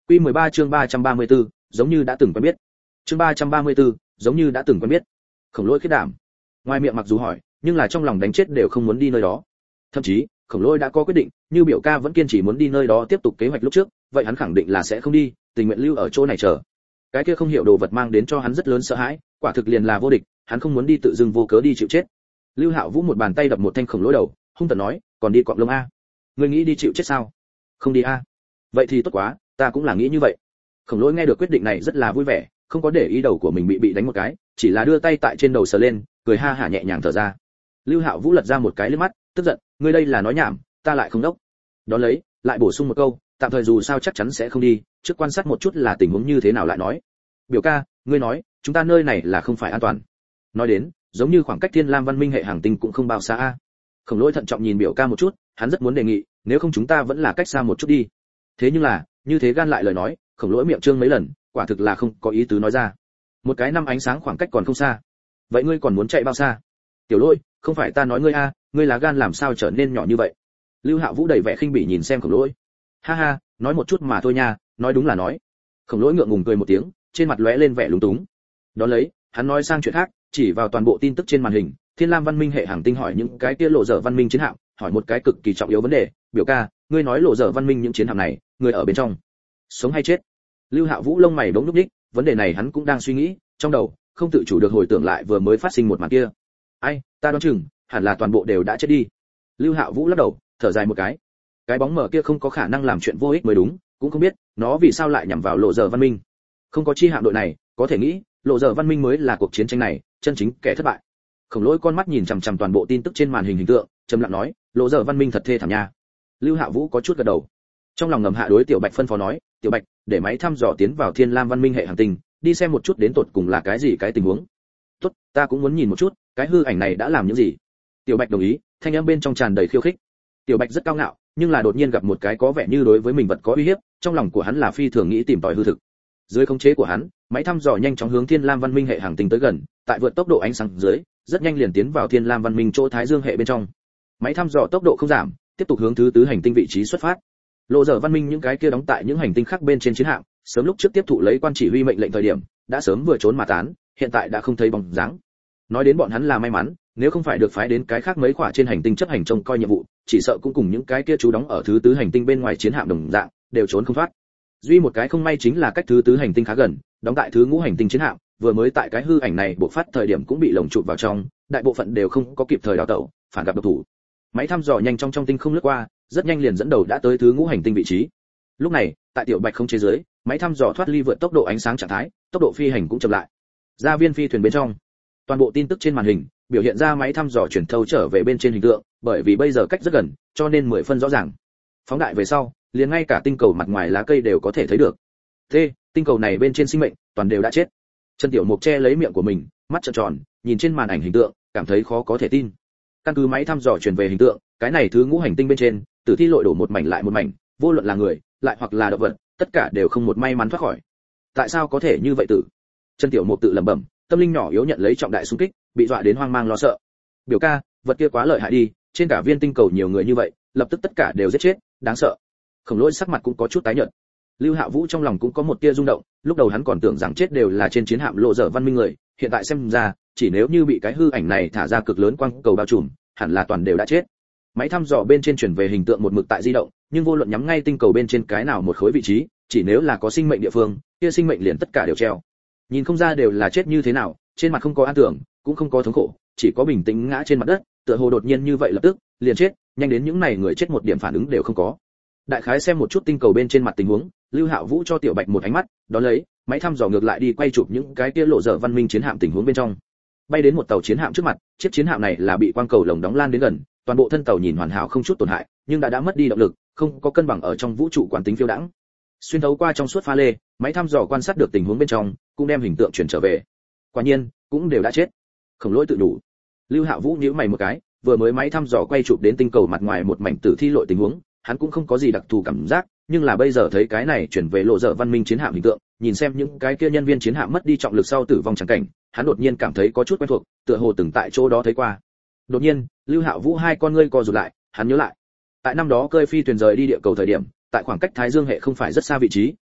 Quy 13 chương 334, giống như đã từng quen biết. Chương 334, giống như đã từng quen biết. Khổng Lỗi khiếp đảm. Ngoài miệng mặc dù hỏi, nhưng là trong lòng đánh chết đều không muốn đi nơi đó. Thậm chí, Khổng Lỗi đã có quyết định, như biểu ca vẫn kiên trì muốn đi nơi đó tiếp tục kế hoạch lúc trước, vậy hắn khẳng định là sẽ không đi, tình nguyện lưu ở chỗ này chờ. Cái kia không hiểu đồ vật mang đến cho hắn rất lớn sợ hãi, quả thực liền là vô địch, hắn không muốn đi tự dưng vô cớ đi chịu chết. Lưu Hạo Vũ một bàn tay đập một thanh Khổng Lỗi đầu, hung tợn nói, còn đi cọp lông a? Ngươi nghĩ đi chịu chết sao? Không đi a? Vậy thì tốt quá, ta cũng là nghĩ như vậy. Khổng Lỗi nghe được quyết định này rất là vui vẻ, không có để ý đầu của mình bị đánh một cái, chỉ là đưa tay tại trên đầu sờ lên, cười ha hả nhẹ nhàng thở ra. Lưu Hạo Vũ lật ra một cái liếc mắt, tức giận, ngươi đây là nói nhảm, ta lại không đốc. Đó lấy, lại bổ sung một câu, tạm thời dù sao chắc chắn sẽ không đi, trước quan sát một chút là tình huống như thế nào lại nói. Biểu ca, ngươi nói, chúng ta nơi này là không phải an toàn. Nói đến, giống như khoảng cách Thiên Lam Văn Minh hệ hành tinh cũng không bao xa a. Khổng Lỗi thận trọng nhìn biểu ca một chút, hắn rất muốn đề nghị, nếu không chúng ta vẫn là cách xa một chút đi. Thế nhưng là, như thế gan lại lời nói, Khổng Lỗi miệng trương mấy lần, quả thực là không có ý tứ nói ra. Một cái năm ánh sáng khoảng cách còn không xa. Vậy ngươi còn muốn chạy bao xa? Tiểu Lỗi, không phải ta nói ngươi a, ngươi lá gan làm sao trở nên nhỏ như vậy? Lưu Hạo Vũ đầy vẻ khinh bỉ nhìn xem Khổng Lỗi. Ha ha, nói một chút mà thôi nha, nói đúng là nói. Khổng Lỗi ngượng ngùng cười một tiếng, trên mặt lóe lên vẻ lúng túng. Đó lấy, hắn nói sang chuyện khác, chỉ vào toàn bộ tin tức trên màn hình, Thiên Lam Văn Minh hệ hành tinh hỏi những cái kia lộ dở văn minh chiến hạm, hỏi một cái cực kỳ trọng yếu vấn đề, biểu ca, ngươi nói lộ dở văn minh những chiến hạm này, người ở bên trong, sống hay chết? Lưu Hạo Vũ lông mày bỗng nhúc nhích, vấn đề này hắn cũng đang suy nghĩ, trong đầu không tự chủ được hồi tưởng lại vừa mới phát sinh một màn kia. Ai, ta đoán chừng, hẳn là toàn bộ đều đã chết đi. Lưu Hạo Vũ lắc đầu, thở dài một cái bóng mờ kia không có khả năng làm chuyện vô ích mới đúng, cũng không biết nó vì sao lại nhắm vào lộ dở văn minh. Không có chi hạm đội này, có thể nghĩ lộ dở văn minh mới là cuộc chiến tranh này chân chính kẻ thất bại. Khổng Lỗi con mắt nhìn chằm chằm toàn bộ tin tức trên màn hình tượng, trầm lặng nói, lộ dở văn minh thật thê thảm nha. Lưu Hạo Vũ có chút gật đầu, trong lòng ngầm hạ đối Tiểu Bạch phân phó nói, Tiểu Bạch, để máy thăm dò tiến vào Thiên Lam Văn Minh hệ hành tinh, đi xem một chút đến tột cùng là cái gì cái tình huống. Tốt, ta cũng muốn nhìn một chút, cái hư ảnh này đã làm những gì. Tiểu Bạch đồng ý, thanh âm bên trong tràn đầy khiêu khích. Tiểu Bạch rất cao ngạo, nhưng là đột nhiên gặp một cái có vẻ như đối với mình vật có uy hiếp, trong lòng của hắn là phi thường nghĩ tìm tòi hư thực. Dưới khống chế của hắn, máy thăm dò nhanh chóng hướng Thiên Lam Văn Minh hệ hành tinh tới gần, tại vượt tốc độ ánh sáng dưới, rất nhanh liền tiến vào Thiên Lam Văn Minh chỗ Thái Dương hệ bên trong. Máy thăm dò tốc độ không giảm, tiếp tục hướng thứ tứ hành tinh vị trí xuất phát. Lộ dở văn minh những cái kia đóng tại những hành tinh khác bên trên chiến hạm, sớm lúc trước tiếp thụ lấy quan chỉ huy mệnh lệnh thời điểm, đã sớm vừa trốn mà tán, hiện tại đã không thấy bóng dáng. Nói đến bọn hắn là may mắn, nếu không phải được phái đến cái khác mấy khỏa trên hành tinh chấp hành trông coi nhiệm vụ, chỉ sợ cũng cùng những cái kia trú đóng ở thứ tứ hành tinh bên ngoài chiến hạm đồng dạng, đều trốn không thoát. Duy một cái không may chính là cách thứ tứ hành tinh khá gần, đóng tại thứ ngũ hành tinh chiến hạm, vừa mới tại cái hư ảnh này bộc phát thời điểm cũng bị lồng chụp vào trong, đại bộ phận đều không có kịp thời đào tẩu, phản gặp độc thủ. Máy thăm dò nhanh trong tinh không lướt qua, rất nhanh liền dẫn đầu đã tới thứ ngũ hành tinh vị trí. Lúc này, tại Tiểu Bạch không chế dưới, máy thăm dò thoát ly vượt tốc độ ánh sáng trạng thái, tốc độ phi hành cũng chậm lại. Ra viên phi thuyền bên trong, toàn bộ tin tức trên màn hình biểu hiện ra máy thăm dò chuyển thâu trở về bên trên hình tượng, bởi vì bây giờ cách rất gần, cho nên 10 phân rõ ràng. Phóng đại về sau, liền ngay cả tinh cầu mặt ngoài lá cây đều có thể thấy được. Thế, tinh cầu này bên trên sinh mệnh toàn đều đã chết. Trần Tiểu Mục che lấy miệng của mình, mắt trợn tròn, nhìn trên màn ảnh hình tượng, cảm thấy khó có thể tin. Căn cứ máy thăm dò truyền về hình tượng, cái này thứ ngũ hành tinh bên trên, tử thi lội đổ một mảnh lại một mảnh, vô luận là người, lại hoặc là động vật, tất cả đều không một may mắn thoát khỏi. Tại sao có thể như vậy tử? Trần Tiểu Mục tự lẩm bẩm, tâm linh nhỏ yếu nhận lấy trọng đại xung kích, bị dọa đến hoang mang lo sợ. Biểu ca, vật kia quá lợi hại đi, trên cả viên tinh cầu nhiều người như vậy, lập tức tất cả đều giết chết, đáng sợ. Khổng Lỗi sắc mặt cũng có chút tái nhợt. Lưu Hạo Vũ trong lòng cũng có một tia rung động, lúc đầu hắn còn tưởng rằng chết đều là trên chiến hạm lộ dở văn minh người, hiện tại xem ra, chỉ nếu như bị cái hư ảnh này thả ra cực lớn quang cầu bao trùm, hẳn là toàn đều đã chết. Máy thăm dò bên trên truyền về hình tượng một mực tại di động, nhưng vô luận nhắm ngay tinh cầu bên trên cái nào một khối vị trí, chỉ nếu là có sinh mệnh địa phương, kia sinh mệnh liền tất cả đều treo. Nhìn không ra đều là chết như thế nào, trên mặt không có an tưởng, cũng không có thống khổ, chỉ có bình tĩnh ngã trên mặt đất, tựa hồ đột nhiên như vậy lập tức liền chết, nhanh đến những này người chết một điểm phản ứng đều không có. Đại khái xem một chút tinh cầu bên trên mặt tình huống, Lưu Hạo Vũ cho Tiểu Bạch một ánh mắt, đó lấy, máy thăm dò ngược lại đi quay chụp những cái kia lộ dở văn minh chiến hạm tình huống bên trong. Bay đến một tàu chiến hạm trước mặt, chiếc chiến hạm này là bị quang cầu lồng đóng lan đến gần, toàn bộ thân tàu nhìn hoàn hảo không chút tổn hại, nhưng đã mất đi động lực, không có cân bằng ở trong vũ trụ quán tính phiêu đãng. Xuyên thấu qua trong suốt pha lê, máy thăm dò quan sát được tình huống bên trong, cũng đem hình tượng chuyển trở về. Quả nhiên, cũng đều đã chết. Khổng Lỗi tự đủ. Lưu Hạo Vũ nhíu mày một cái, vừa mới máy thăm dò quay chụp đến tinh cầu mặt ngoài một mảnh tử thi lội tình huống, hắn cũng không có gì đặc thù cảm giác, nhưng là bây giờ thấy cái này chuyển về lộ dở văn minh chiến hạm hình tượng, nhìn xem những cái kia nhân viên chiến hạm mất đi trọng lực sau tử vong chẳng cảnh, hắn đột nhiên cảm thấy có chút quen thuộc, tựa hồ từng tại chỗ đó thấy qua. Đột nhiên, Lưu Hạo Vũ hai con ngươi co rụt lại, hắn nhớ lại. Tại năm đó cơi phi thuyền rời đi địa cầu thời điểm, tại khoảng cách Thái Dương hệ không phải rất xa vị trí,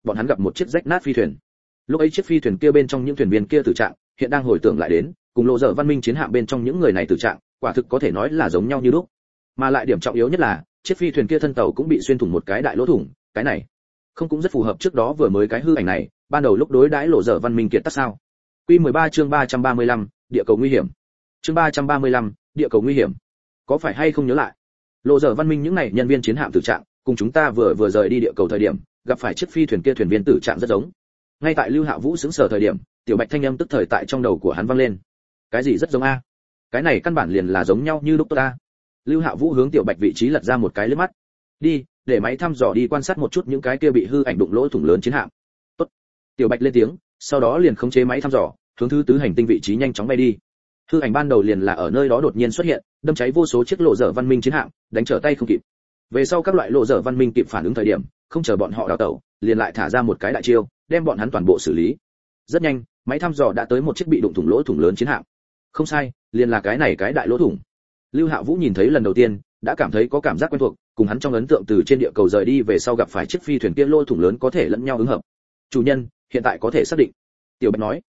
bọn hắn gặp một chiếc rách nát phi thuyền. Lúc ấy chiếc phi thuyền kia bên trong những thuyền viên kia tử trạng, hiện đang hồi tưởng lại đến, cùng lộ dở văn minh chiến hạm bên trong những người này tử trạng, quả thực có thể nói là giống nhau như lúc. Mà lại điểm trọng yếu nhất là, chiếc phi thuyền kia thân tàu cũng bị xuyên thủng một cái đại lỗ thủng, cái này không cũng rất phù hợp trước đó vừa mới cái hư ảnh này, ban đầu lúc đối đãi lộ dở văn minh kiệt tác sao? Quy 13 chương 335, địa cầu nguy hiểm. Chương 335, địa cầu nguy hiểm. Có phải hay không nhớ lại? Lộ dở văn minh những này nhân viên chiến hạm tử trạng, cùng chúng ta vừa rời đi địa cầu thời điểm, gặp phải chiếc phi thuyền kia thuyền viên tử trạng rất giống. Ngay tại Lưu Hạ Vũ sững sờ thời điểm, Tiểu Bạch thanh âm tức thời tại trong đầu của hắn vang lên. Cái gì rất giống a? Cái này căn bản liền là giống nhau như lúc ta. Lưu Hạ Vũ hướng Tiểu Bạch vị trí lật ra một cái liếc mắt. Đi, để máy thăm dò đi quan sát một chút những cái kia bị hư ảnh đụng lỗ thủng lớn chiến hạm. Tốt. Tiểu Bạch lên tiếng, sau đó liền khống chế máy thăm dò, hướng thứ tứ hành tinh vị trí nhanh chóng bay đi. Hư ảnh ban đầu liền là ở nơi đó đột nhiên xuất hiện, đâm cháy vô số chiếc lộ dở văn minh chiến hạm, đánh trở tay không kịp. Về sau các loại lộ dở văn minh kịp phản ứng thời điểm, không chờ bọn họ đào tẩu, liền lại thả ra một cái đại chiêu, đem bọn hắn toàn bộ xử lý. Rất nhanh, máy thăm dò đã tới một chiếc bị đụng thủng lỗ thủng lớn chiến hạm. Không sai, liền là cái này cái đại lỗ thủng. Lưu Hạ Vũ nhìn thấy lần đầu tiên, đã cảm thấy có cảm giác quen thuộc, cùng hắn trong ấn tượng từ trên địa cầu rời đi về sau gặp phải chiếc phi thuyền kia lỗ thủng lớn có thể lẫn nhau ứng hợp. Chủ nhân, hiện tại có thể xác định. Tiểu Bạch nói.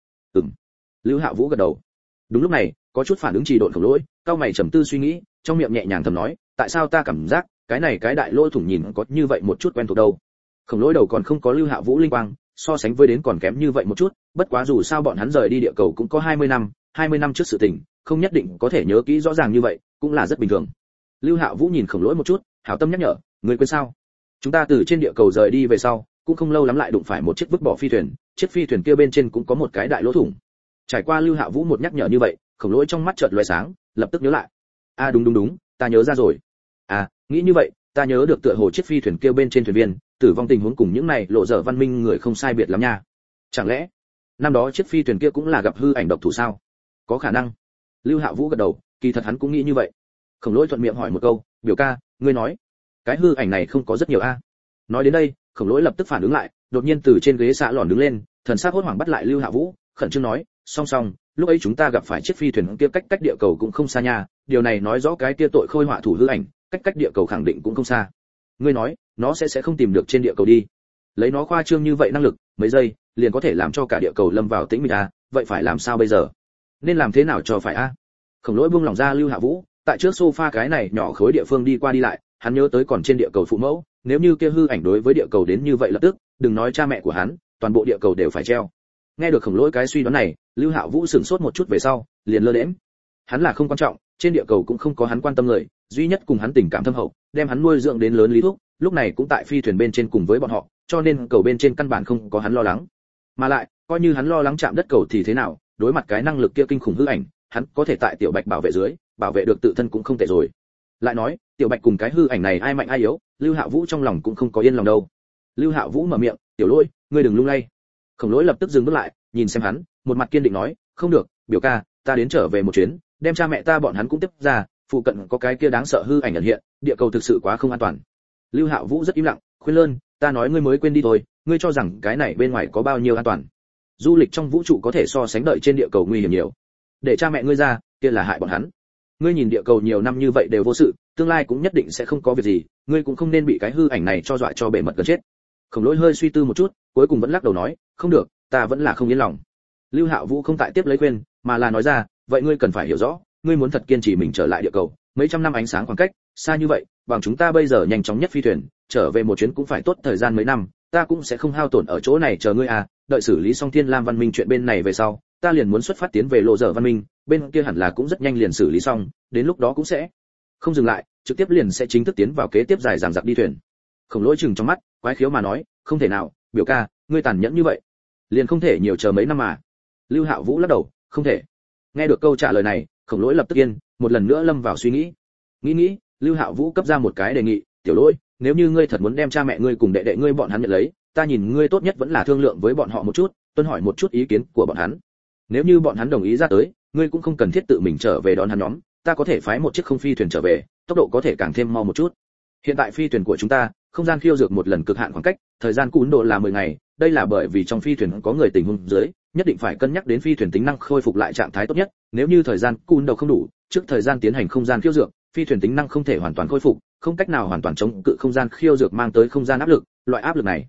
Lưu Hạ Vũ gật đầu. Đúng lúc này, có chút phản ứng trì độn khổng lỗi, cao mày trầm tư suy nghĩ, trong miệng nhẹ nhàng thầm nói, tại sao ta cảm giác cái này cái đại lỗ thủng nhìn có như vậy một chút quen thuộc đâu? Khổng lỗi đầu còn không có Lưu Hạ Vũ linh quang, so sánh với đến còn kém như vậy một chút, bất quá dù sao bọn hắn rời đi địa cầu cũng có 20 năm trước sự tình, không nhất định có thể nhớ kỹ rõ ràng như vậy, cũng là rất bình thường. Lưu Hạ Vũ nhìn khổng lỗi một chút, hảo tâm nhắc nhở, người quên sao? Chúng ta từ trên địa cầu rời đi về sau, cũng không lâu lắm lại đụng phải một chiếc vứt bỏ phi thuyền, chiếc phi thuyền kia bên trên cũng có một cái đại lỗ thủng. Trải qua Lưu Hạ Vũ một nhắc nhở như vậy, khổng lỗi trong mắt chợt lóe sáng, lập tức nhớ lại. Đúng, ta nhớ ra rồi. Nghĩ như vậy, ta nhớ được tựa hồ chiếc phi thuyền kia bên trên thuyền viên, tử vong tình huống cùng những này lộ dở văn minh người không sai biệt lắm nha. Chẳng lẽ năm đó chiếc phi thuyền kia cũng là gặp hư ảnh độc thủ sao? Có khả năng. Lưu Hạ Vũ gật đầu, kỳ thật hắn cũng nghĩ như vậy. Khổng lỗi thuận miệng hỏi một câu, biểu ca, ngươi nói cái hư ảnh này không có rất nhiều a? Nói đến đây, khổng lỗi lập tức phản ứng lại, đột nhiên từ trên ghế xạ lòn đứng lên, thần sắc hốt hoảng bắt lại Lưu Hạ Vũ, khẩn trương nói, song, lúc ấy chúng ta gặp phải chiếc phi thuyền kia cách địa cầu cũng không xa nha, điều này nói rõ cái kia tội khôi họa thủ hư ảnh, cách địa cầu khẳng định cũng không xa. Ngươi nói, nó sẽ không tìm được trên địa cầu đi. Lấy nó khoa trương như vậy năng lực, mấy giây liền có thể làm cho cả địa cầu lâm vào tĩnh mịch vậy phải làm sao bây giờ? Nên làm thế nào cho phải Khổng lỗi buông lỏng ra Lưu Hạ Vũ, tại trước sofa cái này nhỏ khối địa phương đi qua đi lại, hắn nhớ tới còn trên địa cầu phụ mẫu, nếu như kia hư ảnh đối với địa cầu đến như vậy lập tức, đừng nói cha mẹ của hắn, toàn bộ địa cầu đều phải treo. Nghe được khổng lỗi cái suy đoán này, Lưu Hạ Vũ sửng sốt một chút về sau, liền lơ đễnh. Hắn là không quan trọng, trên địa cầu cũng không có hắn quan tâm người, duy nhất cùng hắn tình cảm thâm hậu, đem hắn nuôi dưỡng đến lớn Lý Thúc, lúc này cũng tại phi thuyền bên trên cùng với bọn họ, cho nên cầu bên trên căn bản không có hắn lo lắng. Mà lại, coi như hắn lo lắng chạm đất cầu thì thế nào, đối mặt cái năng lực kia kinh khủng hư ảnh, hắn có thể tại Tiểu Bạch bảo vệ dưới, bảo vệ được tự thân cũng không tệ rồi. Lại nói, Tiểu Bạch cùng cái hư ảnh này ai mạnh ai yếu, Lưu Hạ Vũ trong lòng cũng không có yên lòng đâu. Lưu Hạ Vũ mở miệng, "Tiểu Lỗi, ngươi đừng lung lay." Khổng Lỗi lập tức dừng bước lại, nhìn xem hắn, một mặt kiên định nói, "Không được, biểu ca, ta đến trở về một chuyến, đem cha mẹ ta bọn hắn cũng tiếp ra, phụ cận có cái kia đáng sợ hư ảnh ẩn hiện, địa cầu thực sự quá không an toàn." Lưu Hạ Vũ rất im lặng, khuyên lơn, "Ta nói ngươi mới quên đi thôi, ngươi cho rằng cái này bên ngoài có bao nhiêu an toàn? Du lịch trong vũ trụ có thể so sánh đợi trên địa cầu nguy hiểm nhiều. Để cha mẹ ngươi ra, kia là hại bọn hắn. Ngươi nhìn địa cầu nhiều năm như vậy đều vô sự, tương lai cũng nhất định sẽ không có việc gì, ngươi cũng không nên bị cái hư ảnh này cho dọa cho bể mật gần chết." Khổng Lỗi hơi suy tư một chút, cuối cùng vẫn lắc đầu nói, "Không được, ta vẫn là không yên lòng." Lưu Hạ Vũ không tại tiếp lấy khuyên, mà là nói ra, "Vậy ngươi cần phải hiểu rõ, ngươi muốn thật kiên trì mình trở lại địa cầu, mấy trăm năm ánh sáng khoảng cách, xa như vậy, bằng chúng ta bây giờ nhanh chóng nhất phi thuyền, trở về một chuyến cũng phải tốt thời gian mấy năm, ta cũng sẽ không hao tổn ở chỗ này chờ ngươi đợi xử lý xong Thiên Lam văn minh chuyện bên này về sau, ta liền muốn xuất phát tiến về lộ dở văn minh, bên kia hẳn là cũng rất nhanh liền xử lý xong, đến lúc đó cũng sẽ không dừng lại, trực tiếp liền sẽ chính thức tiến vào kế tiếp dài dằng dặc đi thuyền." Khổng Lỗi chừng trong mắt, quái khiếu mà nói, "Không thể nào, biểu ca, ngươi tàn nhẫn như vậy, liền không thể nhiều chờ mấy năm mà." Lưu Hạ Vũ lắc đầu, "Không thể." Nghe được câu trả lời này, Khổng Lỗi lập tức yên, một lần nữa lâm vào suy nghĩ. Nghĩ, Lưu Hạ Vũ cấp ra một cái đề nghị, "Tiểu Lỗi, nếu như ngươi thật muốn đem cha mẹ ngươi cùng đệ đệ ngươi bọn hắn nhận lấy, ta nhìn ngươi tốt nhất vẫn là thương lượng với bọn họ một chút, tuân hỏi một chút ý kiến của bọn hắn. Nếu như bọn hắn đồng ý ra tới, ngươi cũng không cần thiết tự mình trở về đón hắn nhóm, ta có thể phái một chiếc không phi thuyền trở về, tốc độ có thể càng thêm mau một chút. Hiện tại phi thuyền của chúng ta, không gian khiêu dược một lần cực hạn khoảng cách, thời gian cún độ là 10 ngày, đây là bởi vì trong phi thuyền có người tình huống dưới, nhất định phải cân nhắc đến phi thuyền tính năng khôi phục lại trạng thái tốt nhất, nếu như thời gian cún độ không đủ, trước thời gian tiến hành không gian khiêu dược, phi thuyền tính năng không thể hoàn toàn khôi phục, không cách nào hoàn toàn chống cự không gian khiêu dược mang tới không gian áp lực, loại áp lực này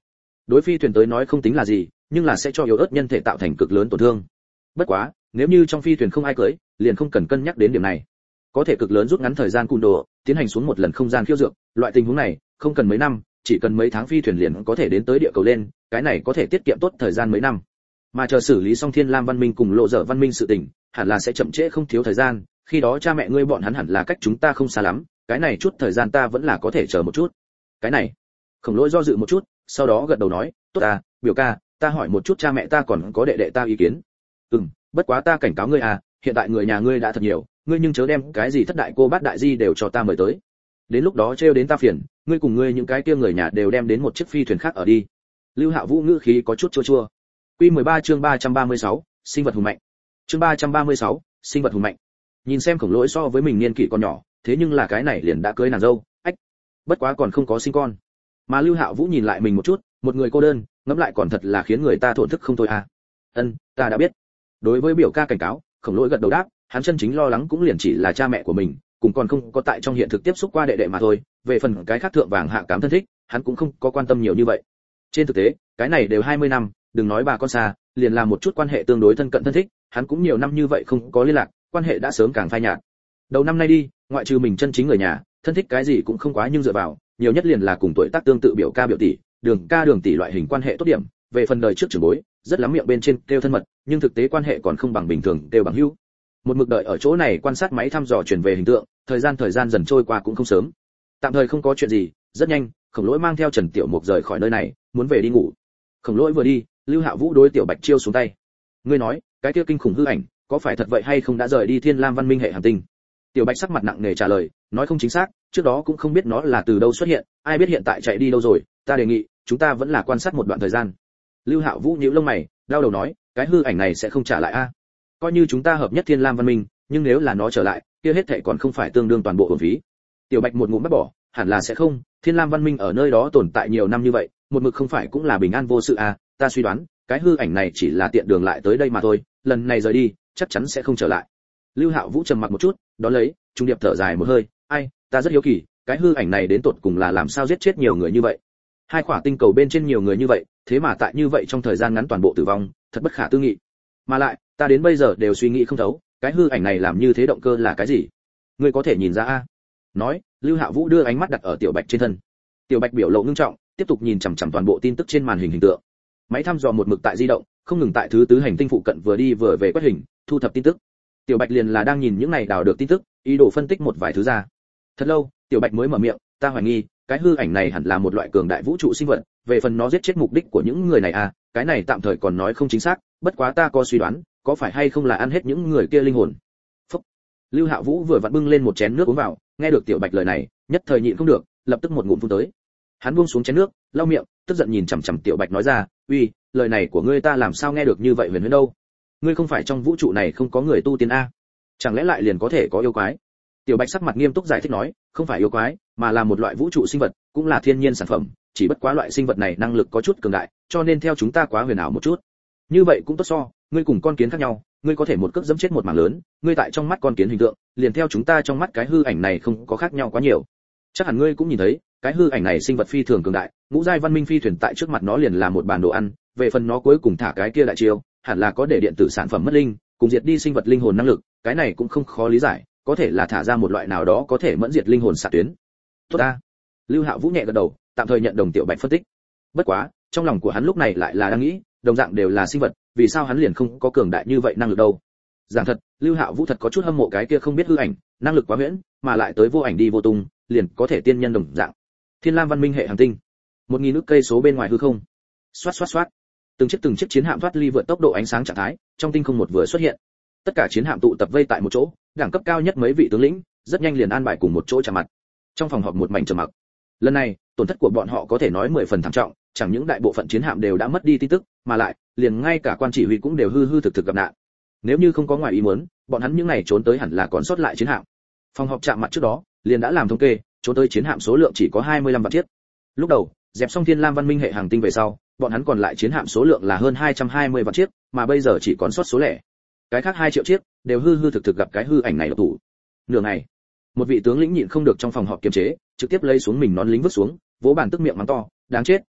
đối phi thuyền tới nói không tính là gì, nhưng là sẽ cho yếu ớt nhân thể tạo thành cực lớn tổn thương. Bất quá, nếu như trong phi thuyền không ai cưỡi, liền không cần cân nhắc đến điểm này. Có thể cực lớn rút ngắn thời gian cung đồ, tiến hành xuống một lần không gian khiêu dược, loại tình huống này, không cần mấy năm, chỉ cần mấy tháng phi thuyền liền có thể đến tới địa cầu lên, cái này có thể tiết kiệm tốt thời gian mấy năm. Mà chờ xử lý xong Thiên Lam văn minh cùng Lộ Dở văn minh sự tình, hẳn là sẽ chậm trễ không thiếu thời gian, khi đó cha mẹ ngươi bọn hắn hẳn là cách chúng ta không xa lắm, cái này chút thời gian ta vẫn là có thể chờ một chút. Cái này, Khổng Lỗi do dự một chút, sau đó gật đầu nói, tốt à, biểu ca, ta hỏi một chút cha mẹ ta còn có đệ đệ ta ý kiến. Bất quá ta cảnh cáo ngươi à, hiện tại người nhà ngươi đã thật nhiều, ngươi nhưng chớ đem cái gì thất đại cô bát đại di đều cho ta mời tới. Đến lúc đó trêu đến ta phiền, ngươi cùng ngươi những cái kia người nhà đều đem đến một chiếc phi thuyền khác ở đi. Lưu Hạ Vũ ngữ khí có chút chua chua. Quy 13 chương 336, sinh vật hùng mạnh. Chương 336, sinh vật hùng mạnh. Nhìn xem Khổng Lỗi so với mình niên kỷ còn nhỏ, thế nhưng là cái này liền đã cưới nàng dâu, ách. Bất quá còn không có sinh con. Mà Lưu Hạ Vũ nhìn lại mình một chút, một người cô đơn, ngẫm lại còn thật là khiến người ta thổn thức không thôi à. Ta đã biết. Đối với biểu ca cảnh cáo, Khổng Lỗi gật đầu đáp, hắn chân chính lo lắng cũng liền chỉ là cha mẹ của mình, cùng còn không có tại trong hiện thực tiếp xúc qua đệ đệ mà thôi, về phần cái khác thượng vàng hạ cám thân thích, hắn cũng không có quan tâm nhiều như vậy. Trên thực tế, cái này đều 20 năm, đừng nói bà con xa, liền là một chút quan hệ tương đối thân cận thân thích, hắn cũng nhiều năm như vậy không có liên lạc, quan hệ đã sớm càng phai nhạt. Đầu năm nay đi, ngoại trừ mình chân chính người nhà, thân thích cái gì cũng không quá nhưng dựa vào, nhiều nhất liền là cùng tuổi tác tương tự biểu ca biểu tỷ, đường ca đường tỷ loại hình quan hệ tốt điểm, về phần đời trước trưởng bối, rất lắm miệng bên trên kêu thân mật, nhưng thực tế quan hệ còn không bằng bình thường kêu bằng hữu. Một mực đợi ở chỗ này quan sát máy thăm dò chuyển về hình tượng, thời gian dần trôi qua cũng không sớm. Tạm thời không có chuyện gì, rất nhanh, Khổng Lỗi mang theo Trần Tiểu Mục rời khỏi nơi này, muốn về đi ngủ. Khổng Lỗi vừa đi, Lưu Hạ Vũ đối Tiểu Bạch chiêu xuống tay. Ngươi nói, cái kia kinh khủng hư ảnh, có phải thật vậy hay không đã rời đi Thiên Lam văn minh hệ hành tinh? Tiểu Bạch sắc mặt nặng nề trả lời, nói không chính xác, trước đó cũng không biết nó là từ đâu xuất hiện, ai biết hiện tại chạy đi đâu rồi, ta đề nghị, chúng ta vẫn là quan sát một đoạn thời gian. Lưu Hạ Vũ nhíu lông mày, đau đầu nói, cái hư ảnh này sẽ không trả lại a. Coi như chúng ta hợp nhất Thiên Lam văn minh, nhưng nếu là nó trở lại, kia hết thảy còn không phải tương đương toàn bộ uổng phí. Tiểu Bạch một ngụm bắt bỏ, hẳn là sẽ không, Thiên Lam văn minh ở nơi đó tồn tại nhiều năm như vậy, một mực không phải cũng là bình an vô sự à, ta suy đoán, cái hư ảnh này chỉ là tiện đường lại tới đây mà thôi, lần này rời đi, chắc chắn sẽ không trở lại. Lưu Hạo Vũ trầm mặc một chút, đó lấy, trung điệp thở dài một hơi, ai, ta rất hiếu kỳ, cái hư ảnh này đến tột cùng là làm sao giết chết nhiều người như vậy. Hai quả tinh cầu bên trên nhiều người như vậy, thế mà tại như vậy trong thời gian ngắn toàn bộ tử vong, thật bất khả tư nghị. Mà lại, ta đến bây giờ đều suy nghĩ không thấu, cái hư ảnh này làm như thế động cơ là cái gì? Ngươi có thể nhìn ra a? Nói, Lưu Hạo Vũ đưa ánh mắt đặt ở Tiểu Bạch trên thân. Tiểu Bạch biểu lộ ngưng trọng, tiếp tục nhìn chằm chằm toàn bộ tin tức trên màn hình hình tượng. Máy thăm dò một mực tại di động, không ngừng tại thứ tứ hành tinh phụ cận vừa đi vừa về quét hình, thu thập tin tức. Tiểu Bạch liền là đang nhìn những này đào được tin tức, ý đồ phân tích một vài thứ ra. Thật lâu, Tiểu Bạch mới mở miệng, ta hoài nghi, cái hư ảnh này hẳn là một loại cường đại vũ trụ sinh vật, về phần nó giết chết mục đích của những người này à, cái này tạm thời còn nói không chính xác, bất quá ta có suy đoán, có phải hay không là ăn hết những người kia linh hồn. Phúc. Lưu Hạo Vũ vừa vặn bưng lên một chén nước uống vào, nghe được Tiểu Bạch lời này, nhất thời nhịn không được, lập tức một ngụm phun tới. Hắn buông xuống chén nước, lau miệng, tức giận nhìn chằm chằm Tiểu Bạch nói ra, uy, lời này của ngươi ta làm sao nghe được như vậy huyền huyễn đâu? Ngươi không phải trong vũ trụ này không có người tu tiên a? Chẳng lẽ lại liền có thể có yêu quái? Tiểu Bạch sắc mặt nghiêm túc giải thích nói, không phải yêu quái, mà là một loại vũ trụ sinh vật, cũng là thiên nhiên sản phẩm, chỉ bất quá loại sinh vật này năng lực có chút cường đại, cho nên theo chúng ta quá huyền ảo một chút. Như vậy cũng tốt so, ngươi cùng con kiến khác nhau, ngươi có thể một cước giẫm chết một mảng lớn, ngươi tại trong mắt con kiến hình tượng, liền theo chúng ta trong mắt cái hư ảnh này không có khác nhau quá nhiều. Chắc hẳn ngươi cũng nhìn thấy, cái hư ảnh này sinh vật phi thường cường đại, ngũ giai văn minh phi thuyền tại trước mặt nó liền là một bàn đồ ăn, về phần nó cuối cùng thả cái kia đại chiêu, hẳn là có để điện tử sản phẩm mất linh, cùng diệt đi sinh vật linh hồn năng lực, cái này cũng không khó lý giải, có thể là thả ra một loại nào đó có thể mẫn diệt linh hồn xạ tuyến. Tốt ta. Lưu Hạo Vũ nhẹ gật đầu, tạm thời nhận đồng Tiểu Bạch phân tích. Bất quá, trong lòng của hắn lúc này lại là đang nghĩ, đồng dạng đều là sinh vật, vì sao hắn liền không có cường đại như vậy năng lực đâu? Giảng thật, Lưu Hạo Vũ thật có chút hâm mộ cái kia không biết hư ảnh, năng lực quá huyễn, mà lại tới vô ảnh đi vô tung, liền có thể tiên nhân đồng dạng. Thiên Lam văn minh hệ hành tinh, 1000 ức cây số bên ngoài hư không. Xoát xoát xoát. Từng chiếc chiến hạm thoát ly vượt tốc độ ánh sáng trạng thái, trong tinh không một vừa xuất hiện. Tất cả chiến hạm tụ tập vây tại một chỗ, đẳng cấp cao nhất mấy vị tướng lĩnh, rất nhanh liền an bài cùng một chỗ chạm mặt. Trong phòng họp một mảnh trầm mặc. Lần này, tổn thất của bọn họ có thể nói 10 phần thảm trọng, chẳng những đại bộ phận chiến hạm đều đã mất đi tin tức, mà lại, liền ngay cả quan chỉ huy cũng đều hư hư thực thực gặp nạn. Nếu như không có ngoài ý muốn, bọn hắn những này trốn tới hẳn là còn sót lại chiến hạm. Phòng họp chạm mặt trước đó, liền đã làm thống kê, trốn tới chiến hạm số lượng chỉ có 25 vạn chiếc. Lúc đầu, dẹp xong Thiên Lam văn minh hệ hành tinh về sau, bọn hắn còn lại chiến hạm số lượng là hơn 220 vạn chiếc, mà bây giờ chỉ còn sót số lẻ. Cái khác 2 triệu chiếc đều hư hư thực thực gặp cái hư ảnh này độc thủ. Nửa ngày, một vị tướng lĩnh nhịn không được trong phòng họp kiềm chế, trực tiếp lấy xuống mình nón lính vứt xuống, vỗ bàn tức miệng mắng to, đáng chết,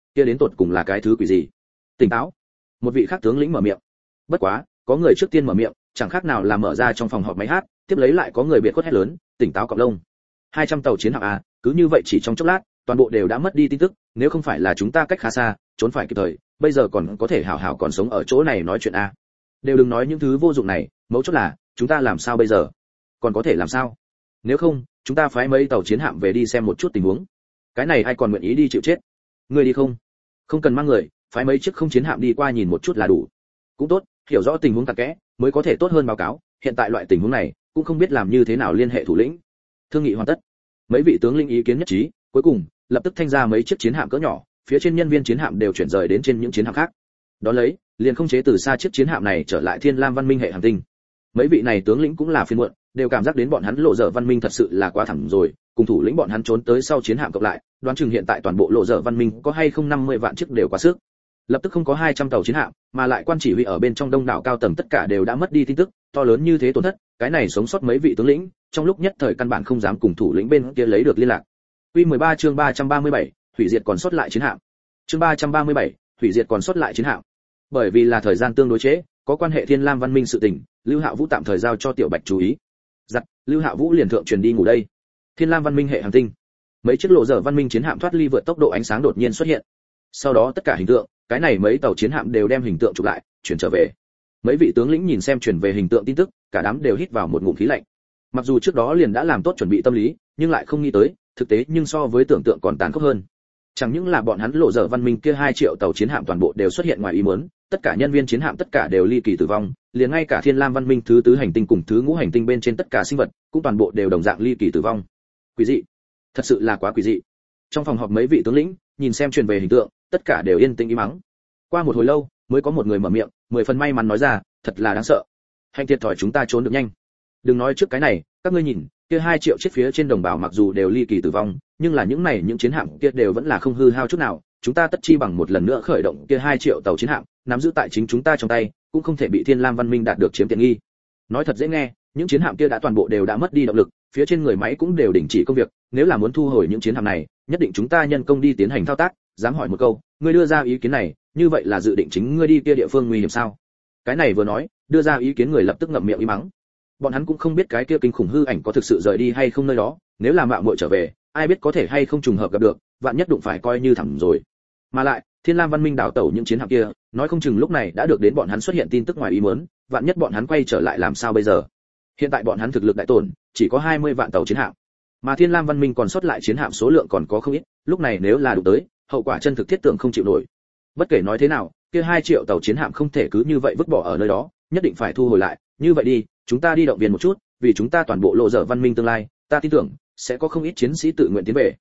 kia đến tột cùng là cái thứ quỷ gì? Tỉnh táo. Một vị khác tướng lĩnh mở miệng. Bất quá, có người trước tiên mở miệng, chẳng khác nào là mở ra trong phòng họp máy hát, tiếp lấy lại có người biệt khuất hét lớn, tỉnh táo cọp lông. 200 tàu chiến hạm a, cứ như vậy chỉ trong chốc lát, toàn bộ đều đã mất đi tin tức, nếu không phải là chúng ta cách khá xa, trốn phải kịp thời, bây giờ còn có thể hảo hảo còn sống ở chỗ này nói chuyện a. Đều đừng nói những thứ vô dụng này, mấu chốt là, chúng ta làm sao bây giờ? Còn có thể làm sao? Nếu không, chúng ta phái mấy tàu chiến hạm về đi xem một chút tình huống. Cái này ai còn nguyện ý đi chịu chết? Ngươi đi không? Không cần mang người, phái mấy chiếc không chiến hạm đi qua nhìn một chút là đủ. Cũng tốt, hiểu rõ tình huống cặn kẽ, mới có thể tốt hơn báo cáo, hiện tại loại tình huống này, cũng không biết làm như thế nào liên hệ thủ lĩnh. Thương nghị hoàn tất. Mấy vị tướng lĩnh ý kiến nhất trí, cuối cùng, lập tức thanh ra mấy chiếc chiến hạm cỡ nhỏ, phía trên nhân viên chiến hạm đều chuyển rời đến trên những chiến hạm khác. Đó lấy, liền không chế từ xa chiếc chiến hạm này trở lại Thiên Lam văn minh hệ hành tinh. Mấy vị này tướng lĩnh cũng là phiền muộn, đều cảm giác đến bọn hắn lộ dở văn minh thật sự là quá thẳng rồi, cùng thủ lĩnh bọn hắn trốn tới sau chiến hạm cộng lại, đoán chừng hiện tại toàn bộ lộ dở văn minh có hay không 50 vạn chiếc đều quá sức. Lập tức không có 200 tàu chiến hạm, mà lại quan chỉ huy ở bên trong đông đảo cao tầng tất cả đều đã mất đi tin tức, to lớn như thế tổn thất, cái này sống sót mấy vị tướng lĩnh, trong lúc nhất thời căn bản không dám cùng thủ lĩnh bên kia lấy được liên lạc. Quy 13 chương 337, hủy diệt còn sót lại chiến hạm. Chương 337, hủy diệt còn sót lại chiến hạm. Bởi vì là thời gian tương đối chế, có quan hệ Thiên Lam văn minh sự tình, Lưu Hạo Vũ tạm thời giao cho Tiểu Bạch chú ý. Giặc, Lưu Hạo Vũ liền thượng truyền đi ngủ đây. Thiên Lam văn minh hệ hành tinh. Mấy chiếc lộ dở văn minh chiến hạm thoát ly vượt tốc độ ánh sáng đột nhiên xuất hiện. Sau đó tất cả hình tượng, cái này mấy tàu chiến hạm đều đem hình tượng chụp lại, chuyển trở về. Mấy vị tướng lĩnh nhìn xem chuyển về hình tượng tin tức, cả đám đều hít vào một ngụm khí lạnh. Mặc dù trước đó liền đã làm tốt chuẩn bị tâm lý, nhưng lại không nghĩ tới, thực tế nhưng so với tưởng tượng còn tàn khốc hơn. Chẳng những là bọn hắn lộ dở văn minh kia 2 triệu tàu chiến hạm toàn bộ đều xuất hiện ngoài ý muốn, tất cả nhân viên chiến hạm tất cả đều ly kỳ tử vong, liền ngay cả Thiên Lam văn minh thứ tứ hành tinh cùng thứ ngũ hành tinh bên trên tất cả sinh vật, cũng toàn bộ đều đồng dạng ly kỳ tử vong. Quỷ dị, thật sự là quá quỷ dị. Trong phòng họp mấy vị tướng lĩnh, nhìn xem truyền về hình tượng, tất cả đều yên tĩnh im mắng. Qua một hồi lâu, mới có một người mở miệng, 10 phần may mắn nói ra, thật là đáng sợ. Hành thiệt thòi chúng ta trốn được nhanh. Đừng nói trước cái này, các ngươi nhìn, kia 2 triệu chiếc phía trên đồng bào mặc dù đều ly kỳ tử vong, nhưng là những này những chiến hạm kia đều vẫn là không hư hao chút nào, chúng ta tất chi bằng một lần nữa khởi động kia 2 triệu tàu chiến hạm, nắm giữ tại chính chúng ta trong tay, cũng không thể bị Thiên Lam văn minh đạt được chiếm tiện nghi. Nói thật dễ nghe, những chiến hạm kia đã toàn bộ đều đã mất đi động lực, phía trên người máy cũng đều đình chỉ công việc, nếu là muốn thu hồi những chiến hạm này, nhất định chúng ta nhân công đi tiến hành thao tác. Dám hỏi một câu, ngươi đưa ra ý kiến này, như vậy là dự định chính ngươi đi kia địa phương nguy hiểm sao? Cái này vừa nói, đưa ra ý kiến người lập tức ngậm miệng im mắng. Bọn hắn cũng không biết cái kia kinh khủng hư ảnh có thực sự rời đi hay không nơi đó, nếu là mạo muội trở về, ai biết có thể hay không trùng hợp gặp được, vạn nhất đụng phải coi như thẳng rồi. Mà lại, Thiên Lam văn minh đảo tàu những chiến hạm kia, nói không chừng lúc này đã được đến bọn hắn xuất hiện tin tức ngoài ý muốn, vạn nhất bọn hắn quay trở lại làm sao bây giờ? Hiện tại bọn hắn thực lực đại tổn, chỉ có 20 vạn tàu chiến hạm. Mà Thiên Lam văn minh còn sót lại chiến hạm số lượng còn có không ít, lúc này nếu là đụng tới, hậu quả chân thực thiết tưởng không chịu nổi. Bất kể nói thế nào, kia 2 triệu tàu chiến hạm không thể cứ như vậy vứt bỏ ở nơi đó, nhất định phải thu hồi lại, như vậy đi, chúng ta đi động viên một chút, vì chúng ta toàn bộ lộ dở văn minh tương lai, ta tin tưởng sẽ có không ít chiến sĩ tự nguyện tiến về.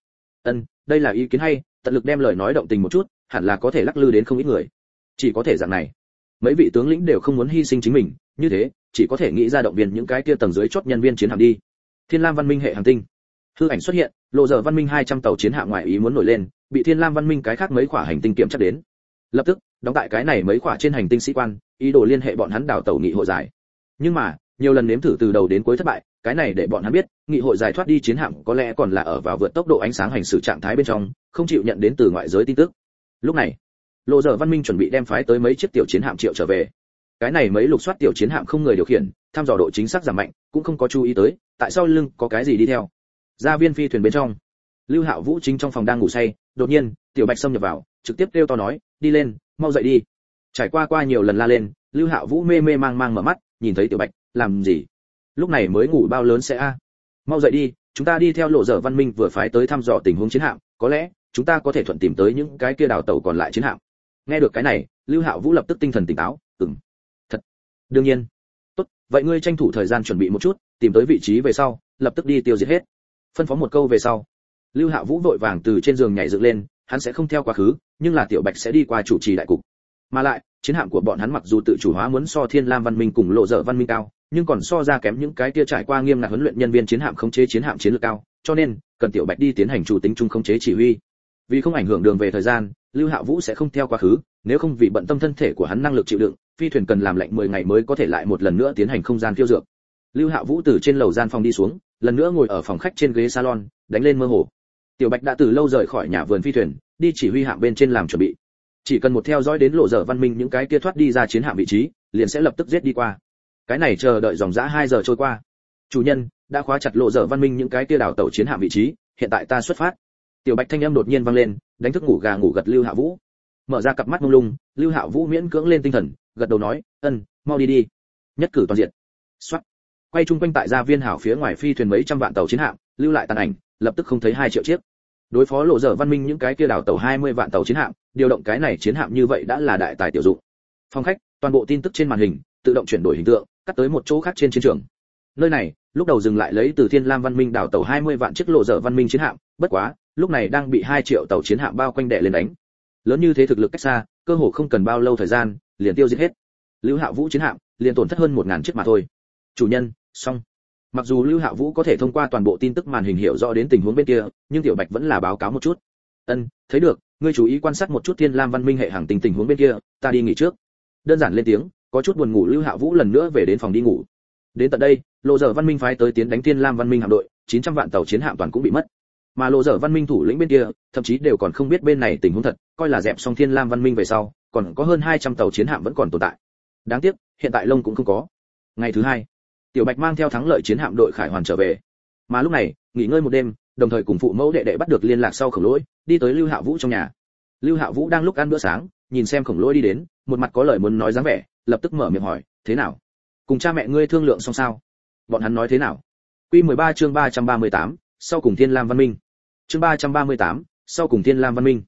Đây là ý kiến hay, tận lực đem lời nói động tình một chút, hẳn là có thể lắc lư đến không ít người. Chỉ có thể dạng này. Mấy vị tướng lĩnh đều không muốn hy sinh chính mình, như thế, chỉ có thể nghĩ ra động viên những cái kia tầng dưới chót nhân viên chiến hạm đi. Thiên Lam văn minh hệ hành tinh. Hư ảnh xuất hiện, lộ dở văn minh 200 tàu chiến hạm ngoại ý muốn nổi lên, bị Thiên Lam văn minh cái khác mấy khỏa hành tinh kiểm tra đến. Lập tức, đóng tại cái này mấy khỏa trên hành tinh sĩ quan, ý đồ liên hệ bọn hắn đảo tàu nghị hội giải. Nhưng mà, nhiều lần nếm thử từ đầu đến cuối thất bại, cái này để bọn hắn biết, nghị hội giải thoát đi chiến hạm có lẽ còn là ở vào vượt tốc độ ánh sáng hành xử trạng thái bên trong, không chịu nhận đến từ ngoại giới tin tức. Lúc này, lộ dở văn minh chuẩn bị đem phái tới mấy chiếc tiểu chiến hạm triệu trở về. Cái này mấy lục soát tiểu chiến hạm không người điều khiển, thăm dò độ chính xác giảm mạnh, cũng không có chú ý tới, tại sao lưng có cái gì đi theo. Gia viên phi thuyền bên trong, Lưu Hạo Vũ chính trong phòng đang ngủ say, đột nhiên, Tiểu Bạch xâm nhập vào, trực tiếp kêu to nói, đi lên, mau dậy đi. Trải qua nhiều lần la lên, Lưu Hạo Vũ mê mê mang mang mở mắt, nhìn thấy Tiểu Bạch, làm gì? Lúc này mới ngủ bao lớn sẽ a? Mau dậy đi, chúng ta đi theo lộ dở văn minh vừa phái tới thăm dò tình huống chiến hạm, có lẽ chúng ta có thể thuận tìm tới những cái kia đào tàu còn lại chiến hạm. Nghe được cái này, Lưu Hạo Vũ lập tức tinh thần tỉnh táo, thật, đương nhiên. Tốt, vậy ngươi tranh thủ thời gian chuẩn bị một chút, tìm tới vị trí về sau, lập tức đi tiêu diệt hết. Phân phó một câu về sau, Lưu Hạo Vũ vội vàng từ trên giường nhảy dựng lên, hắn sẽ không theo quá khứ, nhưng là Tiểu Bạch sẽ đi qua chủ trì đại cục. Mà lại, chiến hạm của bọn hắn mặc dù tự chủ hóa muốn so Thiên Lam văn minh cùng lộ dở văn minh cao, nhưng còn so ra kém những cái kia trải qua nghiêm ngặt huấn luyện nhân viên chiến hạm khống chế chiến hạm chiến lược cao, cho nên cần Tiểu Bạch đi tiến hành chủ tính chung khống chế chỉ huy. Vì không ảnh hưởng đường về thời gian, Lưu Hạo Vũ sẽ không theo quá khứ, nếu không vì bận tâm thân thể của hắn năng lực chịu đựng, phi thuyền cần làm lệnh 10 ngày mới có thể lại một lần nữa tiến hành không gian phiêu dược. Lưu Hạo Vũ từ trên lầu gian phòng đi xuống, lần nữa ngồi ở phòng khách trên ghế salon, đánh lên mơ hồ. Tiểu Bạch đã từ lâu rời khỏi nhà vườn phi thuyền, đi chỉ huy hạm bên trên làm chuẩn bị. Chỉ cần một theo dõi đến lộ dở văn minh những cái kia thoát đi ra chiến hạm vị trí, liền sẽ lập tức giết đi qua. Cái này chờ đợi dòng dã 2 giờ trôi qua. Chủ nhân đã khóa chặt lộ dở văn minh những cái kia đảo tàu chiến hạm vị trí, hiện tại ta xuất phát. Tiểu Bạch thanh âm đột nhiên vang lên, đánh thức ngủ gà ngủ gật Lưu Hạ Vũ. Mở ra cặp mắt mông lung, Lưu Hạ Vũ miễn cưỡng lên tinh thần, gật đầu nói, mau đi đi. Nhất cử toàn diện. Soát. Quay chung quanh tại gia viên hảo phía ngoài phi thuyền mấy trăm vạn tàu chiến hạm, lưu lại tàn ảnh, lập tức không thấy 2 triệu chiếc. Đối phó lộ dở văn minh những cái kia đảo tàu 20 vạn tàu chiến hạm, điều động cái này chiến hạm như vậy đã là đại tài tiểu dụng. Phòng khách, toàn bộ tin tức trên màn hình tự động chuyển đổi hình tượng, cắt tới một chỗ khác trên chiến trường. Nơi này, lúc đầu dừng lại lấy từ Thiên Lam văn minh đảo tàu 20 vạn chiếc lộ dở văn minh chiến hạm, bất quá, lúc này đang bị 2 triệu tàu chiến hạm bao quanh đè lên đánh. Lớn như thế thực lực cách xa, cơ hồ không cần bao lâu thời gian, liền tiêu diệt hết. Lưu Hạ Vũ chiến hạm, liền tổn thất hơn 1000 chiếc mà thôi. Chủ nhân, xong. Mặc dù Lưu Hạ Vũ có thể thông qua toàn bộ tin tức màn hình hiểu rõ đến tình huống bên kia, nhưng Tiểu Bạch vẫn là báo cáo một chút. Thấy được, ngươi chú ý quan sát một chút Thiên Lam văn minh hệ hành tinh tình huống bên kia, ta đi nghỉ trước. Đơn giản lên tiếng, có chút buồn ngủ Lưu Hạ Vũ lần nữa về đến phòng đi ngủ. Đến tận đây, lộ dở văn minh phái tới tiến đánh Thiên Lam văn minh hạm đội, 900 vạn tàu chiến hạm toàn cũng bị mất. Mà lộ dở văn minh thủ lĩnh bên kia, thậm chí đều còn không biết bên này tình huống thật, coi là dẹp xong Thiên Lam văn minh về sau, còn có hơn 200 tàu chiến hạm vẫn còn tồn tại. Đáng tiếc, hiện tại lông cũng không có. Ngày thứ 2, Tiểu Bạch mang theo thắng lợi chiến hạm đội khải hoàn trở về. Mà lúc này, nghỉ ngơi một đêm, đồng thời cùng phụ mẫu đệ đệ bắt được liên lạc sau Khổng Lỗi, đi tới Lưu Hạ Vũ trong nhà. Lưu Hạ Vũ đang lúc ăn bữa sáng, nhìn xem Khổng Lỗi đi đến, một mặt có lời muốn nói dáng vẻ, lập tức mở miệng hỏi, "Thế nào? Cùng cha mẹ ngươi thương lượng xong sao? Bọn hắn nói thế nào?" Quy 13 chương 338, sau cùng Thiên Lam văn minh. Chương 338, sau cùng Thiên Lam văn minh.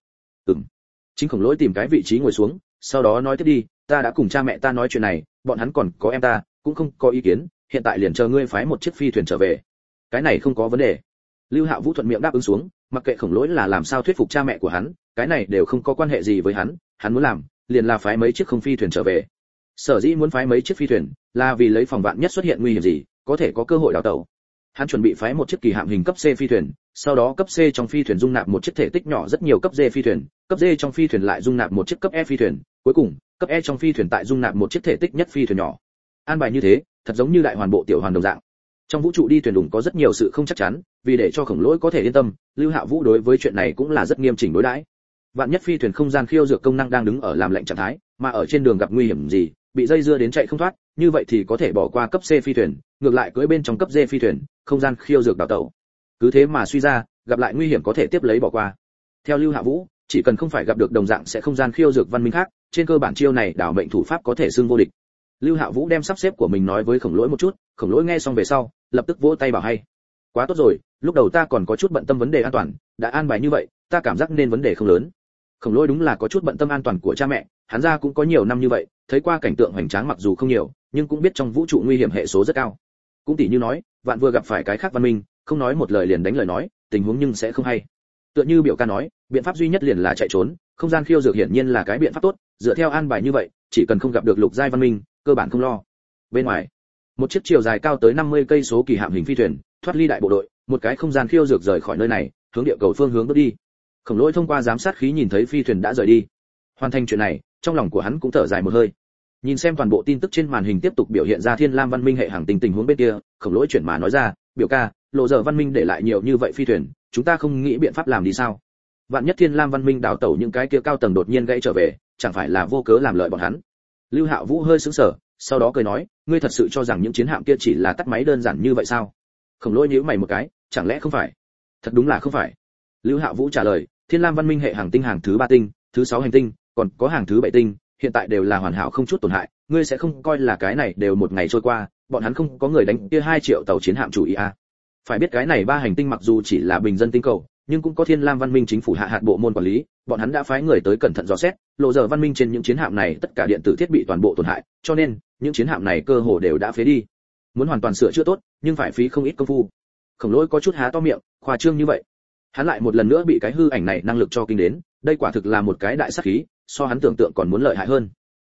Chính Khổng Lỗi tìm cái vị trí ngồi xuống, sau đó nói tiếp đi, "Ta đã cùng cha mẹ ta nói chuyện này, bọn hắn còn có em ta, cũng không có ý kiến, hiện tại liền chờ ngươi phái một chiếc phi thuyền trở về." Cái này không có vấn đề. Lưu Hạ Vũ thuận miệng đáp ứng xuống, mặc kệ Khổng Lỗi là làm sao thuyết phục cha mẹ của hắn, cái này đều không có quan hệ gì với hắn muốn làm, liền là phái mấy chiếc không phi thuyền trở về. Sở dĩ muốn phái mấy chiếc phi thuyền, là vì lấy phòng vạn nhất xuất hiện nguy hiểm gì, có thể có cơ hội đào tẩu. Hắn chuẩn bị phái một chiếc kỳ hạm hình cấp C phi thuyền, sau đó cấp C trong phi thuyền dung nạp một chiếc thể tích nhỏ rất nhiều cấp D phi thuyền, cấp D trong phi thuyền lại dung nạp một chiếc cấp E phi thuyền, cuối cùng, cấp E trong phi thuyền tại dung nạp một chiếc thể tích nhất phi thuyền nhỏ. An bài như thế, thật giống như đại hoàn bộ tiểu hoàn đồng dạng. Trong vũ trụ đi thuyền đủng có rất nhiều sự không chắc chắn, vì để cho Khổng Lỗi có thể yên tâm, Lưu Hạ Vũ đối với chuyện này cũng là rất nghiêm chỉnh đối đãi. Vạn nhất phi thuyền không gian khiêu dược công năng đang đứng ở làm lệnh trạng thái, mà ở trên đường gặp nguy hiểm gì, bị dây dưa đến chạy không thoát, như vậy thì có thể bỏ qua cấp C phi thuyền, ngược lại cưỡi bên trong cấp D phi thuyền, không gian khiêu dược đào tẩu. Cứ thế mà suy ra, gặp lại nguy hiểm có thể tiếp lấy bỏ qua. Theo Lưu Hạ Vũ, chỉ cần không phải gặp được đồng dạng sẽ không gian khiêu dược văn minh khác, trên cơ bản chiêu này đảo mệnh thủ pháp có thể xưng vô địch. Lưu Hạ Vũ đem sắp xếp của mình nói với Khổng Lỗi một chút, Khổng Lỗi nghe xong về sau, lập tức vỗ tay bảo hay. Quá tốt rồi, lúc đầu ta còn có chút bận tâm vấn đề an toàn, đã an bài như vậy, ta cảm giác nên vấn đề không lớn. Khổng Lỗi đúng là có chút bận tâm an toàn của cha mẹ, hắn ra cũng có nhiều năm như vậy, thấy qua cảnh tượng hoành tráng mặc dù không nhiều, nhưng cũng biết trong vũ trụ nguy hiểm hệ số rất cao. Cũng tỉ như nói, vạn vừa gặp phải cái khác văn minh, không nói một lời liền đánh lời nói, tình huống nhưng sẽ không hay. Tựa như biểu ca nói, biện pháp duy nhất liền là chạy trốn, không gian khiêu dược hiển nhiên là cái biện pháp tốt, dựa theo an bài như vậy, chỉ cần không gặp được lục giai văn minh, cơ bản không lo. Bên ngoài, một chiếc chiều dài cao tới 50 cây số kỳ hạm hình phi thuyền, thoát ly đại bộ đội, một cái không gian khiêu dược rời khỏi nơi này, hướng địa cầu phương hướng bước đi. Khổng Lỗi thông qua giám sát khí nhìn thấy phi thuyền đã rời đi. Hoàn thành chuyện này, trong lòng của hắn cũng thở dài một hơi. Nhìn xem toàn bộ tin tức trên màn hình tiếp tục biểu hiện ra Thiên Lam văn minh hệ hành tinh tình huống bên kia, Khổng Lỗi chuyển mà nói ra, "Biểu ca, lộ dở văn minh để lại nhiều như vậy phi thuyền, chúng ta không nghĩ biện pháp làm đi sao? Vạn nhất Thiên Lam văn minh đào tẩu những cái kia cao tầng đột nhiên gãy trở về, chẳng phải là vô cớ làm lợi bọn hắn." Lưu Hạ Vũ hơi sững sờ, sau đó cười nói, "Ngươi thật sự cho rằng những chiến hạm kia chỉ là tắt máy đơn giản như vậy sao?" Khổng Lỗi nhíu mày một cái, "Chẳng lẽ không phải?" "Thật đúng là không phải." Lưu Hạ Vũ trả lời, "Thiên Lam văn minh hệ hành tinh hàng thứ 3 tinh, thứ 6 hành tinh, còn có hàng thứ 7 tinh, hiện tại đều là hoàn hảo không chút tổn hại, ngươi sẽ không coi là cái này đều một ngày trôi qua, bọn hắn không có người đánh kia 2 triệu tàu chiến hạm chủ ý à? Phải biết cái này 3 hành tinh mặc dù chỉ là bình dân tinh cầu, nhưng cũng có Thiên Lam văn minh chính phủ hạ hạt bộ môn quản lý, bọn hắn đã phái người tới cẩn thận dò xét, lộ dở văn minh trên những chiến hạm này tất cả điện tử thiết bị toàn bộ tổn hại, cho nên những chiến hạm này cơ hồ đều đã phế đi. Muốn hoàn toàn sửa chữa tốt, nhưng phải phí không ít công phu." Khổng Lỗi có chút há to miệng, khoa trương như vậy. Hắn lại một lần nữa bị cái hư ảnh này năng lực cho kinh đến, đây quả thực là một cái đại sát khí, so hắn tưởng tượng còn muốn lợi hại hơn.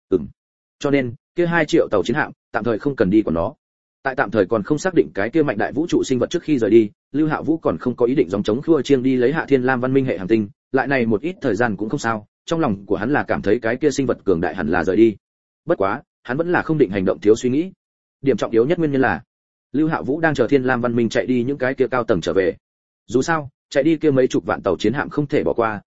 Cho nên, kia 2 triệu tàu chiến hạm, tạm thời không cần đi của nó. Tại tạm thời còn không xác định cái kia mạnh đại vũ trụ sinh vật trước khi rời đi, Lưu Hạ Vũ còn không có ý định gióng chống khua chiêng đi lấy Hạ Thiên Lam văn minh hệ hành tinh, lại này một ít thời gian cũng không sao, trong lòng của hắn là cảm thấy cái kia sinh vật cường đại hẳn là rời đi. Bất quá, hắn vẫn là không định hành động thiếu suy nghĩ. Điểm trọng yếu nhất nguyên nhân là, Lưu Hạ Vũ đang chờ Thiên Lam văn minh chạy đi những cái kia cao tầng trở về. Dù sao, chạy đi kia mấy chục vạn tàu chiến hạm không thể bỏ qua,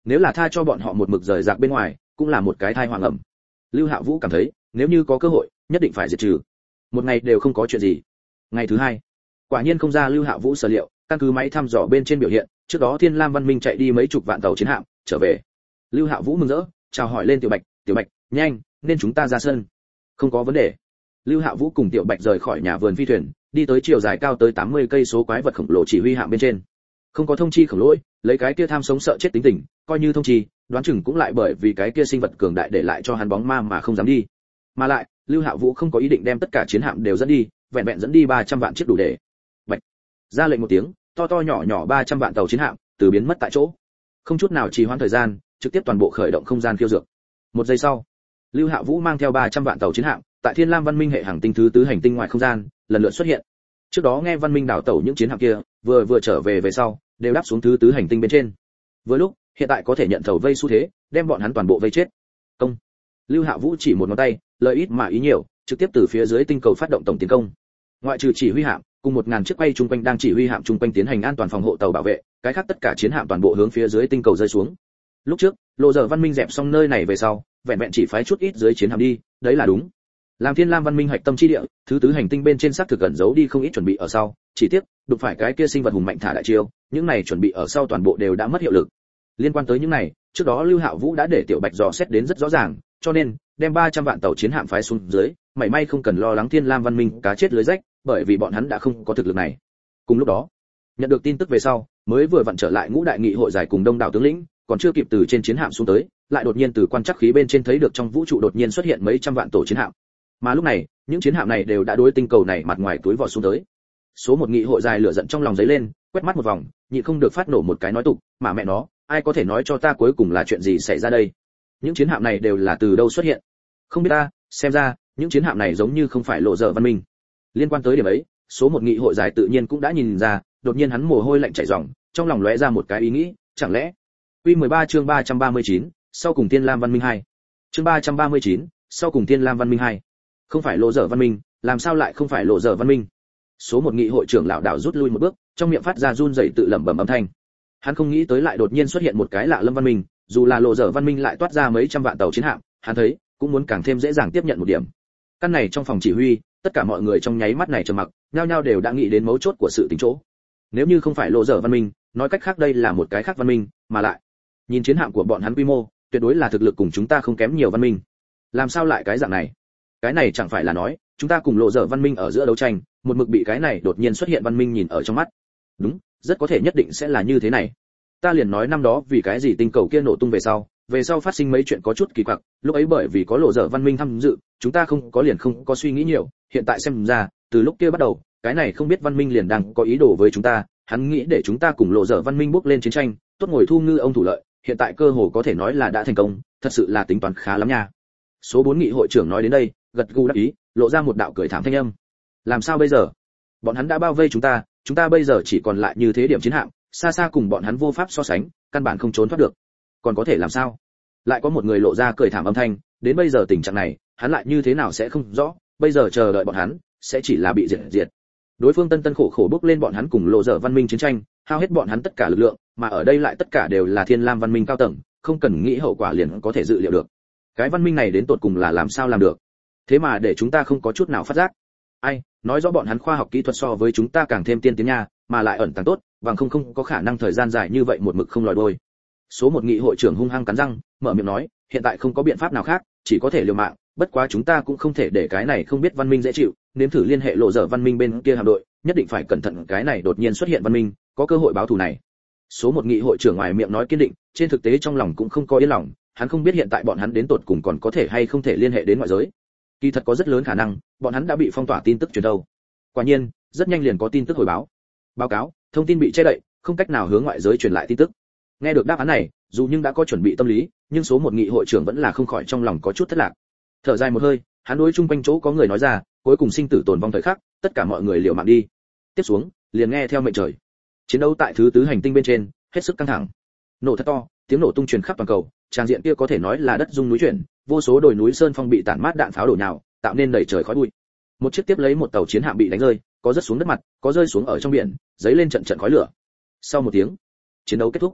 nếu là tha cho bọn họ một mực rời rạc bên ngoài cũng là một cái tai họa ngầm. Lưu Hạ Vũ cảm thấy nếu như có cơ hội nhất định phải diệt trừ. Một ngày đều không có chuyện gì. Ngày thứ hai, quả nhiên không ra Lưu Hạ Vũ sở liệu, căn cứ máy thăm dò bên trên biểu hiện, trước đó Thiên Lam Văn Minh chạy đi mấy chục vạn tàu chiến hạm trở về. Lưu Hạ Vũ mừng rỡ, chào hỏi lên Tiểu Bạch, nhanh, nên chúng ta ra sân. Không có vấn đề. Lưu Hạ Vũ cùng Tiểu Bạch rời khỏi nhà vườn phi thuyền, đi tới chiều dài cao tới 80 cây số quái vật khổng lồ chỉ huy hạm bên trên. Không có thông chi khổng lỗi, lấy cái kia tham sống sợ chết tính tình, coi như thông chi, đoán chừng cũng lại bởi vì cái kia sinh vật cường đại để lại cho hắn bóng ma mà không dám đi. Mà lại, Lưu Hạ Vũ không có ý định đem tất cả chiến hạm đều dẫn đi, vẹn vẹn dẫn đi 300 vạn chiếc đủ để. Bạch. Ra lệnh một tiếng, to to nhỏ nhỏ 300 vạn tàu chiến hạm, từ biến mất tại chỗ. Không chút nào trì hoãn thời gian, trực tiếp toàn bộ khởi động không gian khiêu dược. Một giây sau, Lưu Hạ Vũ mang theo 300 vạn tàu chiến hạm, tại Thiên Lam Văn Minh hệ hành tinh thứ tứ hành tinh ngoài không gian, lần lượt xuất hiện. Trước đó nghe Văn Minh đảo tàu những chiến hạm kia, vừa trở về sau, đều đáp xuống thứ tứ hành tinh bên trên. Vừa lúc, hiện tại có thể nhận thầu vây xu thế, đem bọn hắn toàn bộ vây chết. Công. Lưu Hạ Vũ chỉ một ngón tay, lợi ít mà ý nhiều, trực tiếp từ phía dưới tinh cầu phát động tổng tiến công. Ngoại trừ chỉ huy hạm, cùng 1000 chiếc quay trung quanh đang chỉ huy hạm trung quanh tiến hành an toàn phòng hộ tàu bảo vệ, cái khác tất cả chiến hạm toàn bộ hướng phía dưới tinh cầu rơi xuống. Lúc trước, Lộ Dở Văn Minh dẹp xong nơi này về sau, vẹn vẹn chỉ phái chút ít dưới chiến hạm đi, đấy là đúng. Làm Thiên Lam Văn Minh hạch tâm chi địa, thứ tứ hành tinh bên trên xác thực ẩn giấu đi không ít chuẩn bị ở sau, chỉ tiếc, đụng phải cái kia sinh vật hùng mạnh thả đại chiêu, những này chuẩn bị ở sau toàn bộ đều đã mất hiệu lực. Liên quan tới những này, trước đó Lưu Hạo Vũ đã để Tiểu Bạch dò xét đến rất rõ ràng, cho nên đem 300 vạn tàu chiến hạm phái xuống dưới, mảy may không cần lo lắng Thiên Lam Văn Minh cá chết lưới rách, bởi vì bọn hắn đã không có thực lực này. Cùng lúc đó, nhận được tin tức về sau, mới vừa vặn trở lại Ngũ Đại Nghị hội giải cùng đông đảo tướng lĩnh, còn chưa kịp từ trên chiến hạm xuống tới, lại đột nhiên từ quan trắc khí bên trên thấy được trong vũ trụ đột nhiên xuất hiện mấy trăm vạn tổ chiến hạm. Mà lúc này, những chiến hạm này đều đã đối tinh cầu này mặt ngoài túi vỏ xuống tới. Số một nghị hội dài lửa giận trong lòng dấy lên, quét mắt một vòng, nhịn không được phát nổ một cái nói tục, mà mẹ nó, ai có thể nói cho ta cuối cùng là chuyện gì xảy ra đây? Những chiến hạm này đều là từ đâu xuất hiện? Không biết ta, xem ra, những chiến hạm này giống như không phải Lộ Dở Văn Minh. Liên quan tới điểm ấy, số một nghị hội dài tự nhiên cũng đã nhìn ra, đột nhiên hắn mồ hôi lạnh chảy ròng, trong lòng lóe ra một cái ý nghĩ, chẳng lẽ Quy 13 chương 339, sau cùng Thiên Lam Văn Minh 2. Chương 339, sau cùng Thiên Lam Văn Minh 2. Không phải Lộ Dở Văn Minh, làm sao lại không phải Lộ Dở Văn Minh? Số một nghị hội trưởng lão đảo rút lui một bước, trong miệng phát ra run rẩy tự lẩm bẩm âm thanh. Hắn không nghĩ tới lại đột nhiên xuất hiện một cái lạ lâm văn minh, dù là Lộ Dở Văn Minh lại toát ra mấy trăm vạn tàu chiến hạm, hắn thấy cũng muốn càng thêm dễ dàng tiếp nhận một điểm. Căn này trong phòng chỉ huy, tất cả mọi người trong nháy mắt này trầm mặc, nhao nhao đều đã nghĩ đến mấu chốt của sự tình chỗ. Nếu như không phải Lộ Dở Văn Minh, nói cách khác đây là một cái khác văn minh, mà lại nhìn chiến hạm của bọn hắn quy mô, tuyệt đối là thực lực cùng chúng ta không kém nhiều văn minh. Làm sao lại cái dạng này? Cái này chẳng phải là nói, chúng ta cùng Lộ Dở Văn Minh ở giữa đấu tranh, một mực bị cái này đột nhiên xuất hiện văn minh nhìn ở trong mắt. Đúng, rất có thể nhất định sẽ là như thế này. Ta liền nói năm đó vì cái gì tinh cầu kia nổ tung về sau phát sinh mấy chuyện có chút kỳ quặc, lúc ấy bởi vì có Lộ Dở Văn Minh tham dự, chúng ta không có suy nghĩ nhiều, hiện tại xem ra, từ lúc kia bắt đầu, cái này không biết văn minh liền đang có ý đồ với chúng ta, hắn nghĩ để chúng ta cùng Lộ Dở Văn Minh bước lên chiến tranh, tốt ngồi thu ngư ông thủ lợi, hiện tại cơ hồ có thể nói là đã thành công, thật sự là tính toán khá lắm nha. Số 4 nghị hội trưởng nói đến đây, gật gù đáp ý, lộ ra một đạo cười thảm thanh âm. Làm sao bây giờ? Bọn hắn đã bao vây chúng ta bây giờ chỉ còn lại như thế điểm chiến hạm, xa xa cùng bọn hắn vô pháp so sánh, căn bản không trốn thoát được. Còn có thể làm sao? Lại có một người lộ ra cười thảm âm thanh, đến bây giờ tình trạng này, hắn lại như thế nào sẽ không rõ, bây giờ chờ đợi bọn hắn sẽ chỉ là bị diệt. Đối phương tân khổ bước lên bọn hắn cùng Lộ Dở Văn Minh chiến tranh, hao hết bọn hắn tất cả lực lượng, mà ở đây lại tất cả đều là Thiên Lam Văn Minh cao tầng, không cần nghĩ hậu quả liền có thể dự liệu được. Cái văn minh này đến tột cùng là làm sao làm được? Thế mà để chúng ta không có chút nào phát giác. Ai, nói rõ bọn hắn khoa học kỹ thuật so với chúng ta càng thêm tiên tiến nha, mà lại ẩn tàng tốt, bằng không có khả năng thời gian dài như vậy một mực không lòi đuôi. Số một nghị hội trưởng hung hăng cắn răng, mở miệng nói, hiện tại không có biện pháp nào khác, chỉ có thể liều mạng, bất quá chúng ta cũng không thể để cái này không biết văn minh dễ chịu, nếm thử liên hệ Lộ Dở Văn Minh bên kia hạm đội, nhất định phải cẩn thận cái này đột nhiên xuất hiện văn minh, có cơ hội báo thù này. Số một nghị hội trưởng ngoài miệng nói kiên định, trên thực tế trong lòng cũng không có yên lòng, hắn không biết hiện tại bọn hắn đến tột cùng còn có thể hay không thể liên hệ đến ngoại giới. Kỳ thật có rất lớn khả năng, bọn hắn đã bị phong tỏa tin tức truyền đâu. Quả nhiên, rất nhanh liền có tin tức hồi báo. Báo cáo, thông tin bị che đậy, không cách nào hướng ngoại giới truyền lại tin tức. Nghe được đáp án này, dù nhưng đã có chuẩn bị tâm lý, nhưng số một nghị hội trưởng vẫn là không khỏi trong lòng có chút thất lạc. Thở dài một hơi, hắn đối chung quanh chỗ có người nói ra, cuối cùng sinh tử tồn vong thời khắc, tất cả mọi người liều mạng đi. Tiếp xuống, liền nghe theo mệnh trời. Chiến đấu tại thứ tứ hành tinh bên trên, hết sức căng thẳng. Nổ thật to, tiếng nổ tung truyền khắp toàn cầu, tràng diện kia có thể nói là đất rung núi chuyển, vô số đồi núi sơn phong bị tản mát đạn pháo đổ nhào, tạo nên đầy trời khói bụi. Một chiếc tiếp lấy một tàu chiến hạm bị đánh rơi, có rớt xuống đất mặt, có rơi xuống ở trong biển, giấy lên trận trận khói lửa. Sau một tiếng, chiến đấu kết thúc.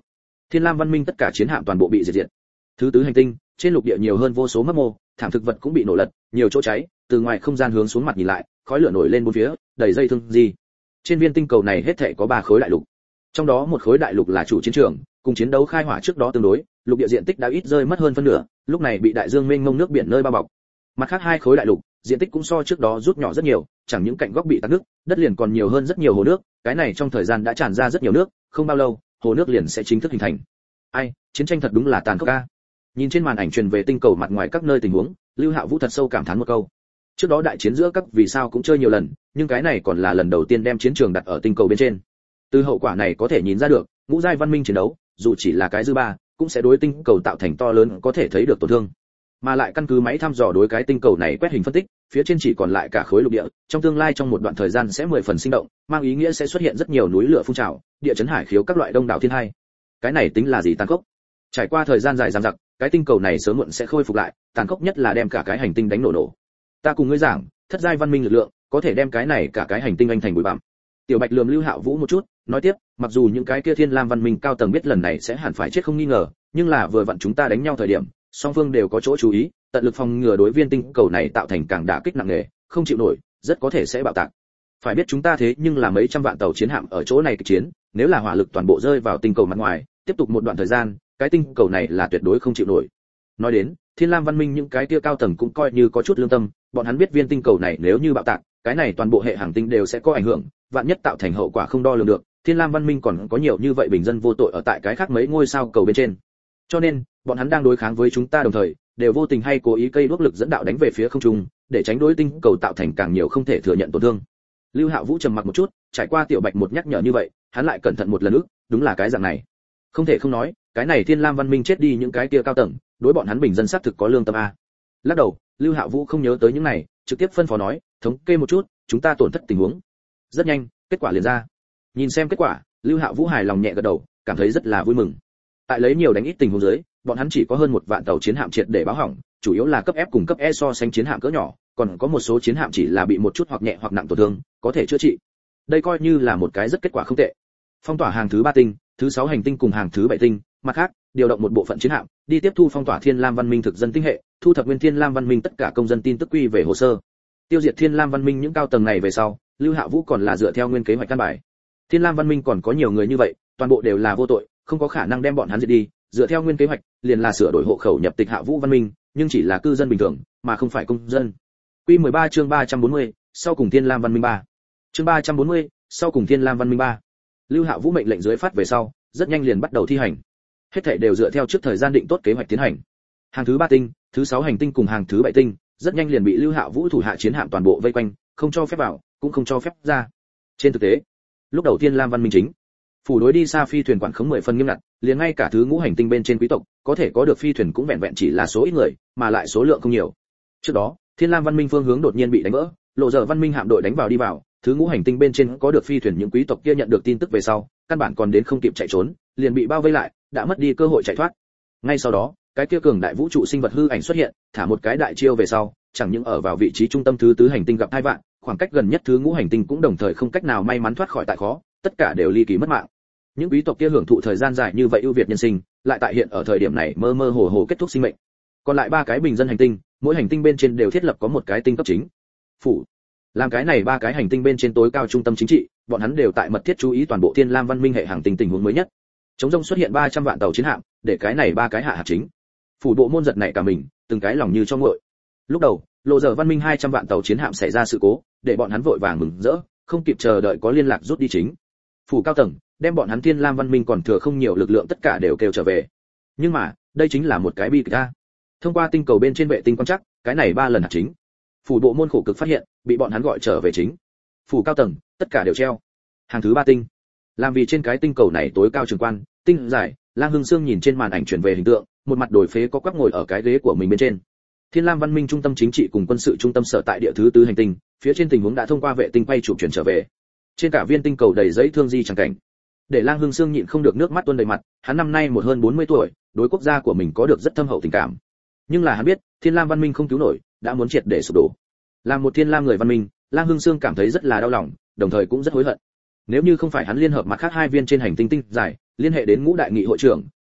Thiên Lam văn minh tất cả chiến hạm toàn bộ bị diệt. Thứ tứ hành tinh, trên lục địa nhiều hơn vô số mấp mô, thảm thực vật cũng bị nổ lật, nhiều chỗ cháy, từ ngoài không gian hướng xuống mặt nhìn lại, khói lửa nổi lên bốn phía, đầy dây thương gì. Trên viên tinh cầu này hết thảy có 3 khối đại lục. Trong đó một khối đại lục là chủ chiến trường, cùng chiến đấu khai hỏa trước đó tương đối, lục địa diện tích đã ít rơi mất hơn phân nửa, lúc này bị đại dương mênh mông nước biển nơi bao bọc. Mặt khác 2 khối đại lục, diện tích cũng so trước đó rút nhỏ rất nhiều, chẳng những cạnh góc bị tắc nước, đất liền còn nhiều hơn rất nhiều hồ nước, cái này trong thời gian đã tràn ra rất nhiều nước, không bao lâu, hồ nước liền sẽ chính thức hình thành. Ai, chiến tranh thật đúng là tàn khốc a. Nhìn trên màn ảnh truyền về tinh cầu mặt ngoài các nơi tình huống, Lưu Hạo Vũ thật sâu cảm thán một câu. Trước đó đại chiến giữa các vì sao cũng chơi nhiều lần, nhưng cái này còn là lần đầu tiên đem chiến trường đặt ở tinh cầu bên trên. Từ hậu quả này có thể nhìn ra được, ngũ giai văn minh chiến đấu, dù chỉ là cái dư ba, cũng sẽ đối tinh cầu tạo thành to lớn có thể thấy được tổn thương. Mà lại căn cứ máy thăm dò đối cái tinh cầu này quét hình phân tích, phía trên chỉ còn lại cả khối lục địa, trong tương lai trong một đoạn thời gian sẽ 10 phần sinh động, mang ý nghĩa sẽ xuất hiện rất nhiều núi lửa phun trào, địa chấn hải khiếu các loại đông đảo thiên hai. Cái này tính là gì tàn khốc? Trải qua thời gian dài dằng dặc, cái tinh cầu này sớm muộn sẽ khôi phục lại, tàn khốc nhất là đem cả cái hành tinh đánh nổ. Ta cùng ngươi giảng, thất giai văn minh lực lượng, có thể đem cái này cả cái hành tinh anh thành bụi bặm. Tiểu Bạch lườm Lưu Hạo Vũ một chút, nói tiếp, mặc dù những cái kia Thiên Lam văn minh cao tầng biết lần này sẽ hẳn phải chết không nghi ngờ, nhưng là vừa vặn chúng ta đánh nhau thời điểm, song phương đều có chỗ chú ý, tận lực phòng ngừa đối viên tinh cầu này tạo thành càng đả kích nặng nề, không chịu nổi, rất có thể sẽ bạo tạc. Phải biết chúng ta thế nhưng là mấy trăm vạn tàu chiến hạm ở chỗ này kịch chiến, nếu là hỏa lực toàn bộ rơi vào tinh cầu mặt ngoài, tiếp tục một đoạn thời gian, cái tinh cầu này là tuyệt đối không chịu nổi. Nói đến, Thiên Lam văn minh những cái kia cao tầng cũng coi như có chút lương tâm, bọn hắn biết viên tinh cầu này nếu như bạo tạc, cái này toàn bộ hệ hành tinh đều sẽ có ảnh hưởng, vạn nhất tạo thành hậu quả không đo lường được, Thiên Lam văn minh còn có nhiều như vậy bình dân vô tội ở tại cái khác mấy ngôi sao cầu bên trên. Cho nên, bọn hắn đang đối kháng với chúng ta đồng thời, đều vô tình hay cố ý cây đuốc lực dẫn đạo đánh về phía không trung, để tránh đối tinh cầu tạo thành càng nhiều không thể thừa nhận tổn thương. Lưu Hạo Vũ trầm mặc một chút, trải qua Tiểu Bạch một nhắc nhở như vậy, hắn lại cẩn thận một lần nữa, đúng là cái dạng này. Không thể không nói, cái này Thiên Lam văn minh chết đi những cái kia cao tầng, đối bọn hắn bình dân xác thực có lương tâm a. Lắc đầu, Lưu Hạo Vũ không nhớ tới những này, trực tiếp phân phó nói, thống kê một chút, chúng ta tổn thất tình huống. Rất nhanh, kết quả liền ra. Nhìn xem kết quả, Lưu Hạo Vũ hài lòng nhẹ gật đầu, cảm thấy rất là vui mừng. Tại lấy nhiều đánh ít tình huống dưới, bọn hắn chỉ có hơn 1 vạn tàu chiến hạm triệt để báo hỏng, chủ yếu là cấp F cùng cấp E so sánh chiến hạm cỡ nhỏ, còn có một số chiến hạm chỉ là bị một chút hoặc nhẹ hoặc nặng tổn thương, có thể chữa trị. Đây coi như là một cái rất kết quả không tệ. Phong tỏa hàng thứ 3 tinh, thứ 6 hành tinh cùng hàng thứ 7 tinh, mặt khác, điều động một bộ phận chiến hạm, đi tiếp thu phong tỏa Thiên Lam văn minh thực dân tinh hệ, thu thập nguyên Thiên Lam văn minh tất cả công dân tin tức quy về hồ sơ. Tiêu diệt Thiên Lam văn minh những cao tầng này về sau, Lưu Hạo Vũ còn là dựa theo nguyên kế hoạch căn bài. Thiên Lam văn minh còn có nhiều người như vậy, toàn bộ đều là vô tội, không có khả năng đem bọn hắn diệt đi, dựa theo nguyên kế hoạch, liền là sửa đổi hộ khẩu nhập tịch Hạ Vũ văn minh, nhưng chỉ là cư dân bình thường, mà không phải công dân. Quy 13 chương 340, sau cùng Thiên Lam văn minh 3. Chương 340, sau cùng Thiên Lam văn minh 3. Lưu Hạo Vũ mệnh lệnh dưới phát về sau, rất nhanh liền bắt đầu thi hành. Hết thảy đều dựa theo trước thời gian định tốt kế hoạch tiến hành. Hàng thứ 3 tinh, thứ 6 hành tinh cùng hàng thứ 7 tinh, rất nhanh liền bị Lưu Hạo Vũ thủ hạ chiến hạm toàn bộ vây quanh, không cho phép vào, cũng không cho phép ra. Trên thực tế, lúc đầu Thiên Lam văn minh chính phủ đối đi xa phi thuyền quản khống 10 phần nghiêm ngặt, liền ngay cả thứ ngũ hành tinh bên trên quý tộc, có thể có được phi thuyền cũng vẹn vẹn chỉ là số ít người, mà lại số lượng không nhiều. Trước đó, Thiên Lam văn minh phương hướng đột nhiên bị đánh vỡ, lộ giờ văn minh hạm đội đánh vào đi vào, thứ ngũ hành tinh bên trên có được phi thuyền những quý tộc kia nhận được tin tức về sau, căn bản còn đến không kịp chạy trốn, liền bị bao vây lại, đã mất đi cơ hội chạy thoát. Ngay sau đó, cái kia cường đại vũ trụ sinh vật hư ảnh xuất hiện, thả một cái đại chiêu về sau, chẳng những ở vào vị trí trung tâm thứ tứ hành tinh gặp hai vạn, khoảng cách gần nhất thứ ngũ hành tinh cũng đồng thời không cách nào may mắn thoát khỏi tại khó, tất cả đều ly kỳ mất mạng. Những quý tộc kia hưởng thụ thời gian dài như vậy ưu việt nhân sinh, lại tại hiện ở thời điểm này mơ mơ hồ hồ kết thúc sinh mệnh. Còn lại 3 cái bình dân hành tinh, mỗi hành tinh bên trên đều thiết lập có một cái tinh cấp chính phủ. Làm cái này 3 cái hành tinh bên trên tối cao trung tâm chính trị, bọn hắn đều tại mật thiết chú ý toàn bộ Thiên Lam văn minh hệ hành tinh tình huống mới nhất. Chống rông xuất hiện 300 vạn tàu chiến hạm, để cái này 3 cái hạ hạt chính phủ bộ môn giật nảy cả mình, từng cái lòng như cho nguội. Lúc đầu, lộ giờ văn minh 200 vạn tàu chiến hạm xảy ra sự cố, để bọn hắn vội vàng mừng rỡ, không kịp chờ đợi có liên lạc rút đi chính phủ cao tầng, đem bọn hắn Thiên Lam văn minh còn thừa không nhiều lực lượng tất cả đều kêu trở về. Nhưng mà, đây chính là một cái bi kịch a. Thông qua tinh cầu bên trên vệ tinh quan trắc, cái này 3 lần hạt chính phủ bộ môn khổ cực phát hiện, bị bọn hắn gọi trở về chính phủ cao tầng, tất cả đều treo. Hàng thứ 3 tinh, làm vì trên cái tinh cầu này tối cao trường quan, tinh giải, Lang Hưng Sương nhìn trên màn ảnh chuyển về hình tượng, một mặt đổi phế có quắp ngồi ở cái ghế của mình bên trên. Thiên Lam văn minh trung tâm chính trị cùng quân sự trung tâm sở tại địa thứ tứ hành tinh, phía trên tình huống đã thông qua vệ tinh quay chụp chuyển trở về. Trên cả viên tinh cầu đầy giấy thương di chẳng cảnh. Để Lang Hưng Sương nhịn không được nước mắt tuôn đầy mặt, hắn năm nay một hơn 40 tuổi, đối quốc gia của mình có được rất thâm hậu tình cảm. Nhưng là hắn biết, Thiên Lam văn minh không cứu nổi, đã muốn triệt để sụp đổ. Làm một Thiên Lam người văn minh, Lang Hưng Sương cảm thấy rất là đau lòng, đồng thời cũng rất hối hận. Nếu như không phải hắn liên hợp mặt khác 2 viên trên hành tinh tinh giải, liên hệ đến ngũ đại nghị hội trưởng,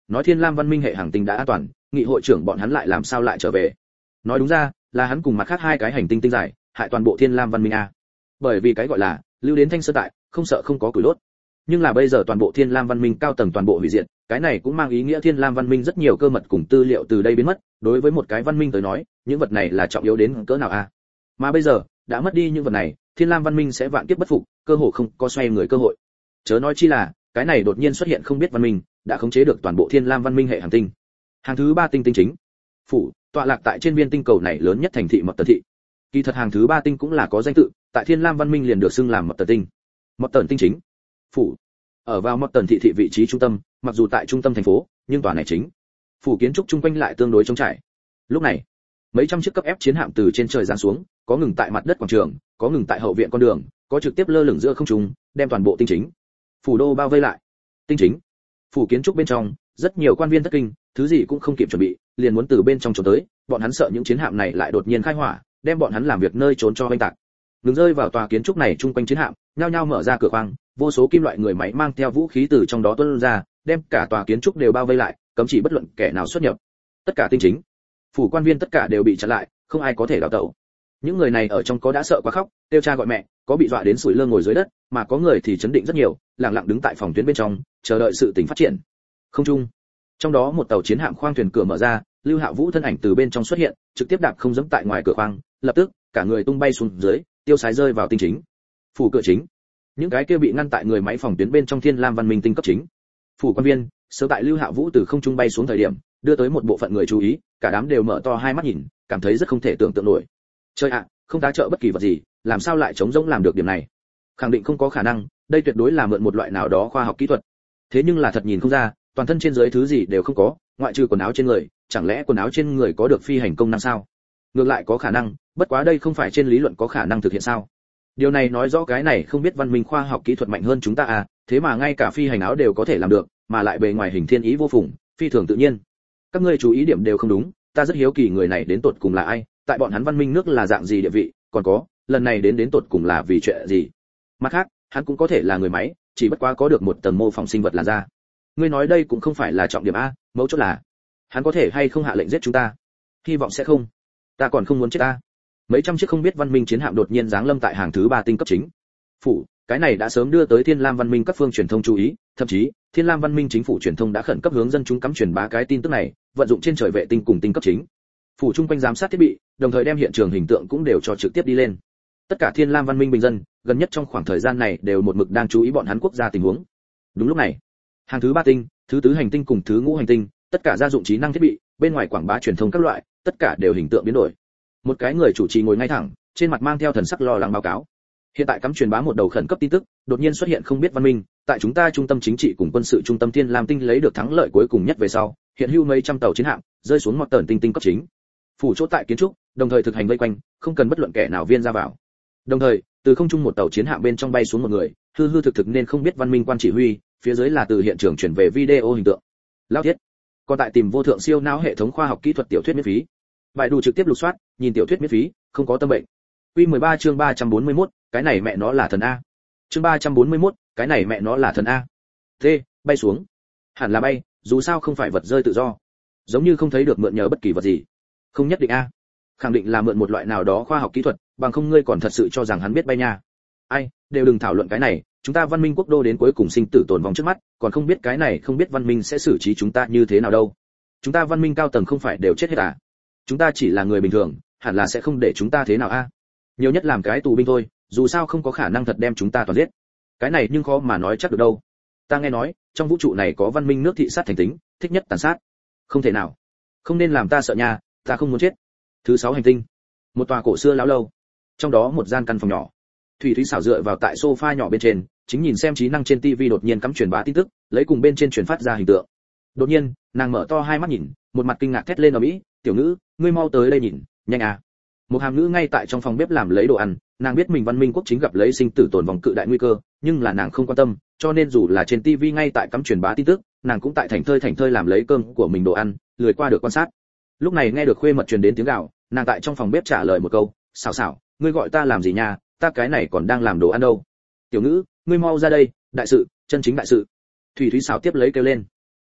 nói Thiên Lam văn minh hệ hành tinh đã an toàn, nghị hội trưởng bọn hắn lại làm sao lại trở về? Nói đúng ra, là hắn cùng mặt khác hai cái hành tinh tinh giải, hại toàn bộ Thiên Lam văn minh a. Bởi vì cái gọi là lưu đến thanh sơn tại, không sợ không có củi đốt. Nhưng là bây giờ toàn bộ Thiên Lam văn minh cao tầng toàn bộ hủy diệt, cái này cũng mang ý nghĩa Thiên Lam văn minh rất nhiều cơ mật cùng tư liệu từ đây biến mất, đối với một cái văn minh tới nói, những vật này là trọng yếu đến cỡ nào a? Mà bây giờ, đã mất đi những vật này, Thiên Lam văn minh sẽ vạn kiếp bất phục, cơ hội không có xoay người cơ hội. Chớ nói chi là, cái này đột nhiên xuất hiện không biết văn minh, đã khống chế được toàn bộ Thiên Lam văn minh hệ hành tinh. Hàng thứ 3 tinh tinh chính phủ, tọa lạc tại trên viên tinh cầu này lớn nhất thành thị Mật Tần thị. Kỳ thật hàng thứ 3 tinh cũng là có danh tự, tại Thiên Lam văn minh liền được xưng làm Mật Tần tinh. Mật Tần tinh chính phủ ở vào Mật Tần thị thị vị trí trung tâm, mặc dù tại trung tâm thành phố, nhưng tòa này chính phủ kiến trúc chung quanh lại tương đối trống trải. Lúc này, mấy trăm chiếc cấp ép chiến hạm từ trên trời giáng xuống, có ngừng tại mặt đất quảng trường, có ngừng tại hậu viện con đường, có trực tiếp lơ lửng giữa không trung, đem toàn bộ tinh chính phủ đô bao vây lại. Tinh chính phủ kiến trúc bên trong, rất nhiều quan viên thất kinh, thứ gì cũng không kịp chuẩn bị, liền muốn từ bên trong trốn tới, bọn hắn sợ những chiến hạm này lại đột nhiên khai hỏa, đem bọn hắn làm việc nơi trốn cho oanh tạc. Ngừng rơi vào tòa kiến trúc này chung quanh chiến hạm, nhao nhao mở ra cửa khoang, vô số kim loại người máy mang theo vũ khí từ trong đó tuôn ra, đem cả tòa kiến trúc đều bao vây lại, cấm chỉ bất luận kẻ nào xuất nhập. Tất cả tinh chính phủ quan viên tất cả đều bị chặn lại, không ai có thể đào tẩu. Những người này ở trong có đã sợ quá khóc, kêu cha gọi mẹ, có bị dọa đến sủi lơ ngồi dưới đất, mà có người thì chấn định rất nhiều, lặng lặng đứng tại phòng tuyến bên trong, chờ đợi sự tình phát triển. Không trung, trong đó một tàu chiến hạm khoang thuyền cửa mở ra, Lưu Hạ Vũ thân ảnh từ bên trong xuất hiện, trực tiếp đạp không dẫm tại ngoài cửa khoang, lập tức cả người tung bay xuống dưới, tiêu sái rơi vào tinh chính phủ cửa chính. Những cái kia bị ngăn tại người máy phòng tuyến bên trong Thiên Lam văn minh tinh cấp chính phủ quan viên, sớm tại Lưu Hạ Vũ từ không trung bay xuống thời điểm, đưa tới một bộ phận người chú ý, cả đám đều mở to hai mắt nhìn, cảm thấy rất không thể tưởng tượng nổi. Trời ạ, không tá trợ bất kỳ vật gì, làm sao lại chống rỗng làm được điểm này? Khẳng định không có khả năng, đây tuyệt đối là mượn một loại nào đó khoa học kỹ thuật. Thế nhưng là thật nhìn không ra, toàn thân trên dưới thứ gì đều không có, ngoại trừ quần áo trên người, chẳng lẽ quần áo trên người có được phi hành công năng sao? Ngược lại có khả năng, bất quá đây không phải trên lý luận có khả năng thực hiện sao? Điều này nói rõ cái này không biết văn minh khoa học kỹ thuật mạnh hơn chúng ta à, thế mà ngay cả phi hành áo đều có thể làm được, mà lại bề ngoài hình thiên ý vô phùng, phi thường tự nhiên. Các ngươi chú ý điểm đều không đúng, ta rất hiếu kỳ người này đến tột cùng là ai, tại bọn hắn văn minh nước là dạng gì địa vị, còn có, lần này đến tột cùng là vì chuyện gì? Mặt khác, hắn cũng có thể là người máy, chỉ bất quá có được một tầng mô phỏng sinh vật làn da. Ngươi nói đây cũng không phải là trọng điểm a, mấu chốt là hắn có thể hay không hạ lệnh giết chúng ta? Hy vọng sẽ không. Ta còn không muốn chết ta. Mấy trăm chiếc không biết văn minh chiến hạm đột nhiên giáng lâm tại hàng thứ 3 tinh cấp chính phủ, cái này đã sớm đưa tới Thiên Lam văn minh các phương truyền thông chú ý, thậm chí Thiên Lam văn minh chính phủ truyền thông đã khẩn cấp hướng dân chúng cắm truyền bá cái tin tức này, vận dụng trên trời vệ tinh cùng tinh cấp chính phủ chung quanh giám sát thiết bị, đồng thời đem hiện trường hình tượng cũng đều cho trực tiếp đi lên. Tất cả Thiên Lam văn minh bình dân, gần nhất trong khoảng thời gian này đều một mực đang chú ý bọn hắn quốc gia tình huống. Đúng lúc này, hàng thứ 3 tinh, thứ tứ hành tinh cùng thứ ngũ hành tinh, tất cả gia dụng trí năng thiết bị, bên ngoài quảng bá truyền thông các loại, tất cả đều hình tượng biến đổi. Một cái người chủ trì ngồi ngay thẳng, trên mặt mang theo thần sắc lo lắng báo cáo. Hiện tại cắm truyền bá một đầu khẩn cấp tin tức, đột nhiên xuất hiện không biết văn minh, tại chúng ta trung tâm chính trị cùng quân sự trung tâm Thiên Lam tinh lấy được thắng lợi cuối cùng nhất về sau, hiện hữu mấy trăm tàu chiến hạm rơi xuống Mật Tần tinh cấp chính phủ chỗ tại kiến trúc, đồng thời thực hành vây quanh, không cần bất luận kẻ nào viên ra vào. Đồng thời, từ không trung một tàu chiến hạm bên trong bay xuống một người, hư hư thực thực nên không biết văn minh quan chỉ huy, phía dưới là từ hiện trường chuyển về video hình tượng. Lão thiết, còn tại tìm vô thượng siêu não hệ thống khoa học kỹ thuật tiểu thuyết miễn phí. Bài đủ trực tiếp lục soát, nhìn tiểu thuyết miễn phí, không có tâm bệnh. Quy 13 chương 341, cái này mẹ nó là thần a. Chương 341, cái này mẹ nó là thần a. Thế, bay xuống. Hẳn là bay, dù sao không phải vật rơi tự do. Giống như không thấy được mượn nhờ bất kỳ vật gì. Không nhất định a. Khẳng định là mượn một loại nào đó khoa học kỹ thuật, bằng không ngươi còn thật sự cho rằng hắn biết bay nha. Ai, đều đừng thảo luận cái này, chúng ta văn minh quốc đô đến cuối cùng sinh tử tồn vong trước mắt, còn không biết cái này không biết văn minh sẽ xử trí chúng ta như thế nào đâu. Chúng ta văn minh cao tầng không phải đều chết hết à? Chúng ta chỉ là người bình thường, hẳn là sẽ không để chúng ta thế nào a. Nhiều nhất làm cái tù binh thôi, dù sao không có khả năng thật đem chúng ta toàn giết. Cái này nhưng khó mà nói chắc được đâu. Ta nghe nói, trong vũ trụ này có văn minh nước thị sát thành tính, thích nhất tàn sát. Không thể nào. Không nên làm ta sợ nha, ta không muốn chết. Thứ 6 hành tinh. Một tòa cổ xưa lão lâu. Trong đó một gian căn phòng nhỏ. Thủy Thúy xảo dựa vào tại sofa nhỏ bên trên, chính nhìn xem trí năng trên tivi đột nhiên cắm truyền bá tin tức, lấy cùng bên trên truyền phát ra hình tượng. Đột nhiên, nàng mở to hai mắt nhìn, một mặt kinh ngạc thét lên ở mỹ, "Tiểu ngữ, ngươi mau tới đây nhìn, nhanh à." Một hàm ngữ ngay tại trong phòng bếp làm lấy đồ ăn, nàng biết mình văn minh quốc chính gặp lấy sinh tử tồn vong cự đại nguy cơ, nhưng là nàng không quan tâm, cho nên dù là trên tivi ngay tại cắm truyền bá tin tức, nàng cũng tại thảnh thơi làm lấy cơm của mình đồ ăn, lười qua được quan sát. Lúc này nghe được khuê mật truyền đến tiếng gào, nàng tại trong phòng bếp trả lời một câu, "Xảo xảo, ngươi gọi ta làm gì nha, ta cái này còn đang làm đồ ăn đâu." "Tiểu ngữ, ngươi mau ra đây, đại sự, chân chính đại sự." Thủy Thúy xảo tiếp lấy kêu lên.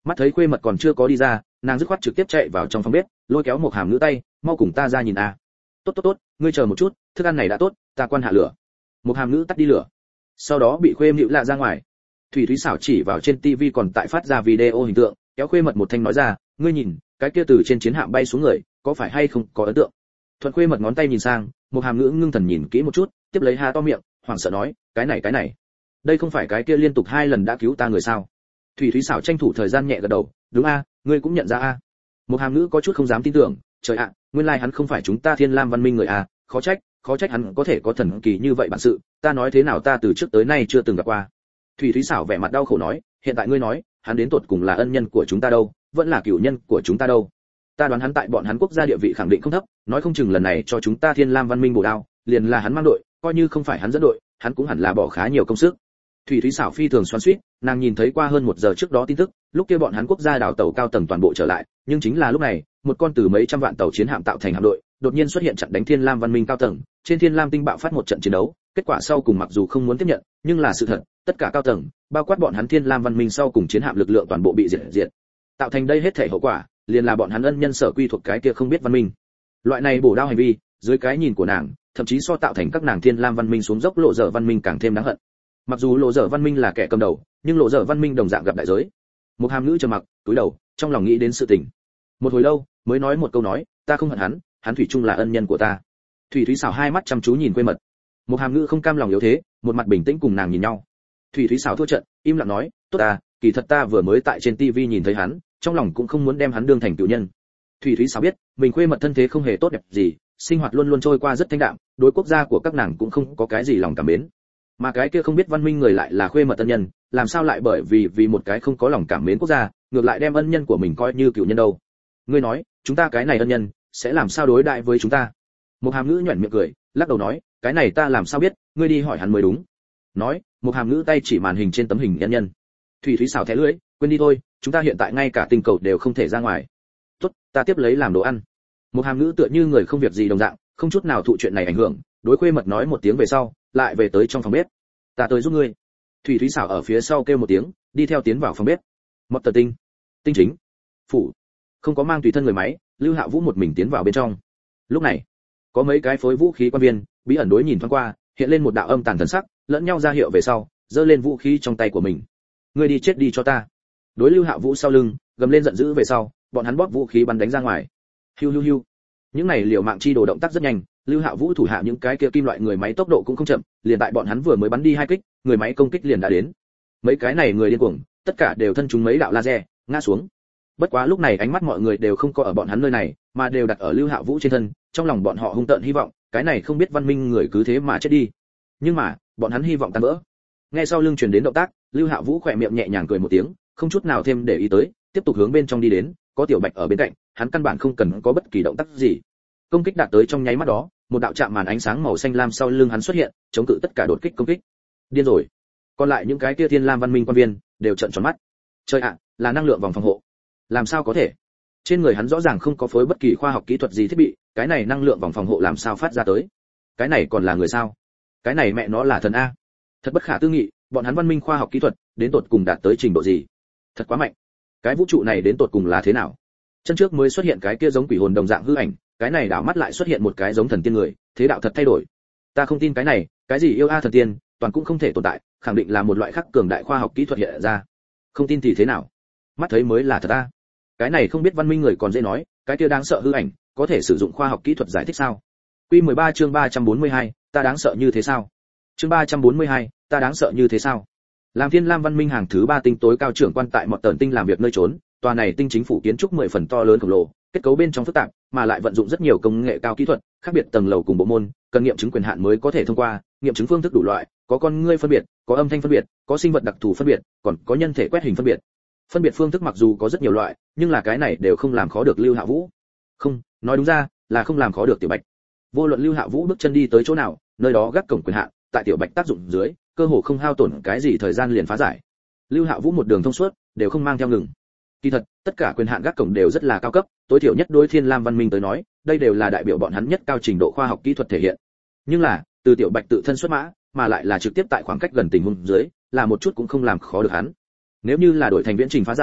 Mắt thấy khuê mật còn chưa có đi ra, nàng dứt khoát trực tiếp chạy vào trong phòng bếp, lôi kéo một hàm nữ tay, mau cùng ta ra nhìn a. Tốt tốt tốt, ngươi chờ một chút, thức ăn này đã tốt, ta quan hạ lửa. Một hàm nữ tắt đi lửa, sau đó bị khuê mịu lạ ra ngoài. Thủy Thúy xảo chỉ vào trên tivi còn tại phát ra video hình tượng, kéo khuê mật một thanh nói ra, ngươi nhìn, cái kia từ trên chiến hạm bay xuống người, có phải hay không có ấn tượng? Thuận khuê mật ngón tay nhìn sang, một hàm nữ ngưng thần nhìn kỹ một chút, tiếp lấy ha to miệng, hoảng sợ nói, cái này, đây không phải cái kia liên tục 2 lần đã cứu ta người sao? Thủy Thúy xảo tranh thủ thời gian nhẹ gật đầu, đúng a, ngươi cũng nhận ra a. Một hàm nữ có chút không dám tin tưởng, trời ạ, nguyên lai hắn không phải chúng ta Thiên Lam văn minh người a, khó trách hắn có thể có thần kỳ như vậy bản sự, ta nói thế nào ta từ trước tới nay chưa từng gặp qua. Thủy Thúy xảo vẻ mặt đau khổ nói, hiện tại ngươi nói, hắn đến tột cùng là ân nhân của chúng ta đâu, vẫn là cửu nhân của chúng ta đâu? Ta đoán hắn tại bọn hắn quốc gia địa vị khẳng định không thấp, nói không chừng lần này cho chúng ta Thiên Lam văn minh bổ đao, liền là hắn mang đội, coi như không phải hắn dẫn đội, hắn cũng hẳn là bỏ khá nhiều công sức. Thủy Thúy xảo phi thường xoắn xuýt, nàng nhìn thấy qua hơn 1 giờ trước đó tin tức, lúc kia bọn hắn quốc gia đào tàu cao tầng toàn bộ trở lại, nhưng chính là lúc này, một con từ mấy trăm vạn tàu chiến hạm tạo thành hạm đội, đột nhiên xuất hiện chặn đánh Thiên Lam văn minh cao tầng, trên Thiên Lam tinh bạo phát một trận chiến đấu, kết quả sau cùng mặc dù không muốn tiếp nhận, nhưng là sự thật, tất cả cao tầng, bao quát bọn hắn Thiên Lam văn minh sau cùng chiến hạm lực lượng toàn bộ bị diệt. Tạo thành đây hết thảy hậu quả, liền là bọn hắn ân nhân sở quy thuộc cái kia không biết văn minh. Loại này bổ đao hành vi, dưới cái nhìn của nàng, thậm chí so tạo thành các nàng Thiên Lam văn minh xuống dốc lộ dở văn minh càng thêm đáng hận. Mặc dù lộ dở văn minh là kẻ cầm đầu, nhưng lộ dở văn minh đồng dạng gặp đại giới. Một hàm nữ trầm mặc, cúi đầu, trong lòng nghĩ đến sự tình. Một hồi lâu, mới nói một câu nói, ta không hận hắn, hắn thủy chung là ân nhân của ta. Thủy Thúy xảo hai mắt chăm chú nhìn quê mật. Một hàm nữ không cam lòng yếu thế, một mặt bình tĩnh cùng nàng nhìn nhau. Thủy Thúy xảo thua trận, im lặng nói, tốt à, kỳ thật ta vừa mới tại trên tivi nhìn thấy hắn, trong lòng cũng không muốn đem hắn đương thành cựu nhân. Thủy Thúy xảo biết, mình quê mật thân thế không hề tốt đẹp gì, sinh hoạt luôn luôn trôi qua rất thanh đạm, đối quốc gia của các nàng cũng không có cái gì lòng cảm mến. Mà cái kia không biết văn minh người lại là khuê mật ân nhân, làm sao lại bởi vì một cái không có lòng cảm mến quốc gia, ngược lại đem ân nhân của mình coi như cựu nhân đâu? Ngươi nói, chúng ta cái này ân nhân sẽ làm sao đối đãi với chúng ta? Một hàm ngữ nhuyễn miệng cười, lắc đầu nói, cái này ta làm sao biết, ngươi đi hỏi hắn mới đúng. Nói, một hàm ngữ tay chỉ màn hình trên tấm hình ân nhân. Thủy Thúy xào thẻ lưỡi, quên đi thôi, chúng ta hiện tại ngay cả tinh cầu đều không thể ra ngoài. Tốt, ta tiếp lấy làm đồ ăn. Một hàm ngữ tựa như người không việc gì đồng dạng, không chút nào thụ chuyện này ảnh hưởng, đối khuê mật nói một tiếng về sau, lại về tới trong phòng bếp. Ta tới giúp ngươi. Thủy Thúy xảo ở phía sau kêu một tiếng, đi theo tiến vào phòng bếp. Mọt tờ tinh chính phủ, không có mang tùy thân người máy, Lưu Hạ Vũ một mình tiến vào bên trong. Lúc này, có mấy cái phối vũ khí quan viên bí ẩn đối nhìn thoáng qua, hiện lên một đạo âm tàn thần sắc, lẫn nhau ra hiệu về sau, giơ lên vũ khí trong tay của mình. Ngươi đi chết đi cho ta. Đối Lưu Hạ Vũ sau lưng, gầm lên giận dữ về sau, bọn hắn bóp vũ khí bắn đánh ra ngoài. Hiu hiu hiu. Những này liều mạng chi đồ động tác rất nhanh, Lưu Hạ Vũ thủ hạ những cái kia kim loại người máy tốc độ cũng không chậm, liền tại bọn hắn vừa mới bắn đi 2 kích, người máy công kích liền đã đến. Mấy cái này người điên cuồng, tất cả đều thân chúng mấy đạo laser, ngã xuống. Bất quá lúc này ánh mắt mọi người đều không có ở bọn hắn nơi này, mà đều đặt ở Lưu Hạ Vũ trên thân, trong lòng bọn họ hung tợn hy vọng, cái này không biết văn minh người cứ thế mà chết đi. Nhưng mà, bọn hắn hy vọng tan vỡ. Nghe sau lưng truyền đến động tác, Lưu Hạ Vũ khỏe miệng nhẹ nhàng cười một tiếng, không chút nào thêm để ý tới, tiếp tục hướng bên trong đi đến, có Tiểu Bạch ở bên cạnh, hắn căn bản không cần có bất kỳ động tác gì. Công kích đạt tới trong nháy mắt đó, một đạo chạm màn ánh sáng màu xanh lam sau lưng hắn xuất hiện, chống cự tất cả đột kích công kích. Điên rồi. Còn lại những cái kia Thiên Lam văn minh quan viên đều trợn tròn mắt. Trời ạ, là năng lượng vòng phòng hộ. Làm sao có thể? Trên người hắn rõ ràng không có phối bất kỳ khoa học kỹ thuật gì thiết bị, cái này năng lượng vòng phòng hộ làm sao phát ra tới? Cái này còn là người sao? Cái này mẹ nó là thần a. Thật bất khả tư nghị, bọn hắn văn minh khoa học kỹ thuật đến tột cùng đạt tới trình độ gì? Thật quá mạnh. Cái vũ trụ này đến tột cùng là thế nào? Chân trước mới xuất hiện cái kia giống quỷ hồn đồng dạng hư ảnh, cái này đảo mắt lại xuất hiện một cái giống thần tiên người, thế đạo thật thay đổi. Ta không tin cái này, cái gì yêu a thần tiên, toàn cũng không thể tồn tại, khẳng định là một loại khác cường đại khoa học kỹ thuật hiện ra. Không tin thì thế nào? Mắt thấy mới là thật a. Cái này không biết văn minh người còn dễ nói, cái kia đáng sợ hư ảnh, có thể sử dụng khoa học kỹ thuật giải thích sao? Quy 13 chương 342, ta đáng sợ như thế sao? Chương 342, ta đáng sợ như thế sao? Làm Thiên Lam văn minh hàng thứ 3 tinh tối cao trưởng quan tại một tần tinh làm việc nơi trốn, tòa này tinh chính phủ kiến trúc 10 phần to lớn khổng lồ, kết cấu bên trong phức tạp, mà lại vận dụng rất nhiều công nghệ cao kỹ thuật, khác biệt tầng lầu cùng bộ môn, cần nghiệm chứng quyền hạn mới có thể thông qua, nghiệm chứng phương thức đủ loại, có con ngươi phân biệt, có âm thanh phân biệt, có sinh vật đặc thù phân biệt, còn có nhân thể quét hình phân biệt. Phân biệt phương thức mặc dù có rất nhiều loại, nhưng là cái này đều không làm khó được Lưu Hạ Vũ. Không, nói đúng ra, là không làm khó được Tiểu Bạch. Vô luận Lưu Hạ Vũ bước chân đi tới chỗ nào, nơi đó gác cổng quyền hạn, tại Tiểu Bạch tác dụng dưới, cơ hồ không hao tổn cái gì thời gian liền phá giải. Lưu Hạ Vũ một đường thông suốt, đều không mang theo ngừng. Kỳ thật, tất cả quyền hạn gác cổng đều rất là cao cấp, tối thiểu nhất đối Thiên Lam văn minh tới nói, đây đều là đại biểu bọn hắn nhất cao trình độ khoa học kỹ thuật thể hiện. Nhưng là, từ Tiểu Bạch tự thân xuất mã, mà lại là trực tiếp tại khoảng cách gần tình huống dưới, là một chút cũng không làm khó được hắn. Nếu như là đổi thành viễn trình phá giải,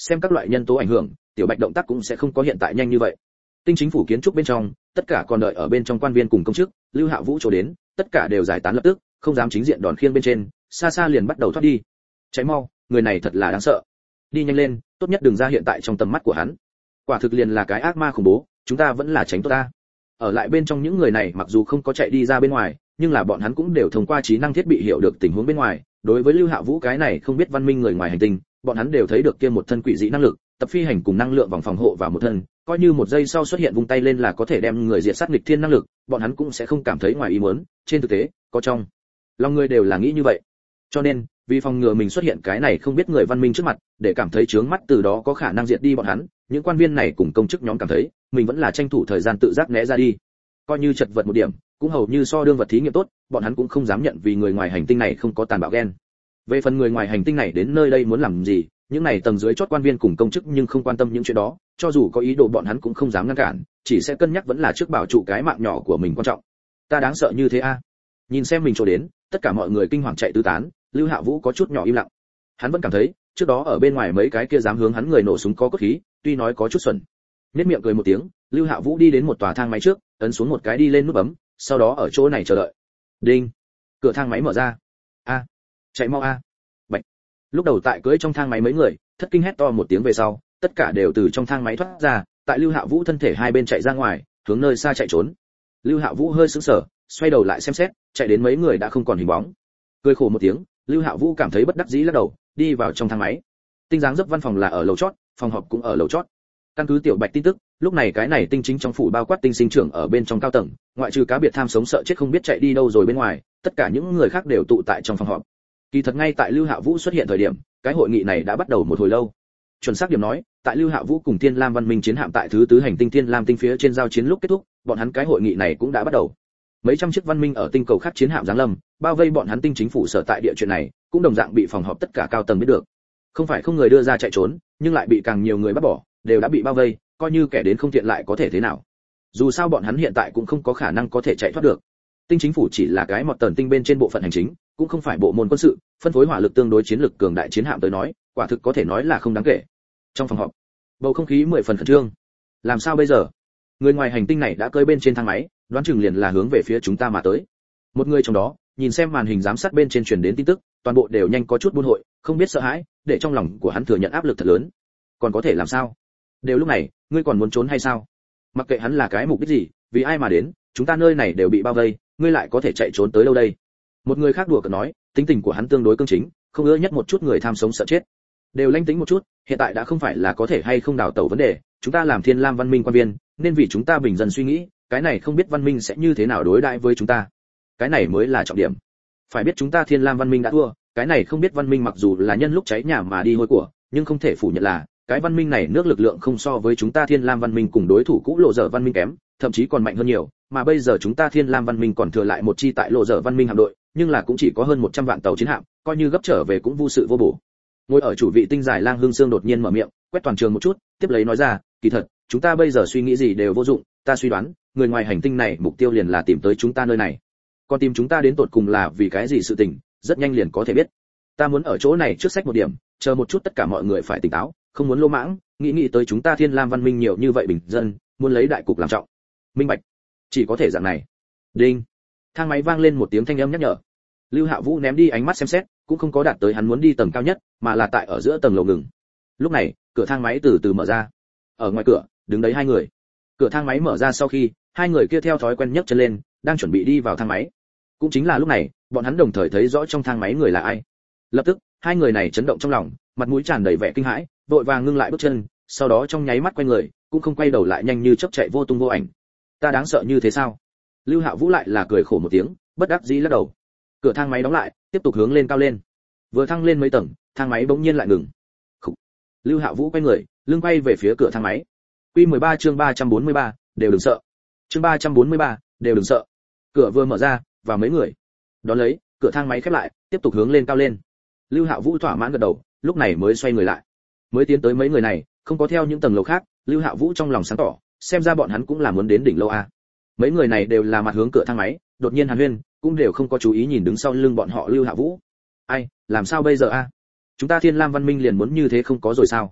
xem các loại nhân tố ảnh hưởng, tiểu Bạch động tác cũng sẽ không có hiện tại nhanh như vậy. Tinh chính phủ kiến trúc bên trong, tất cả còn đợi ở bên trong quan viên cùng công chức, Lưu Hạ Vũ chỗ đến, tất cả đều giải tán lập tức, không dám chính diện đòn khiêng bên trên, xa xa liền bắt đầu thoát đi. Cháy mau, người này thật là đáng sợ. Đi nhanh lên, tốt nhất đừng ra hiện tại trong tầm mắt của hắn. Quả thực liền là cái ác ma khủng bố, chúng ta vẫn là tránh tốt ta. Ở lại bên trong những người này mặc dù không có chạy đi ra bên ngoài, nhưng là bọn hắn cũng đều thông qua trí năng thiết bị hiểu được tình huống bên ngoài, đối với Lưu Hạ Vũ cái này không biết văn minh người ngoài hành tinh, bọn hắn đều thấy được kia một thân quỷ dị năng lực, tập phi hành cùng năng lượng vòng phòng hộ vào một thân, coi như một giây sau xuất hiện vung tay lên là có thể đem người diệt sát nghịch thiên năng lực, bọn hắn cũng sẽ không cảm thấy ngoài ý muốn, trên thực tế, có trong lòng người đều là nghĩ như vậy. Cho nên, vì phòng ngừa mình xuất hiện cái này không biết người văn minh trước mặt, để cảm thấy chướng mắt từ đó có khả năng diệt đi bọn hắn, những quan viên này cùng công chức nhóm cảm thấy, mình vẫn là tranh thủ thời gian tự giác né ra đi. Coi như chật vật một điểm, cũng hầu như so đương vật thí nghiệm tốt, bọn hắn cũng không dám nhận vì người ngoài hành tinh này không có tàn bạo ghen. Về phần người ngoài hành tinh này đến nơi đây muốn làm gì, những này tầng dưới chót quan viên cùng công chức nhưng không quan tâm những chuyện đó, cho dù có ý đồ bọn hắn cũng không dám ngăn cản, chỉ sẽ cân nhắc vẫn là trước bảo trụ cái mạng nhỏ của mình quan trọng. Ta đáng sợ như thế a. Nhìn xem mình chỗ đến, tất cả mọi người kinh hoàng chạy tứ tán, Lưu Hạ Vũ có chút nhỏ im lặng. Hắn vẫn cảm thấy, trước đó ở bên ngoài mấy cái kia dám hướng hắn người nổ súng có cốt khí, tuy nói có chút xuẩn. Nhếch miệng cười một tiếng, Lưu Hạ Vũ đi đến một tòa thang máy trước, ấn xuống một cái đi lên nút bấm, sau đó ở chỗ này chờ đợi. Đinh. Cửa thang máy mở ra. A. Chạy mau a. Bạch. Lúc đầu tại cưỡi trong thang máy mấy người, thất kinh hét to một tiếng về sau, tất cả đều từ trong thang máy thoát ra, tại Lưu Hạ Vũ thân thể hai bên chạy ra ngoài, hướng nơi xa chạy trốn. Lưu Hạ Vũ hơi sững sờ, xoay đầu lại xem xét, chạy đến mấy người đã không còn hình bóng. Cười khổ một tiếng, Lưu Hạ Vũ cảm thấy bất đắc dĩ lắc đầu, đi vào trong thang máy. Tinh dáng dấp văn phòng là ở lầu chót, phòng họp cũng ở lầu chót. Căn cứ tiểu Bạch tin tức, lúc này cái này tinh chính trong phủ bao quát tinh sinh trưởng ở bên trong cao tầng, ngoại trừ cá biệt tham sống sợ chết không biết chạy đi đâu rồi bên ngoài, tất cả những người khác đều tụ tại trong phòng họp. Kỳ thật ngay tại Lưu Hạ Vũ xuất hiện thời điểm, cái hội nghị này đã bắt đầu một hồi lâu. Chuẩn xác điểm nói, tại Lưu Hạ Vũ cùng Thiên Lam văn minh chiến hạm tại thứ tứ hành tinh Thiên Lam tinh phía trên giao chiến lúc kết thúc, bọn hắn cái hội nghị này cũng đã bắt đầu. Mấy trăm chiếc văn minh ở tinh cầu khác chiến hạm giáng lâm, bao vây bọn hắn tinh chính phủ sở tại địa chuyện này, cũng đồng dạng bị phòng họp tất cả cao tầng biết được. Không phải không người đưa ra chạy trốn, nhưng lại bị càng nhiều người bắt bỏ, đều đã bị bao vây, coi như kẻ đến không tiện lại có thể thế nào. Dù sao bọn hắn hiện tại cũng không có khả năng có thể chạy thoát được. Tinh chính phủ chỉ là cái mọt tần tinh bên trên bộ phận hành chính, cũng không phải bộ môn quân sự, phân phối hỏa lực tương đối chiến lực cường đại chiến hạm tới nói, quả thực có thể nói là không đáng kể. Trong phòng họp, bầu không khí 10 phần khẩn trương. Làm sao bây giờ? Người ngoài hành tinh này đã cơi bên trên thang máy, đoán chừng liền là hướng về phía chúng ta mà tới. Một người trong đó, nhìn xem màn hình giám sát bên trên truyền đến tin tức, toàn bộ đều nhanh có chút buôn hội, không biết sợ hãi, để trong lòng của hắn thừa nhận áp lực thật lớn. Còn có thể làm sao? Đều lúc này, ngươi còn muốn trốn hay sao? Mặc kệ hắn là cái mục đích gì, vì ai mà đến, chúng ta nơi này đều bị bao vây, ngươi lại có thể chạy trốn tới đâu đây? Một người khác đùa cợt nói, tính tình của hắn tương đối cương chính, không ưa nhất một chút người tham sống sợ chết. Đều lãnh tính một chút, hiện tại đã không phải là có thể hay không đào tẩu vấn đề, chúng ta làm Thiên Lam văn minh quan viên, nên vì chúng ta bình dân suy nghĩ, cái này không biết văn minh sẽ như thế nào đối đãi với chúng ta. Cái này mới là trọng điểm. Phải biết chúng ta Thiên Lam văn minh đã thua, cái này không biết văn minh mặc dù là nhân lúc cháy nhà mà đi hôi của, nhưng không thể phủ nhận là cái văn minh này nước lực lượng không so với chúng ta Thiên Lam văn minh cùng đối thủ cũ Lộ Dở văn minh kém, thậm chí còn mạnh hơn nhiều, mà bây giờ chúng ta Thiên Lam văn minh còn thừa lại một chi tại Lộ Dở văn minh hạm đội, nhưng là cũng chỉ có hơn 100 vạn tàu chiến hạm, coi như gấp trở về cũng vô sự vô bổ. Ngồi ở chủ vị tinh giải Lang Hương Sương đột nhiên mở miệng, quét toàn trường một chút, tiếp lấy nói ra, kỳ thật, chúng ta bây giờ suy nghĩ gì đều vô dụng, ta suy đoán, người ngoài hành tinh này mục tiêu liền là tìm tới chúng ta nơi này. Còn tìm chúng ta đến tột cùng là vì cái gì sự tình, rất nhanh liền có thể biết. Ta muốn ở chỗ này trước sách một điểm, chờ một chút tất cả mọi người phải tỉnh táo, không muốn lô mãng, nghĩ tới chúng ta Thiên Lam văn minh nhiều như vậy bình dân, muốn lấy đại cục làm trọng. Minh bạch. Chỉ có thể dạng này. Đinh. Thang máy vang lên một tiếng thanh âm nhắc nhở. Lưu Hạ Vũ ném đi ánh mắt xem xét, cũng không có đạt tới hắn muốn đi tầng cao nhất, mà là tại ở giữa tầng lầu ngừng. Lúc này, cửa thang máy từ từ mở ra. Ở ngoài cửa, đứng đấy hai người. Cửa thang máy mở ra sau khi, hai người kia theo thói quen nhấc chân lên, đang chuẩn bị đi vào thang máy. Cũng chính là lúc này, bọn hắn đồng thời thấy rõ trong thang máy người là ai. Lập tức, hai người này chấn động trong lòng, mặt mũi tràn đầy vẻ kinh hãi, vội vàng ngưng lại bước chân, sau đó trong nháy mắt quay người, cũng không quay đầu lại nhanh như chớp chạy vô tung vô ảnh. Ta đáng sợ như thế sao? Lưu Hạ Vũ lại là cười khổ một tiếng, bất đắc dĩ lắc đầu. Cửa thang máy đóng lại, tiếp tục hướng lên cao lên. Vừa thăng lên mấy tầng, thang máy bỗng nhiên lại ngừng. Khủ. Lưu Hạ Vũ quay người, lưng quay về phía cửa thang máy. Quy 13 chương 343, đều đừng sợ. Chương 343, đều đừng sợ. Cửa vừa mở ra, vào mấy người. Đón lấy, cửa thang máy khép lại, tiếp tục hướng lên cao lên. Lưu Hạ Vũ thỏa mãn gật đầu, lúc này mới xoay người lại. Mới tiến tới mấy người này, không có theo những tầng lầu khác, Lưu Hạ Vũ trong lòng sáng tỏ, xem ra bọn hắn cũng là muốn đến đỉnh lâu a. Mấy người này đều là mặt hướng cửa thang máy, đột nhiên hàn huyên, cũng đều không có chú ý nhìn đứng sau lưng bọn họ Lưu Hạ Vũ. Ai, làm sao bây giờ a? Chúng ta Thiên Lam văn minh liền muốn như thế không có rồi sao?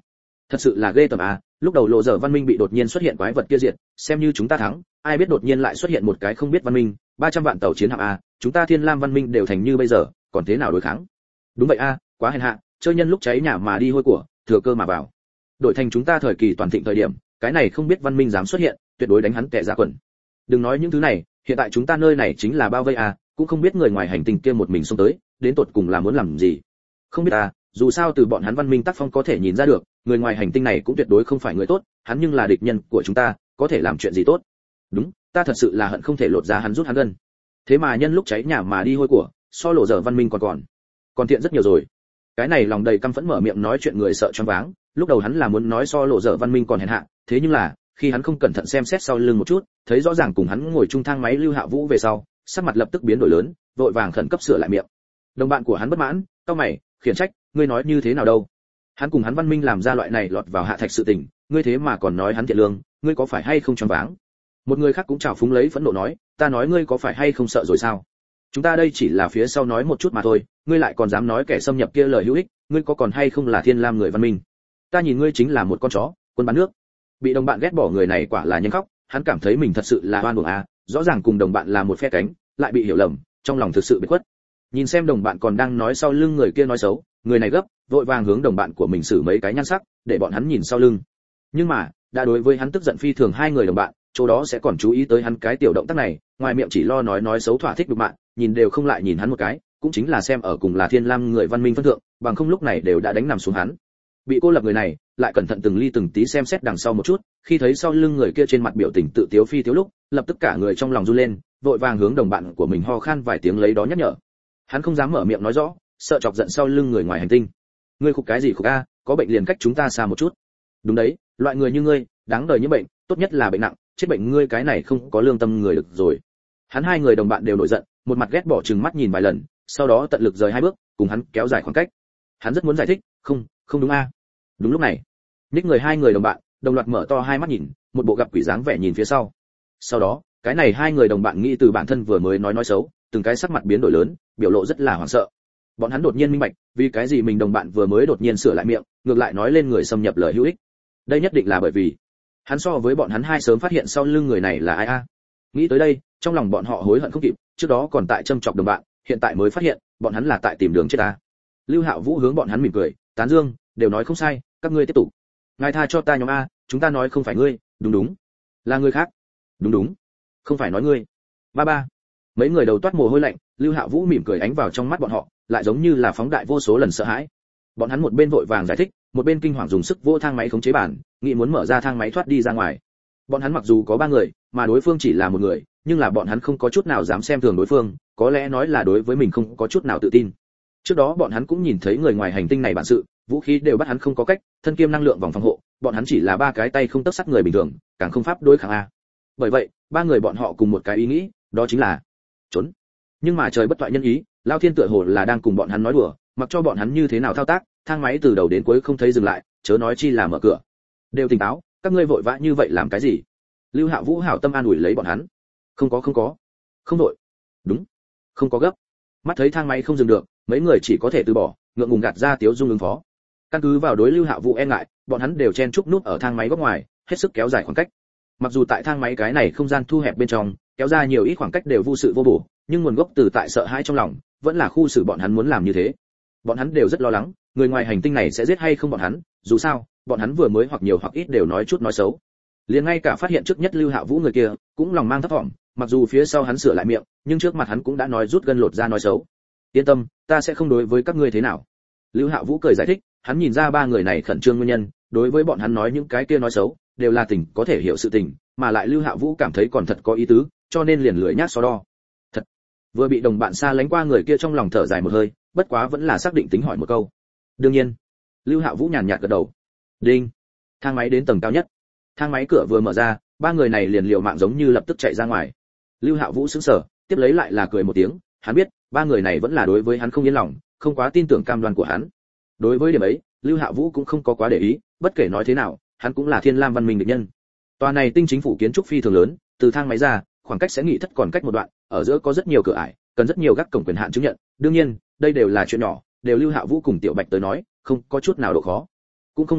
Thật sự là ghê tởm à, lúc đầu lộ dở văn minh bị đột nhiên xuất hiện quái vật kia diệt, xem như chúng ta thắng, ai biết đột nhiên lại xuất hiện một cái không biết văn minh, 300 vạn tàu chiến hạm à, chúng ta Thiên Lam văn minh đều thành như bây giờ, còn thế nào đối kháng? Đúng vậy à, quá hèn hạ, chơi nhân lúc cháy nhà mà đi hôi của, thừa cơ mà vào. Đổi thành chúng ta thời kỳ toàn thịnh thời điểm, cái này không biết văn minh dám xuất hiện, tuyệt đối đánh hắn tè ra quần. Đừng nói những thứ này, hiện tại chúng ta nơi này chính là bao vây à, cũng không biết người ngoài hành tinh kia một mình xông tới, đến tột cùng là muốn làm gì. Không biết à, dù sao từ bọn hắn văn minh tác phong có thể nhìn ra được, người ngoài hành tinh này cũng tuyệt đối không phải người tốt, hắn nhưng là địch nhân của chúng ta, có thể làm chuyện gì tốt. Đúng, ta thật sự là hận không thể lột ra hắn rút hắn gân. Thế mà nhân lúc cháy nhà mà đi hôi của, so lộ dở văn minh còn thiện rất nhiều rồi. Cái này lòng đầy căm phẫn mở miệng nói chuyện người sợ choáng váng, lúc đầu hắn là muốn nói so lộ dở văn minh còn hèn hạ, thế nhưng là khi hắn không cẩn thận xem xét sau lưng một chút, thấy rõ ràng cùng hắn ngồi chung thang máy Lưu Hạ Vũ về sau, sắc mặt lập tức biến đổi lớn, vội vàng khẩn cấp sửa lại miệng. Đồng bạn của hắn bất mãn, cau mày, khiển trách, ngươi nói như thế nào đâu? Hắn cùng hắn văn minh làm ra loại này lọt vào hạ thạch sự tình, ngươi thế mà còn nói hắn thiện lương, ngươi có phải hay không choáng váng? Một người khác cũng trào phúng lấy phẫn nộ nói, ta nói ngươi có phải hay không sợ rồi sao? Chúng ta đây chỉ là phía sau nói một chút mà thôi, ngươi lại còn dám nói kẻ xâm nhập kia lời hữu ích, ngươi có còn hay không là Thiên Lam người văn minh? Ta nhìn ngươi chính là một con chó, quân bán nước. Bị đồng bạn ghét bỏ người này quả là nhân khóc, hắn cảm thấy mình thật sự là oan uổng à, rõ ràng cùng đồng bạn là một phe cánh, lại bị hiểu lầm, trong lòng thực sự bị khuất. Nhìn xem đồng bạn còn đang nói sau lưng người kia nói xấu, người này gấp, vội vàng hướng đồng bạn của mình xử mấy cái nhan sắc, để bọn hắn nhìn sau lưng. Nhưng mà, đã đối với hắn tức giận phi thường hai người đồng bạn, chỗ đó sẽ còn chú ý tới hắn cái tiểu động tác này, ngoài miệng chỉ lo nói xấu thỏa thích đục mạng, nhìn đều không lại nhìn hắn một cái, cũng chính là xem ở cùng là Thiên Lam người văn minh phân thượng, bằng không lúc này đều đã đánh nằm xuống hắn. Bị cô lập người này, lại cẩn thận từng ly từng tí xem xét đằng sau một chút, khi thấy sau lưng người kia trên mặt biểu tình tự tiếu phi tiếu lúc, lập tức cả người trong lòng run lên, vội vàng hướng đồng bạn của mình ho khan vài tiếng lấy đó nhắc nhở. Hắn không dám mở miệng nói rõ, sợ chọc giận sau lưng người ngoài hành tinh. Ngươi khục cái gì khục a, có bệnh liền cách chúng ta xa một chút. Đúng đấy, loại người như ngươi, đáng đời những bệnh, tốt nhất là bệnh nặng, chết bệnh ngươi cái này không có lương tâm người được rồi. Hắn hai người đồng bạn đều nổi giận, một mặt ghét bỏ trừng mắt nhìn vài lần, sau đó tận lực rời hai bước, cùng hắn kéo dài khoảng cách. Hắn rất muốn giải thích, không đúng a. Đúng lúc này, nhích người hai người đồng bạn, đồng loạt mở to hai mắt nhìn, một bộ gặp quỷ dáng vẻ nhìn phía sau. Sau đó, cái này hai người đồng bạn nghĩ từ bản thân vừa mới nói xấu, từng cái sắc mặt biến đổi lớn, biểu lộ rất là hoảng sợ. Bọn hắn đột nhiên minh bạch, vì cái gì mình đồng bạn vừa mới đột nhiên sửa lại miệng, ngược lại nói lên người xâm nhập lời hữu ích. Đây nhất định là bởi vì hắn so với bọn hắn hai sớm phát hiện sau lưng người này là ai a. Nghĩ tới đây, trong lòng bọn họ hối hận không kịp, trước đó còn tại châm chọc đồng bạn, hiện tại mới phát hiện, bọn hắn là tại tìm đường chết ta. Lưu Hạo Vũ hướng bọn hắn mỉm cười, tán dương, đều nói không sai, các ngươi tiếp tục. Ngài tha cho ta nhóm a, chúng ta nói không phải ngươi, đúng, là người khác. Đúng, không phải nói ngươi. Ba. Mấy người đầu toát mồ hôi lạnh, Lưu Hạo Vũ mỉm cười ánh vào trong mắt bọn họ, lại giống như là phóng đại vô số lần sợ hãi. Bọn hắn một bên vội vàng giải thích, một bên kinh hoàng dùng sức vỗ thang máy khống chế bản, nghĩ muốn mở ra thang máy thoát đi ra ngoài. Bọn hắn mặc dù có ba người, mà đối phương chỉ là một người, nhưng là bọn hắn không có chút nào dám xem thường đối phương, có lẽ nói là đối với mình không có chút nào tự tin. Trước đó bọn hắn cũng nhìn thấy người ngoài hành tinh này bản sự, vũ khí đều bắt hắn không có cách, thân kiêm năng lượng vòng phòng hộ, bọn hắn chỉ là ba cái tay không tấc sắt người bình thường, càng không pháp đối kháng a. Bởi vậy, ba người bọn họ cùng một cái ý nghĩ, đó chính là trốn. Nhưng mà trời bất toại nhân ý, Lao Thiên tựa hồ là đang cùng bọn hắn nói đùa, mặc cho bọn hắn như thế nào thao tác, thang máy từ đầu đến cuối không thấy dừng lại, chớ nói chi là mở cửa. Đều tỉnh táo, các ngươi vội vã như vậy làm cái gì? Lưu Hạo Vũ hảo tâm an ủi lấy bọn hắn. Không có, không đội. Đúng, không có gấp. Mắt thấy thang máy không dừng được, mấy người chỉ có thể từ bỏ, ngượng ngùng gạt ra tiếu dung ứng phó. Căn cứ vào đối Lưu Hạo Vũ e ngại, bọn hắn đều chen chúc núp ở thang máy góc ngoài, hết sức kéo dài khoảng cách. Mặc dù tại thang máy cái này không gian thu hẹp bên trong, kéo ra nhiều ít khoảng cách đều vô sự vô bổ, nhưng nguồn gốc từ tại sợ hãi trong lòng, vẫn là khu xử bọn hắn muốn làm như thế. Bọn hắn đều rất lo lắng, người ngoài hành tinh này sẽ giết hay không bọn hắn, dù sao, bọn hắn vừa mới hoặc nhiều hoặc ít đều nói chút nói xấu. Liền ngay cả phát hiện trước nhất Lưu Hạo Vũ người kia, cũng lòng mang thấp vọng, mặc dù phía sau hắn sửa lại miệng, nhưng trước mặt hắn cũng đã nói rút gân lột ra nói xấu. Yên tâm, ta sẽ không đối với các ngươi thế nào. Lưu Hạo Vũ cười giải thích, hắn nhìn ra ba người này khẩn trương nguyên nhân, đối với bọn hắn nói những cái kia nói xấu, đều là tình có thể hiểu sự tình, mà lại Lưu Hạo Vũ cảm thấy còn thật có ý tứ, cho nên liền lười nhác so đo. Thật. Vừa bị đồng bạn xa lánh qua người kia trong lòng thở dài một hơi, bất quá vẫn là xác định tính hỏi một câu. Đương nhiên. Lưu Hạo Vũ nhàn nhạt gật đầu. Đinh. Thang máy đến tầng cao nhất. Thang máy cửa vừa mở ra, ba người này liền liều mạng giống như lập tức chạy ra ngoài. Lưu Hạo Vũ sững sờ, tiếp lấy lại là cười một tiếng, hắn biết, ba người này vẫn là đối với hắn không yên lòng, không quá tin tưởng cam đoan của hắn. Đối với điểm ấy, Lưu Hạo Vũ cũng không có quá để ý, bất kể nói thế nào, hắn cũng là Thiên Lam văn minh địch nhân. Tòa này tinh chính phủ kiến trúc phi thường lớn, từ thang máy ra, khoảng cách sẽ nghị thất còn cách một đoạn, ở giữa có rất nhiều cửa ải, cần rất nhiều gác cổng quyền hạn chứng nhận, đương nhiên, đây đều là chuyện nhỏ, đều Lưu Hạo Vũ cùng Tiểu Bạch tới nói, không có chút nào độ khó. Cũng không lâu lắm,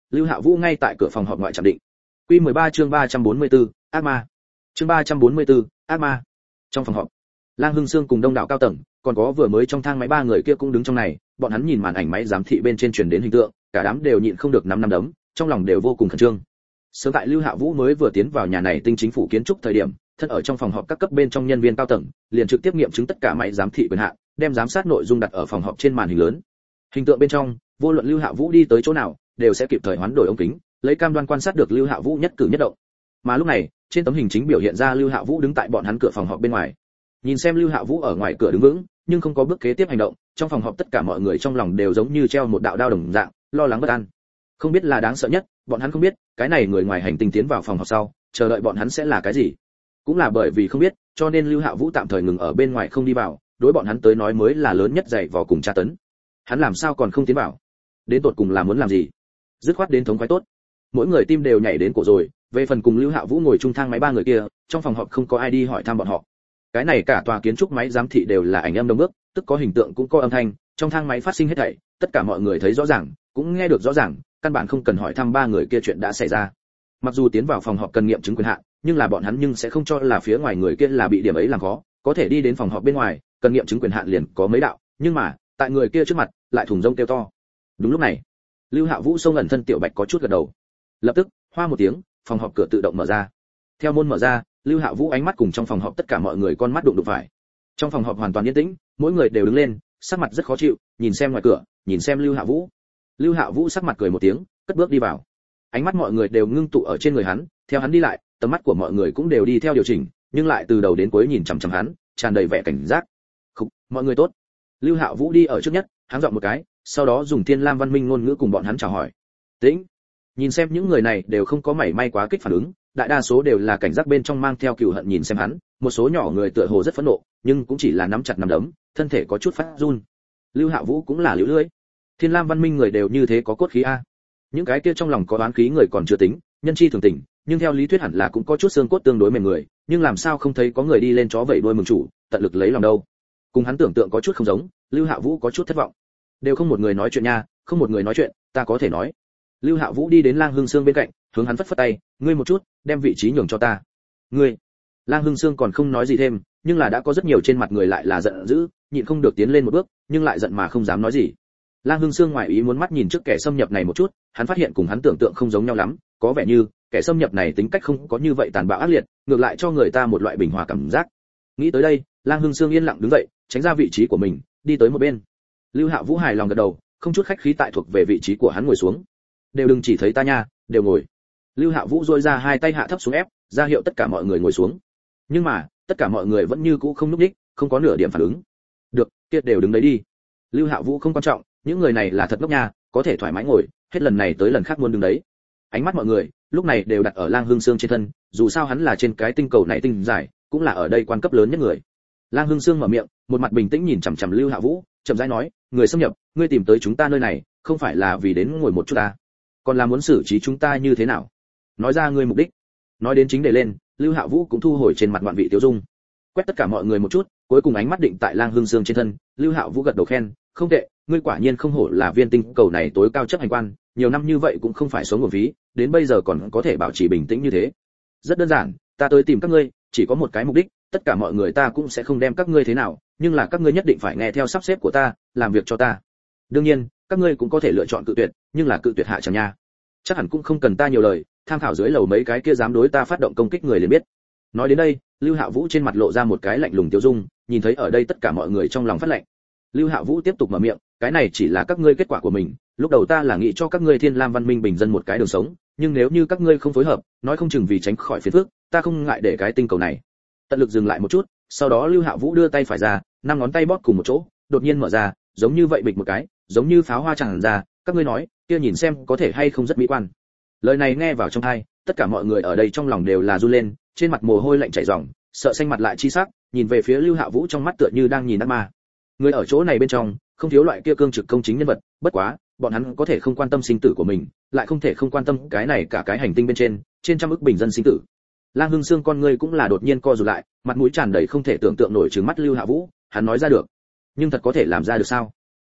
Lưu Hạ Vũ ngay tại cửa phòng họp ngoại trạm định. Quy 13 chương 344, ác ma. Chương 344, ác ma. Trong phòng họp, Lang Hưng Sương cùng đông đảo cao tầng, còn có vừa mới trong thang máy ba người kia cũng đứng trong này, bọn hắn nhìn màn ảnh máy giám thị bên trên truyền đến hình tượng, cả đám đều nhịn không được năm đấm, trong lòng đều vô cùng khẩn trương. Sớm tại Lưu Hạ Vũ mới vừa tiến vào nhà này tinh chính phủ kiến trúc thời điểm, thân ở trong phòng họp các cấp bên trong nhân viên cao tầng, liền trực tiếp nghiệm chứng tất cả máy giám thị quyền hạn, đem giám sát nội dung đặt ở phòng họp trên màn hình lớn. Hình tượng bên trong, vô luận Lưu Hạ Vũ đi tới chỗ nào, đều sẽ kịp thời hoán đổi ống kính, lấy cam đoan quan sát được Lưu Hạ Vũ nhất cử nhất động. Mà lúc này, trên tấm hình chính biểu hiện ra Lưu Hạ Vũ đứng tại bọn hắn cửa phòng họp bên ngoài. Nhìn xem Lưu Hạ Vũ ở ngoài cửa đứng vững, nhưng không có bước kế tiếp hành động, trong phòng họp tất cả mọi người trong lòng đều giống như treo một đạo đao đồng dạng, lo lắng bất an. Không biết là đáng sợ nhất, bọn hắn không biết, cái này người ngoài hành tinh tiến vào phòng họp sau, chờ đợi bọn hắn sẽ là cái gì. Cũng là bởi vì không biết, cho nên Lưu Hạ Vũ tạm thời ngừng ở bên ngoài không đi vào, đối bọn hắn tới nói mới là lớn nhất dày vò cùng tra tấn. Hắn làm sao còn không tiến vào? Đến tột cùng là muốn làm gì? Dứt khoát đến thống khoái tốt. Mỗi người tim đều nhảy đến cổ rồi, về phần cùng Lưu Hạ Vũ ngồi chung thang máy ba người kia, trong phòng họp không có ai đi hỏi thăm bọn họ. Cái này cả tòa kiến trúc máy giám thị đều là ảnh âm đồng bước, tức có hình tượng cũng có âm thanh, trong thang máy phát sinh hết thảy, tất cả mọi người thấy rõ ràng, cũng nghe được rõ ràng, căn bản không cần hỏi thăm ba người kia chuyện đã xảy ra. Mặc dù tiến vào phòng họp cần nghiệm chứng quyền hạn, nhưng là bọn hắn nhưng sẽ không cho là phía ngoài người kia là bị điểm ấy làm khó, có thể đi đến phòng họp bên ngoài, cần nghiệm chứng quyền hạn liền có mấy đạo, nhưng mà, tại người kia trước mặt, lại thùng rông kêu to. Đúng lúc này, Lưu Hạ Vũ xông ẩn thân Tiểu Bạch có chút gật đầu. Lập tức, hoa một tiếng, phòng họp cửa tự động mở ra. Theo môn mở ra, Lưu Hạ Vũ ánh mắt cùng trong phòng họp tất cả mọi người con mắt đụng phải. Trong phòng họp hoàn toàn yên tĩnh, mỗi người đều đứng lên, sắc mặt rất khó chịu, nhìn xem ngoài cửa, nhìn xem Lưu Hạ Vũ. Lưu Hạ Vũ sắc mặt cười một tiếng, cất bước đi vào. Ánh mắt mọi người đều ngưng tụ ở trên người hắn, theo hắn đi lại, tầm mắt của mọi người cũng đều đi theo điều chỉnh, nhưng lại từ đầu đến cuối nhìn chằm chằm hắn, tràn đầy vẻ cảnh giác. "Khục, mọi người tốt." Lưu Hạ Vũ đi ở trước nhất, háng giọng một cái, sau đó dùng Thiên Lam văn minh ngôn ngữ cùng bọn hắn chào hỏi. Tĩnh. Nhìn xem những người này đều không có mảy may quá kích phản ứng, đại đa số đều là cảnh giác bên trong mang theo cừu hận nhìn xem hắn, một số nhỏ người tựa hồ rất phẫn nộ, nhưng cũng chỉ là nắm chặt nắm đấm, thân thể có chút phát run. Lưu Hạ Vũ cũng là liễu lưỡi. Thiên Lam văn minh người đều như thế có cốt khí a. Những cái kia trong lòng có oán khí người còn chưa tính, nhân chi thường tình, nhưng theo lý thuyết hẳn là cũng có chút xương cốt tương đối mềm người, nhưng làm sao không thấy có người đi lên chó vẫy đuôi mừng chủ, tận lực lấy lòng đâu. Cùng hắn tưởng tượng có chút không giống, Lưu Hạ Vũ có chút thất vọng. Đều không một người nói chuyện nha, không một người nói chuyện, ta có thể nói. Lưu Hạ Vũ đi đến Lang Hưng Sương bên cạnh, hướng hắn phất phất tay, ngươi một chút, đem vị trí nhường cho ta. Ngươi. Lang Hưng Sương còn không nói gì thêm, nhưng là đã có rất nhiều trên mặt người lại là giận dữ, nhịn không được tiến lên một bước, nhưng lại giận mà không dám nói gì. Lang Hưng Sương ngoài ý muốn mắt nhìn trước kẻ xâm nhập này một chút, hắn phát hiện cùng hắn tưởng tượng không giống nhau lắm, có vẻ như kẻ xâm nhập này tính cách không có như vậy tàn bạo ác liệt, ngược lại cho người ta một loại bình hòa cảm giác. Nghĩ tới đây, Lang Hưng Sương yên lặng đứng dậy, tránh ra vị trí của mình, đi tới một bên. Lưu Hạ Vũ hài lòng gật đầu, không chút khách khí tại thuộc về vị trí của hắn ngồi xuống. Đều đừng chỉ thấy ta nha, đều ngồi. Lưu Hạ Vũ duỗi ra hai tay hạ thấp xuống ép, ra hiệu tất cả mọi người ngồi xuống. Nhưng mà, tất cả mọi người vẫn như cũ không nhúc nhích, không có nửa điểm phản ứng. Được, kia đều đứng đấy đi. Lưu Hạ Vũ không quan trọng, những người này là thật ngốc nha, có thể thoải mái ngồi, hết lần này tới lần khác muốn đứng đấy. Ánh mắt mọi người lúc này đều đặt ở Lang Hưng Sương trên thân, dù sao hắn là trên cái tinh cầu này tinh giải, cũng là ở đây quan cấp lớn nhất người. Lang Hưng Sương mở miệng, một mặt bình tĩnh nhìn chằm chằm Lưu Hạ Vũ, chậm rãi nói, người xâm nhập, ngươi tìm tới chúng ta nơi này, không phải là vì đến ngồi một chút ta, còn là muốn xử trí chúng ta như thế nào? Nói ra ngươi mục đích. Nói đến chính đề lên, Lưu Hạ Vũ cũng thu hồi trên mặt ngoạn vị tiêu dung, quét tất cả mọi người một chút, cuối cùng ánh mắt định tại Lang Hưng Sương trên thân, Lưu Hạ Vũ gật đầu khen, không tệ, ngươi quả nhiên không hổ là viên tinh cầu này tối cao chấp hành quan, nhiều năm như vậy cũng không phải sống nguồn phí, đến bây giờ còn có thể bảo trì bình tĩnh như thế. Rất đơn giản, ta tới tìm các ngươi, chỉ có một cái mục đích, tất cả mọi người ta cũng sẽ không đem các ngươi thế nào, nhưng là các ngươi nhất định phải nghe theo sắp xếp của ta, làm việc cho ta. Đương nhiên, các ngươi cũng có thể lựa chọn cự tuyệt, nhưng là cự tuyệt hạ chẳng nha. Chắc hẳn cũng không cần ta nhiều lời, tham khảo dưới lầu mấy cái kia dám đối ta phát động công kích người liền biết. Nói đến đây, Lưu Hạ Vũ trên mặt lộ ra một cái lạnh lùng tiêu dung, nhìn thấy ở đây tất cả mọi người trong lòng phát lạnh. Lưu Hạ Vũ tiếp tục mở miệng, cái này chỉ là các ngươi kết quả của mình, lúc đầu ta là nghĩ cho các ngươi Thiên Lam văn minh bình dân một cái đường sống, nhưng nếu như các ngươi không phối hợp, nói không chừng vì tránh khỏi phiền phức, ta không ngại để cái tinh cầu này. Tận lực dừng lại một chút, sau đó Lưu Hạ Vũ đưa tay phải ra, năm ngón tay bóp cùng một chỗ, đột nhiên mở ra, giống như vậy bịch một cái, giống như pháo hoa tràn ra, các ngươi nói, kia nhìn xem có thể hay không rất mỹ quan. Lời này nghe vào trong tai, tất cả mọi người ở đây trong lòng đều là run lên, trên mặt mồ hôi lạnh chảy ròng, sợ xanh mặt lại chi sắc, nhìn về phía Lưu Hạ Vũ trong mắt tựa như đang nhìn ác ma. Người ở chỗ này bên trong, không thiếu loại kia cương trực công chính nhân vật, bất quá, bọn hắn có thể không quan tâm sinh tử của mình, lại không thể không quan tâm cái này cả cái hành tinh bên trên trăm ức bình dân sinh tử. Lang Hưng Sương con người cũng là đột nhiên co rụt lại, mặt mũi tràn đầy không thể tưởng tượng nổi trừng mắt Lưu Hạ Vũ, hắn nói ra được, nhưng thật có thể làm ra được sao?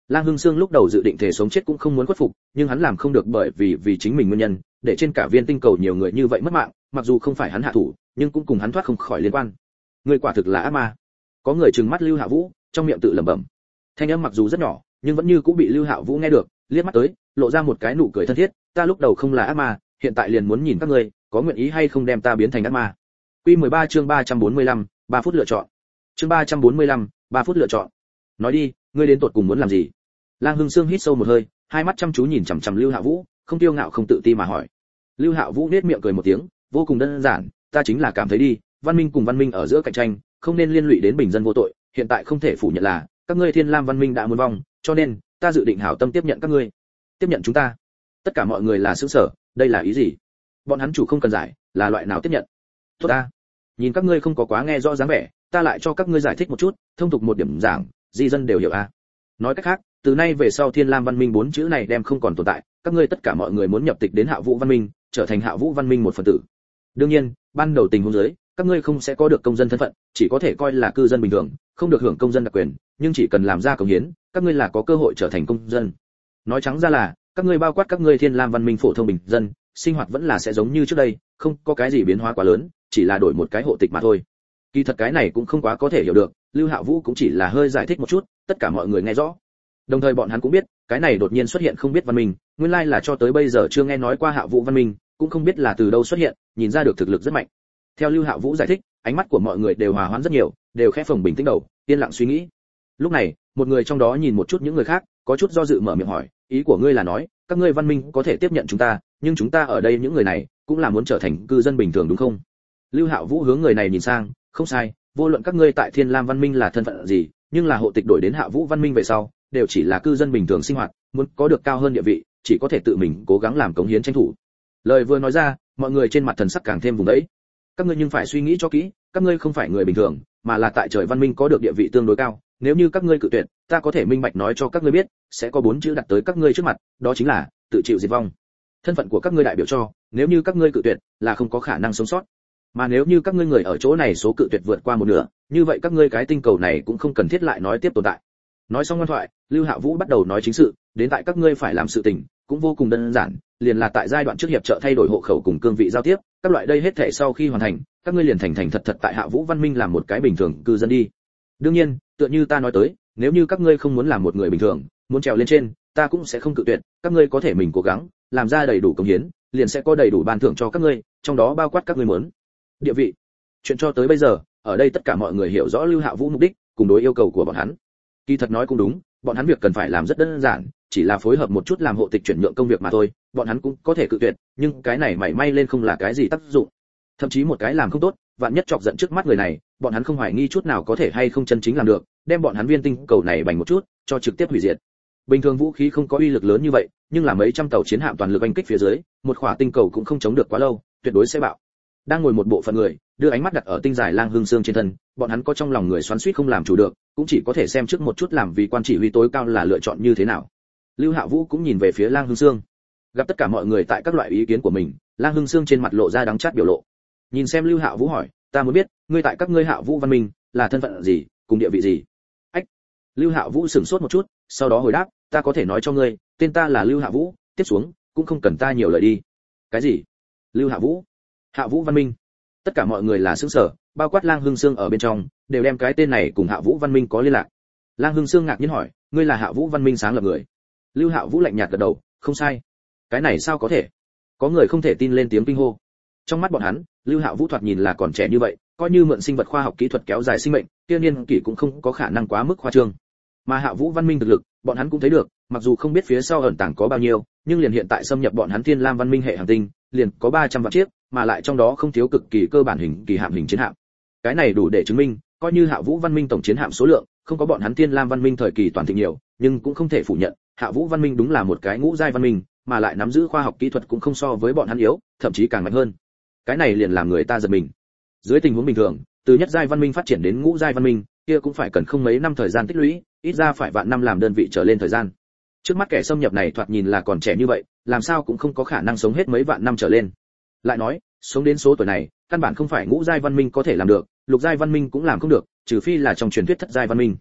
Lang Hưng Sương lúc đầu dự định thể sống chết cũng không muốn khuất phục, nhưng hắn làm không được bởi vì chính mình nguyên nhân, để trên cả viên tinh cầu nhiều người như vậy mất mạng, mặc dù không phải hắn hạ thủ, nhưng cũng cùng hắn thoát không khỏi liên quan. Người quả thực là ác ma. Có người trừng mắt Lưu Hạ Vũ, trong miệng tự lẩm bẩm. Thanh âm mặc dù rất nhỏ, nhưng vẫn như cũng bị Lưu Hạ Vũ nghe được, liếc mắt tới, lộ ra một cái nụ cười thân thiết, ta lúc đầu không là ác ma, hiện tại liền muốn nhìn các ngươi, có nguyện ý hay không đem ta biến thành ác ma. Quy 13 chương 345, 3 phút lựa chọn. Chương 345, 3 phút lựa chọn. Nói đi, ngươi đến tụt cùng muốn làm gì? Lang Hưng Sương hít sâu một hơi, hai mắt chăm chú nhìn chằm chằm Lưu Hạ Vũ, không tiêu ngạo không tự ti mà hỏi. Lưu Hạ Vũ nhếch miệng cười một tiếng, vô cùng đơn giản, ta chính là cảm thấy đi, văn minh cùng văn minh ở giữa cạnh tranh, không nên liên lụy đến bình dân vô tội, hiện tại không thể phủ nhận là các ngươi Thiên Lam văn minh đã muốn vong, cho nên ta dự định hảo tâm tiếp nhận các ngươi. Tiếp nhận chúng ta? Tất cả mọi người là sửng sở, đây là ý gì? Bọn hắn chủ không cần giải, là loại nào tiếp nhận? Tốt ta, nhìn các ngươi không có quá nghe rõ dáng vẻ, ta lại cho các ngươi giải thích một chút, thông tục một điểm giảng, di dân đều hiểu a. Nói cách khác, từ nay về sau Thiên Lam văn minh 4 chữ này đem không còn tồn tại, các ngươi tất cả mọi người muốn nhập tịch đến Hạ Vũ văn minh, trở thành Hạ Vũ văn minh một phần tử. Đương nhiên, ban đầu tình huống dưới, các ngươi không sẽ có được công dân thân phận, chỉ có thể coi là cư dân bình thường, không được hưởng công dân đặc quyền, nhưng chỉ cần làm ra cống hiến, các ngươi là có cơ hội trở thành công dân. Nói trắng ra là, các ngươi bao quát các ngươi Thiên Lam văn minh phổ thông bình dân, sinh hoạt vẫn là sẽ giống như trước đây, không có cái gì biến hóa quá lớn, chỉ là đổi một cái hộ tịch mà thôi. Kỳ thật cái này cũng không quá có thể hiểu được, Lưu Hạ Vũ cũng chỉ là hơi giải thích một chút, tất cả mọi người nghe rõ. Đồng thời bọn hắn cũng biết, cái này đột nhiên xuất hiện không biết văn minh, nguyên lai là cho tới bây giờ chưa nghe nói qua Hạ Vũ văn minh, cũng không biết là từ đâu xuất hiện, nhìn ra được thực lực rất mạnh. Theo Lưu Hạ Vũ giải thích, ánh mắt của mọi người đều hòa hoãn rất nhiều, đều khẽ phồng bình tĩnh đầu, yên lặng suy nghĩ. Lúc này, một người trong đó nhìn một chút những người khác, có chút do dự mở miệng hỏi, ý của ngươi là nói, các ngươi văn minh có thể tiếp nhận chúng ta, nhưng chúng ta ở đây những người này cũng là muốn trở thành cư dân bình thường đúng không? Lưu Hạ Vũ hướng người này nhìn sang, không sai, vô luận các ngươi tại Thiên Lam văn minh là thân phận gì, nhưng là hộ tịch đổi đến Hạ Vũ văn minh về sau, đều chỉ là cư dân bình thường sinh hoạt, muốn có được cao hơn địa vị, chỉ có thể tự mình cố gắng làm cống hiến tranh thủ. Lời vừa nói ra, mọi người trên mặt thần sắc càng thêm vùng đấy. Các ngươi nhưng phải suy nghĩ cho kỹ, các ngươi không phải người bình thường, mà là tại trời văn minh có được địa vị tương đối cao, nếu như các ngươi cự tuyệt, ta có thể minh bạch nói cho các ngươi biết, sẽ có 4 chữ đặt tới các ngươi trước mặt, đó chính là tự chịu diệt vong. Thân phận của các ngươi đại biểu cho, nếu như các ngươi cự tuyệt, là không có khả năng sống sót. Mà nếu như các ngươi người ở chỗ này số cự tuyệt vượt qua một nửa, như vậy các ngươi cái tinh cầu này cũng không cần thiết lại nói tiếp tồn tại. Nói xong ngoan thoại, Lưu Hạ Vũ bắt đầu nói chính sự, đến tại các ngươi phải làm sự tình, cũng vô cùng đơn giản, liền là tại giai đoạn trước hiệp trợ thay đổi hộ khẩu cùng cương vị giao tiếp, các loại đây hết thảy sau khi hoàn thành, các ngươi liền thành thành thật thật tại Hạ Vũ văn minh làm một cái bình thường cư dân đi. Đương nhiên, tựa như ta nói tới, nếu như các ngươi không muốn làm một người bình thường, muốn trèo lên trên, ta cũng sẽ không cự tuyệt, các ngươi có thể mình cố gắng, làm ra đầy đủ công hiến, liền sẽ có đầy đủ ban thưởng cho các ngươi, trong đó bao quát các ngươi muốn địa vị. Chuyện cho tới bây giờ, ở đây tất cả mọi người hiểu rõ Lưu Hạ Vũ mục đích, cùng đối yêu cầu của bọn hắn. Kỳ thật nói cũng đúng, bọn hắn việc cần phải làm rất đơn giản, chỉ là phối hợp một chút làm hộ tịch chuyển nhượng công việc mà thôi, bọn hắn cũng có thể cự tuyệt, nhưng cái này mảy may lên không là cái gì tác dụng. Thậm chí một cái làm không tốt, vạn nhất chọc giận trước mắt người này, bọn hắn không hoài nghi chút nào có thể hay không chân chính làm được, đem bọn hắn viên tinh cầu này bành một chút, cho trực tiếp hủy diệt. Bình thường vũ khí không có uy lực lớn như vậy, nhưng là mấy trăm tàu chiến hạm toàn lực oanh kích phía dưới, một khỏa tinh cầu cũng không chống được quá lâu, tuyệt đối sẽ bạo. Đang ngồi một bộ phận người, đưa ánh mắt đặt ở tinh giải Lang Hưng Sương trên thân, bọn hắn có trong lòng người xoắn xuýt không làm chủ được, cũng chỉ có thể xem trước một chút làm vì quan chỉ huy tối cao là lựa chọn như thế nào. Lưu Hạ Vũ cũng nhìn về phía Lang Hưng Sương. Gặp tất cả mọi người tại các loại ý kiến của mình, Lang Hưng Sương trên mặt lộ ra đắng chát biểu lộ. Nhìn xem Lưu Hạ Vũ hỏi, ta muốn biết, ngươi tại các ngươi Hạ Vũ văn minh là thân phận gì, cùng địa vị gì? Ách. Lưu Hạ Vũ sửng sốt một chút, sau đó hồi đáp, ta có thể nói cho ngươi, tên ta là Lưu Hạ Vũ, tiếp xuống cũng không cần ta nhiều lời đi. Cái gì? Lưu Hạ Vũ? Hạ Vũ văn minh? Tất cả mọi người là sững sờ, bao quát Lang Hưng Sương ở bên trong, đều đem cái tên này cùng Hạ Vũ văn minh có liên lạc. Lang Hưng Sương ngạc nhiên hỏi, ngươi là Hạ Vũ văn minh sáng lập người? Lưu Hạ Vũ lạnh nhạt gật đầu, không sai. Cái này sao có thể? Có người không thể tin lên tiếng kinh hô. Trong mắt bọn hắn, Lưu Hạ Vũ thoạt nhìn là còn trẻ như vậy, coi như mượn sinh vật khoa học kỹ thuật kéo dài sinh mệnh, tiên niên kỷ cũng không có khả năng quá mức khoa trương. Mà Hạ Vũ văn minh thực lực, bọn hắn cũng thấy được, mặc dù không biết phía sau ẩn tàng có bao nhiêu, nhưng liền hiện tại xâm nhập bọn hắn Thiên Lam văn minh hệ hành tinh, liền có 300 vạn chiếc, mà lại trong đó không thiếu cực kỳ cơ bản hình kỳ hạm hình chiến hạm. Cái này đủ để chứng minh, coi như Hạ Vũ văn minh tổng chiến hạm số lượng không có bọn hắn Thiên Lam văn minh thời kỳ toàn thịnh nhiều, nhưng cũng không thể phủ nhận, Hạ Vũ văn minh đúng là một cái ngũ giai văn minh, mà lại nắm giữ khoa học kỹ thuật cũng không so với bọn hắn yếu, thậm chí càng mạnh hơn. Cái này liền làm người ta giật mình. Dưới tình huống bình thường, từ nhất giai văn minh phát triển đến ngũ giai văn minh, kia cũng phải cần không mấy năm thời gian tích lũy, ít ra phải vạn năm làm đơn vị trở lên thời gian. Trước mắt kẻ xâm nhập này thoạt nhìn là còn trẻ như vậy, làm sao cũng không có khả năng sống hết mấy vạn năm trở lên. Lại nói, sống đến số tuổi này, căn bản không phải ngũ giai văn minh có thể làm được, lục giai văn minh cũng làm không được, trừ phi là trong truyền thuyết thất giai văn minh.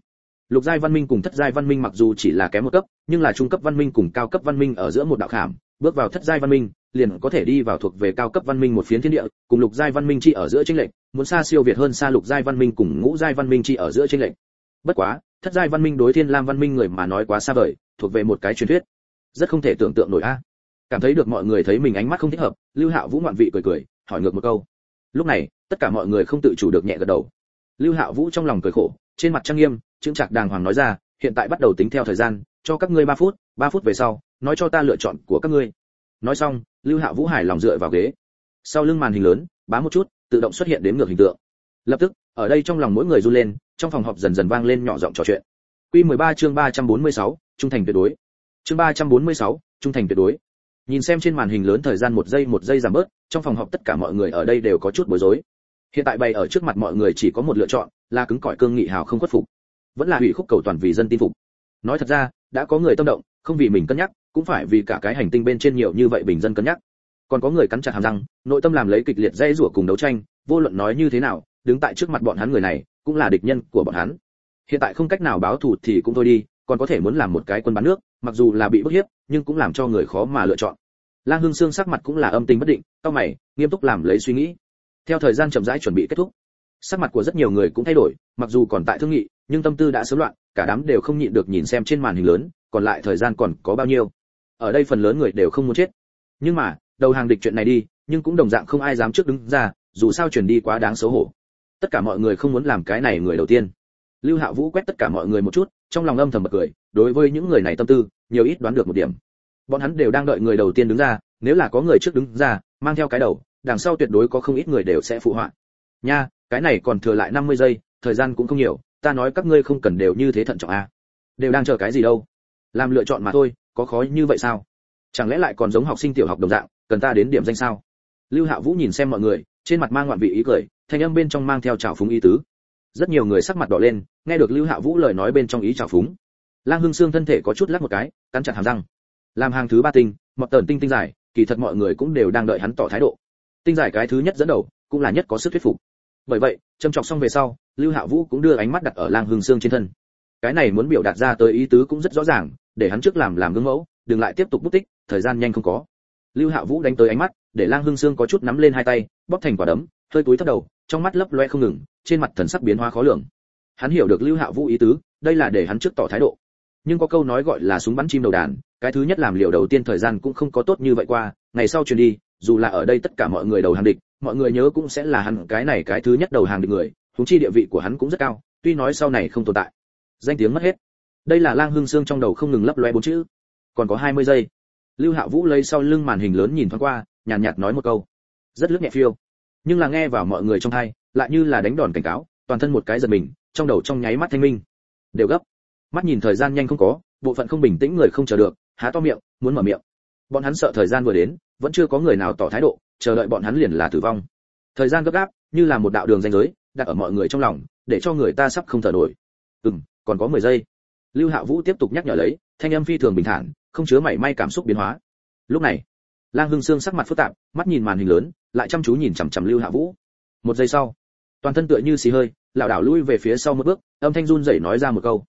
Lục giai văn minh cùng thất giai văn minh mặc dù chỉ là kém một cấp, nhưng là trung cấp văn minh cùng cao cấp văn minh ở giữa một đạo khảm, bước vào thất giai văn minh, liền có thể đi vào thuộc về cao cấp văn minh một phiến thiên địa, cùng lục giai văn minh chi ở giữa chênh lệch, muốn xa siêu việt hơn xa lục giai văn minh cùng ngũ giai văn minh chi ở giữa chênh lệch. Bất quá, thất giai văn minh đối Thiên Lam văn minh người mà nói quá xa vời, thuộc về một cái truyền thuyết, rất không thể tưởng tượng nổi a. Cảm thấy được mọi người thấy mình ánh mắt không thích hợp, Lưu Hạo Vũ ngoạn vị cười cười, hỏi ngược một câu. Lúc này, tất cả mọi người không tự chủ được nhẹ gật đầu. Lưu Hạo Vũ trong lòng cười khổ, trên mặt trang nghiêm, chững chạc đàng hoàng nói ra, hiện tại bắt đầu tính theo thời gian, cho các ngươi 3 phút về sau, nói cho ta lựa chọn của các ngươi. Nói xong, Lưu Hạo Vũ hài lòng dựa vào ghế. Sau lưng màn hình lớn, bám một chút, tự động xuất hiện đến ngược hình tượng. Lập tức, ở đây trong lòng mỗi người run lên, trong phòng họp dần dần vang lên nhỏ giọng trò chuyện. Quy 13 chương 346, trung thành tuyệt đối. Chương 346, trung thành tuyệt đối. Nhìn xem trên màn hình lớn thời gian một giây giảm bớt, trong phòng họp tất cả mọi người ở đây đều có chút bối rối. Hiện tại bày ở trước mặt mọi người chỉ có một lựa chọn, là cứng cỏi cương nghị hào không khuất phục, vẫn là hủy khúc cầu toàn vì dân tin phục. Nói thật ra, đã có người tâm động, không vì mình cân nhắc, cũng phải vì cả cái hành tinh bên trên nhiều như vậy bình dân cân nhắc. Còn có người cắn chặt hàm răng, nội tâm làm lấy kịch liệt dây rủa cùng đấu tranh, vô luận nói như thế nào, đứng tại trước mặt bọn hắn người này, cũng là địch nhân của bọn hắn. Hiện tại không cách nào báo thù thì cũng thôi đi, còn có thể muốn làm một cái quân bán nước, mặc dù là bị bức hiếp, nhưng cũng làm cho người khó mà lựa chọn. Lang Hưng Sương sắc mặt cũng là âm tình bất định, cau mày, nghiêm túc làm lấy suy nghĩ. Theo thời gian chậm rãi chuẩn bị kết thúc, sắc mặt của rất nhiều người cũng thay đổi, mặc dù còn tại thương nghị, nhưng tâm tư đã sớm loạn, cả đám đều không nhịn được nhìn xem trên màn hình lớn, còn lại thời gian còn có bao nhiêu. Ở đây phần lớn người đều không muốn chết, nhưng mà đầu hàng địch chuyện này đi, nhưng cũng đồng dạng không ai dám trước đứng ra, dù sao truyền đi quá đáng xấu hổ. Tất cả mọi người không muốn làm cái này người đầu tiên. Lưu Hạo Vũ quét tất cả mọi người một chút, trong lòng âm thầm bật cười, đối với những người này tâm tư, nhiều ít đoán được một điểm. Bọn hắn đều đang đợi người đầu tiên đứng ra, nếu là có người trước đứng ra, mang theo cái đầu, đằng sau tuyệt đối có không ít người đều sẽ phụ họa. Nha, cái này còn thừa lại 50 giây, thời gian cũng không nhiều, ta nói các ngươi không cần đều như thế thận trọng a. Đều đang chờ cái gì đâu? Làm lựa chọn mà thôi, có khó như vậy sao? Chẳng lẽ lại còn giống học sinh tiểu học đồng dạng, cần ta đến điểm danh sao? Lưu Hạo Vũ nhìn xem mọi người, trên mặt mang ngoạn vị ý cười, thanh âm bên trong mang theo trào phúng ý tứ. Rất nhiều người sắc mặt đỏ lên, nghe được Lưu Hạo Vũ lời nói bên trong ý trào phúng. Lang Hưng Sương thân thể có chút lắc một cái, cắn chặt hàm răng. Làm hàng thứ 3 tinh, một tần tinh giải, kỳ thật mọi người cũng đều đang đợi hắn tỏ thái độ. Tinh giải cái thứ nhất dẫn đầu, cũng là nhất có sức thuyết phục. Bởi vậy, châm chọc xong về sau, Lưu Hạo Vũ cũng đưa ánh mắt đặt ở Lang Hưng Sương trên thân. Cái này muốn biểu đạt ra tới ý tứ cũng rất rõ ràng, để hắn trước làm gương mẫu, đừng lại tiếp tục bút tích, thời gian nhanh không có. Lưu Hạo Vũ đánh tới ánh mắt, để Lang Hưng Sương có chút nắm lên hai tay, bóp thành quả đấm, hơi cúi thấp đầu, trong mắt lấp loe không ngừng, trên mặt thần sắc biến hóa khó lường. Hắn hiểu được Lưu Hạo Vũ ý tứ, đây là để hắn trước tỏ thái độ. Nhưng có câu nói gọi là súng bắn chim đầu đàn, cái thứ nhất làm liều đầu tiên thời gian cũng không có tốt như vậy qua, ngày sau truyền đi, dù là ở đây tất cả mọi người đầu hàng địch, mọi người nhớ cũng sẽ là hắn cái này cái thứ nhất đầu hàng địch người, huống chi địa vị của hắn cũng rất cao, tuy nói sau này không tồn tại, danh tiếng mất hết. Đây là Lang Hưng Sương trong đầu không ngừng lấp loe bốn chữ. Còn có 20 giây. Lưu Hạo Vũ lấy sau lưng màn hình lớn nhìn thoáng qua, nhàn nhạt nói một câu, rất lướt nhẹ phiêu, nhưng là nghe vào mọi người trong tai, lại như là đánh đòn cảnh cáo, toàn thân một cái giật mình, trong đầu trong nháy mắt thanh minh, đều gấp. Mắt nhìn thời gian nhanh không có, bộ phận không bình tĩnh người không chờ được, há to miệng, muốn mở miệng. Bọn hắn sợ thời gian vừa đến, vẫn chưa có người nào tỏ thái độ, chờ đợi bọn hắn liền là tử vong. Thời gian gấp gáp, như là một đạo đường ranh giới, đặt ở mọi người trong lòng, để cho người ta sắp không thở nổi. Còn có 10 giây. Lưu Hạo Vũ tiếp tục nhắc nhở lấy, thanh âm phi thường bình thản, không chứa mảy may cảm xúc biến hóa. Lúc này, Lang Hưng Sương sắc mặt phức tạp, mắt nhìn màn hình lớn, lại chăm chú nhìn chằm chằm Lưu Hạo Vũ. Một giây sau, toàn thân tựa như xì hơi, lảo đảo lui về phía sau một bước, âm thanh run rẩy nói ra một câu: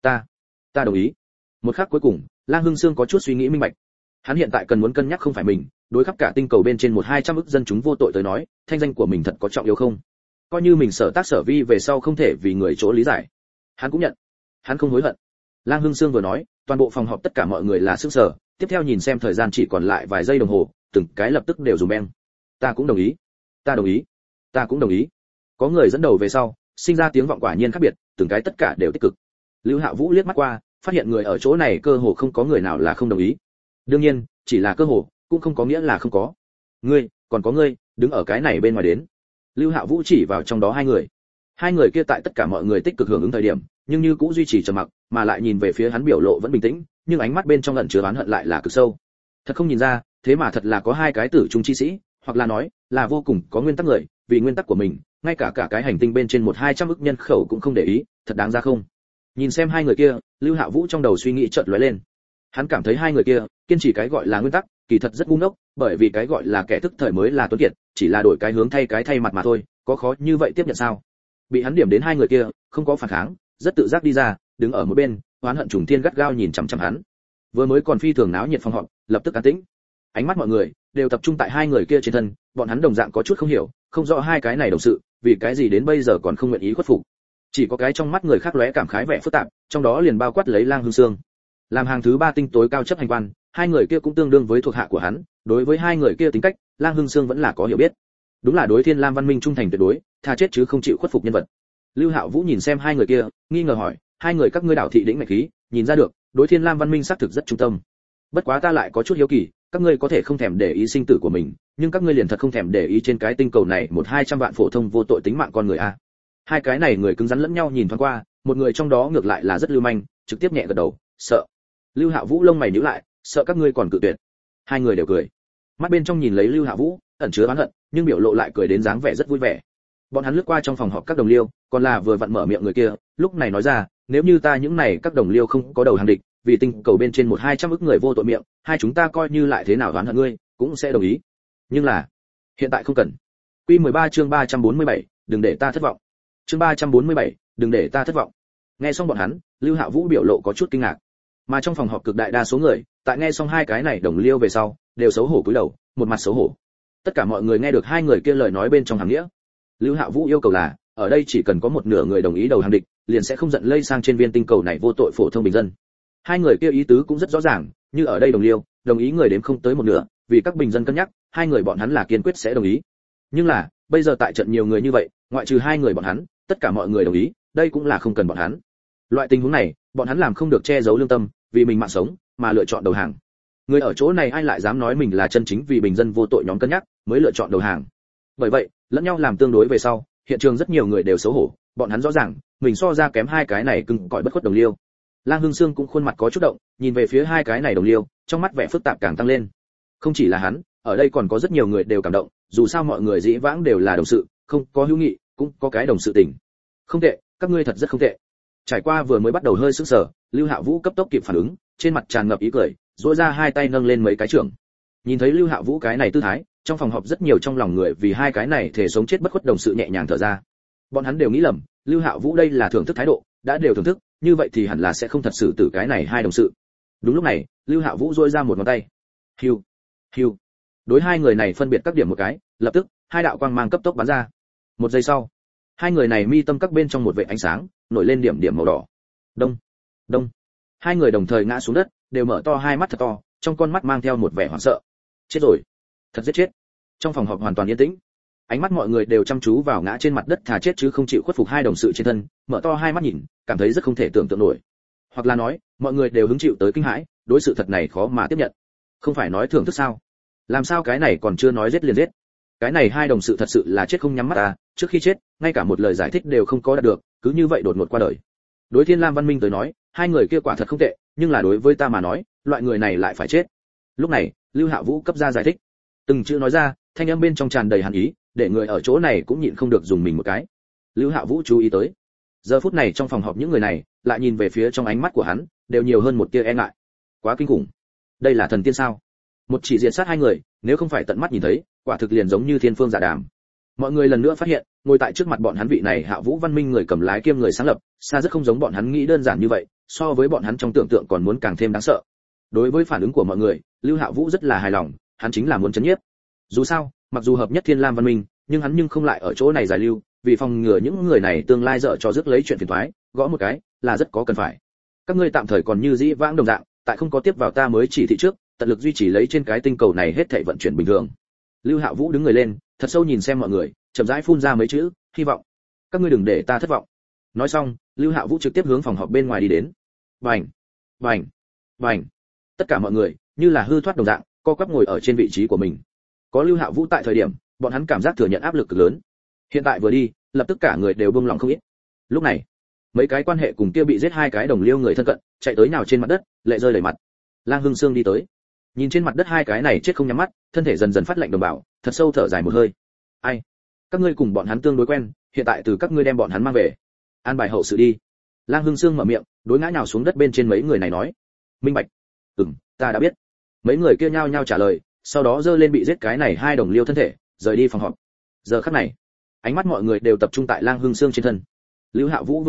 ta đồng ý. Một khắc cuối cùng, Lang Hưng Sương có chút suy nghĩ minh bạch. Hắn hiện tại cần muốn cân nhắc không phải mình, đối khắp cả tinh cầu bên trên 1-200 ức dân chúng vô tội tới nói, thanh danh của mình thật có trọng yếu không? Coi như mình sở tác sở vi về sau không thể vì người chỗ lý giải, hắn cũng nhận, hắn không hối hận. Lang Hưng Sương vừa nói, toàn bộ phòng họp tất cả mọi người là sững sờ, tiếp theo nhìn xem thời gian chỉ còn lại vài giây đồng hồ, từng cái lập tức đều rùm beng. Ta cũng đồng ý, ta đồng ý, ta cũng đồng ý. Có người dẫn đầu về sau, sinh ra tiếng vọng quả nhiên khác biệt, từng cái tất cả đều tích cực. Lưu Hạo Vũ liếc mắt qua, phát hiện người ở chỗ này cơ hồ không có người nào là không đồng ý. Đương nhiên, chỉ là cơ hồ, cũng không có nghĩa là không có. Ngươi, còn có ngươi, đứng ở cái này bên ngoài đến. Lưu Hạo Vũ chỉ vào trong đó hai người. Hai người kia tại tất cả mọi người tích cực hưởng ứng thời điểm, nhưng như cũng duy trì trầm mặc, mà lại nhìn về phía hắn biểu lộ vẫn bình tĩnh, nhưng ánh mắt bên trong ẩn chứa oán hận lại là cực sâu. Thật không nhìn ra, thế mà thật là có hai cái tử trung chi sĩ, hoặc là nói, là vô cùng có nguyên tắc người, vì nguyên tắc của mình, ngay cả cái hành tinh bên trên 1-200 ức nhân khẩu cũng không để ý, thật đáng ra không? Nhìn xem hai người kia, Lưu Hạo Vũ trong đầu suy nghĩ chợt lóe lên. Hắn cảm thấy hai người kia, kiên trì cái gọi là nguyên tắc, kỳ thật rất ngu ngốc, bởi vì cái gọi là kẻ thức thời mới là tuấn kiệt, chỉ là đổi cái hướng thay cái thay mặt mà thôi, có khó như vậy tiếp nhận sao? Bị hắn điểm đến hai người kia, không có phản kháng, rất tự giác đi ra, đứng ở một bên, oán hận trùng thiên gắt gao nhìn chằm chằm hắn. Vừa mới còn phi thường náo nhiệt phòng họp, lập tức an tĩnh. Ánh mắt mọi người đều tập trung tại hai người kia trên thân, bọn hắn đồng dạng có chút không hiểu, không rõ hai cái này đồng sự, vì cái gì đến bây giờ còn không nguyện ý khuất phục. Chỉ có cái trong mắt người khác lóe cảm khái vẻ phức tạp, trong đó liền bao quát lấy Lang Hương Sương. Làm hàng thứ 3 tinh tối cao chấp hành quan, hai người kia cũng tương đương với thuộc hạ của hắn, đối với hai người kia tính cách, Lang Hương Sương vẫn là có hiểu biết. Đúng là đối Thiên Lam Văn Minh trung thành tuyệt đối, tha chết chứ không chịu khuất phục nhân vật. Lưu Hạo Vũ nhìn xem hai người kia, nghi ngờ hỏi, hai người các ngươi đảo thị đỉnh mạch khí, nhìn ra được, đối Thiên Lam Văn Minh xác thực rất trung tâm. Bất quá ta lại có chút hiếu kỳ, các ngươi có thể không thèm để ý sinh tử của mình, nhưng các ngươi liền thật không thèm để ý trên cái tinh cầu này 1-200 vạn phổ thông vô tội tính mạng con người a. Hai cái này người cứng rắn lẫn nhau nhìn thoáng qua, một người trong đó ngược lại là rất lưu manh, trực tiếp nhẹ gật đầu, sợ. Lưu Hạo Vũ lông mày nhíu lại, sợ các ngươi còn cự tuyệt. Hai người đều cười. Mắt bên trong nhìn lấy Lưu Hạo Vũ, ẩn chứa oán hận, nhưng biểu lộ lại cười đến dáng vẻ rất vui vẻ. Bọn hắn lướt qua trong phòng họp các đồng liêu, còn là vừa vặn mở miệng người kia, lúc này nói ra, nếu như ta những này các đồng liêu không có đầu hàng địch, vì tinh cầu bên trên 1-200 ức người vô tội miệng, hai chúng ta coi như lại thế nào oán hận ngươi, cũng sẽ đồng ý. Nhưng là, hiện tại không cần. Quy 13 chương 347, đừng để ta thất vọng. Chương 347, đừng để ta thất vọng. Nghe xong bọn hắn, Lưu Hạo Vũ biểu lộ có chút kinh ngạc. Mà trong phòng họp cực đại đa số người, tại nghe xong hai cái này đồng liêu về sau, đều xấu hổ cúi đầu, một mặt xấu hổ. Tất cả mọi người nghe được hai người kia lời nói bên trong hàm nghĩa. Lưu Hạo Vũ yêu cầu là, ở đây chỉ cần có một nửa người đồng ý đầu hàng địch, liền sẽ không giận lây sang trên viên tinh cầu này vô tội phổ thông bình dân. Hai người kia ý tứ cũng rất rõ ràng, như ở đây đồng liêu, đồng ý người đếm không tới một nửa, vì các bình dân cân nhắc, hai người bọn hắn là kiên quyết sẽ đồng ý. Nhưng là, bây giờ tại trận nhiều người như vậy, ngoại trừ hai người bọn hắn, tất cả mọi người đồng ý, đây cũng là không cần bọn hắn. Loại tình huống này, bọn hắn làm không được che giấu lương tâm, vì mình mạng sống mà lựa chọn đầu hàng. Người ở chỗ này ai lại dám nói mình là chân chính vì bình dân vô tội nhóm cân nhắc mới lựa chọn đầu hàng. Bởi vậy, lẫn nhau làm tương đối về sau, hiện trường rất nhiều người đều xấu hổ, bọn hắn rõ ràng, mình so ra kém hai cái này cứng cỏi bất khuất đồng liêu. Lang Hương Sương cũng khuôn mặt có chút động, nhìn về phía hai cái này đồng liêu, trong mắt vẻ phức tạp càng tăng lên. Không chỉ là hắn, ở đây còn có rất nhiều người đều cảm động, dù sao mọi người dĩ vãng đều là đồng sự, không có hữu nghị, cũng có cái đồng sự tình. Không tệ, các ngươi thật rất không tệ. Trải qua vừa mới bắt đầu hơi sững sờ, Lưu Hạo Vũ cấp tốc kịp phản ứng, trên mặt tràn ngập ý cười, duỗi ra hai tay nâng lên mấy cái trưởng. Nhìn thấy Lưu Hạo Vũ cái này tư thái, trong phòng họp rất nhiều trong lòng người vì hai cái này thể sống chết bất khuất đồng sự nhẹ nhàng thở ra. Bọn hắn đều nghĩ lầm, Lưu Hạo Vũ đây là thưởng thức thái độ, đã đều thưởng thức, như vậy thì hẳn là sẽ không thật sự tử cái này hai đồng sự. Đúng lúc này, Lưu Hạo Vũ duỗi ra một ngón tay. Hiu, hiu. Đối hai người này phân biệt các điểm một cái, lập tức, hai đạo quang mang cấp tốc bắn ra. Một giây sau, hai người này mi tâm các bên trong một vệt ánh sáng, nổi lên điểm điểm màu đỏ. Đông, đông. Hai người đồng thời ngã xuống đất, đều mở to hai mắt thật to, trong con mắt mang theo một vẻ hoảng sợ. Chết rồi, thật giết chết. Trong phòng họp hoàn toàn yên tĩnh. Ánh mắt mọi người đều chăm chú vào ngã trên mặt đất thà chết chứ không chịu khuất phục hai đồng sự trên thân, mở to hai mắt nhìn, cảm thấy rất không thể tưởng tượng nổi. Hoặc là nói, mọi người đều hứng chịu tới kinh hãi, đối sự thật này khó mà tiếp nhận. Không phải nói thưởng thức sao? Làm sao cái này còn chưa nói giết liền giết? Cái này hai đồng sự thật sự là chết không nhắm mắt à, trước khi chết, ngay cả một lời giải thích đều không có đạt được, cứ như vậy đột ngột qua đời. Đối Thiên Lam Văn Minh tới nói, hai người kia quả thật không tệ, nhưng là đối với ta mà nói, loại người này lại phải chết. Lúc này, Lưu Hạo Vũ cấp ra giải thích. Từng chữ nói ra, thanh âm bên trong tràn đầy hàn ý, để người ở chỗ này cũng nhịn không được dùng mình một cái. Lưu Hạo Vũ chú ý tới. Giờ phút này trong phòng họp những người này, lại nhìn về phía trong ánh mắt của hắn, đều nhiều hơn một tia e ngại. Quá kinh khủng. Đây là thần tiên sao? Một chỉ diệt sát hai người, nếu không phải tận mắt nhìn thấy, quả thực liền giống như thiên phương dạ đàm. Mọi người lần nữa phát hiện, ngồi tại trước mặt bọn hắn vị này Hạo Vũ Văn Minh người cầm lái kiêm người sáng lập, xa rất không giống bọn hắn nghĩ đơn giản như vậy, so với bọn hắn trong tưởng tượng còn muốn càng thêm đáng sợ. Đối với phản ứng của mọi người, Lưu Hạo Vũ rất là hài lòng, hắn chính là muốn chấn nhiếp. Dù sao, mặc dù hợp nhất Thiên Lam Văn Minh, nhưng hắn nhưng không lại ở chỗ này giải lưu, vì phòng ngừa những người này tương lai dở cho rước lấy chuyện phiền toái, gõ một cái là rất có cần phải. Các ngươi tạm thời còn như dĩ vãng đồng dạng, tại không có tiếp vào ta mới chỉ thị trước, tận lực duy trì lấy trên cái tinh cầu này hết thảy vận chuyển bình thường. Lưu Hạo Vũ đứng người lên, thật sâu nhìn xem mọi người, chậm rãi phun ra mấy chữ, hy vọng các ngươi đừng để ta thất vọng. Nói xong, Lưu Hạo Vũ trực tiếp hướng phòng họp bên ngoài đi đến. Bành, bành, bành. Tất cả mọi người như là hư thoát đồng dạng, co quắp ngồi ở trên vị trí của mình. Có Lưu Hạo Vũ tại thời điểm, bọn hắn cảm giác thừa nhận áp lực cực lớn. Hiện tại vừa đi, lập tức cả người đều buông lỏng không ít. Lúc này, mấy cái quan hệ cùng kia bị giết hai cái đồng liêu người thân cận, chạy tới nhào trên mặt đất, lệ rơi đầy mặt. Lang Hưng Sương đi tới, nhìn trên mặt đất hai cái này chết không nhắm mắt, thân thể dần dần phát lạnh đồng bào, thật sâu thở dài một hơi. Ai, các ngươi cùng bọn hắn tương đối quen, hiện tại từ các ngươi đem bọn hắn mang về, an bài hậu sự đi. Lang Hưng Sương mở miệng, đối ngã nhào xuống đất bên trên mấy người này nói. Minh bạch. Ta đã biết. Mấy người kia nhao nhao trả lời, sau đó giơ lên bị giết cái này hai đồng liêu thân thể, rời đi phòng họp. Giờ khắc này, ánh mắt mọi người đều tập trung tại Lang Hưng Sương trên thân. Lưu Hạo Vũ vừa đi,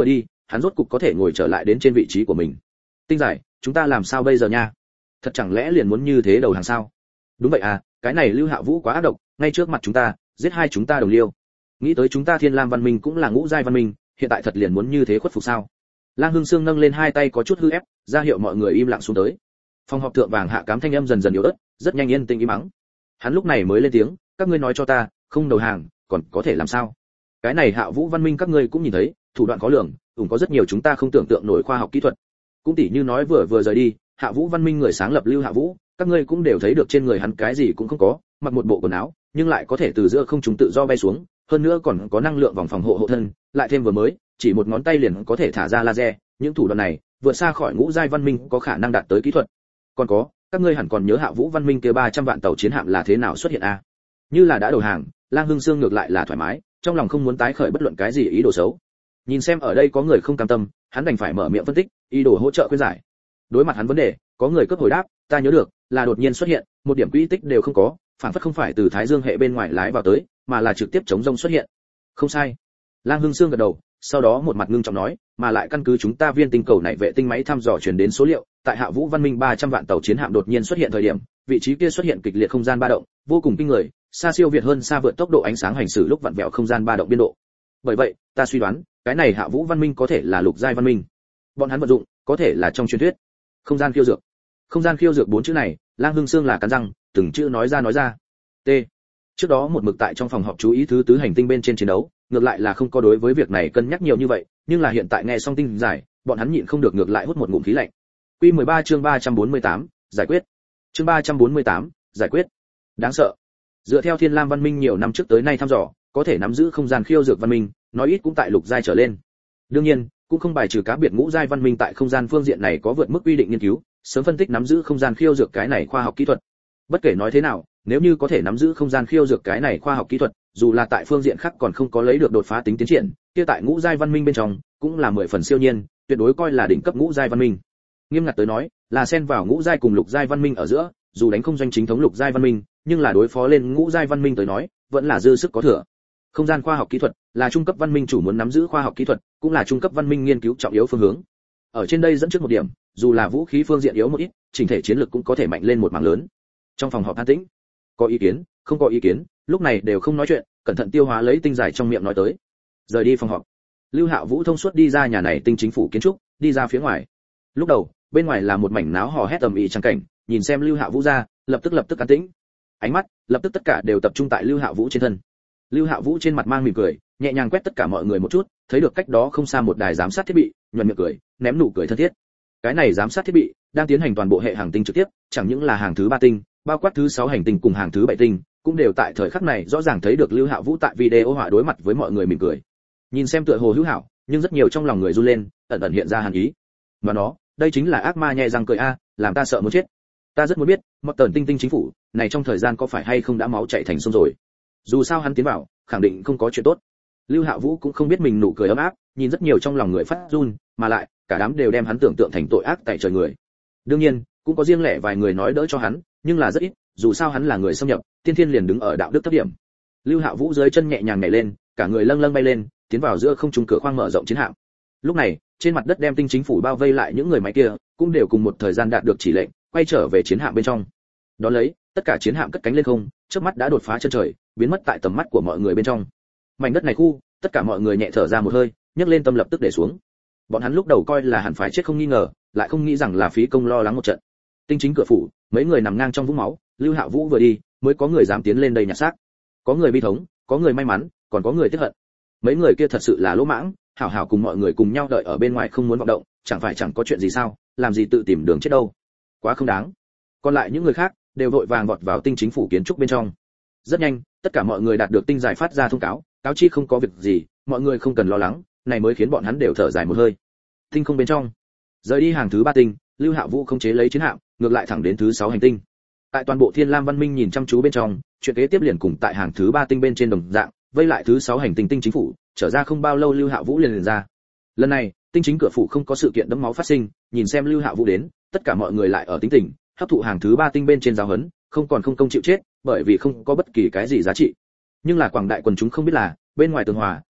hắn rốt cục có thể ngồi trở lại đến trên vị trí của mình. Tinh giải, chúng ta làm sao bây giờ nha? Thật chẳng lẽ liền muốn như thế đầu hàng sao? Đúng vậy à, cái này Lưu Hạ Vũ quá ác độc, ngay trước mặt chúng ta, giết hai chúng ta đồng liêu. Nghĩ tới chúng ta Thiên Lam văn minh cũng là ngũ giai văn minh, hiện tại thật liền muốn như thế khuất phục sao? Lang Hưng Sương nâng lên hai tay có chút hư ép, ra hiệu mọi người im lặng xuống tới. Phòng họp thượng vàng hạ cám thanh âm dần dần yếu ớt, rất nhanh yên tĩnh im mắng. Hắn lúc này mới lên tiếng, các ngươi nói cho ta, không đầu hàng, còn có thể làm sao? Cái này Hạ Vũ văn minh các ngươi cũng nhìn thấy, thủ đoạn khó lường, cũng có rất nhiều chúng ta không tưởng tượng nổi khoa học kỹ thuật. Cũng tỉ như nói vừa rời đi, Hạ Vũ văn minh người sáng lập Lưu Hạ Vũ, các ngươi cũng đều thấy được trên người hắn cái gì cũng không có, mặc một bộ quần áo, nhưng lại có thể từ giữa không trung tự do bay xuống, hơn nữa còn có năng lượng vòng phòng hộ hộ thân, lại thêm vừa mới, chỉ một ngón tay liền có thể thả ra laser, những thủ đoạn này vượt xa khỏi ngũ giai văn minh có khả năng đạt tới kỹ thuật. Còn có, các ngươi hẳn còn nhớ Hạ Vũ văn minh kia 300 vạn tàu chiến hạm là thế nào xuất hiện a? Như là đã đầu hàng, Lang Hưng Sương ngược lại là thoải mái, trong lòng không muốn tái khởi bất luận cái gì ý đồ xấu. Nhìn xem ở đây có người không cam tâm, hắn đành phải mở miệng phân tích, ý đồ hỗ trợ khuyên giải. Đối mặt hắn vấn đề, có người cấp hồi đáp, ta nhớ được, là đột nhiên xuất hiện, một điểm quỹ tích đều không có, phản phất không phải từ Thái Dương hệ bên ngoài lái vào tới, mà là trực tiếp chống rông xuất hiện. Không sai. Lang Hưng Sương gật đầu, sau đó một mặt ngưng trọng nói, mà lại căn cứ chúng ta viên tinh cầu này vệ tinh máy thăm dò truyền đến số liệu, tại Hạ Vũ văn minh 300 vạn tàu chiến hạm đột nhiên xuất hiện thời điểm, vị trí kia xuất hiện kịch liệt không gian ba động, vô cùng kinh người, xa siêu việt hơn xa vượt tốc độ ánh sáng hành xử lúc vặn vẹo không gian ba động biên độ. Bởi vậy, ta suy đoán, cái này Hạ Vũ văn minh có thể là lục giai văn minh. Bọn hắn vận dụng, có thể là trong truyền thuyết. Không gian khiêu dược. Không gian khiêu dược bốn chữ này, Lang Hưng Sương là cắn răng, từng chữ nói ra. T. Trước đó một mực tại trong phòng họp chú ý thứ tứ hành tinh bên trên chiến đấu, ngược lại là không có đối với việc này cân nhắc nhiều như vậy, nhưng là hiện tại nghe xong tinh giải, bọn hắn nhịn không được ngược lại hút một ngụm khí lạnh. Quy 13 chương 348, giải quyết. Chương 348, giải quyết. Đáng sợ. Dựa theo Thiên Lam văn minh nhiều năm trước tới nay thăm dò, có thể nắm giữ không gian khiêu dược văn minh, nói ít cũng tại lục giai trở lên. Đương nhiên, cũng không bài trừ cá biệt ngũ giai văn minh tại không gian phương diện này có vượt mức quy định nghiên cứu, sớm phân tích nắm giữ không gian khiêu dược cái này khoa học kỹ thuật. Bất kể nói thế nào, nếu như có thể nắm giữ không gian khiêu dược cái này khoa học kỹ thuật, dù là tại phương diện khác còn không có lấy được đột phá tính tiến triển, kia tại ngũ giai văn minh bên trong cũng là 10 phần siêu nhiên, tuyệt đối coi là đỉnh cấp ngũ giai văn minh. Nghiêm ngặt tới nói, là xen vào ngũ giai cùng lục giai văn minh ở giữa, dù đánh không doanh chính thống lục giai văn minh, nhưng là đối phó lên ngũ giai văn minh tới nói, vẫn là dư sức có thừa. Không gian khoa học kỹ thuật là trung cấp văn minh chủ muốn nắm giữ khoa học kỹ thuật, cũng là trung cấp văn minh nghiên cứu trọng yếu phương hướng. Ở trên đây dẫn trước một điểm, dù là vũ khí phương diện yếu một ít, chỉnh thể chiến lược cũng có thể mạnh lên một mảng lớn. Trong phòng họp an tĩnh, có ý kiến, không có ý kiến, lúc này đều không nói chuyện, cẩn thận tiêu hóa lấy tinh giải trong miệng nói tới. Rời đi phòng họp, Lưu Hạ Vũ thông suốt đi ra nhà này tinh chính phủ kiến trúc, đi ra phía ngoài. Lúc đầu, bên ngoài là một mảnh náo hò hét ầm ĩ trắng cảnh, nhìn xem Lưu Hạ Vũ ra, lập tức an tĩnh. Ánh mắt lập tức tất cả đều tập trung tại Lưu Hạ Vũ trên thân. Lưu Hạ Vũ trên mặt mang mỉm cười, nhẹ nhàng quét tất cả mọi người một chút, thấy được cách đó không xa một đài giám sát thiết bị, nhuận miệng cười, ném nụ cười thân thiết. Cái này giám sát thiết bị đang tiến hành toàn bộ hệ hành tinh trực tiếp, chẳng những là hàng thứ 3 tinh, bao quát thứ 6 hành tinh cùng hàng thứ 7 tinh, cũng đều tại thời khắc này rõ ràng thấy được Lưu Hạ Vũ tại video họa đối mặt với mọi người mỉm cười. Nhìn xem tựa hồ hữu hảo, nhưng rất nhiều trong lòng người run lên, ẩn ẩn hiện ra hàn ý. Mà nó, đây chính là ác ma nhẹ răng cười a, làm ta sợ muốn chết. Ta rất muốn biết, một tần tinh tinh chính phủ này trong thời gian có phải hay không đã máu chảy thành sông rồi. Dù sao hắn tiến vào, khẳng định không có chuyện tốt. Lưu Hạ Vũ cũng không biết mình nụ cười ấm áp, nhìn rất nhiều trong lòng người phát run, mà lại cả đám đều đem hắn tưởng tượng thành tội ác tại trời người. Đương nhiên, cũng có riêng lẻ vài người nói đỡ cho hắn, nhưng là rất ít, dù sao hắn là người xâm nhập, tiên thiên liền đứng ở đạo đức thấp điểm. Lưu Hạ Vũ dưới chân nhẹ nhàng nhảy lên, cả người lâng lâng bay lên, tiến vào giữa không trung cửa khoang mở rộng chiến hạm. Lúc này, trên mặt đất đem tinh chính phủ bao vây lại những người máy kia, cũng đều cùng một thời gian đạt được chỉ lệnh, quay trở về chiến hạm bên trong. Đó lấy, tất cả chiến hạm cất cánh lên không, chớp mắt đã đột phá chân trời, biến mất tại tầm mắt của mọi người bên trong. Mảnh đất này khu, tất cả mọi người nhẹ thở ra một hơi, nhấc lên tâm lập tức để xuống. Bọn hắn lúc đầu coi là hẳn phải chết không nghi ngờ, lại không nghĩ rằng là phí công lo lắng một trận. Tinh chính cửa phủ, mấy người nằm ngang trong vũng máu, Lưu Hạ Vũ vừa đi, mới có người dám tiến lên đây nhặt xác. Có người bi thống, có người may mắn, còn có người tiếc hận. Mấy người kia thật sự là lỗ mãng, hảo hảo cùng mọi người cùng nhau đợi ở bên ngoài không muốn vọng động, chẳng phải chẳng có chuyện gì sao, làm gì tự tìm đường chết đâu. Quá không đáng. Còn lại những người khác đều vội vàng vọt vào tinh chính phủ kiến trúc bên trong. Rất nhanh, tất cả mọi người đạt được tinh giải phát ra thông cáo, cáo chi không có việc gì, mọi người không cần lo lắng, này mới khiến bọn hắn đều thở dài một hơi. Tinh không bên trong, rời đi hàng thứ 3 tinh, Lưu Hạ Vũ không chế lấy chiến hạm, ngược lại thẳng đến thứ 6 hành tinh. Tại toàn bộ Thiên Lam văn minh nhìn chăm chú bên trong, chuyện kế tiếp liền cùng tại hàng thứ 3 tinh bên trên đồng dạng, vây lại thứ 6 hành tinh tinh chính phủ, trở ra không bao lâu Lưu Hạ Vũ liền ra. Lần này, tinh chính cửa phủ không có sự kiện đẫm máu phát sinh, nhìn xem Lưu Hạ Vũ đến, tất cả mọi người lại ở tính tình, hấp thụ hàng thứ 3 tinh bên trên giáo huấn, không còn không công chịu chết, bởi vì không có bất kỳ cái gì giá trị. Nhưng là quảng đại quần chúng không biết là, bên ngoài tường hòa,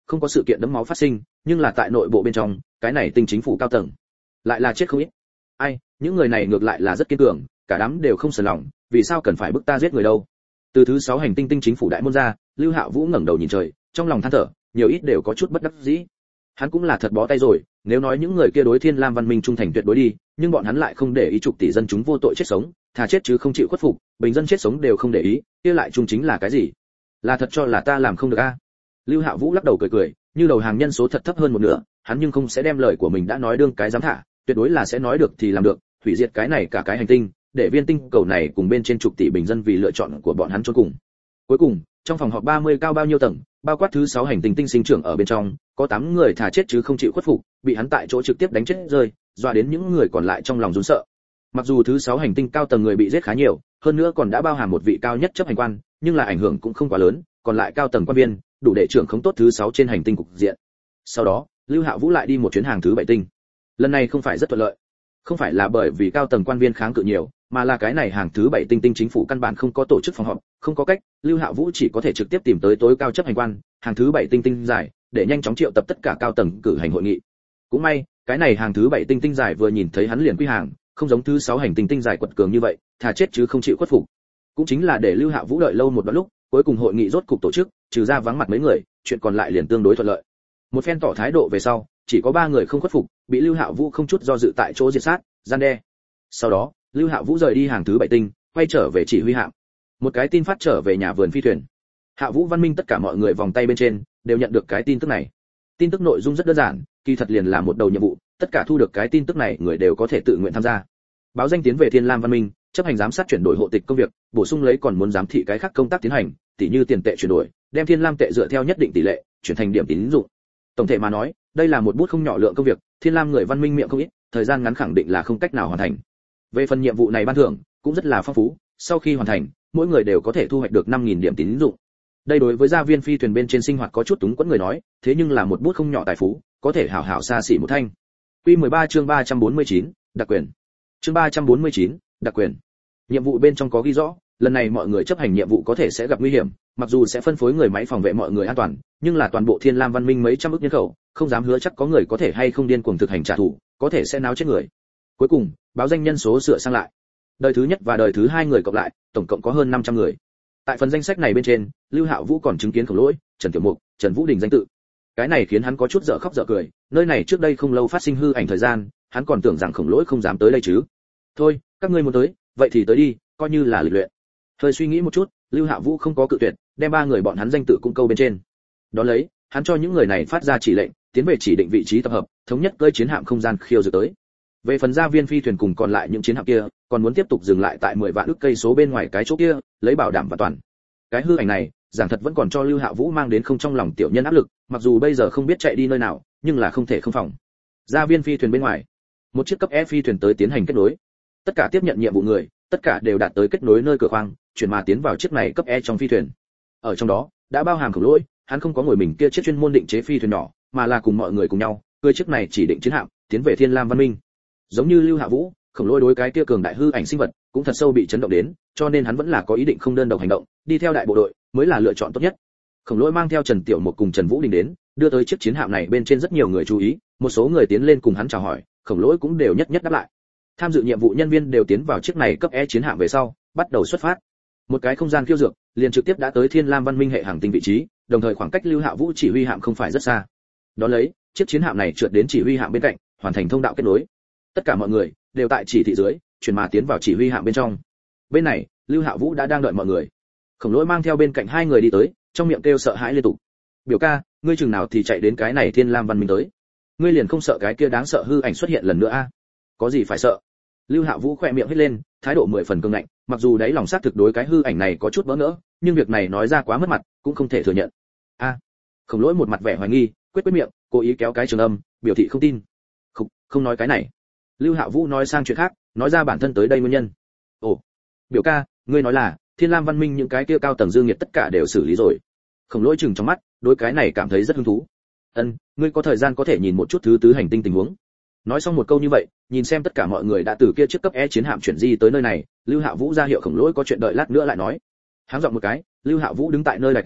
không có sự kiện đẫm máu phát sinh, nhưng là tại nội bộ bên trong, cái này tinh chính phủ cao tầng lại là chết không ít. Ai, những người này ngược lại là rất kiên cường, cả đám đều không sờn lòng, vì sao cần phải bức ta giết người đâu? Từ thứ 6 hành tinh tinh chính phủ đại môn ra, Lưu Hạo Vũ ngẩng đầu nhìn trời, trong lòng than thở, nhiều ít đều có chút bất đắc dĩ. Hắn cũng là thật bó tay rồi, nếu nói những người kia đối Thiên Lam văn minh trung thành tuyệt đối đi, nhưng bọn hắn lại không để ý chục tỷ dân chúng vô tội chết sống, thà chết chứ không chịu khuất phục, bình dân chết sống đều không để ý, kia lại trung chính là cái gì? Là thật cho là ta làm không được a? Lưu Hạo Vũ lắc đầu cười cười, như đầu hàng nhân số thật thấp hơn một nửa, hắn nhưng không sẽ đem lời của mình đã nói đương cái dám thả, tuyệt đối là sẽ nói được thì làm được, hủy diệt cái này cả cái hành tinh, để viên tinh cầu này cùng bên trên chục tỷ bình dân vì lựa chọn của bọn hắn chôn cùng. Cuối cùng, trong phòng họp 30 cao bao nhiêu tầng, bao quát thứ 6 hành tinh tinh sinh trưởng ở bên trong, có 8 người thà chết chứ không chịu khuất phục, bị hắn tại chỗ trực tiếp đánh chết rơi, dọa đến những người còn lại trong lòng run sợ. Mặc dù thứ 6 hành tinh cao tầng người bị giết khá nhiều, hơn nữa còn đã bao hàm một vị cao nhất chấp hành quan, nhưng là ảnh hưởng cũng không quá lớn, còn lại cao tầng quan viên, đủ để trưởng khống tốt thứ 6 trên hành tinh cục diện. Sau đó, Lưu Hạo Vũ lại đi một chuyến hàng thứ 7 tinh. Lần này không phải rất thuận lợi. Không phải là bởi vì cao tầng quan viên kháng cự nhiều, mà là cái này hàng thứ 7 tinh tinh chính phủ căn bản không có tổ chức phòng họp, không có cách, Lưu Hạo Vũ chỉ có thể trực tiếp tìm tới tối cao chấp hành quan, hàng thứ 7 tinh tinh giải, để nhanh chóng triệu tập tất cả cao tầng cử hành hội nghị. Cũng may, cái này hàng thứ 7 tinh tinh giải vừa nhìn thấy hắn liền quy hàng, không giống thứ 6 hành tinh tinh giải quật cường như vậy, thà chết chứ không chịu khuất phục. Cũng chính là để Lưu Hạo Vũ đợi lâu một đoạn lúc, cuối cùng hội nghị rốt cục tổ chức, trừ ra vắng mặt mấy người, chuyện còn lại liền tương đối thuận lợi. Một phen tỏ thái độ về sau, chỉ có 3 người không khuất phục, bị Lưu Hạo Vũ không chút do dự tại chỗ diệt sát, gian đe. Sau đó, Lưu Hạo Vũ rời đi hàng thứ 7 tinh, quay trở về chỉ huy hạm. Một cái tin phát trở về nhà vườn phi thuyền. Hạ Vũ Văn Minh tất cả mọi người vòng tay bên trên đều nhận được cái tin tức này. Tin tức nội dung rất đơn giản, kỳ thật liền là một đầu nhiệm vụ, tất cả thu được cái tin tức này người đều có thể tự nguyện tham gia. Báo danh tiến về Thiên Lam Văn Minh, chấp hành giám sát chuyển đổi hộ tịch công việc, bổ sung lấy còn muốn giám thị cái khác công tác tiến hành, tỉ như tiền tệ chuyển đổi, đem Thiên Lam tệ dựa theo nhất định tỷ lệ chuyển thành điểm tín dụng. Tổng thể mà nói, đây là một bút không nhỏ lượng công việc, Thiên Lam người văn minh miệng không ít, thời gian ngắn khẳng định là không cách nào hoàn thành. Về phần nhiệm vụ này ban thưởng cũng rất là phong phú, sau khi hoàn thành, mỗi người đều có thể thu hoạch được 5000 điểm tín dụng. Đây đối với gia viên phi thuyền bên trên sinh hoạt có chút túng quẫn người nói, thế nhưng là một bút không nhỏ tài phú, có thể hảo hảo xa xỉ một thanh. Quy 13 chương 349, đặc quyền. Chương 349, đặc quyền. Nhiệm vụ bên trong có ghi rõ, lần này mọi người chấp hành nhiệm vụ có thể sẽ gặp nguy hiểm, mặc dù sẽ phân phối người máy phòng vệ mọi người an toàn, nhưng là toàn bộ Thiên Lam Văn Minh mấy trăm ức nhân khẩu, không dám hứa chắc có người có thể hay không điên cuồng thực hành trả thù, có thể sẽ náo chết người. Cuối cùng, báo danh nhân số sửa sang lại. Đời thứ nhất và đời thứ hai người cộng lại, tổng cộng có hơn 500 người. Tại phần danh sách này bên trên, Lưu Hạo Vũ còn chứng kiến Khổng Lỗi, Trần Tiểu Mục, Trần Vũ Đình danh tự. Cái này khiến hắn có chút dở khóc dở cười, nơi này trước đây không lâu phát sinh hư ảnh thời gian, hắn còn tưởng rằng Khổng Lỗi không dám tới đây chứ. Thôi, các ngươi muốn tới, vậy thì tới đi, coi như là lịch luyện. Hơi suy nghĩ một chút, Lưu Hạo Vũ không có cự tuyệt, đem 3 người bọn hắn danh tự cũng câu bên trên. Đó lấy, hắn cho những người này phát ra chỉ lệnh, tiến về chỉ định vị trí tập hợp, thống nhất cơi chiến hạm không gian khiêu dược tới. Về phần gia viên phi thuyền cùng còn lại những chiến hạm kia, còn muốn tiếp tục dừng lại tại 10 vạn ức cây số bên ngoài cái chỗ kia, lấy bảo đảm và toàn. Cái hư ảnh này, giảng thật vẫn còn cho Lưu Hạo Vũ mang đến không trong lòng tiểu nhân áp lực, mặc dù bây giờ không biết chạy đi nơi nào, nhưng là không thể không phòng. Gia viên phi thuyền bên ngoài, một chiếc cấp E phi thuyền tới tiến hành kết nối. Tất cả tiếp nhận nhiệm vụ người, tất cả đều đạt tới kết nối nơi cửa khoang, chuyển mà tiến vào chiếc này cấp E trong phi thuyền. Ở trong đó, đã bao hàm Khổng Lỗi, hắn không có ngồi mình kia chiếc chuyên môn định chế phi thuyền nhỏ, mà là cùng mọi người cùng nhau, cưỡi chiếc này chỉ định chiến hạm, tiến về Thiên Lam Văn Minh. Giống như Lưu Hạo Vũ, Khổng Lỗi đối cái kia cường đại hư ảnh sinh vật cũng thật sâu bị chấn động đến, cho nên hắn vẫn là có ý định không đơn độc hành động, đi theo đại bộ đội mới là lựa chọn tốt nhất. Khổng Lỗi mang theo Trần Tiểu Mục cùng Trần Vũ Đình đến, đưa tới chiếc chiến hạm này bên trên rất nhiều người chú ý, một số người tiến lên cùng hắn chào hỏi, Khổng Lỗi cũng đều nhất nhất đáp lại. Tham dự nhiệm vụ nhân viên đều tiến vào chiếc này cấp E chiến hạm về sau, bắt đầu xuất phát. Một cái không gian khiêu dược, liền trực tiếp đã tới Thiên Lam Văn Minh hệ hành tinh vị trí, đồng thời khoảng cách Lưu Hạo Vũ chỉ huy hạm không phải rất xa. Đó lấy, chiếc chiến hạm này trượt đến chỉ huy hạm bên cạnh, hoàn thành thông đạo kết nối. Tất cả mọi người đều tại chỉ thị dưới, chuyển mà tiến vào chỉ huy hạm bên trong. Bên này, Lưu Hạo Vũ đã đang đợi mọi người. Khổng Lỗi mang theo bên cạnh 2 người đi tới, trong miệng kêu sợ hãi liên tục. "Biểu ca, ngươi chừng nào thì chạy đến cái này Thiên Lam Văn Minh tới? Ngươi liền không sợ cái kia đáng sợ hư ảnh xuất hiện lần nữa a?" "Có gì phải sợ?" Lưu Hạo Vũ khẽ miệng hít lên, thái độ 10 phần cứng ngạnh, mặc dù đáy lòng xác thực đối cái hư ảnh này có chút bỡ ngỡ, nhưng việc này nói ra quá mất mặt, cũng không thể thừa nhận. "A." Khổng Lỗi một mặt vẻ hoài nghi, quyết miệng, cố ý kéo cái trường âm, biểu thị không tin. Không nói cái này." Lưu Hạo Vũ nói sang chuyện khác, nói ra bản thân tới đây nguyên nhân. "Ồ, biểu ca, ngươi nói là Thiên Lam Văn Minh những cái kia cao tầng dương nghiệt tất cả đều xử lý rồi?" Khổng Lỗi chừng trong mắt, đối cái này cảm thấy rất hứng thú. Ngươi có thời gian có thể nhìn một chút thứ tứ hành tinh tình huống." Nói xong một câu như vậy, nhìn xem tất cả mọi người đã từ kia chiếc cấp E chiến hạm chuyển di tới nơi này, Lưu Hạo Vũ ra hiệu Khổng Lỗi có chuyện đợi lát nữa lại nói. Háng giọng một cái, Lưu Hạo Vũ đứng tại nơi đài cao,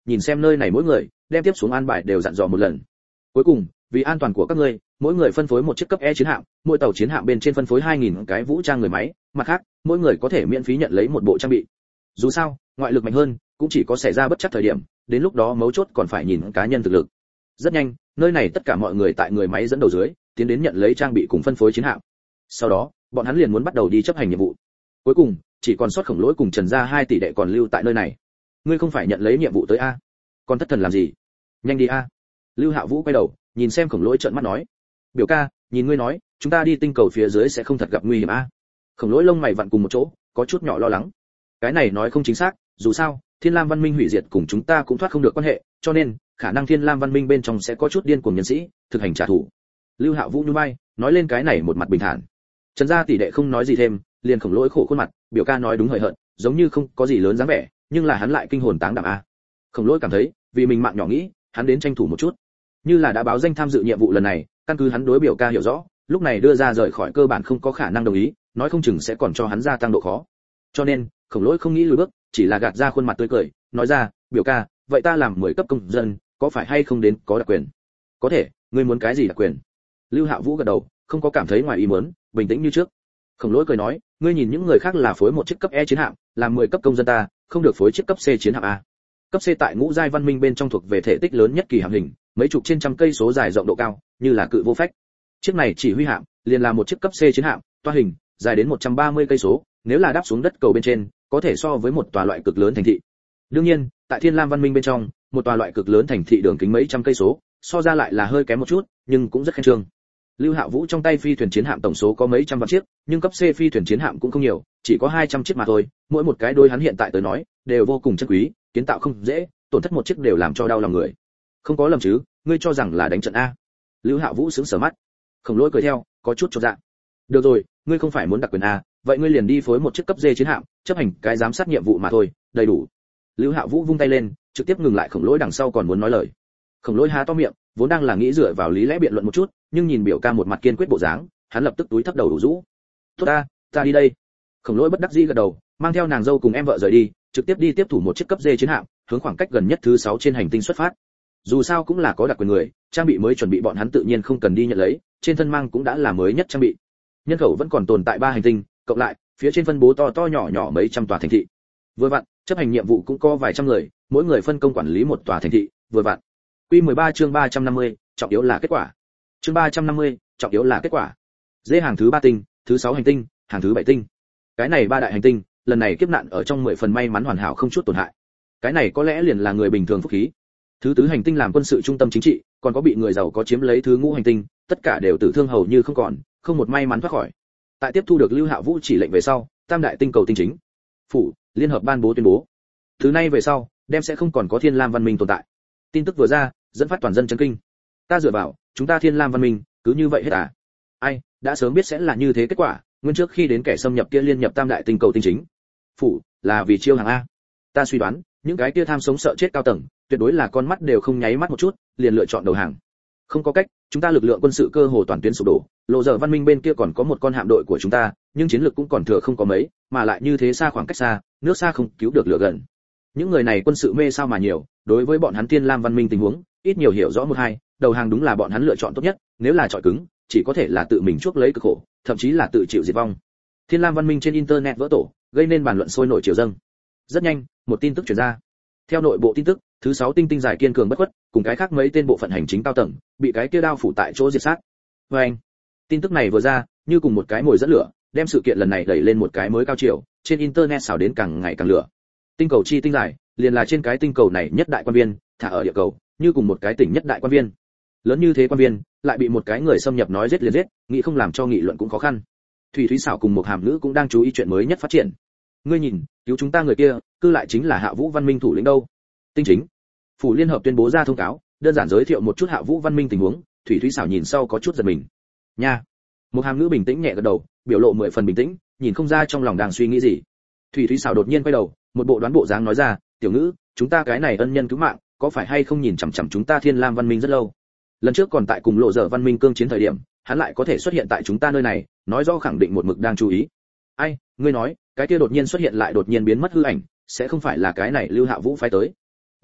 nhìn xem nơi này mỗi người, đem tiếp xuống an bài đều dặn dò một lần. Cuối cùng, vì an toàn của các ngươi, mỗi người phân phối một chiếc cấp E chiến hạm, mỗi tàu chiến hạm bên trên phân phối 2000 cái vũ trang người máy, mặt khác, mỗi người có thể miễn phí nhận lấy một bộ trang bị. Dù sao, ngoại lực mạnh hơn, cũng chỉ có xảy ra bất chắc thời điểm, đến lúc đó mấu chốt còn phải nhìn cá nhân thực lực. Rất nhanh, nơi này tất cả mọi người tại người máy dẫn đầu dưới, tiến đến nhận lấy trang bị cùng phân phối chiến hạm. Sau đó, bọn hắn liền muốn bắt đầu đi chấp hành nhiệm vụ. Cuối cùng, chỉ còn sót Khổng Lỗi cùng Trần gia 2 tỷ đệ còn lưu tại nơi này. Ngươi không phải nhận lấy nhiệm vụ tới a? Còn thất thần làm gì? Nhanh đi a. Lưu Hạ Vũ quay đầu, nhìn xem Khổng Lỗi trợn mắt nói: "Biểu ca, nhìn ngươi nói, chúng ta đi tinh cầu phía dưới sẽ không thật gặp nguy hiểm a?" Khổng Lỗi lông mày vặn cùng một chỗ, có chút nhỏ lo lắng. Cái này nói không chính xác, dù sao, Thiên Lam văn minh hủy diệt cùng chúng ta cũng thoát không được quan hệ, cho nên, khả năng Thiên Lam văn minh bên trong sẽ có chút điên cuồng nhân sĩ, thực hành trả thù. Lưu Hạ Vũ nhún vai, nói lên cái này một mặt bình thản. Trần gia tỷ đệ không nói gì thêm, liền Khổng Lỗi khổ khuôn mặt, biểu ca nói đúng hời hợt, giống như không có gì lớn dáng vẻ, nhưng là hắn lại kinh hồn táng đảm a. Khổng Lỗi cảm thấy, vì mình mạng nhỏ nghĩ, hắn đến tranh thủ một chút. Như là đã báo danh tham dự nhiệm vụ lần này, căn cứ hắn đối biểu ca hiểu rõ, lúc này đưa ra rời khỏi cơ bản không có khả năng đồng ý, nói không chừng sẽ còn cho hắn gia tăng độ khó. Cho nên, Khổng Lỗi không nghĩ lùi bước, chỉ là gạt ra khuôn mặt tươi cười, nói ra, biểu ca, vậy ta làm 10 cấp công dân, có phải hay không đến có đặc quyền? Có thể, ngươi muốn cái gì đặc quyền? Lưu Hạ Vũ gật đầu, không có cảm thấy ngoài ý muốn, bình tĩnh như trước. Khổng Lỗi cười nói, ngươi nhìn những người khác là phối một chiếc cấp E chiến hạm, làm 10 cấp công dân ta, không được phối chiếc cấp C chiến hạm a. Cấp C tại ngũ giai văn minh bên trong thuộc về thể tích lớn nhất kỳ hạm hình, mấy chục trên trăm cây số dài rộng độ cao, như là cự vô phách. Chiếc này chỉ huy hạm, liền là một chiếc cấp C chiến hạm, toa hình, dài đến 130 cây số, nếu là đáp xuống đất cầu bên trên, có thể so với một tòa loại cực lớn thành thị. Đương nhiên, tại Thiên Lam văn minh bên trong, một tòa loại cực lớn thành thị đường kính mấy trăm cây số, so ra lại là hơi kém một chút, nhưng cũng rất khen trương. Lưu Hạ Vũ trong tay phi thuyền chiến hạm tổng số có mấy trăm vạn chiếc, nhưng cấp C phi thuyền chiến hạm cũng không nhiều, chỉ có 200 chiếc mà thôi, mỗi một cái đối hắn hiện tại tới nói, đều vô cùng chân quý, kiến tạo không dễ, tổn thất một chiếc đều làm cho đau lòng người. Không có lầm chứ, ngươi cho rằng là đánh trận a? Lưu Hạ Vũ sững sờ mắt. Khổng Lỗi cười theo, có chút chột dạ. Được rồi, ngươi không phải muốn đặc quyền a, vậy ngươi liền đi phối một chiếc cấp D chiến hạm, chấp hành cái giám sát nhiệm vụ mà thôi, đầy đủ. Lưu Hạ Vũ vung tay lên, trực tiếp ngừng lại Khổng Lỗi đằng sau còn muốn nói lời. Khổng Lỗi há to miệng, vốn đang là nghĩ dựa vào lý lẽ biện luận một chút, nhưng nhìn biểu ca một mặt kiên quyết bộ dáng, hắn lập tức túi thấp đầu đủ rũ. "Tốt ta đi đây." Khổng Lỗi bất đắc dĩ gật đầu, mang theo nàng dâu cùng em vợ rời đi, trực tiếp đi tiếp thủ một chiếc cấp D chiến hạm, hướng khoảng cách gần nhất thứ 6 trên hành tinh xuất phát. Dù sao cũng là có đặc quyền người, trang bị mới chuẩn bị bọn hắn tự nhiên không cần đi nhận lấy, trên thân mang cũng đã là mới nhất trang bị. Nhân khẩu vẫn còn tồn tại 3 hành tinh, cộng lại, phía trên phân bố to to nhỏ nhỏ mấy trăm tòa thành thị. Vừa vặn, chấp hành nhiệm vụ cũng có vài trăm người, mỗi người phân công quản lý một tòa thành thị, vừa vặn. Quy 13 chương 350, trọng yếu là kết quả. Chương 350, trọng yếu là kết quả. Dê hàng thứ 3 tinh, thứ 6 hành tinh, hàng thứ 7 tinh. Cái này 3 đại hành tinh, lần này kiếp nạn ở trong 10 phần may mắn hoàn hảo không chút tổn hại. Cái này có lẽ liền là người bình thường phúc khí. Thứ 4 hành tinh làm quân sự trung tâm chính trị, còn có bị người giàu có chiếm lấy thứ 5 hành tinh, tất cả đều tử thương hầu như không còn, không một may mắn thoát khỏi. Tại tiếp thu được Lưu Hạ Vũ chỉ lệnh về sau, tam đại tinh cầu tinh chính phủ liên hợp ban bố tuyên bố, thứ này về sau, đem sẽ không còn có Thiên Lam văn minh tồn tại. Tin tức vừa ra, dẫn phát toàn dân chấn kinh. Ta dựa vào, chúng ta Thiên Lam văn minh, cứ như vậy hết à? Ai, đã sớm biết sẽ là như thế kết quả, nguyên trước khi đến kẻ xâm nhập kia liên nhập tam đại tinh cầu tinh chính phủ, là vì chiêu hàng a. Ta suy đoán, những cái kia tham sống sợ chết cao tầng, tuyệt đối là con mắt đều không nháy mắt một chút, liền lựa chọn đầu hàng. Không có cách, chúng ta lực lượng quân sự cơ hồ toàn tuyến sụp đổ, lộ giờ văn minh bên kia còn có một con hạm đội của chúng ta, nhưng chiến lược cũng còn thừa không có mấy, mà lại như thế xa khoảng cách xa, nước xa không cứu được lửa gần. Những người này quân sự mê sao mà nhiều, đối với bọn hắn Thiên Lam văn minh tình huống, ít nhiều hiểu rõ một hai, đầu hàng đúng là bọn hắn lựa chọn tốt nhất, nếu là chọi cứng, chỉ có thể là tự mình chuốc lấy cực khổ, thậm chí là tự chịu diệt vong. Thiên Lam văn minh trên internet vỡ tổ, gây nên bàn luận sôi nổi chiều dâng. Rất nhanh, một tin tức truyền ra. Theo nội bộ tin tức, thứ 6 tinh tinh dài kiên cường bất khuất, cùng cái khác mấy tên bộ phận hành chính cao tầng, bị cái kia đao phủ tại chỗ diệt sát. Và anh, tin tức này vừa ra, như cùng một cái mồi dẫn lửa, đem sự kiện lần này đẩy lên một cái mới cao chiều, trên internet xào đến càng ngày càng lửa. Tinh cầu chi tinh dài, liền là trên cái tinh cầu này nhất đại quan viên, thả ở địa cầu, như cùng một cái tỉnh nhất đại quan viên. Lớn như thế quan viên, lại bị một cái người xâm nhập nói giết liền giết, nghĩ không làm cho nghị luận cũng khó khăn. Thủy Thúy Sảo cùng một hàm nữ cũng đang chú ý chuyện mới nhất phát triển. Ngươi nhìn, cứu chúng ta người kia, cư lại chính là Hạ Vũ Văn Minh thủ lĩnh đâu? Tinh chính phủ liên hợp tuyên bố ra thông cáo, đơn giản giới thiệu một chút Hạ Vũ Văn Minh tình huống. Thủy Thúy Sảo nhìn sau có chút giật mình. Nha. Một hàm nữ bình tĩnh nhẹ gật đầu, biểu lộ 10 phần bình tĩnh, nhìn không ra trong lòng đang suy nghĩ gì. Thủy Thúy Sảo đột nhiên quay đầu, một bộ đoán bộ dáng nói ra, tiểu ngữ, chúng ta cái này ân nhân cứu mạng, có phải hay không nhìn chằm chằm chúng ta Thiên Lam Văn Minh rất lâu? Lần trước còn tại cùng lộ dở Văn Minh cương chiến thời điểm, hắn lại có thể xuất hiện tại chúng ta nơi này, nói rõ khẳng định một mực đang chú ý. Ai, ngươi nói, cái kia đột nhiên xuất hiện lại đột nhiên biến mất hư ảnh, sẽ không phải là cái này Lưu Hạ Vũ phái tới?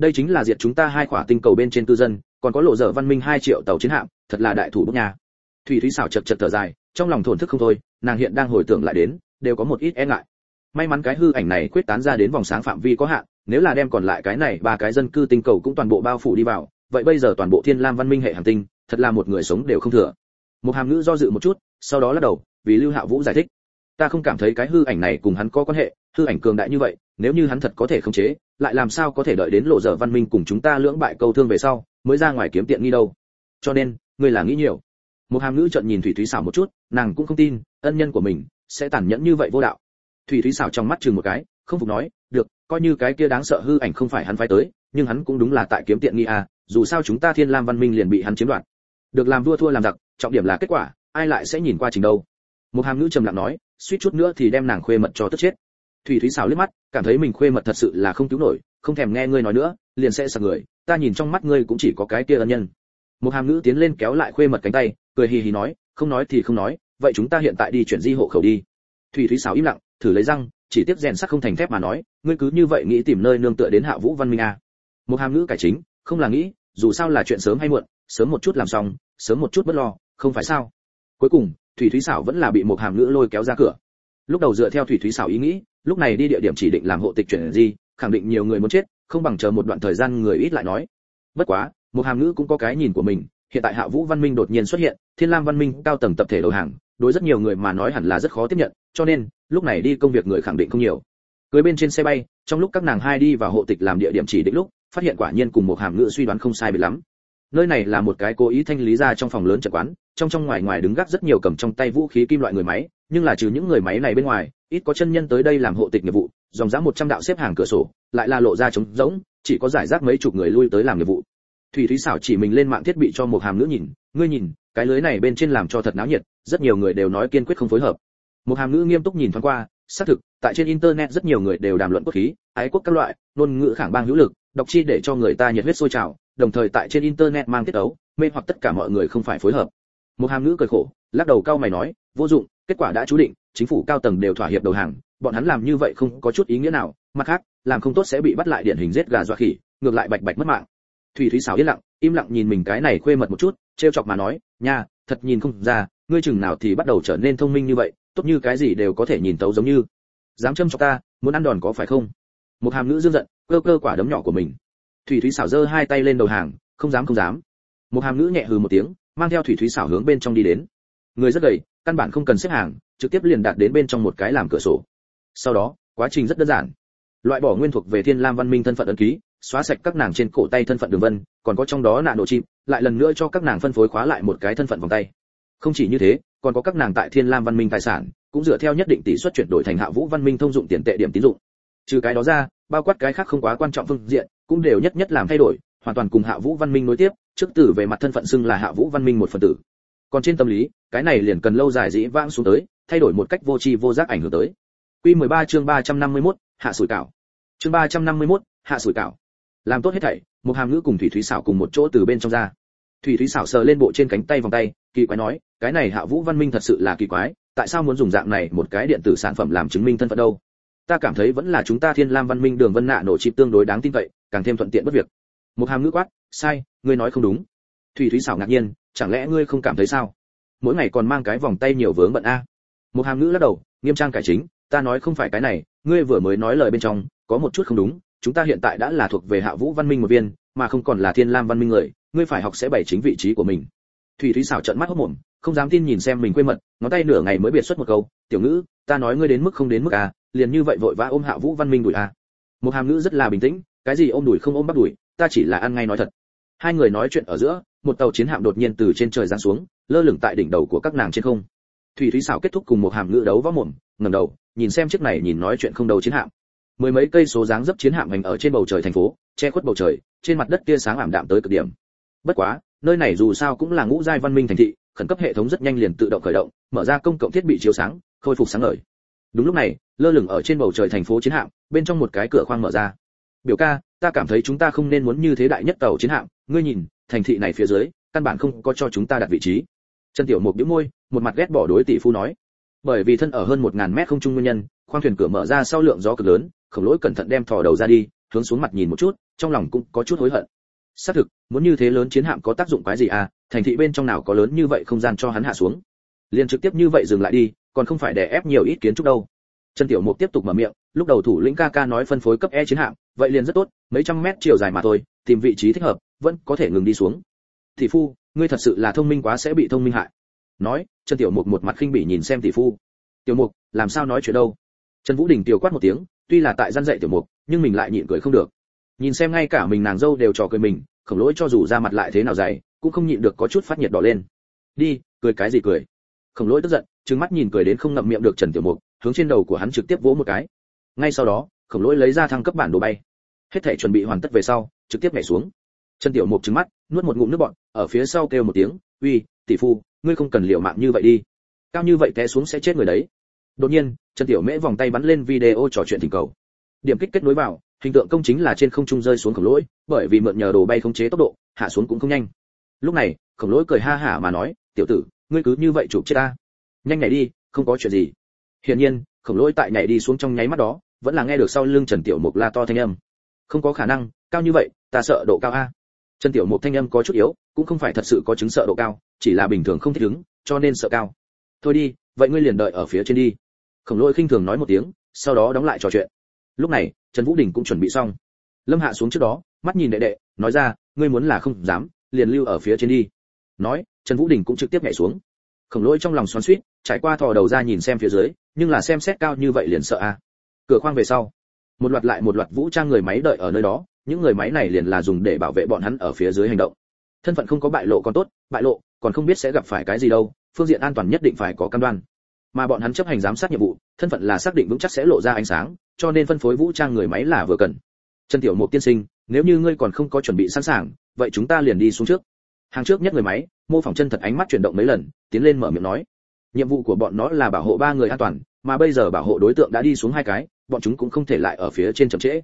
đây chính là diệt chúng ta 2 khỏa tinh cầu bên trên cư dân, còn có lộ dở văn minh 2 triệu tàu chiến hạm, thật là đại thủ bút nhà. Thủy Thúy xảo chật chật thở dài, trong lòng thổn thức không thôi, nàng hiện đang hồi tưởng lại đến, đều có một ít e ngại. May mắn cái hư ảnh này quyết tán ra đến vòng sáng phạm vi có hạn, nếu là đem còn lại cái này 3 cái dân cư tinh cầu cũng toàn bộ bao phủ đi vào, vậy bây giờ toàn bộ Thiên Lam văn minh hệ hành tinh, thật là một người sống đều không thừa. Một hàm ngữ do dự một chút, sau đó lắc đầu, vì Lưu Hạ Vũ giải thích, ta không cảm thấy cái hư ảnh này cùng hắn có quan hệ, hư ảnh cường đại như vậy, nếu như hắn thật có thể khống chế, lại làm sao có thể đợi đến lộ dở văn minh cùng chúng ta lưỡng bại câu thương về sau, mới ra ngoài kiếm tiện nghi đâu. Cho nên, ngươi là nghĩ nhiều. Một hàm ngữ trợn nhìn Thủy Thúy xảo một chút, nàng cũng không tin, ân nhân của mình sẽ tàn nhẫn như vậy vô đạo. Thủy Thúy xảo trong mắt chừng một cái, không phục nói, được, coi như cái kia đáng sợ hư ảnh không phải hắn phái tới, nhưng hắn cũng đúng là tại kiếm tiện nghi à, dù sao chúng ta Thiên Lam văn minh liền bị hắn chiếm đoạt. Được làm vua thua làm giặc, trọng điểm là kết quả, ai lại sẽ nhìn qua trình đâu. Một hàm ngữ trầm lặng nói, suýt chút nữa thì đem nàng khuê mật cho tức chết. Thủy Thúy xảo liếc mắt, cảm thấy mình khuê mật thật sự là không cứu nổi, không thèm nghe ngươi nói nữa, liền sẽ sặc người, ta nhìn trong mắt ngươi cũng chỉ có cái kia ân nhân. Một hàm ngữ tiến lên kéo lại khuê mật cánh tay, cười hì hì nói, không nói thì không nói, vậy chúng ta hiện tại đi chuyển di hộ khẩu đi. Thủy Thúy xảo im lặng, thử lấy răng, chỉ tiếp rèn sắt không thành thép mà nói, ngươi cứ như vậy nghĩ tìm nơi nương tựa đến Hạ Vũ văn minh à? Một hàm ngữ cải chính, không là nghĩ, dù sao là chuyện sớm hay muộn, sớm một chút làm xong, sớm một chút bất lo, không phải sao? Cuối cùng, Thủy Thúy xảo vẫn là bị một hàm ngữ lôi kéo ra cửa. Lúc đầu dựa theo Thủy Thúy xảo ý nghĩ, lúc này đi địa điểm chỉ định làm hộ tịch chuyển di, khẳng định nhiều người muốn chết, không bằng chờ một đoạn thời gian người ít lại nói. Bất quá, một hàm ngữ cũng có cái nhìn của mình, hiện tại Hạ Vũ văn minh đột nhiên xuất hiện, Thiên Lam văn minh cao tầng tập thể đầu hàng, đối rất nhiều người mà nói hẳn là rất khó tiếp nhận, cho nên lúc này đi công việc người khẳng định không nhiều. Cưới bên trên xe bay, trong lúc các nàng hai đi vào hộ tịch làm địa điểm chỉ định lúc, phát hiện quả nhiên cùng một hàm ngữ suy đoán không sai biệt lắm. Nơi này là một cái cố ý thanh lý ra trong phòng lớn trận quán, trong ngoài ngoài đứng gác rất nhiều cầm trong tay vũ khí kim loại người máy, nhưng là trừ những người máy này bên ngoài, ít có chân nhân tới đây làm hộ tịch nghiệp vụ, dòng dã 100 đạo xếp hàng cửa sổ, lại là lộ ra trống rỗng, chỉ có giải rác mấy chục người lui tới làm nghiệp vụ. Thủy Thúy xảo chỉ mình lên mạng thiết bị cho một hàm ngữ nhìn, ngươi nhìn, cái lưới này bên trên làm cho thật náo nhiệt, rất nhiều người đều nói kiên quyết không phối hợp. Một hàm ngữ nghiêm túc nhìn thoáng qua, xác thực, tại trên internet rất nhiều người đều đàm luận quốc khí, ái quốc các loại, ngôn ngữ khảng bang hữu lực, đọc chi để cho người ta nhiệt huyết sôi trào, đồng thời tại trên internet mang tiết ấu, mê hoặc tất cả mọi người không phải phối hợp. Một hàm ngữ cười khổ, lắc đầu cau mày nói, vô dụng, kết quả đã chú định, chính phủ cao tầng đều thỏa hiệp đầu hàng, bọn hắn làm như vậy không có chút ý nghĩa nào, mặt khác, làm không tốt sẽ bị bắt lại điển hình giết gà dọa khỉ, ngược lại bạch bạch mất mạng. Thủy Thúy xảo im lặng nhìn mình cái này khuê mật một chút, trêu chọc mà nói, nha, thật nhìn không ra, ngươi chừng nào thì bắt đầu trở nên thông minh như vậy, tốt như cái gì đều có thể nhìn tấu giống như. Dám châm chọc ta, muốn ăn đòn có phải không? Một hàm ngữ dương giận, cơ quả đấm nhỏ của mình. Thủy Thúy xảo giơ hai tay lên đầu hàng, không dám. Một hàm ngữ nhẹ hừ một tiếng, mang theo Thủy Thúy xảo hướng bên trong đi đến. Người rất gầy, căn bản không cần xếp hàng, trực tiếp liền đạt đến bên trong một cái làm cửa sổ. Sau đó, quá trình rất đơn giản. Loại bỏ nguyên thuộc về Thiên Lam văn minh thân phận ấn ký, xóa sạch các nàng trên cổ tay thân phận đường vân, còn có trong đó nạn độ chim, lại lần nữa cho các nàng phân phối khóa lại một cái thân phận vòng tay. Không chỉ như thế, còn có các nàng tại Thiên Lam văn minh tài sản, cũng dựa theo nhất định tỷ suất chuyển đổi thành Hạ Vũ văn minh thông dụng tiền tệ điểm tín dụng. Trừ cái đó ra, bao quát cái khác không quá quan trọng phương diện, cũng đều nhất làm thay đổi, hoàn toàn cùng Hạ Vũ văn minh nối tiếp, trước tử về mặt thân phận xưng là Hạ Vũ văn minh một phần tử. Còn trên tâm lý, cái này liền cần lâu dài dĩ vãng xuống tới, thay đổi một cách vô tri vô giác ảnh hưởng tới. Quy 13 chương 351, hạ sủi cảo. Chương 351, hạ sủi cảo. Làm tốt hết thảy, một hàm ngữ cùng Thủy Thúy xảo cùng một chỗ từ bên trong ra. Thủy Thúy xảo sờ lên bộ trên cánh tay vòng tay, kỳ quái nói, cái này Hạ Vũ văn minh thật sự là kỳ quái, tại sao muốn dùng dạng này một cái điện tử sản phẩm làm chứng minh thân phận đâu? Ta cảm thấy vẫn là chúng ta Thiên Lam văn minh đường vân nạ nổ chip tương đối đáng tin cậy, càng thêm thuận tiện bất việc. Một hàm ngữ quát, sai, ngươi nói không đúng. Thủy Thúy xảo ngạc nhiên, chẳng lẽ ngươi không cảm thấy sao? Mỗi ngày còn mang cái vòng tay nhiều vướng bận a. Một hàm ngữ lắc đầu, nghiêm trang cải chính, ta nói không phải cái này, ngươi vừa mới nói lời bên trong có một chút không đúng, chúng ta hiện tại đã là thuộc về Hạ Vũ văn minh một viên, mà không còn là Thiên Lam văn minh người, ngươi phải học sẽ bày chính vị trí của mình. Thủy Thúy xảo trợn mắt hốt mồm, không dám tin nhìn xem mình quê mật, ngón tay nửa ngày mới biệt xuất một câu, tiểu ngữ, ta nói ngươi đến mức không đến mức à, liền như vậy vội vã ôm Hạ Vũ văn minh đuổi à. Một hàm ngữ rất là bình tĩnh, cái gì ôm đuổi không ôm bắt đuổi, ta chỉ là ăn ngay nói thật. Hai người nói chuyện ở giữa, một tàu chiến hạm đột nhiên từ trên trời giáng xuống, lơ lửng tại đỉnh đầu của các nàng trên không. Thủy Thúy xảo kết thúc cùng một hàm ngữ đấu võ mồm, ngẩng đầu, nhìn xem chiếc này nhìn nói chuyện không đầu chiến hạm. Mười mấy cây số dáng dấp chiến hạm hành ở trên bầu trời thành phố, che khuất bầu trời, trên mặt đất tia sáng ảm đạm tới cực điểm. Bất quá, nơi này dù sao cũng là ngũ giai văn minh thành thị, khẩn cấp hệ thống rất nhanh liền tự động khởi động, mở ra công cộng thiết bị chiếu sáng, khôi phục sáng ngời. Đúng lúc này, lơ lửng ở trên bầu trời thành phố chiến hạm, bên trong một cái cửa khoang mở ra. Biểu ca, ta cảm thấy chúng ta không nên muốn như thế đại nhất tàu chiến hạm, ngươi nhìn, thành thị này phía dưới, căn bản không có cho chúng ta đặt vị trí. Trần Tiểu Mục bĩu môi, một mặt ghét bỏ đối tỷ phu nói. Bởi vì thân ở hơn 1000 mét không trung nguyên nhân, khoang thuyền cửa mở ra sau lượng gió cực lớn, Khổng Lỗi cẩn thận đem thò đầu ra đi, hướng xuống mặt nhìn một chút, trong lòng cũng có chút hối hận. Xác thực, muốn như thế lớn chiến hạm có tác dụng quái gì à, thành thị bên trong nào có lớn như vậy không gian cho hắn hạ xuống. Liền trực tiếp như vậy dừng lại đi, còn không phải đè ép nhiều ít kiến trúc đâu. Trần Tiểu Mục tiếp tục mở miệng, lúc đầu thủ lĩnh ca nói phân phối cấp E chiến hạm, vậy liền rất tốt, mấy trăm mét chiều dài mà thôi, tìm vị trí thích hợp, vẫn có thể ngừng đi xuống. Tỷ phu, ngươi thật sự là thông minh quá sẽ bị thông minh hại. Nói, Trần Tiểu Mục một mặt khinh bỉ nhìn xem tỷ phu. Tiểu Mục, làm sao nói chuyện đâu? Trần Vũ Đình tiểu quát một tiếng, tuy là tại gian dạy Tiểu Mục, nhưng mình lại nhịn cười không được. Nhìn xem ngay cả mình nàng dâu đều trò cười mình, Khổng Lỗi cho dù ra mặt lại thế nào dày, cũng không nhịn được có chút phát nhiệt đỏ lên. Đi, cười cái gì cười? Khổng Lỗi tức giận, trừng mắt nhìn cười đến không ngậm miệng được Trần Tiểu Mục, hướng trên đầu của hắn trực tiếp vỗ một cái. Ngay sau đó, Khổng Lỗi lấy ra thăng cấp bản đồ bay. Hết thảy chuẩn bị hoàn tất về sau, trực tiếp nhảy xuống. Trần Tiểu Mục trừng mắt, nuốt một ngụm nước bọt, ở phía sau kêu một tiếng, "Uy, tỷ phu, ngươi không cần liều mạng như vậy đi. Cao như vậy té xuống sẽ chết người đấy." Đột nhiên, Trần Tiểu Mễ vòng tay bắn lên video trò chuyện thỉnh cầu. Điểm kích kết nối vào, hình tượng công chính là trên không trung rơi xuống Khổng Lỗi, bởi vì mượn nhờ đồ bay khống chế tốc độ, hạ xuống cũng không nhanh. Lúc này, Khổng Lỗi cười ha hả mà nói, "Tiểu tử, ngươi cứ như vậy chụp chết ta. Nhanh nhảy đi, không có chuyện gì." Hiển nhiên, Khổng Lỗi tại nhảy đi xuống trong nháy mắt đó, vẫn là nghe được sau lưng Trần Tiểu Mục la to thanh âm. "Không có khả năng, cao như vậy, ta sợ độ cao a." Trần Tiểu Mục thanh âm có chút yếu, cũng không phải thật sự có chứng sợ độ cao, chỉ là bình thường không thích ứng, cho nên sợ cao. "Thôi đi, vậy ngươi liền đợi ở phía trên đi." Khổng Lỗi khinh thường nói một tiếng, sau đó đóng lại trò chuyện. Lúc này, Trần Vũ Đình cũng chuẩn bị xong. Lâm hạ xuống trước đó, mắt nhìn đệ đệ, nói ra, "Ngươi muốn là không dám, liền lưu ở phía trên đi." Nói, Trần Vũ Đình cũng trực tiếp nhảy xuống. Khổng Lỗi trong lòng xoắn xuýt, trải qua thò đầu ra nhìn xem phía dưới, nhưng là xem xét cao như vậy liền sợ a. Cửa khoang về sau, một loạt lại một loạt vũ trang người máy đợi ở nơi đó, những người máy này liền là dùng để bảo vệ bọn hắn ở phía dưới hành động. Thân phận không có bại lộ còn tốt, bại lộ, còn không biết sẽ gặp phải cái gì đâu, phương diện an toàn nhất định phải có cam đoan. Mà bọn hắn chấp hành giám sát nhiệm vụ, thân phận là xác định vững chắc sẽ lộ ra ánh sáng, cho nên phân phối vũ trang người máy là vừa cần. Trần Tiểu Mục tiên sinh, nếu như ngươi còn không có chuẩn bị sẵn sàng, vậy chúng ta liền đi xuống trước. Hàng trước nhất người máy, mô phỏng chân thật ánh mắt chuyển động mấy lần, tiến lên mở miệng nói, nhiệm vụ của bọn nó là bảo hộ 3 người an toàn, mà bây giờ bảo hộ đối tượng đã đi xuống 2 cái, bọn chúng cũng không thể lại ở phía trên chậm trễ.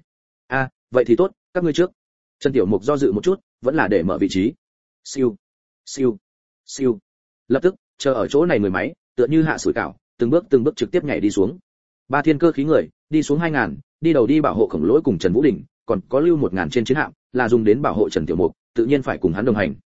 Vậy thì tốt, các ngươi trước. Trần Tiểu Mục do dự một chút, vẫn là để mở vị trí. Siêu, siêu, siêu. Lập tức, chờ ở chỗ này người máy, tựa như hạ sủi cảo, từng bước trực tiếp nhảy đi xuống. 3 thiên cơ khí người, đi xuống 2000, đi đầu đi bảo hộ Khổng Lỗi cùng Trần Vũ Đình, còn có lưu 1000 trên chiến hạm, là dùng đến bảo hộ Trần Tiểu Mục, tự nhiên phải cùng hắn đồng hành.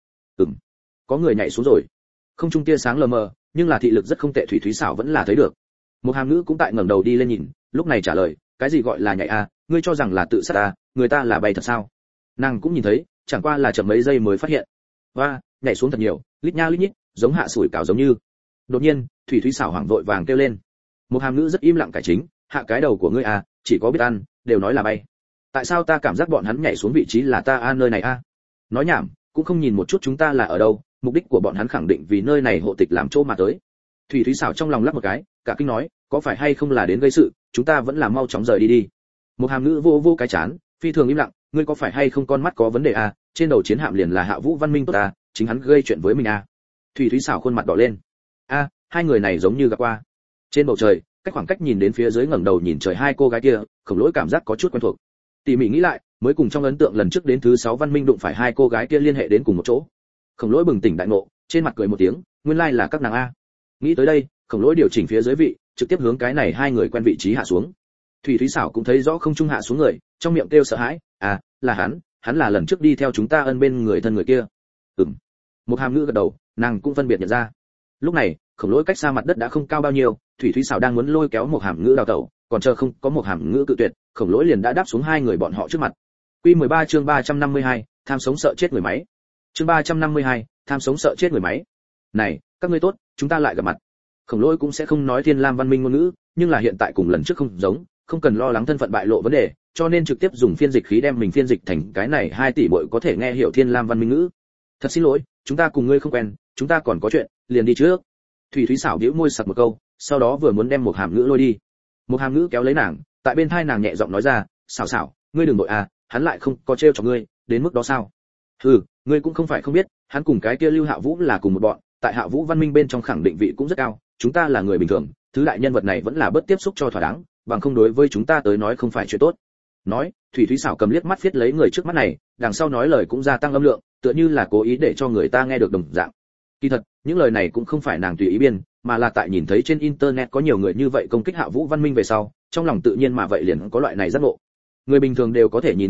Có người nhảy xuống rồi. Không trung tia sáng lờ mờ, nhưng là thị lực rất không tệ Thủy Thúy Xảo vẫn là thấy được. Một hàm nữ cũng tại ngẩng đầu đi lên nhìn, lúc này trả lời, cái gì gọi là nhảy a, ngươi cho rằng là tự sát a, người ta là bay thật sao? Nàng cũng nhìn thấy, chẳng qua là chậm mấy giây mới phát hiện. Và, nhảy xuống thật nhiều, lít nha lít nhít, giống hạ sủi cảo giống như. Đột nhiên, Thủy Thúy Xảo hoảng vội vàng kêu lên. Một hàm nữ rất im lặng cải chính, hạ cái đầu của ngươi a, chỉ có biết ăn, đều nói là bay. Tại sao ta cảm giác bọn hắn nhảy xuống vị trí là ta a nơi này a? Nói nhảm, cũng không nhìn một chút chúng ta là ở đâu, mục đích của bọn hắn khẳng định vì nơi này hộ tịch làm chỗ mà tới. Thủy Thúy Xảo trong lòng lắc một cái, cả kinh nói, có phải hay không là đến gây sự, chúng ta vẫn là mau chóng rời đi đi. Một hàm nữ vô cái chán, phi thường im lặng, ngươi có phải hay không con mắt có vấn đề à, trên đầu chiến hạm liền là Hạ Vũ Văn Minh tốt à, chính hắn gây chuyện với mình à. Thủy Thúy Xảo khuôn mặt đỏ lên. Hai người này giống như gặp qua. Trên bầu trời, cách khoảng cách nhìn đến phía dưới ngẩng đầu nhìn trời hai cô gái kia, Khổng Lỗi cảm giác có chút quen thuộc. Tỉ mỉ nghĩ lại, mới cùng trong ấn tượng lần trước đến thứ 6 Văn Minh đụng phải hai cô gái kia liên hệ đến cùng một chỗ. Khổng Lỗi bừng tỉnh đại ngộ, trên mặt cười một tiếng, nguyên lai là các nàng a. Nghĩ tới đây, Khổng Lỗi điều chỉnh phía dưới vị, trực tiếp hướng cái này hai người quen vị trí hạ xuống. Thủy Thúy Xảo cũng thấy rõ không trung hạ xuống người, trong miệng kêu sợ hãi, là hắn là lần trước đi theo chúng ta ân bên người thân người kia. Một hàm ngữ gật đầu, nàng cũng phân biệt nhận ra. Lúc này, Khổng Lỗi cách xa mặt đất đã không cao bao nhiêu, Thủy Thúy Xảo đang muốn lôi kéo một hàm ngữ đào tẩu, còn chờ không có một hàm ngữ cự tuyệt, Khổng Lỗi liền đã đáp xuống hai người bọn họ trước mặt. Quy 13 chương 352, tham sống sợ chết người máy. Chương 352, tham sống sợ chết người máy. Này, các ngươi tốt, chúng ta lại gặp mặt. Khổng Lỗi cũng sẽ không nói Thiên Lam văn minh ngôn ngữ, nhưng là hiện tại cùng lần trước không giống, không cần lo lắng thân phận bại lộ vấn đề, cho nên trực tiếp dùng phiên dịch khí đem mình phiên dịch thành cái này 2 tỷ muội có thể nghe hiểu Thiên Lam văn minh ngữ. Thật xin lỗi, chúng ta cùng ngươi không quen, chúng ta còn có chuyện, liền đi trước. Thủy Thúy Xảo bĩu môi sặc một câu, sau đó vừa muốn đem một hàm ngữ lôi đi. Một hàm ngữ kéo lấy nàng, tại bên tai nàng nhẹ giọng nói ra, "Xảo Xảo, ngươi đừng nội hắn lại không có trêu chọc ngươi, đến mức đó sao?" Ngươi cũng không phải không biết, hắn cùng cái kia Lưu Hạ Vũ là cùng một bọn, tại Hạ Vũ văn minh bên trong khẳng định vị cũng rất cao, chúng ta là người bình thường, thứ đại nhân vật này vẫn là bớt tiếp xúc cho thỏa đáng, bằng không đối với chúng ta tới nói không phải chuyện tốt. Nói, Thủy Thúy Xảo cầm liếc mắt viết lấy người trước mắt này, đằng sau nói lời cũng gia tăng âm lượng, tựa như là cố ý để cho người ta nghe được đồng dạng. Kỳ thật, những lời này cũng không phải nàng tùy ý biên, mà là tại nhìn thấy trên internet có nhiều người như vậy công kích Hạ Vũ văn minh về sau, trong lòng tự nhiên mà vậy liền có loại này giác ngộ. Người bình thường đều có thể nhìn ra được,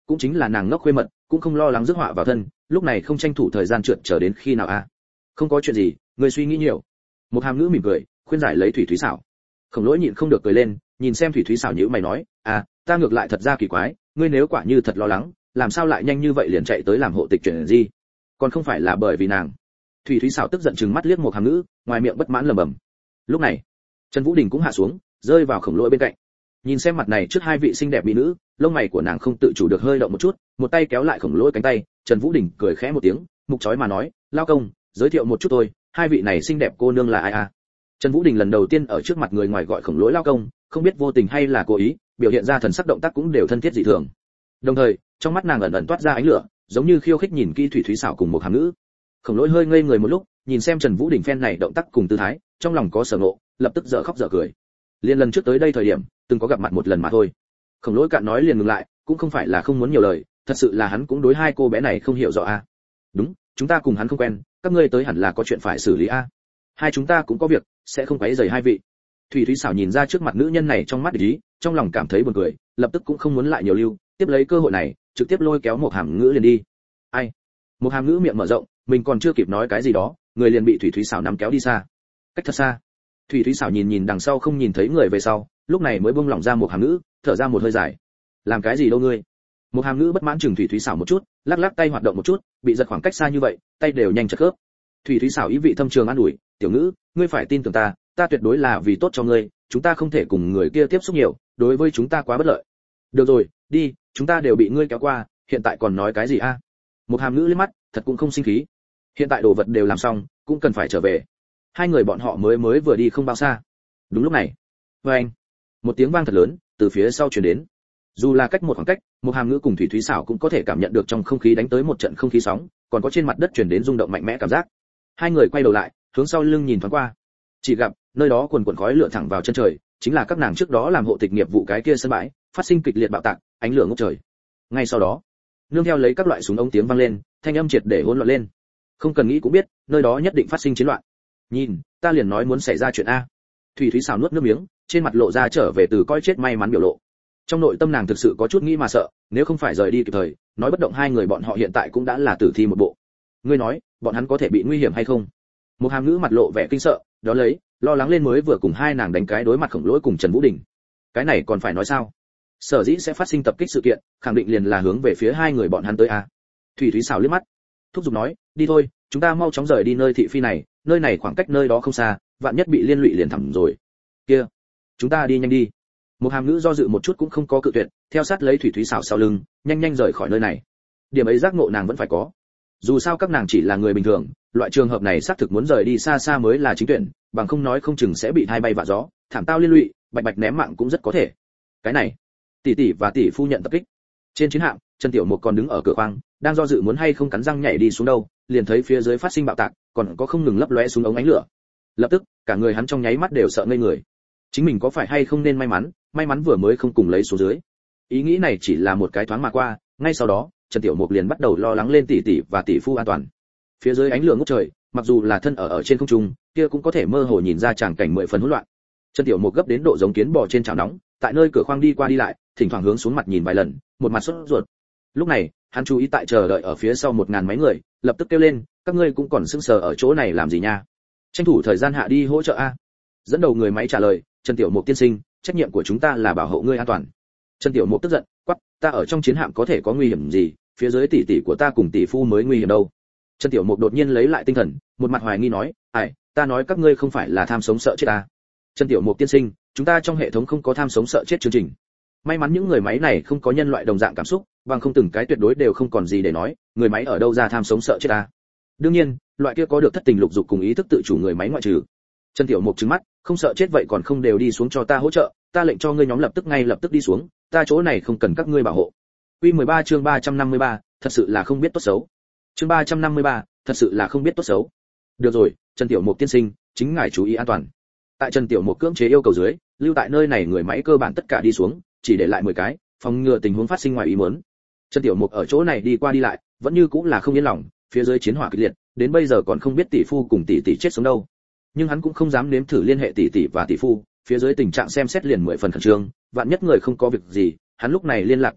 cũng chính là nàng ngốc khuê mật, cũng không lo lắng rước họa vào thân, lúc này không tranh thủ thời gian trượt chờ đến khi nào a? Không có chuyện gì, ngươi suy nghĩ nhiều. Một hàm ngữ mỉm cười, khuyên giải lấy Thủy Thúy Sảo. Khổng Lỗi nhịn không được cười lên, nhìn xem Thủy Thúy Sảo nhíu mày nói, ta ngược lại thật ra kỳ quái, ngươi nếu quả như thật lo lắng, làm sao lại nhanh như vậy liền chạy tới làm hộ tịch chuyện gì? Còn không phải là bởi vì nàng. Thủy Thúy Sảo tức giận trừng mắt liếc một hàm ngữ, ngoài miệng bất mãn lẩm bẩm. Lúc này, Trần Vũ Đình cũng hạ xuống, rơi vào Khổng Lỗi bên cạnh. Nhìn xem mặt này trước hai vị xinh đẹp mỹ nữ, lông mày của nàng không tự chủ được hơi động một chút, một tay kéo lại Khổng Lỗi cánh tay, Trần Vũ Đình cười khẽ một tiếng, mục chói mà nói, lao công, giới thiệu một chút thôi, hai vị này xinh đẹp cô nương là ai a? Trần Vũ Đình lần đầu tiên ở trước mặt người ngoài gọi Khổng Lỗi lao công, không biết vô tình hay là cố ý, biểu hiện ra thần sắc động tác cũng đều thân thiết dị thường. Đồng thời, trong mắt nàng ẩn ẩn toát ra ánh lửa, giống như khiêu khích nhìn kỹ Thủy Thúy Sảo cùng một hàm nữ. Khổng Lỗi hơi ngây người một lúc, nhìn xem Trần Vũ Đình phen này động tác cùng tư thái, trong lòng có sở ngộ, lập tức dở khóc dở cười. Liên lần trước tới đây thời điểm, từng có gặp mặt một lần mà thôi. Khổng Lỗi cạn nói liền ngừng lại, cũng không phải là không muốn nhiều lời, thật sự là hắn cũng đối hai cô bé này không hiểu rõ a. Đúng, chúng ta cùng hắn không quen, các ngươi tới hẳn là có chuyện phải xử lý a. Hai chúng ta cũng có việc, sẽ không quấy rầy hai vị. Thủy Thúy Sảo nhìn ra trước mặt nữ nhân này trong mắt ý, trong lòng cảm thấy buồn cười, lập tức cũng không muốn lại nhiều lưu, tiếp lấy cơ hội này, trực tiếp lôi kéo một hàm ngữ liền đi. Ai? Một hàm ngữ miệng mở rộng, mình còn chưa kịp nói cái gì đó, người liền bị Thủy Thúy Sảo nắm kéo đi xa. Cách thật xa. Thủy Thúy Sảo nhìn đằng sau không nhìn thấy người về sau, lúc này mới buông lỏng ra một hàm ngữ, thở ra một hơi dài. Làm cái gì đâu ngươi? Một hàm ngữ bất mãn chừng Thủy Thúy Sảo một chút, lắc lắc tay hoạt động một chút, bị giật khoảng cách xa như vậy, tay đều nhanh chật khớp. Thủy Thúy Sảo ý vị thâm trường an ủi, tiểu ngữ, ngươi phải tin tưởng ta, ta tuyệt đối là vì tốt cho ngươi, chúng ta không thể cùng người kia tiếp xúc nhiều, đối với chúng ta quá bất lợi. Được rồi, đi, chúng ta đều bị ngươi kéo qua, hiện tại còn nói cái gì a? Một hàm ngữ liếc mắt, thật cũng không sinh khí. Hiện tại đồ vật đều làm xong, cũng cần phải trở về. Hai người bọn họ mới vừa đi không bao xa. Đúng lúc này, anh, một tiếng vang thật lớn từ phía sau truyền đến. Dù là cách một khoảng cách, một hàm ngữ cùng Thủy Thúy Sảo cũng có thể cảm nhận được trong không khí đánh tới một trận không khí sóng, còn có trên mặt đất truyền đến rung động mạnh mẽ cảm giác. Hai người quay đầu lại, hướng sau lưng nhìn thoáng qua, chỉ gặp nơi đó quần quần khói lửa thẳng vào chân trời, chính là các nàng trước đó làm hộ tịch nghiệp vụ cái kia sân bãi, phát sinh kịch liệt bạo tạc, ánh lửa ngút trời. Ngay sau đó, nương theo lấy các loại súng ống tiếng vang lên, thanh âm triệt để hỗn loạn lên. Không cần nghĩ cũng biết, nơi đó nhất định phát sinh chiến loạn. Nhìn, ta liền nói muốn xảy ra chuyện a. Thủy Thúy Sảo nuốt nước miếng, trên mặt lộ ra trở về từ coi chết may mắn biểu lộ. Trong nội tâm nàng thực sự có chút nghĩ mà sợ, nếu không phải rời đi kịp thời, nói bất động hai người bọn họ hiện tại cũng đã là tử thi một bộ. Ngươi nói, bọn hắn có thể bị nguy hiểm hay không? Một hàm ngữ mặt lộ vẻ kinh sợ, đó lấy, lo lắng lên mới vừa cùng hai nàng đánh cái đối mặt Khổng Lỗi cùng Trần Vũ Đình. Cái này còn phải nói sao? Sở dĩ sẽ phát sinh tập kích sự kiện, khẳng định liền là hướng về phía hai người bọn hắn tới a. Thủy Thúy Sảo liếc mắt, thúc giục nói, đi thôi, chúng ta mau chóng rời đi nơi thị phi này, nơi này khoảng cách nơi đó không xa, vạn nhất bị liên lụy liền thẳm rồi. Kia, chúng ta đi nhanh đi. Một hàm ngữ do dự một chút cũng không có cự tuyệt, theo sát lấy Thủy Thúy Sảo sau lưng, nhanh nhanh rời khỏi nơi này. Điểm ấy giác ngộ nàng vẫn phải có. Dù sao các nàng chỉ là người bình thường, loại trường hợp này xác thực muốn rời đi xa xa mới là chính tuyển, bằng không nói không chừng sẽ bị thay bay vạ gió, thảm tao liên lụy, bạch bạch ném mạng cũng rất có thể. Cái này, tỷ tỷ và tỷ phu nhận tập kích. Trên chiến hạm, Trần Tiểu Mục còn đứng ở cửa khoang, đang do dự muốn hay không cắn răng nhảy đi xuống đâu, liền thấy phía dưới phát sinh bạo tạc, còn có không ngừng lấp lóe xuống ống ánh lửa. Lập tức, cả người hắn trong nháy mắt đều sợ ngây người. Chính mình có phải hay không nên may mắn vừa mới không cùng lấy xuống dưới. Ý nghĩ này chỉ là một cái thoáng mà qua, ngay sau đó, Trần Tiểu Mục liền bắt đầu lo lắng lên tỷ tỷ và tỷ phu an toàn. Phía dưới ánh lửa ngút trời, mặc dù là thân ở trên không trung, kia cũng có thể mơ hồ nhìn ra tràng cảnh mười phần hỗn loạn. Trần Tiểu Mục gấp đến độ giống kiến bò trên chảo nóng, tại nơi cửa khoang đi qua đi lại, thỉnh thoảng hướng xuống mặt nhìn vài lần, một mặt sốt ruột. Lúc này, hắn chú ý tại chờ đợi ở phía sau 1000 mấy người, lập tức kêu lên, các ngươi cũng còn sững sờ ở chỗ này làm gì nha? Tranh thủ thời gian hạ đi hỗ trợ a. Dẫn đầu người máy trả lời, Trần Tiểu Mục tiên sinh, trách nhiệm của chúng ta là bảo hộ ngươi an toàn. Trần Tiểu Mục tức giận, quát, ta ở trong chiến hạm có thể có nguy hiểm gì, phía dưới tỷ tỷ của ta cùng tỷ phu mới nguy hiểm đâu. Trần Tiểu Mục đột nhiên lấy lại tinh thần, một mặt hoài nghi nói, ai, ta nói các ngươi không phải là tham sống sợ chết à? Trần Tiểu Mục tiên sinh, chúng ta trong hệ thống không có tham sống sợ chết chương trình. May mắn những người máy này không có nhân loại đồng dạng cảm xúc, bằng không từng cái tuyệt đối đều không còn gì để nói, người máy ở đâu ra tham sống sợ chết à? Đương nhiên, loại kia có được thất tình lục dục cùng ý thức tự chủ người máy ngoại trừ. Trần Tiểu Mục trừng mắt, không sợ chết vậy còn không đều đi xuống cho ta hỗ trợ, ta lệnh cho ngươi nhóm lập tức đi xuống, ta chỗ này không cần các ngươi bảo hộ. Quy 13 chương 353, thật sự là không biết tốt xấu. Chương 353, thật sự là không biết tốt xấu. Được rồi, Trần Tiểu Mục tiên sinh, chính ngài chú ý an toàn. Tại Trần Tiểu Mục cưỡng chế yêu cầu dưới, lưu tại nơi này người máy cơ bản tất cả đi xuống, chỉ để lại 10 cái, phòng ngừa tình huống phát sinh ngoài ý muốn. Trần Tiểu Mục ở chỗ này đi qua đi lại, vẫn như cũng là không yên lòng, phía dưới chiến hỏa kịch liệt, đến bây giờ còn không biết tỷ phu cùng tỷ tỷ chết sống đâu. Nhưng hắn cũng không dám nếm thử liên hệ tỷ tỷ và tỷ phu, phía dưới tình trạng xem xét liền 10 phần khẩn trương, vạn nhất người không có việc gì, hắn lúc này liên lạc qua đi,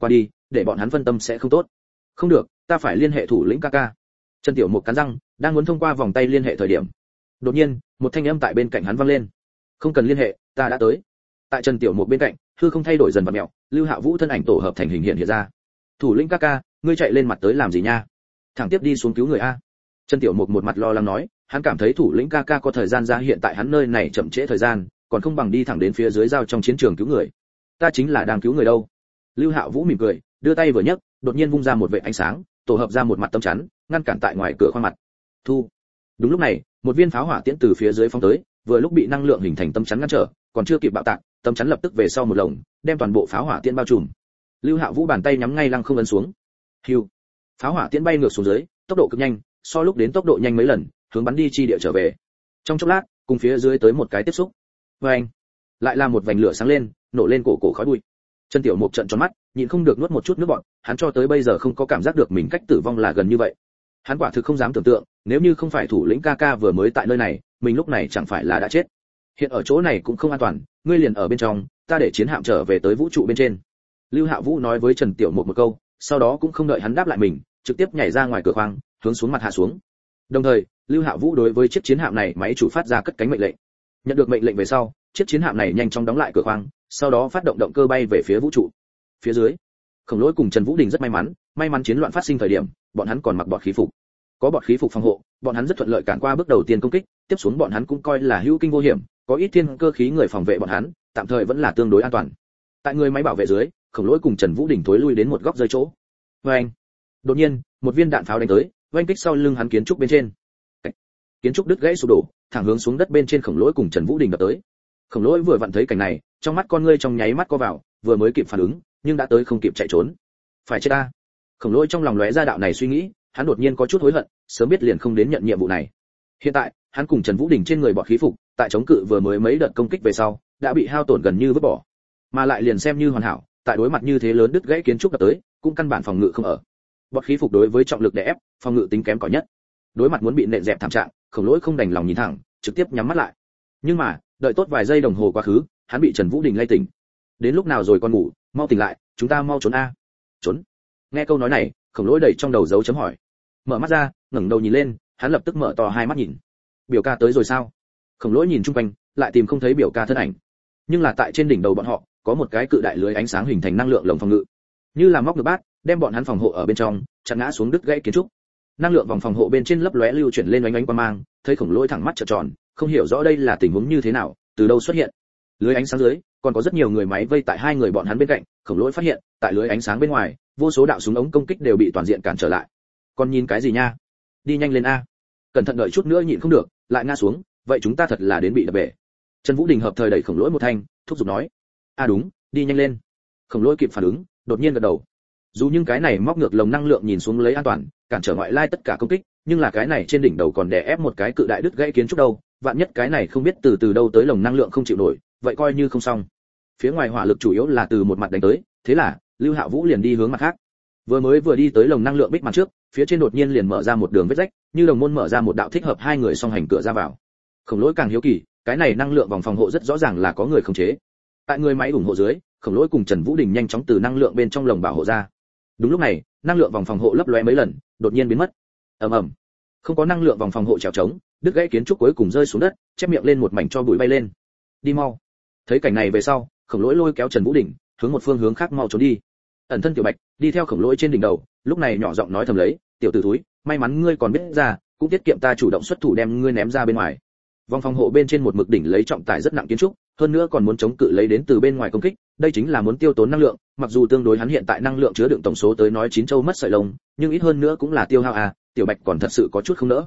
để bọn hắn phân tâm sẽ không tốt. Không được, ta phải liên hệ thủ lĩnh ca ca. Trần Tiểu Mục cắn răng, đang muốn thông qua vòng tay liên hệ thời điểm, đột nhiên một thanh âm tại bên cạnh hắn vang lên. Không cần liên hệ, ta đã tới. Tại Trần Tiểu Mục bên cạnh, hư không thay đổi dần vặn mèo, Lưu Hạ Vũ thân ảnh tổ hợp thành hình hiện ra. Thủ lĩnh ca ca, ngươi chạy lên mặt tới làm gì nha? Thẳng tiếp đi xuống cứu người a. Trần Tiểu Mục một mặt lo lắng nói, hắn cảm thấy thủ lĩnh ca ca có thời gian ra hiện tại hắn nơi này chậm trễ thời gian, còn không bằng đi thẳng đến phía dưới giao trong chiến trường cứu người. Ta chính là đang cứu người đâu. Lưu Hạ Vũ mỉm cười, đưa tay vừa nhấc, đột nhiên vung ra một vệt ánh sáng, tổ hợp ra một mặt tấm chắn, ngăn cản tại ngoài cửa khoang mặt. Thu. Đúng lúc này, một viên pháo hỏa tiễn từ phía dưới phóng tới, vừa lúc bị năng lượng hình thành tấm chắn ngăn trở, còn chưa kịp bạo tạc, tấm chắn lập tức về sau một lồng, đem toàn bộ pháo hỏa tiễn bao trùm. Lưu Hạ Vũ bàn tay nhắm ngay lăng không ấn xuống. Hưu. Pháo hỏa tiễn bay ngược xuống dưới, tốc độ cực nhanh, so lúc đến tốc độ nhanh mấy lần, hướng bắn đi chi địa trở về. Trong chốc lát, cùng phía dưới tới một cái tiếp xúc. Oeng. Lại là một vành lửa sáng lên, nổ lên cổ khói bụi. Trần Tiểu Mục trợn tròn mắt, nhịn không được nuốt một chút nước bọt, hắn cho tới bây giờ không có cảm giác được mình cách tử vong là gần như vậy. Hắn quả thực không dám tưởng tượng, nếu như không phải thủ lĩnh ca ca vừa mới tại nơi này, mình lúc này chẳng phải là đã chết. Hiện ở chỗ này cũng không an toàn, ngươi liền ở bên trong, ta để chiến hạm trở về tới vũ trụ bên trên. Lưu Hạ Vũ nói với Trần Tiểu Mục một câu, sau đó cũng không đợi hắn đáp lại mình, trực tiếp nhảy ra ngoài cửa khoang, hướng xuống mặt hạ xuống. Đồng thời, Lưu Hạ Vũ đối với chiếc chiến hạm này máy chủ phát ra cất cánh mệnh lệnh. Nhận được mệnh lệnh về sau, chiếc chiến hạm này nhanh chóng đóng lại cửa khoang, sau đó phát động động cơ bay về phía vũ trụ. Phía dưới, Khổng Lỗi cùng Trần Vũ Đình rất may mắn chiến loạn phát sinh thời điểm, bọn hắn còn mặc bọt khí phục. Có bọt khí phục phòng hộ, bọn hắn rất thuận lợi cản qua bước đầu tiên công kích, tiếp xuống bọn hắn cũng coi là hữu kinh vô hiểm, có ít thiên cơ khí người phòng vệ bọn hắn, tạm thời vẫn là tương đối an toàn. Tại người máy bảo vệ dưới, Khổng Lỗi cùng Trần Vũ Đình thối lui đến một góc rơi chỗ. Oeng! Đột nhiên, một viên đạn pháo đánh tới, oanh kích sau lưng hắn kiến trúc bên trên. Kiến trúc đứt gãy sụp đổ, thẳng hướng xuống đất bên trên Khổng Lỗi cùng Trần Vũ Đình đập tới. Khổng Lỗi vừa vặn thấy cảnh này, trong mắt con ngươi trong nháy mắt co vào, vừa mới kịp phản ứng, nhưng đã tới không kịp chạy trốn. Phải chết ta! Khổng Lỗi trong lòng lóe ra đạo này suy nghĩ, hắn đột nhiên có chút hối hận, sớm biết liền không đến nhận nhiệm vụ này. Hiện tại, hắn cùng Trần Vũ Đình trên người bọt khí phục, tại chống cự vừa mới mấy đợt công kích về sau, đã bị hao tổn gần như vứt bỏ. Mà lại liền xem như hoàn hảo, tại đối mặt như thế lớn đứt gãy kiến trúc đập tới, cũng căn bản phòng ngự không ở. Bọt khí phục đối với trọng lực đè ép, phòng ngự tính kém cỏi nhất. Đối mặt muốn bị nện dẹp thảm trạng, Khổng Lỗi không đành lòng nhìn thẳng, trực tiếp nhắm mắt lại. Nhưng mà, đợi tốt vài giây đồng hồ quá khứ, hắn bị Trần Vũ Đình lay tỉnh. Đến lúc nào rồi con ngủ, mau tỉnh lại, chúng ta mau trốn a. Trốn. Nghe câu nói này, Khổng Lỗi đầy trong đầu dấu chấm hỏi. Mở mắt ra, ngẩng đầu nhìn lên, hắn lập tức mở to hai mắt nhìn. Biểu ca tới rồi sao? Khổng Lỗi nhìn chung quanh, lại tìm không thấy biểu ca thân ảnh. Nhưng là tại trên đỉnh đầu bọn họ, có một cái cự đại lưới ánh sáng hình thành năng lượng lồng phòng ngự, như là móc ngược bát, đem bọn hắn phòng hộ ở bên trong, chặn ngã xuống đứt gãy kiến trúc. Năng lượng vòng phòng hộ bên trên lấp lóe lưu chuyển lên ánh quang mang, thấy Khổng Lỗi thẳng mắt trợn tròn, không hiểu rõ đây là tình huống như thế nào, từ đâu xuất hiện. Lưới ánh sáng dưới, còn có rất nhiều người máy vây tại hai người bọn hắn bên cạnh, Khổng Lỗi phát hiện, tại lưới ánh sáng bên ngoài, vô số đạo súng ống công kích đều bị toàn diện cản trở lại. Còn nhìn cái gì nha? Đi nhanh lên a. Cẩn thận đợi chút nữa nhịn không được, lại ngã xuống, vậy chúng ta thật là đến bị đập bể. Trần Vũ Đình hợp thời đẩy Khổng Lỗi một thanh, thúc giục nói. Đúng, đi nhanh lên. Khổng Lỗi kịp phản ứng, đột nhiên gật đầu. Dù những cái này móc ngược lồng năng lượng nhìn xuống lấy an toàn, cản trở ngoại lai tất cả công kích, nhưng là cái này trên đỉnh đầu còn đè ép một cái cự đại đứt gãy kiến trúc đâu, vạn nhất cái này không biết từ đâu tới lồng năng lượng không chịu nổi, vậy coi như không xong. Phía ngoài hỏa lực chủ yếu là từ một mặt đánh tới, thế là Lưu Hạ Vũ liền đi hướng mặt khác. Vừa đi tới lồng năng lượng bích mặt trước, phía trên đột nhiên liền mở ra một đường vết rách, như đồng môn mở ra một đạo thích hợp hai người song hành cửa ra vào. Khổng Lỗi càng hiếu kỳ, cái này năng lượng vòng phòng hộ rất rõ ràng là có người khống chế. Tại người máy ủng hộ dưới, Khổng Lỗi cùng Trần Vũ Đình nhanh chóng từ năng lượng bên trong lồng bảo hộ ra. Đúng lúc này, năng lượng vòng phòng hộ lấp lóe mấy lần, đột nhiên biến mất. Ầm ầm. Không có năng lượng vòng phòng hộ trèo trống, đứt gãy kiến trúc cuối cùng rơi xuống đất, chép miệng lên một mảnh cho bụi bay lên. Đi mau. Thấy cảnh này về sau, Khổng Lỗi lôi kéo Trần Vũ Đình, hướng một phương hướng khác mau trốn đi. Ẩn thân Tiểu Bạch đi theo Khổng Lỗi trên đỉnh đầu, lúc này nhỏ giọng nói thầm lấy, tiểu tử thúi, may mắn ngươi còn biết ra, cũng tiết kiệm ta chủ động xuất thủ đem ngươi ném ra bên ngoài. Vòng phòng hộ bên trên một mực đỉnh lấy trọng tải rất nặng kiến trúc, hơn nữa còn muốn chống cự lấy đến từ bên ngoài công kích, đây chính là muốn tiêu tốn năng lượng, mặc dù tương đối hắn hiện tại năng lượng chứa đựng tổng số tới nói chín châu mất sợi lông, nhưng ít hơn nữa cũng là tiêu hao à, Tiểu Bạch còn thật sự có chút không nỡ.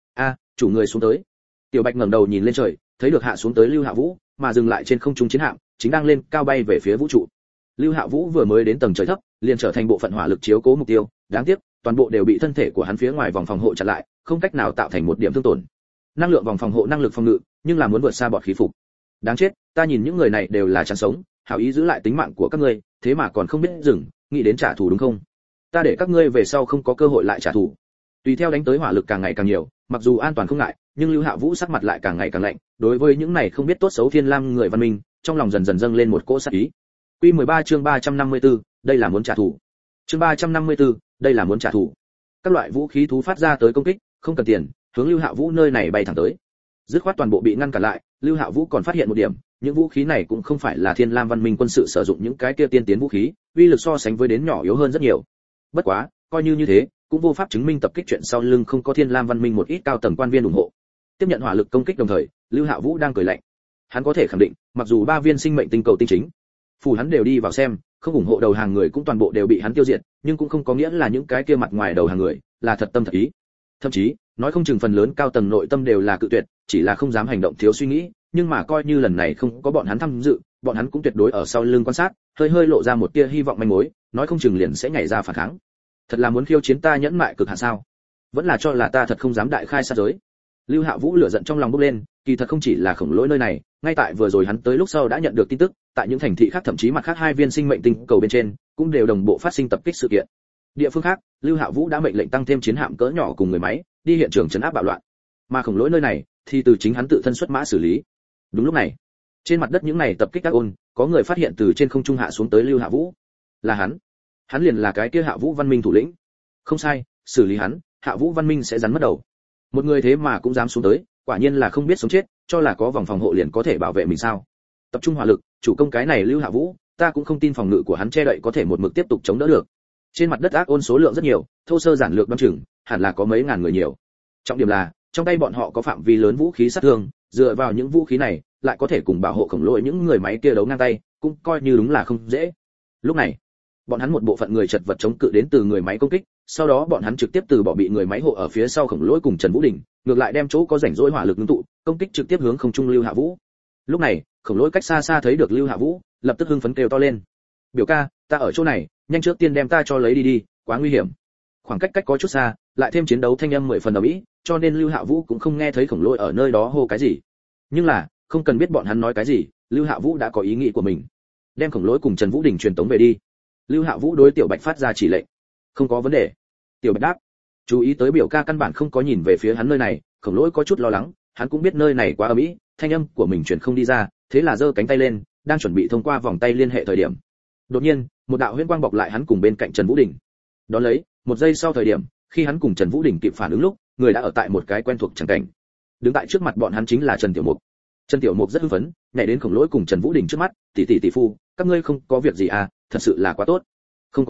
Chủ người xuống tới. Tiểu Bạch ngẩng đầu nhìn lên trời, thấy được hạ xuống tới Lưu Hạ Vũ, mà dừng lại trên không trung chiến hạm, chính đang lên cao bay về phía vũ trụ. Lưu Hạ Vũ vừa mới đến tầng trời thấp, liền trở thành bộ phận hỏa lực chiếu cố mục tiêu, đáng tiếc, toàn bộ đều bị thân thể của hắn phía ngoài vòng phòng hộ chặn lại, không cách nào tạo thành một điểm thương tổn. Năng lượng vòng phòng hộ năng lực phòng ngự, nhưng là muốn vượt xa bọt khí phục. Đáng chết, ta nhìn những người này đều là chán sống, hảo ý giữ lại tính mạng của các ngươi, thế mà còn không biết dừng, nghĩ đến trả thù đúng không? Ta để các ngươi về sau không có cơ hội lại trả thù. Tùy theo đánh tới hỏa lực càng ngày càng nhiều, mặc dù an toàn không ngại, nhưng Lưu Hạ Vũ sắc mặt lại càng ngày càng lạnh, đối với những này không biết tốt xấu Thiên Lam người văn minh, trong lòng dần dần dâng lên một cỗ sát ý. Quy 13 chương 354, đây là muốn trả thù. Chương 354, đây là muốn trả thù. Các loại vũ khí thú phát ra tới công kích, không cần tiền, hướng Lưu Hạ Vũ nơi này bay thẳng tới. Dứt khoát toàn bộ bị ngăn cản lại, Lưu Hạ Vũ còn phát hiện một điểm, những vũ khí này cũng không phải là Thiên Lam văn minh quân sự sử dụng những cái kia tiên tiến vũ khí, uy lực so sánh với đến nhỏ yếu hơn rất nhiều. Bất quá, coi như thế, cũng vô pháp chứng minh tập kích chuyện sau lưng không có Thiên Lam văn minh một ít cao tầng quan viên ủng hộ. Tiếp nhận hỏa lực công kích đồng thời, Lưu Hạ Vũ đang cười lạnh. Hắn có thể khẳng định, mặc dù 3 viên sinh mệnh tinh cầu tinh chính, phủ hắn đều đi vào xem, không ủng hộ đầu hàng người cũng toàn bộ đều bị hắn tiêu diệt, nhưng cũng không có nghĩa là những cái kia mặt ngoài đầu hàng người là thật tâm thật ý. Thậm chí, nói không chừng phần lớn cao tầng nội tâm đều là cự tuyệt, chỉ là không dám hành động thiếu suy nghĩ, nhưng mà coi như lần này không có bọn hắn tham dự, bọn hắn cũng tuyệt đối ở sau lưng quan sát, hơi lộ ra một tia hy vọng manh mối, nói không chừng liền sẽ nhảy ra phản kháng. Thật là muốn khiêu chiến ta nhẫn mại cực hạn sao? Vẫn là cho là ta thật không dám đại khai sát giới. Lưu Hạ Vũ lửa giận trong lòng bốc lên, kỳ thật không chỉ là khổng lỗi nơi này, ngay tại vừa rồi hắn tới lúc sau đã nhận được tin tức, tại những thành thị khác thậm chí mặt khác 2 viên sinh mệnh tinh cầu bên trên, cũng đều đồng bộ phát sinh tập kích sự kiện. Địa phương khác, Lưu Hạ Vũ đã mệnh lệnh tăng thêm chiến hạm cỡ nhỏ cùng người máy, đi hiện trường trấn áp bạo loạn. Mà khổng lỗi nơi này thì từ chính hắn tự thân xuất mã xử lý. Đúng lúc này, trên mặt đất những này tập kích các ôn, có người phát hiện từ trên không trung hạ xuống tới Lưu Hạ Vũ. Là hắn liền là cái kia Hạ Vũ văn minh thủ lĩnh. Không sai, xử lý hắn, Hạ Vũ văn minh sẽ rắn mất đầu. Một người thế mà cũng dám xuống tới, quả nhiên là không biết sống chết, cho là có vòng phòng hộ liền có thể bảo vệ mình sao? Tập trung hỏa lực, chủ công cái này Lưu Hạ Vũ, ta cũng không tin phòng ngự của hắn che đậy có thể một mực tiếp tục chống đỡ được. Trên mặt đất ác ôn số lượng rất nhiều, thô sơ giản lược đoán chừng, hẳn là có mấy ngàn người nhiều. Trọng điểm là, trong tay bọn họ có phạm vi lớn vũ khí sát thương, dựa vào những vũ khí này, lại có thể cùng bảo hộ khổng lồ những người máy kia đấu ngang tay, cũng coi như đúng là không dễ. Lúc này, bọn hắn một bộ phận người chật vật chống cự đến từ người máy công kích, sau đó bọn hắn trực tiếp từ bỏ bị người máy hộ ở phía sau khổng lỗi cùng Trần Vũ Đình, ngược lại đem chỗ có rảnh rỗi hỏa lực ngưng tụ, công kích trực tiếp hướng không trung Lưu Hạ Vũ. Lúc này, khổng lỗi cách xa xa thấy được Lưu Hạ Vũ, lập tức hưng phấn kêu to lên: "Biểu ca, ta ở chỗ này, nhanh trước tiên đem ta cho lấy đi, quá nguy hiểm." Khoảng cách có chút xa, lại thêm chiến đấu thanh âm 10 phần ầm ĩ, cho nên Lưu Hạ Vũ cũng không nghe thấy khổng lỗi ở nơi đó hô cái gì. Nhưng là, không cần biết bọn hắn nói cái gì, Lưu Hạ Vũ đã có ý nghĩ của mình. Đem khổng lỗi cùng Trần Vũ Đình truyền tống về đi. Lưu Hạ Vũ đối Tiểu Bạch phát ra chỉ lệnh. "Không có vấn đề." Tiểu Bạch đáp. Chú ý tới biểu ca căn bản không có nhìn về phía hắn nơi này, khổng lỗi có chút lo lắng, hắn cũng biết nơi này quá ầm ĩ, thanh âm của mình truyền không đi ra, thế là giơ cánh tay lên, đang chuẩn bị thông qua vòng tay liên hệ thời điểm. Đột nhiên, một đạo huyễn quang bọc lại hắn cùng bên cạnh Trần Vũ Đình. Đón lấy, một giây sau thời điểm, khi hắn cùng Trần Vũ Đình kịp phản ứng lúc, người đã ở tại một cái quen thuộc chẳng cảnh. Đứng tại trước mặt bọn hắn chính là Trần Tiểu Mục. Trần Tiểu Mục rất hưng phấn, nhảy đến khổng lỗi cùng Trần Vũ Đình trước mắt, tỷ phu, các ngươi không có việc gì à, thật sự là quá tốt. Không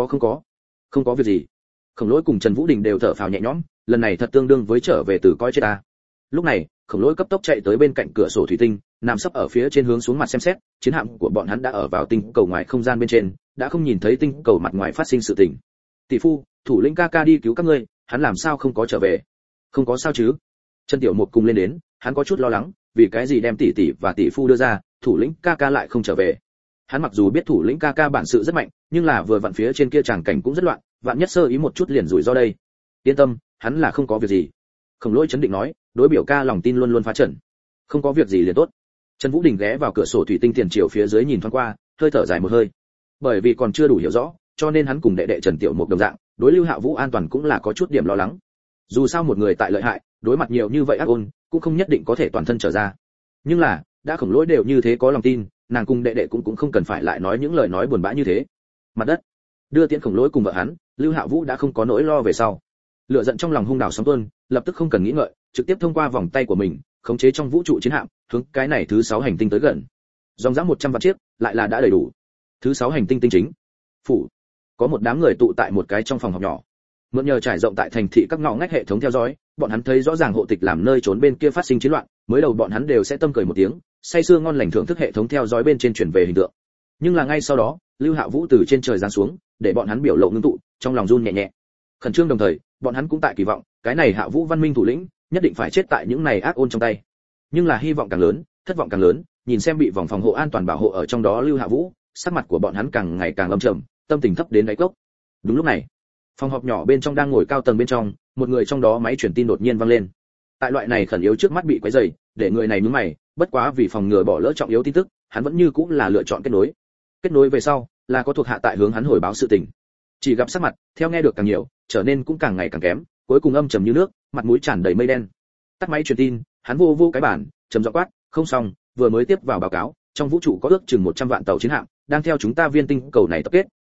có việc gì. Khổng lỗi cùng Trần Vũ Đình đều thở phào nhẹ nhõm, lần này thật tương đương với trở về từ coi chết ta. Lúc này, khổng lỗi cấp tốc chạy tới bên cạnh cửa sổ thủy tinh, nằm sấp ở phía trên hướng xuống mặt xem xét, chiến hạm của bọn hắn đã ở vào tinh cầu ngoài không gian bên trên, đã không nhìn thấy tinh cầu mặt ngoài phát sinh sự tình. Tỷ phu, thủ lĩnh ca ca đi cứu các ngươi, hắn làm sao không có trở về? Không có sao chứ? Trần Tiểu Mục cùng lên đến, hắn có chút lo lắng, vì cái gì đem tỷ và tỷ phu đưa ra, thủ lĩnh ca ca lại không trở về? Hắn mặc dù biết thủ lĩnh ca ca bản sự rất mạnh, nhưng là vừa vặn phía trên kia tràng cảnh cũng rất loạn, vạn nhất sơ ý một chút liền rủi ro đây. Yên tâm, hắn là không có việc gì. Khổng lỗi chấn định nói, đối biểu ca lòng tin luôn luôn phá trận. Không có việc gì liền tốt. Trần Vũ Đình ghé vào cửa sổ thủy tinh tiền chiều phía dưới nhìn thoáng qua, hơi thở dài một hơi. Bởi vì còn chưa đủ hiểu rõ, cho nên hắn cùng đệ đệ Trần Tiểu Mục đồng dạng, đối Lưu Hạ Vũ an toàn cũng là có chút điểm lo lắng. Dù sao một người tại lợi hại, đối mặt nhiều như vậy ác ôn, cũng không nhất định có thể toàn thân trở ra. Nhưng là, đã khổng lỗi đều như thế có lòng tin, nàng cùng đệ đệ cũng không cần phải lại nói những lời nói buồn bã như thế. Mặt đất, đưa tiễn khổng lỗi cùng vợ hắn, Lưu Hạ Vũ đã không có nỗi lo về sau. Lửa giận trong lòng hung đảo sóng tuôn, lập tức không cần nghĩ ngợi, trực tiếp thông qua vòng tay của mình, khống chế trong vũ trụ chiến hạm, hướng cái này thứ 6 hành tinh tới gần. Dòng dã 100 vạn chiếc, lại là đã đầy đủ. Thứ 6 hành tinh tinh chính. Phủ. Có một đám người tụ tại một cái trong phòng họp nhỏ. Mượn nhờ trải rộng tại thành thị các ngõ ngách hệ thống theo dõi, bọn hắn thấy rõ ràng hộ tịch làm nơi trốn bên kia phát sinh chiến loạn, mới đầu bọn hắn đều sẽ tâm cười một tiếng, say sưa ngon lành thưởng thức hệ thống theo dõi bên trên truyền về hình tượng. Nhưng là ngay sau đó, Lưu Hạ Vũ từ trên trời giáng xuống, để bọn hắn biểu lộ ngưng tụ, trong lòng run nhẹ nhẹ. Khẩn trương đồng thời, bọn hắn cũng tại kỳ vọng, cái này Hạ Vũ văn minh thủ lĩnh, nhất định phải chết tại những này ác ôn trong tay. Nhưng là hy vọng càng lớn, thất vọng càng lớn, nhìn xem bị vòng phòng hộ an toàn bảo hộ ở trong đó Lưu Hạ Vũ, sắc mặt của bọn hắn càng ngày càng âm trầm, tâm tình thấp đến đáy cốc. Đúng lúc này, phòng họp nhỏ bên trong đang ngồi cao tầng bên trong, một người trong đó máy truyền tin đột nhiên vang lên. Tại loại này khẩn yếu trước mắt bị quấy rầy, để người này nhướng mày, bất quá vì phòng ngừa bỏ lỡ trọng yếu tin tức, hắn vẫn như cũng là lựa chọn kết nối. Kết nối về sau, là có thuộc hạ tại hướng hắn hồi báo sự tình. Chỉ gặp sắc mặt, theo nghe được càng nhiều, trở nên cũng càng ngày càng kém, cuối cùng âm trầm như nước, mặt mũi tràn đầy mây đen. Tắt máy truyền tin, hắn vô cái bản, trầm giọng quát, "Không xong, vừa mới tiếp vào báo cáo, trong vũ trụ có ước chừng 100 vạn tàu chiến hạm, đang theo chúng ta viên tinh cầu này tập kết,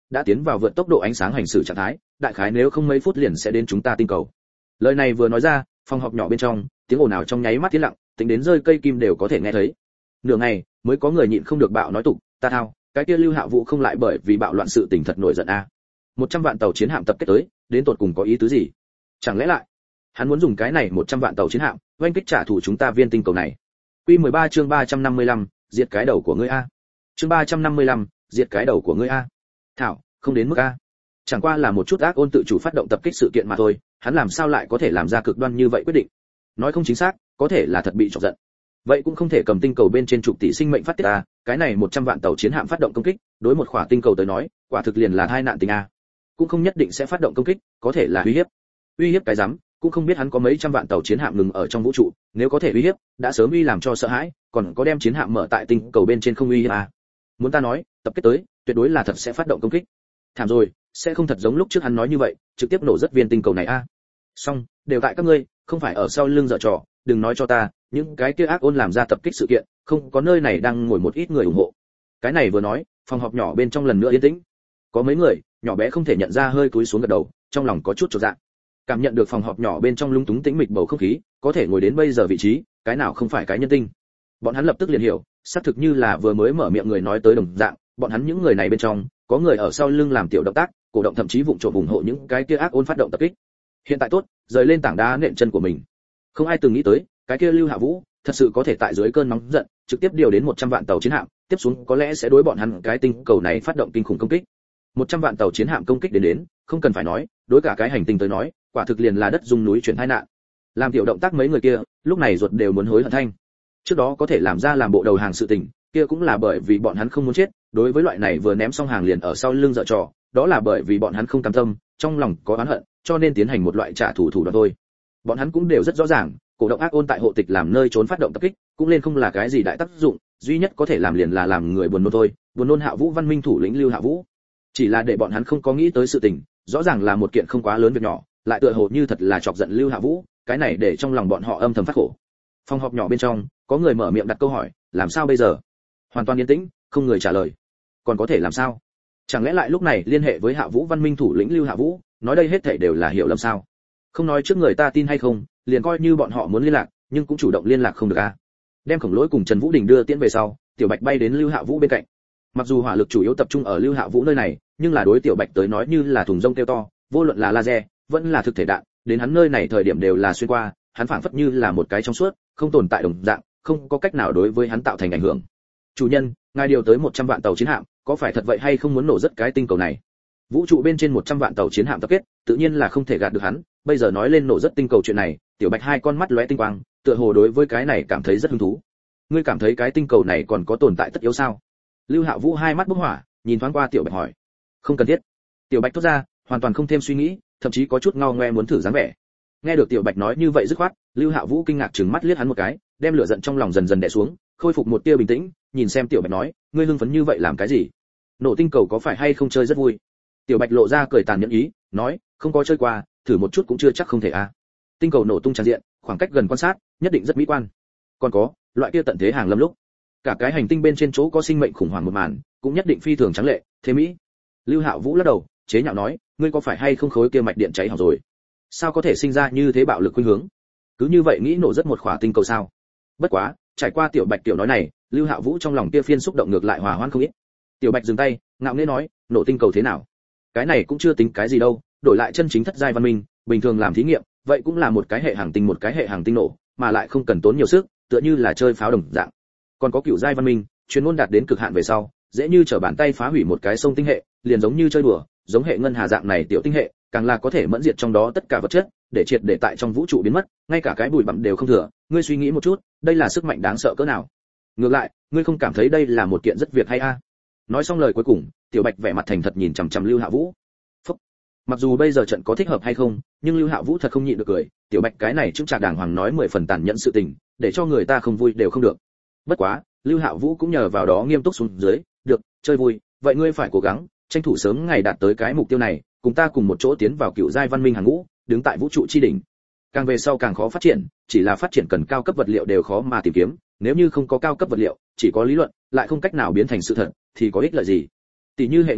đã tiến vào vượt tốc độ ánh sáng hành xử trạng thái, đại khái nếu không mấy phút liền sẽ đến chúng ta tinh cầu. Lời này vừa nói ra, phòng họp nhỏ bên trong, tiếng ồn ào trong nháy mắt tiến lặng, tính đến rơi cây kim đều có thể nghe thấy. Nửa ngày, mới có người nhịn không được bạo nói tục, ta thao, cái kia Lưu Hạ Vũ không lại bởi vì bạo loạn sự tình thật nổi giận a. 100 vạn tàu chiến hạm tập kết tới, đến tột cùng có ý tứ gì? Chẳng lẽ lại hắn muốn dùng cái này 100 vạn tàu chiến hạm, oanh kích trả thù chúng ta viên tinh cầu này? Quy 13 chương 355, diệt cái đầu của ngươi a. Chương 355, diệt cái đầu của ngươi a. Thảo, không đến mức a. Chẳng qua là một chút ác ôn tự chủ phát động tập kích sự kiện mà thôi, hắn làm sao lại có thể làm ra cực đoan như vậy quyết định? Nói không chính xác, có thể là thật bị chọc giận. Vậy cũng không thể cầm tinh cầu bên trên chục tỷ sinh mệnh phát tiết a, cái này 100 vạn tàu chiến hạm phát động công kích, đối một khỏa tinh cầu tới nói, quả thực liền là tai nạn tình a. Cũng không nhất định sẽ phát động công kích, có thể là uy hiếp. Uy hiếp cái rắm, cũng không biết hắn có mấy trăm vạn tàu chiến hạm ngừng ở trong vũ trụ, nếu có thể uy hiếp, đã sớm uy làm cho sợ hãi, còn có đem chiến hạm mở tại tinh cầu bên trên không uy hiếp à. Muốn ta nói, tập kết tới, tuyệt đối là thật sẽ phát động công kích. Thảm rồi, sẽ không thật giống lúc trước hắn nói như vậy, trực tiếp nổ rất viên tinh cầu này a. À. Xong, đều tại các ngươi, không phải ở sau lưng giở trò, đừng nói cho ta, những cái kia ác ôn làm ra tập kích sự kiện, không có nơi này đang ngồi một ít người ủng hộ. Cái này vừa nói, phòng họp nhỏ bên trong lần nữa yên tĩnh. Có mấy người, nhỏ bé không thể nhận ra hơi cúi xuống gật đầu, trong lòng có chút chột dạ. Cảm nhận được phòng họp nhỏ bên trong lung túng tĩnh mịch bầu không khí, có thể ngồi đến bây giờ vị trí, cái nào không phải cái nhân tinh. Bọn hắn lập tức liền hiểu, xác thực như là vừa mới mở miệng người nói tới đồng dạng, bọn hắn những người này bên trong, có người ở sau lưng làm tiểu động tác, cổ động thậm chí vụng trộm ủng hộ những cái kia ác ôn phát động tập kích. Hiện tại tốt, rời lên tảng đá nện chân của mình. Không ai từng nghĩ tới, cái kia Lưu Hạ Vũ, thật sự có thể tại dưới cơn nóng giận, trực tiếp điều đến 100 vạn tàu chiến hạm, tiếp xuống có lẽ sẽ đối bọn hắn cái tinh cầu này phát động kinh khủng công kích. 100 vạn tàu chiến hạm công kích đến, không cần phải nói, đối cả cái hành tinh tới nói, quả thực liền là đất rung núi chuyển tai nạn. Làm tiểu động tác mấy người kia, lúc này ruột đều muốn hối hận thanh. Trước đó có thể làm ra làm bộ đầu hàng sự tình, kia cũng là bởi vì bọn hắn không muốn chết, đối với loại này vừa ném xong hàng liền ở sau lưng giở trò, đó là bởi vì bọn hắn không cam tâm, trong lòng có oán hận, cho nên tiến hành một loại trả thù thủ đoạn thôi. Bọn hắn cũng đều rất rõ ràng, cổ động ác ôn tại hộ tịch làm nơi trốn phát động tập kích, cũng lên không là cái gì đại tác dụng, duy nhất có thể làm liền là làm người buồn nôn thôi, buồn nôn Hạ Vũ văn minh thủ lĩnh Lưu Hạ Vũ. Chỉ là để bọn hắn không có nghĩ tới sự tình, rõ ràng là một kiện không quá lớn việc nhỏ, lại tựa hồ như thật là chọc giận Lưu Hạ Vũ, cái này để trong lòng bọn họ âm thầm phát khổ. Phòng họp nhỏ bên trong, có người mở miệng đặt câu hỏi, làm sao bây giờ? Hoàn toàn yên tĩnh, không người trả lời. Còn có thể làm sao? Chẳng lẽ lại lúc này liên hệ với Hạ Vũ văn minh thủ lĩnh Lưu Hạ Vũ, nói đây hết thảy đều là hiểu lầm sao? Không nói trước người ta tin hay không, liền coi như bọn họ muốn liên lạc, nhưng cũng chủ động liên lạc không được a. Đem Khổng Lỗi cùng Trần Vũ Đình đưa tiễn về sau, Tiểu Bạch bay đến Lưu Hạ Vũ bên cạnh. Mặc dù hỏa lực chủ yếu tập trung ở Lưu Hạ Vũ nơi này, nhưng là đối Tiểu Bạch tới nói như là thùng rông kêu to, vô luận là laser, vẫn là thực thể đạn, đến hắn nơi này thời điểm đều là xuyên qua, hắn phảng phất như là một cái trong suốt, không tồn tại đồng dạng, không có cách nào đối với hắn tạo thành ảnh hưởng. Chủ nhân, ngài điều tới 100 vạn tàu chiến hạm, có phải thật vậy hay không muốn nổ rất cái tinh cầu này? Vũ trụ bên trên 100 vạn tàu chiến hạm tập kết, tự nhiên là không thể gạt được hắn, bây giờ nói lên nổ rất tinh cầu chuyện này, Tiểu Bạch hai con mắt lóe tinh quang, tựa hồ đối với cái này cảm thấy rất hứng thú. Ngươi cảm thấy cái tinh cầu này còn có tồn tại tất yếu sao? Lưu Hạ Vũ hai mắt bốc hỏa, nhìn thoáng qua Tiểu Bạch hỏi. Không cần thiết. Tiểu Bạch thốt ra, hoàn toàn không thêm suy nghĩ, thậm chí có chút ngao ngoe muốn thử dáng vẻ. Nghe được Tiểu Bạch nói như vậy dứt khoát, Lưu Hạ Vũ kinh ngạc trừng mắt liếc hắn một cái, đem lửa giận trong lòng dần dần đè xuống, khôi phục một tia bình tĩnh, nhìn xem Tiểu Bạch nói, ngươi hưng phấn như vậy làm cái gì? Nổ tinh cầu có phải hay không chơi rất vui? Tiểu Bạch lộ ra cười tàn nhẫn ý, nói, không có chơi qua, thử một chút cũng chưa chắc không thể a. Tinh cầu nổ tung tràn diện, khoảng cách gần quan sát, nhất định rất mỹ quan. Còn có, loại kia tận thế hàng lâm lúc, cả cái hành tinh bên trên chỗ có sinh mệnh khủng hoảng một màn, cũng nhất định phi thường trắng lệ, thế mỹ. Lưu Hạ Vũ lắc đầu, chế nhạo nói, ngươi có phải hay không khối kia mạch điện cháy hỏng rồi? Sao có thể sinh ra như thế bạo lực khuynh hướng? Cứ như vậy nghĩ nổ rất một khỏa tinh cầu sao? Bất quá, trải qua Tiểu Bạch tiểu nói này, Lưu Hạ Vũ trong lòng kia phiên xúc động ngược lại hòa hoãn không ít. Tiểu Bạch dừng tay, ngạo nghễ nói, nổ tinh cầu thế nào? Cái này cũng chưa tính cái gì đâu, đổi lại chân chính thất giai văn minh, bình thường làm thí nghiệm, vậy cũng là một cái hệ hành tinh một cái hệ hành tinh nổ, mà lại không cần tốn nhiều sức, tựa như là chơi pháo đồng dạng. Còn có cựu giai văn minh, chuyên môn đạt đến cực hạn về sau, dễ như trở bàn tay phá hủy một cái sông tinh hệ, liền giống như chơi đùa, giống hệ ngân hà dạng này tiểu tinh hệ, càng là có thể mẫn diệt trong đó tất cả vật chất, để triệt để tại trong vũ trụ biến mất, ngay cả cái bụi bặm đều không thừa. Ngươi suy nghĩ một chút, đây là sức mạnh đáng sợ cỡ nào? Ngược lại, ngươi không cảm thấy đây là một kiện rất việc hay a? Nói xong lời cuối cùng, Tiểu Bạch vẻ mặt thành thật nhìn chằm chằm Lưu Hạ Vũ. Phúc. Mặc dù bây giờ trận có thích hợp hay không, nhưng Lưu Hạ Vũ thật không nhịn được cười, Tiểu Bạch cái này chứng trạc đàng hoàng nói 10 phần tàn nhẫn sự tình, để cho người ta không vui đều không được. Bất quá, Lưu Hạ Vũ cũng nhờ vào đó nghiêm túc xuống dưới, được, chơi vui, vậy ngươi phải cố gắng, tranh thủ sớm ngày đạt tới cái mục tiêu này, cùng ta cùng một chỗ tiến vào cựu giai văn minh hàng ngũ, đứng tại vũ trụ chi đỉnh. Càng về sau càng khó phát triển, chỉ là phát triển cần cao cấp vật liệu đều khó mà tìm kiếm, nếu như không có cao cấp vật liệu, chỉ có lý luận, lại không cách nào biến thành sự thật, thì có ích lợi gì? Tỷ như hệ ngân hà,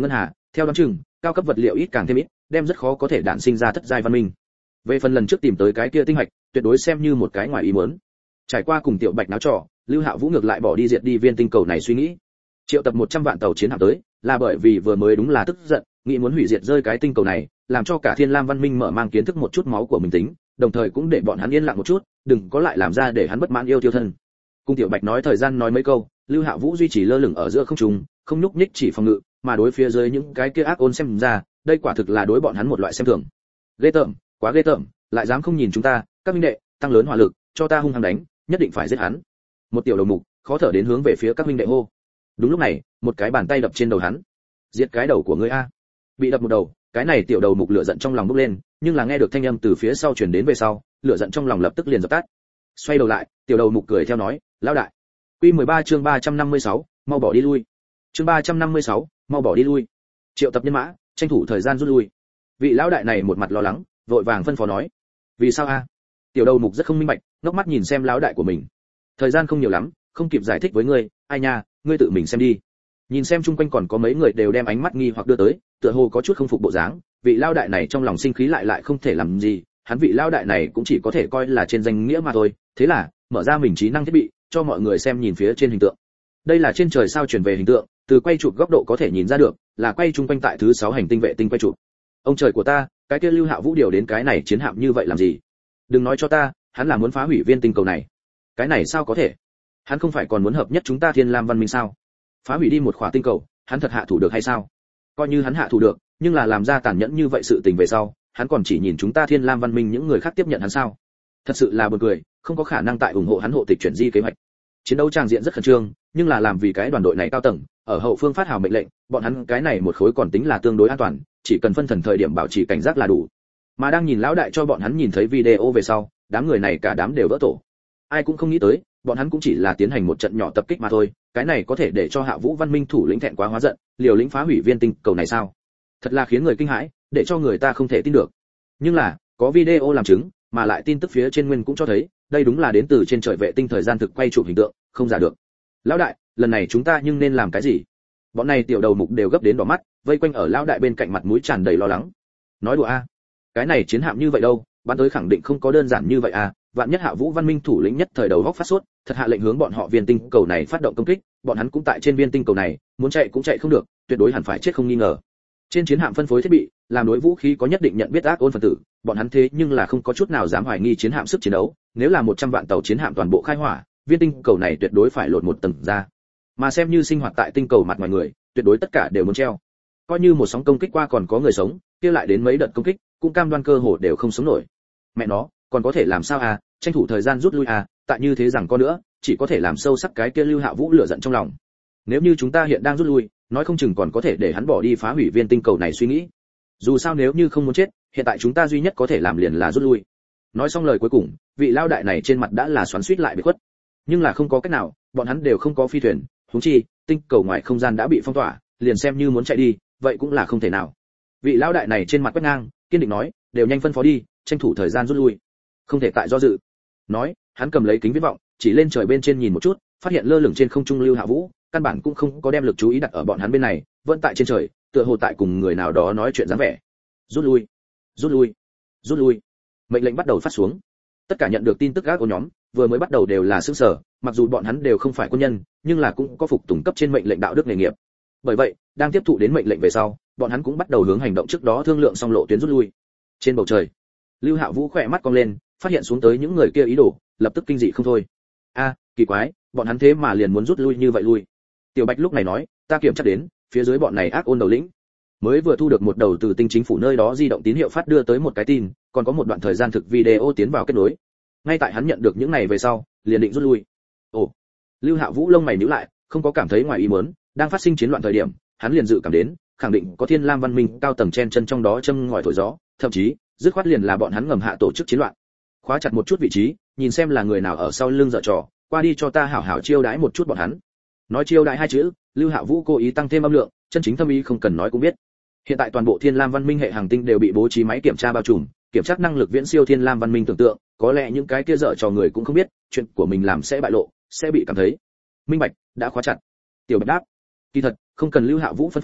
theo đoán chừng cao cấp vật liệu ít càng thêm ít, đem rất khó có thể đản sinh ra thất giai văn minh. Về phần lần trước tìm tới cái kia tinh hạch, tuyệt đối xem như một cái ngoài ý muốn. Trải qua cùng Tiểu Bạch náo trò, Lưu Hạo Vũ ngược lại bỏ đi diệt đi viên tinh cầu này suy nghĩ. Triệu tập 100 vạn tàu chiến hạm tới, là bởi vì vừa mới đúng là tức giận, nghĩ muốn hủy diệt rơi cái tinh cầu này, làm cho cả Thiên Lam văn minh mở mang kiến thức một chút máu của mình tính, đồng thời cũng để bọn hắn yên lặng một chút, đừng có lại làm ra để hắn bất mãn yêu tiêu thân. Cùng Tiểu Bạch nói thời gian nói mấy câu, Lưu Hạo Vũ duy trì lơ lửng ở giữa không trung, không nhúc nhích chỉ phòng ngự, mà đối phía dưới những cái kia ác ôn xem ra, đây quả thực là đối bọn hắn một loại xem thường. Ghê tởm, quá ghê tởm, lại dám không nhìn chúng ta, các minh đệ, tăng lớn hỏa lực, cho ta hung hăng đánh, nhất định phải giết hắn. Một tiểu đầu mục, khó thở đến hướng về phía các minh đệ hô. Đúng lúc này, một cái bàn tay đập trên đầu hắn. Giết cái đầu của ngươi a. Bị đập một đầu, cái này tiểu đầu mục lửa giận trong lòng bốc lên, nhưng là nghe được thanh âm từ phía sau truyền đến về sau, lửa giận trong lòng lập tức liền dập tắt. Xoay đầu lại, tiểu đầu mục cười theo nói, lão đại. Quy 13 chương 356, mau bỏ đi lui. Chương 356, mau bỏ đi lui. Triệu tập nhân mã, tranh thủ thời gian rút lui. Vị lão đại này một mặt lo lắng, vội vàng phân phó nói, vì sao a? Tiểu đầu mục rất không minh bạch, ngốc mắt nhìn xem lão đại của mình. Thời gian không nhiều lắm, không kịp giải thích với ngươi, ai nha, ngươi tự mình xem đi. Nhìn xem chung quanh còn có mấy người đều đem ánh mắt nghi hoặc đưa tới, tựa hồ có chút không phục bộ dáng, vị lão đại này trong lòng sinh khí lại không thể làm gì, hắn vị lão đại này cũng chỉ có thể coi là trên danh nghĩa mà thôi, thế là mở ra mình trí năng thiết bị, cho mọi người xem nhìn phía trên hình tượng. Đây là trên trời sao truyền về hình tượng, từ quay chụp góc độ có thể nhìn ra được, là quay chung quanh tại thứ 6 hành tinh vệ tinh quay chụp. Ông trời của ta, cái kia Lưu Hạo Vũ điều đến cái này chiến hạm như vậy làm gì? Đừng nói cho ta, hắn là muốn phá hủy viên tinh cầu này. Cái này sao có thể? Hắn không phải còn muốn hợp nhất chúng ta Thiên Lam văn minh sao? Phá hủy đi một khỏa tinh cầu, hắn thật hạ thủ được hay sao? Coi như hắn hạ thủ được, nhưng là làm ra tàn nhẫn như vậy sự tình về sau, hắn còn chỉ nhìn chúng ta Thiên Lam văn minh những người khác tiếp nhận hắn sao? Thật sự là buồn cười, không có khả năng tại ủng hộ hắn hộ tịch chuyển di kế hoạch. Chiến đấu tràng diện rất khẩn trương, nhưng là làm vì cái đoàn đội này cao tầng, ở hậu phương phát hào mệnh lệnh, bọn hắn cái này một khối còn tính là tương đối an toàn, chỉ cần phân thần thời điểm bảo trì cảnh giác là đủ. Mà đang nhìn lão đại cho bọn hắn nhìn thấy video về sau, đám người này cả đám đều vỡ tổ. Ai cũng không nghĩ tới, bọn hắn cũng chỉ là tiến hành một trận nhỏ tập kích mà thôi, cái này có thể để cho Hạ Vũ Văn Minh thủ lĩnh thẹn quá hóa giận, liều lĩnh phá hủy viên tinh cầu này sao? Thật là khiến người kinh hãi, để cho người ta không thể tin được. Nhưng là, có video làm chứng, mà lại tin tức phía trên nguyên cũng cho thấy, đây đúng là đến từ trên trời vệ tinh thời gian thực quay chụp hình tượng, không giả được. Lão đại, lần này chúng ta nhưng nên làm cái gì? Bọn này tiểu đầu mục đều gấp đến đỏ mắt, vây quanh ở lão đại bên cạnh mặt mũi tràn đầy lo lắng. Nói đùa a, cái này chiến hạm như vậy đâu, bắn tới khẳng định không có đơn giản như vậy à, vạn nhất Hạ Vũ Văn Minh thủ lĩnh nhất thời đầu góc phát sốt, thật hạ lệnh hướng bọn họ viên tinh cầu này phát động công kích, bọn hắn cũng tại trên viên tinh cầu này, muốn chạy cũng chạy không được, tuyệt đối hẳn phải chết không nghi ngờ. Trên chiến hạm phân phối thiết bị, làm đối vũ khí có nhất định nhận biết ác ôn phần tử, bọn hắn thế nhưng là không có chút nào dám hoài nghi chiến hạm sức chiến đấu, nếu là 100 vạn tàu chiến hạm toàn bộ khai hỏa, viên tinh cầu này tuyệt đối phải lột một tầng ra. Mà xem như sinh hoạt tại tinh cầu mặt ngoài người, tuyệt đối tất cả đều muốn treo. Coi như một sóng công kích qua còn có người sống, kia lại đến mấy đợt công kích, cũng cam đoan cơ hồ đều không sống nổi. Mẹ nó, còn có thể làm sao à, tranh thủ thời gian rút lui à, tại như thế rằng có nữa, chỉ có thể làm sâu sắc cái kia Lưu Hạ Vũ lửa giận trong lòng. Nếu như chúng ta hiện đang rút lui, nói không chừng còn có thể để hắn bỏ đi phá hủy viên tinh cầu này suy nghĩ. Dù sao nếu như không muốn chết, hiện tại chúng ta duy nhất có thể làm liền là rút lui. Nói xong lời cuối cùng, vị lao đại này trên mặt đã là xoắn xuýt lại bị khuất. Nhưng là không có cách nào, bọn hắn đều không có phi thuyền, huống chi, tinh cầu ngoài không gian đã bị phong tỏa, liền xem như muốn chạy đi, vậy cũng là không thể nào. Vị lão đại này trên mặt quét ngang, kiên định nói, đều nhanh phân phó đi, tranh thủ thời gian rút lui. Không thể tại do dự. Nói, hắn cầm lấy kính viễn vọng, chỉ lên trời bên trên nhìn một chút, phát hiện lơ lửng trên không trung Lưu Hạ Vũ, căn bản cũng không có đem lực chú ý đặt ở bọn hắn bên này, vẫn tại trên trời, tựa hồ tại cùng người nào đó nói chuyện dáng vẻ. Rút lui, rút lui, rút lui. Mệnh lệnh bắt đầu phát xuống. Tất cả nhận được tin tức gác của nhóm, vừa mới bắt đầu đều là sửng sở, mặc dù bọn hắn đều không phải quân nhân, nhưng là cũng có phục tùng cấp trên mệnh lệnh đạo đức nghề nghiệp. Bởi vậy, đang tiếp thụ đến mệnh lệnh về sau, bọn hắn cũng bắt đầu hướng hành động trước đó thương lượng xong lộ tuyến rút lui. Trên bầu trời, Lưu Hạ Vũ khỏe mắt cong lên, phát hiện xuống tới những người kia ý đồ, lập tức kinh dị không thôi. A, kỳ quái, bọn hắn thế mà liền muốn rút lui như vậy lui. Tiểu Bạch lúc này nói, ta kiểm tra đến, phía dưới bọn này ác ôn đầu lĩnh, mới vừa thu được một đầu từ tinh chính phủ nơi đó di động tín hiệu phát đưa tới một cái tin, còn có một đoạn thời gian thực video tiến vào kết nối. Ngay tại hắn nhận được những này về sau, liền định rút lui. Ồ, Lưu Hạ Vũ lông mày nhíu lại, không có cảm thấy ngoài ý muốn, đang phát sinh chiến loạn thời điểm, hắn liền dự cảm đến, khẳng định có Thiên Lam văn minh cao tầng chen chân trong đó châm ngòi thổi gió, thậm chí, dứt khoát liền là bọn hắn ngầm hạ tổ chức chiến loạn. Khóa chặt một chút vị trí, nhìn xem là người nào ở sau lưng giở trò, qua đi cho ta hảo hảo chiêu đãi một chút bọn hắn. Nói chiêu đãi hai chữ, Lưu Hạ Vũ cố ý tăng thêm âm lượng, chân chính thâm ý không cần nói cũng biết. Hiện tại toàn bộ Thiên Lam văn minh hệ hành tinh đều bị bố trí máy kiểm tra bao trùm, kiểm tra năng lực viễn siêu Thiên Lam văn minh tưởng tượng, có lẽ những cái kia dở trò người cũng không biết, chuyện của mình làm sẽ bại lộ, sẽ bị cảm thấy. Minh bạch, đã khóa chặt. Tiểu Bạch đáp. Kỳ thật, không cần Lưu Hạ Vũ phân phó,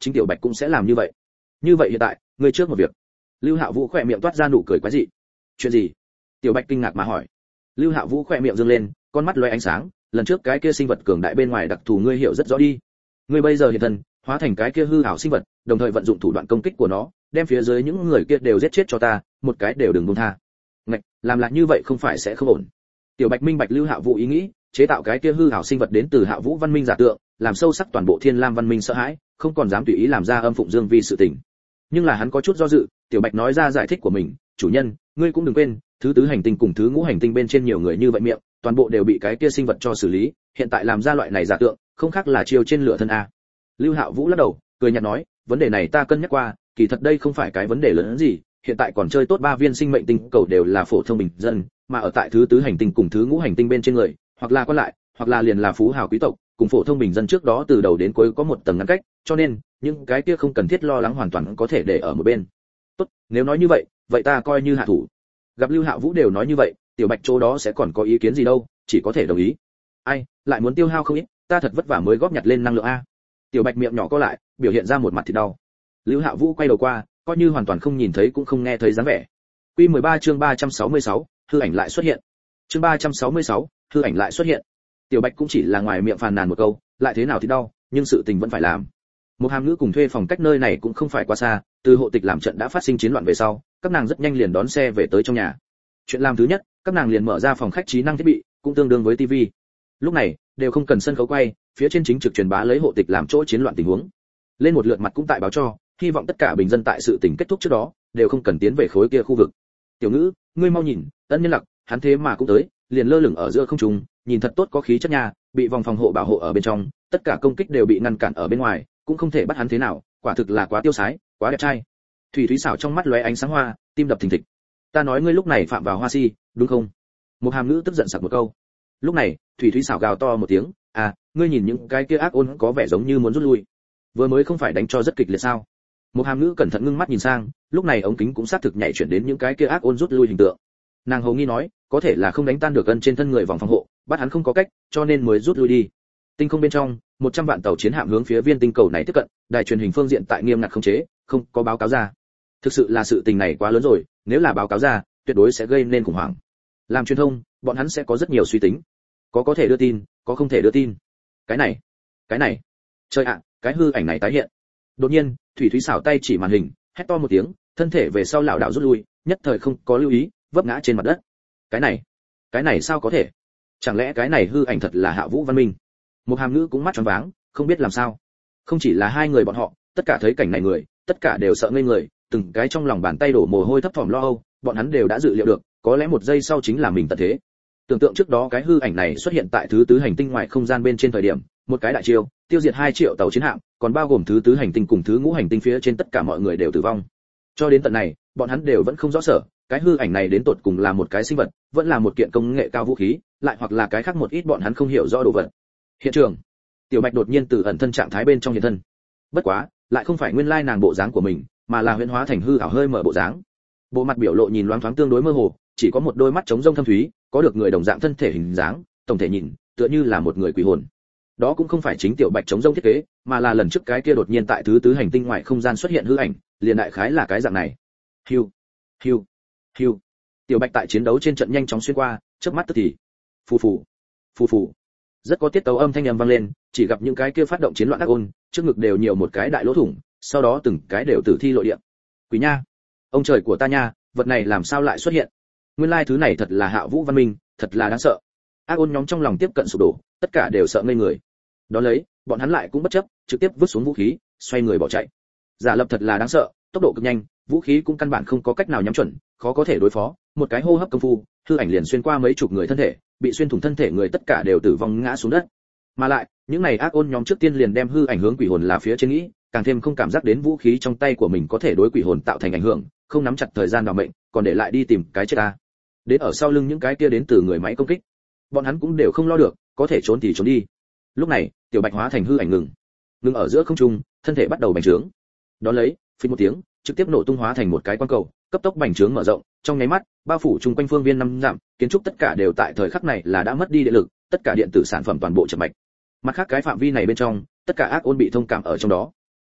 chính tiểu bạch cũng sẽ làm như vậy. Như vậy hiện tại ngươi trước một việc. Lưu Hạ Vũ khỏe miệng toát ra nụ cười quái dị. Chuyện gì? Tiểu bạch kinh ngạc mà hỏi. Lưu Hạ Vũ khỏe miệng dương lên, con mắt lóe ánh sáng, lần trước cái kia sinh vật cường đại bên ngoài đặc thù ngươi hiểu rất rõ đi. Ngươi bây giờ hiện thân, hóa thành cái kia hư ảo sinh vật, đồng thời vận dụng thủ đoạn công kích của nó, đem phía dưới những người kia đều giết chết cho ta, một cái đều đừng buông tha. Ngạch, làm lại như vậy không phải sẽ không ổn. Tiểu bạch minh bạch Lưu Hạ Vũ ý nghĩ, chế tạo cái kia hư ảo sinh vật đến từ Hạ Vũ văn minh giả tượng, làm sâu sắc toàn bộ Thiên Lam văn minh sợ hãi, không còn dám tùy ý làm ra âm phụng dương vi sự tình. Nhưng là hắn có chút do dự, Tiểu Bạch nói ra giải thích của mình, chủ nhân, ngươi cũng đừng quên, thứ tứ hành tinh cùng thứ ngũ hành tinh bên trên nhiều người như vậy miệng, toàn bộ đều bị cái kia sinh vật cho xử lý, hiện tại làm ra loại này giả tượng, không khác là chiêu trên lửa thân a. Lưu Hạo Vũ lắc đầu, cười nhạt nói, vấn đề này ta cân nhắc qua, kỳ thật đây không phải cái vấn đề lớn gì, hiện tại còn chơi tốt 3 viên sinh mệnh tinh cầu đều là phổ thông bình dân, mà ở tại thứ tứ hành tinh cùng thứ ngũ hành tinh bên trên người, hoặc là quan lại, hoặc là liền là phú hào quý tộc, cùng phổ thông bình dân trước đó từ đầu đến cuối có một tầng ngăn cách, cho nên những cái kia không cần thiết lo lắng hoàn toàn có thể để ở một bên. Tốt, nếu nói như vậy, vậy ta coi như hạ thủ. Gặp Lưu Hạo Vũ đều nói như vậy, Tiểu Bạch chỗ đó sẽ còn có ý kiến gì đâu, chỉ có thể đồng ý. Ai, lại muốn tiêu hao không ít, ta thật vất vả mới góp nhặt lên năng lượng a. Tiểu Bạch miệng nhỏ co lại, biểu hiện ra một mặt thịt đau. Lưu Hạo Vũ quay đầu qua, coi như hoàn toàn không nhìn thấy cũng không nghe thấy dáng vẻ. Quy 13 chương 366, hư ảnh lại xuất hiện. Chương 366, hư ảnh lại xuất hiện. Tiểu Bạch cũng chỉ là ngoài miệng phàn nàn một câu, lại thế nào thì đau, nhưng sự tình vẫn phải làm. Một hàm nữ cùng thuê phòng cách nơi này cũng không phải quá xa, từ hộ tịch làm trận đã phát sinh chiến loạn về sau, các nàng rất nhanh liền đón xe về tới trong nhà. Chuyện làm thứ nhất, các nàng liền mở ra phòng khách trí năng thiết bị, cũng tương đương với tivi. Lúc này, đều không cần sân khấu quay, phía trên chính trực truyền bá lấy hộ tịch làm chỗ chiến loạn tình huống. Lên một lượt mặt cũng tại báo cho, hy vọng tất cả bình dân tại sự tình kết thúc trước đó, đều không cần tiến về khối kia khu vực. Tiểu Ngữ, ngươi mau nhìn, Ân Nhân Lặc, hắn thế mà cũng tới, liền lơ lửng ở giữa không trung, nhìn thật tốt có khí chất nha, bị vòng phòng hộ bảo hộ ở bên trong, tất cả công kích đều bị ngăn cản ở bên ngoài, cũng không thể bắt hắn thế nào, quả thực là quá tiêu sái, quá đẹp trai. Thủy Thúy xảo trong mắt lóe ánh sáng hoa, tim đập thình thịch. Ta nói ngươi lúc này phạm vào hoa si, đúng không? Một hàm nữ tức giận sặc một câu. Lúc này, Thủy Thúy xảo gào to một tiếng, à, ngươi nhìn những cái kia ác ôn có vẻ giống như muốn rút lui. Vừa mới không phải đánh cho rất kịch liệt sao? Một hàm nữ cẩn thận ngưng mắt nhìn sang, lúc này ống kính cũng xác thực nhảy chuyển đến những cái kia ác ôn rút lui hình tượng. Nàng hầu nghi nói, có thể là không đánh tan được gân trên thân người vòng phòng hộ, bắt hắn không có cách, cho nên mới rút lui đi. Tinh không bên trong, 100 vạn tàu chiến hạm hướng phía viên tinh cầu này tiếp cận, đài truyền hình phương diện tại nghiêm ngặt khống chế, không có báo cáo ra. Thực sự là sự tình này quá lớn rồi, nếu là báo cáo ra, tuyệt đối sẽ gây nên khủng hoảng. Làm truyền thông, bọn hắn sẽ có rất nhiều suy tính. Có thể đưa tin, có không thể đưa tin. Cái này. Trời ạ, cái hư ảnh này tái hiện. Đột nhiên, Thủy Thúy xảo tay chỉ màn hình, hét to một tiếng, thân thể về sau lảo đảo rút lui, nhất thời không có lưu ý, vấp ngã trên mặt đất. Cái này sao có thể? Chẳng lẽ cái này hư ảnh thật là Hạ Vũ Văn Minh? Một hàm nữ cũng mắt tròn váng, không biết làm sao. Không chỉ là hai người bọn họ, tất cả thấy cảnh này người, tất cả đều sợ ngây người, từng cái trong lòng bàn tay đổ mồ hôi thấp thỏm lo âu, bọn hắn đều đã dự liệu được, có lẽ một giây sau chính là mình tận thế. Tưởng tượng trước đó cái hư ảnh này xuất hiện tại thứ tứ hành tinh ngoài không gian bên trên thời điểm, một cái đại chiêu, tiêu diệt 2 triệu tàu chiến hạm, còn bao gồm thứ tứ hành tinh cùng thứ ngũ hành tinh phía trên tất cả mọi người đều tử vong. Cho đến tận này, bọn hắn đều vẫn không rõ sở, cái hư ảnh này đến tột cùng là một cái sinh vật, vẫn là một kiện công nghệ cao vũ khí, lại hoặc là cái khác một ít bọn hắn không hiểu rõ đồ vật. Hiện trường, Tiểu Bạch đột nhiên từ ẩn thân trạng thái bên trong hiện thân. Bất quá, lại không phải nguyên lai nàng bộ dáng của mình, mà là huyễn hóa thành hư ảo hơi mở bộ dáng. Bộ mặt biểu lộ nhìn loáng thoáng tương đối mơ hồ, chỉ có một đôi mắt trống rông thâm thúy, có được người đồng dạng thân thể hình dáng, tổng thể nhìn, tựa như là một người quỷ hồn. Đó cũng không phải chính Tiểu Bạch trống rông thiết kế, mà là lần trước cái kia đột nhiên tại thứ tứ hành tinh ngoài không gian xuất hiện hư ảnh, liền đại khái là cái dạng này. Hiu, hiu, hiu. Tiểu Bạch tại chiến đấu trên trận nhanh chóng xuyên qua, chớp mắt tức thì. Phù phù, phù phù. Rất có tiết tấu âm thanh vang lên, chỉ gặp những cái kia phát động chiến loạn ác ôn, trước ngực đều nhiều một cái đại lỗ thủng, sau đó từng cái đều tử thi lội địa. Quỷ nha, ông trời của ta nha, vật này làm sao lại xuất hiện? Nguyên lai thứ này thật là Hạ Vũ Văn Minh, thật là đáng sợ. Ác ôn nhóm trong lòng tiếp cận sụp đổ, tất cả đều sợ ngây người. Đó lấy, bọn hắn lại cũng bất chấp, trực tiếp vứt xuống vũ khí, xoay người bỏ chạy. Giả Lập thật là đáng sợ, tốc độ cực nhanh, vũ khí cũng căn bản không có cách nào nhắm chuẩn, khó có thể đối phó, một cái hô hấp công phu, hư ảnh liền xuyên qua mấy chục người thân thể, bị xuyên thủng thân thể người tất cả đều tử vong ngã xuống đất. Mà lại, những này ác ôn nhóm trước tiên liền đem hư ảnh hướng quỷ hồn là phía trên nghĩ, càng thêm không cảm giác đến vũ khí trong tay của mình có thể đối quỷ hồn tạo thành ảnh hưởng, không nắm chặt thời gian bảo mệnh, còn để lại đi tìm cái chết ta. Đến ở sau lưng những cái kia đến từ người máy công kích, bọn hắn cũng đều không lo được, có thể trốn thì trốn đi. Lúc này, Tiểu Bạch hóa thành hư ảnh ngừng ở giữa không trung, thân thể bắt đầu bành trướng. Đó lấy, phình một tiếng, trực tiếp nổ tung hóa thành một cái quang cầu, cấp tốc bành trướng mở rộng, trong nháy mắt, bao phủ chung quanh phương viên 5 dặm, kiến trúc tất cả đều tại thời khắc này là đã mất đi điện lực, tất cả điện tử sản phẩm toàn bộ chậm mạch. Mặt khác cái phạm vi này bên trong, tất cả ác ôn bị thông cảm ở trong đó.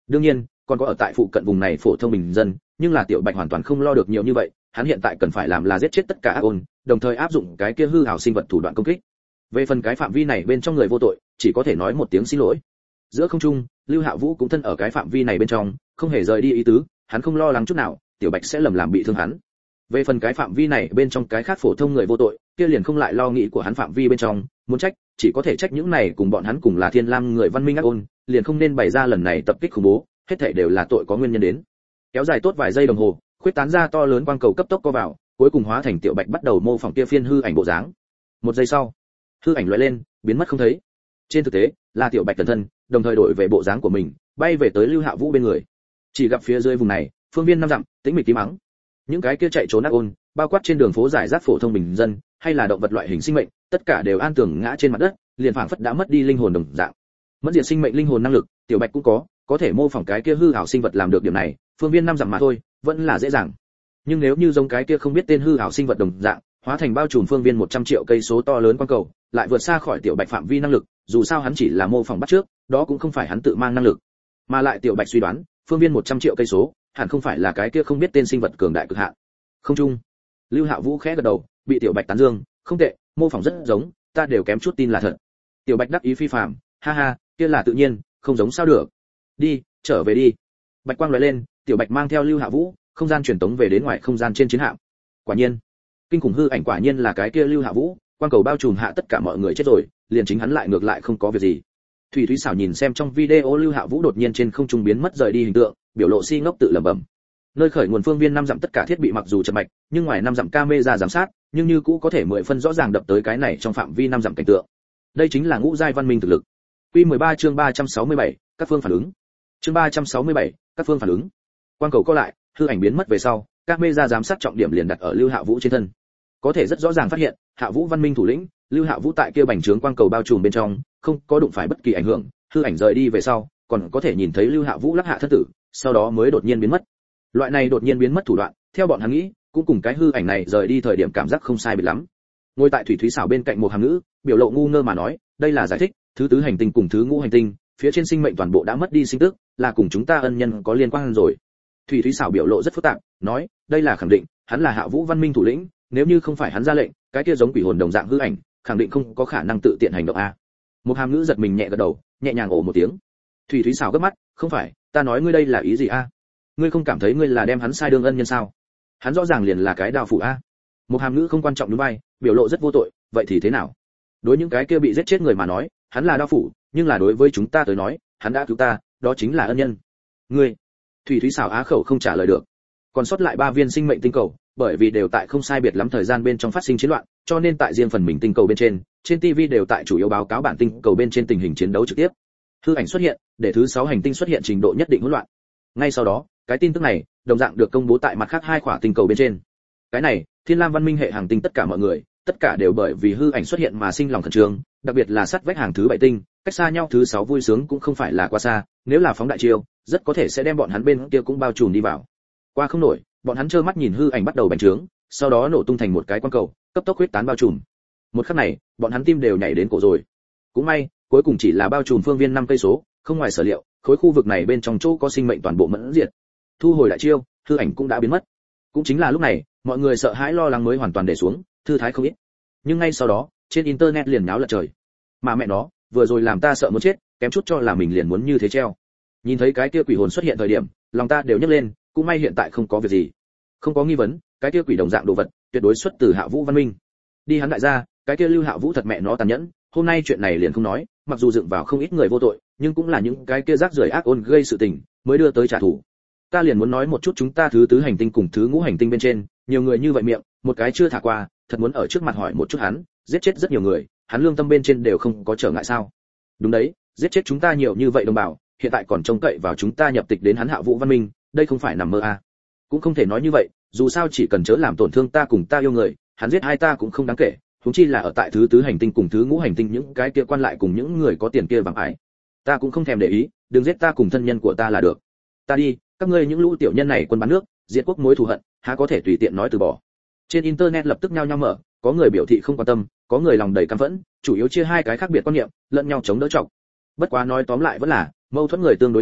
đương nhiên còn có ở tại phụ cận vùng này phổ thông bình dân, nhưng là Tiểu Bạch hoàn toàn không lo được nhiều như vậy, hắn hiện tại cần phải làm là giết chết tất cả ác ôn, đồng thời áp dụng cái kia hư ảo sinh vật thủ đoạn công kích. Về phần cái phạm vi này bên trong người vô tội, chỉ có thể nói một tiếng xin lỗi. Giữa không trung, Lưu Hạ Vũ cũng thân ở cái phạm vi này bên trong, không hề rời đi ý tứ, hắn không lo lắng chút nào, Tiểu Bạch sẽ lầm làm bị thương hắn. Về phần cái phạm vi này bên trong cái khác phổ thông người vô tội, kia liền không lại lo nghĩ của hắn phạm vi bên trong, muốn trách, chỉ có thể trách những này cùng bọn hắn cùng là Thiên Lam người văn minh ác ôn, liền không nên bày ra lần này tập kích khủng bố, hết thảy đều là tội có nguyên nhân đến. Kéo dài tốt vài giây đồng hồ, khuyết tán ra to lớn quang cầu cấp tốc co vào, cuối cùng hóa thành Tiểu Bạch bắt đầu mô phỏng kia phiên hư ảnh bộ dáng. Một giây sau, hư ảnh lóe lên, biến mất không thấy. Trên thực tế, là Tiểu Bạch cẩn thân, đồng thời đổi về bộ dáng của mình, bay về tới Lưu Hạ Vũ bên người. Chỉ gặp phía dưới vùng này, phương viên 5 dặm, tĩnh mịch tím mắng. Những cái kia chạy trốn ác ôn, bao quát trên đường phố giải rác phổ thông bình dân, hay là động vật loại hình sinh mệnh, tất cả đều an tường ngã trên mặt đất, liền phảng phất đã mất đi linh hồn đồng dạng. Mất diệt sinh mệnh linh hồn năng lực, Tiểu Bạch cũng có thể mô phỏng cái kia hư ảo sinh vật làm được điểm này, phương viên 5 dặm mà thôi, vẫn là dễ dàng. Nhưng nếu như giống cái kia không biết tên hư ảo sinh vật đồng dạng, hóa thành bao trùm phương viên 100 triệu cây số to lớn quang cầu, lại vượt xa khỏi Tiểu Bạch phạm vi năng lực, dù sao hắn chỉ là mô phỏng bắt trước, đó cũng không phải hắn tự mang năng lực. Mà lại Tiểu Bạch suy đoán, phương viên 100 triệu cây số, hẳn không phải là cái kia không biết tên sinh vật cường đại cực hạn. Không trung, Lưu Hạ Vũ khẽ gật đầu, bị Tiểu Bạch tán dương, không tệ, mô phỏng rất giống, ta đều kém chút tin là thật. Tiểu Bạch đắc ý phi phàm, ha ha, kia là tự nhiên, không giống sao được. Đi, trở về đi. Bạch quang lóe lên, Tiểu Bạch mang theo Lưu Hạ Vũ, không gian truyền tống về đến ngoài không gian trên chiến hạm. Quả nhiên, kinh khủng hư ảnh quả nhiên là cái kia Lưu Hạ Vũ, quang cầu bao trùm hạ tất cả mọi người chết rồi, liền chính hắn lại ngược lại không có việc gì. Thủy Thúy xảo nhìn xem trong video Lưu Hạ Vũ đột nhiên trên không trung biến mất rời đi hình tượng, biểu lộ si ngốc tự lẩm bẩm. Nơi khởi nguồn phương viên 5 dặm tất cả thiết bị mặc dù chậm mạch, nhưng ngoài 5 dặm camera giám sát, nhưng như cũ có thể 10 phân rõ ràng đập tới cái này trong phạm vi 5 dặm cảnh tượng. Đây chính là ngũ giai văn minh thực lực. Quy 13 chương 367, các phương phản ứng. Chương 367, các phương phản ứng. Quang cầu co lại, hư ảnh biến mất về sau, camera giám sát trọng điểm liền đặt ở Lưu Hạ Vũ trên thân. Có thể rất rõ ràng phát hiện, Hạ Vũ văn minh thủ lĩnh, Lưu Hạ Vũ tại kia bành trướng quang cầu bao trùm bên trong, không có đụng phải bất kỳ ảnh hưởng, hư ảnh rời đi về sau, còn có thể nhìn thấy Lưu Hạ Vũ lắc hạ thân tử, sau đó mới đột nhiên biến mất. Loại này đột nhiên biến mất thủ đoạn, theo bọn hắn nghĩ, cũng cùng cái hư ảnh này rời đi thời điểm cảm giác không sai biệt lắm. Ngồi tại Thủy Thúy xảo bên cạnh một hàm ngữ, biểu lộ ngu ngơ mà nói, đây là giải thích, thứ tứ hành tinh cùng thứ ngũ hành tinh, phía trên sinh mệnh toàn bộ đã mất đi sinh tức, là cùng chúng ta ân nhân có liên quan rồi. Thủy Thúy xảo biểu lộ rất phức tạp, nói, đây là khẳng định, hắn là Hạ Vũ văn minh thủ lĩnh, nếu như không phải hắn ra lệnh, cái kia giống quỷ hồn đồng dạng hư ảnh, khẳng định không có khả năng tự tiện hành động a. Một hàm ngữ giật mình nhẹ gật đầu, nhẹ nhàng ồ một tiếng. Thủy Thúy xảo gấp mắt, không phải, ta nói ngươi đây là ý gì a? Ngươi không cảm thấy ngươi là đem hắn sai đương ân nhân sao? Hắn rõ ràng liền là cái đao phủ a. Một hàm ngữ không quan trọng đúng vai, biểu lộ rất vô tội, vậy thì thế nào? Đối những cái kia bị giết chết người mà nói, hắn là đao phủ, nhưng là đối với chúng ta tới nói, hắn đã cứu ta, đó chính là ân nhân. Ngươi? Thủy Thúy xảo á khẩu không trả lời được. Còn sót lại 3 viên sinh mệnh tinh cầu, bởi vì đều tại không sai biệt lắm thời gian bên trong phát sinh chiến loạn, cho nên tại riêng phần mình tinh cầu bên trên TV đều tại chủ yếu báo cáo bản tinh cầu bên trên tình hình chiến đấu trực tiếp. Hư ảnh xuất hiện, để thứ 6 hành tinh xuất hiện trình độ nhất định hỗn loạn. Ngay sau đó, cái tin tức này đồng dạng được công bố tại mặt khác 2 khỏa tinh cầu bên trên. Cái này, Thiên Lam văn minh hệ hành tinh tất cả mọi người, tất cả đều bởi vì hư ảnh xuất hiện mà sinh lòng khẩn trương, đặc biệt là sát vách hàng thứ 7 tinh, cách xa nhau thứ 6 vui sướng cũng không phải là quá xa, nếu là phóng đại chiêu, rất có thể sẽ đem bọn hắn bên kia cũng bao trùm đi vào. Qua không nổi, bọn hắn trơ mắt nhìn hư ảnh bắt đầu bành trướng, sau đó nổ tung thành một cái quang cầu, cấp tốc huyết tán bao trùm. Một khắc này, bọn hắn tim đều nhảy đến cổ rồi. Cũng may, cuối cùng chỉ là bao trùm phương viên 5 cây số, không ngoài sở liệu, khối khu vực này bên trong chỗ có sinh mệnh toàn bộ mẫn diệt. Thu hồi đại chiêu, hư ảnh cũng đã biến mất. Cũng chính là lúc này, mọi người sợ hãi lo lắng mới hoàn toàn để xuống, thư thái không ít. Nhưng ngay sau đó, trên internet liền náo lật trời. Mà mẹ nó, vừa rồi làm ta sợ muốn chết, kém chút cho là mình liền muốn như thế treo. Nhìn thấy cái kia quỷ hồn xuất hiện thời điểm, lòng ta đều nhấc lên, cũng may hiện tại không có việc gì. Không có nghi vấn, cái kia quỷ đồng dạng đồ vật, tuyệt đối xuất từ Hạ Vũ văn minh. Đi hắn đại gia, cái kia Lưu Hạ Vũ thật mẹ nó tàn nhẫn, hôm nay chuyện này liền không nói, mặc dù dựng vào không ít người vô tội, nhưng cũng là những cái kia rác rưởi ác ôn gây sự tình, mới đưa tới trả thù. Ta liền muốn nói một chút chúng ta thứ tứ hành tinh cùng thứ ngũ hành tinh bên trên, nhiều người như vậy miệng, một cái chưa thả qua, thật muốn ở trước mặt hỏi một chút hắn, giết chết rất nhiều người, hắn lương tâm bên trên đều không có trở ngại sao? Đúng đấy, giết chết chúng ta nhiều như vậy đồng bào, hiện tại còn trông cậy vào chúng ta nhập tịch đến hắn Hạ Vũ văn minh, đây không phải nằm mơ à? Cũng không thể nói như vậy, dù sao chỉ cần chớ làm tổn thương ta cùng ta yêu người, hắn giết hai ta cũng không đáng kể, huống chi là ở tại thứ tứ hành tinh cùng thứ ngũ hành tinh những cái kia quan lại cùng những người có tiền kia bằng ái. Ta cũng không thèm để ý, đừng giết ta cùng thân nhân của ta là được. Ta đi, các ngươi những lũ tiểu nhân này quân bán nước, diệt quốc mối thù hận, há có thể tùy tiện nói từ bỏ. Trên internet lập tức nhao nhao mở, có người biểu thị không quan tâm, có người lòng đầy căm phẫn, chủ yếu chia hai cái khác biệt quan niệm, lẫn nhau chống đỡ trọng. Bất quá nói tóm lại vẫn là mâu thuẫn người tương đối nhiều,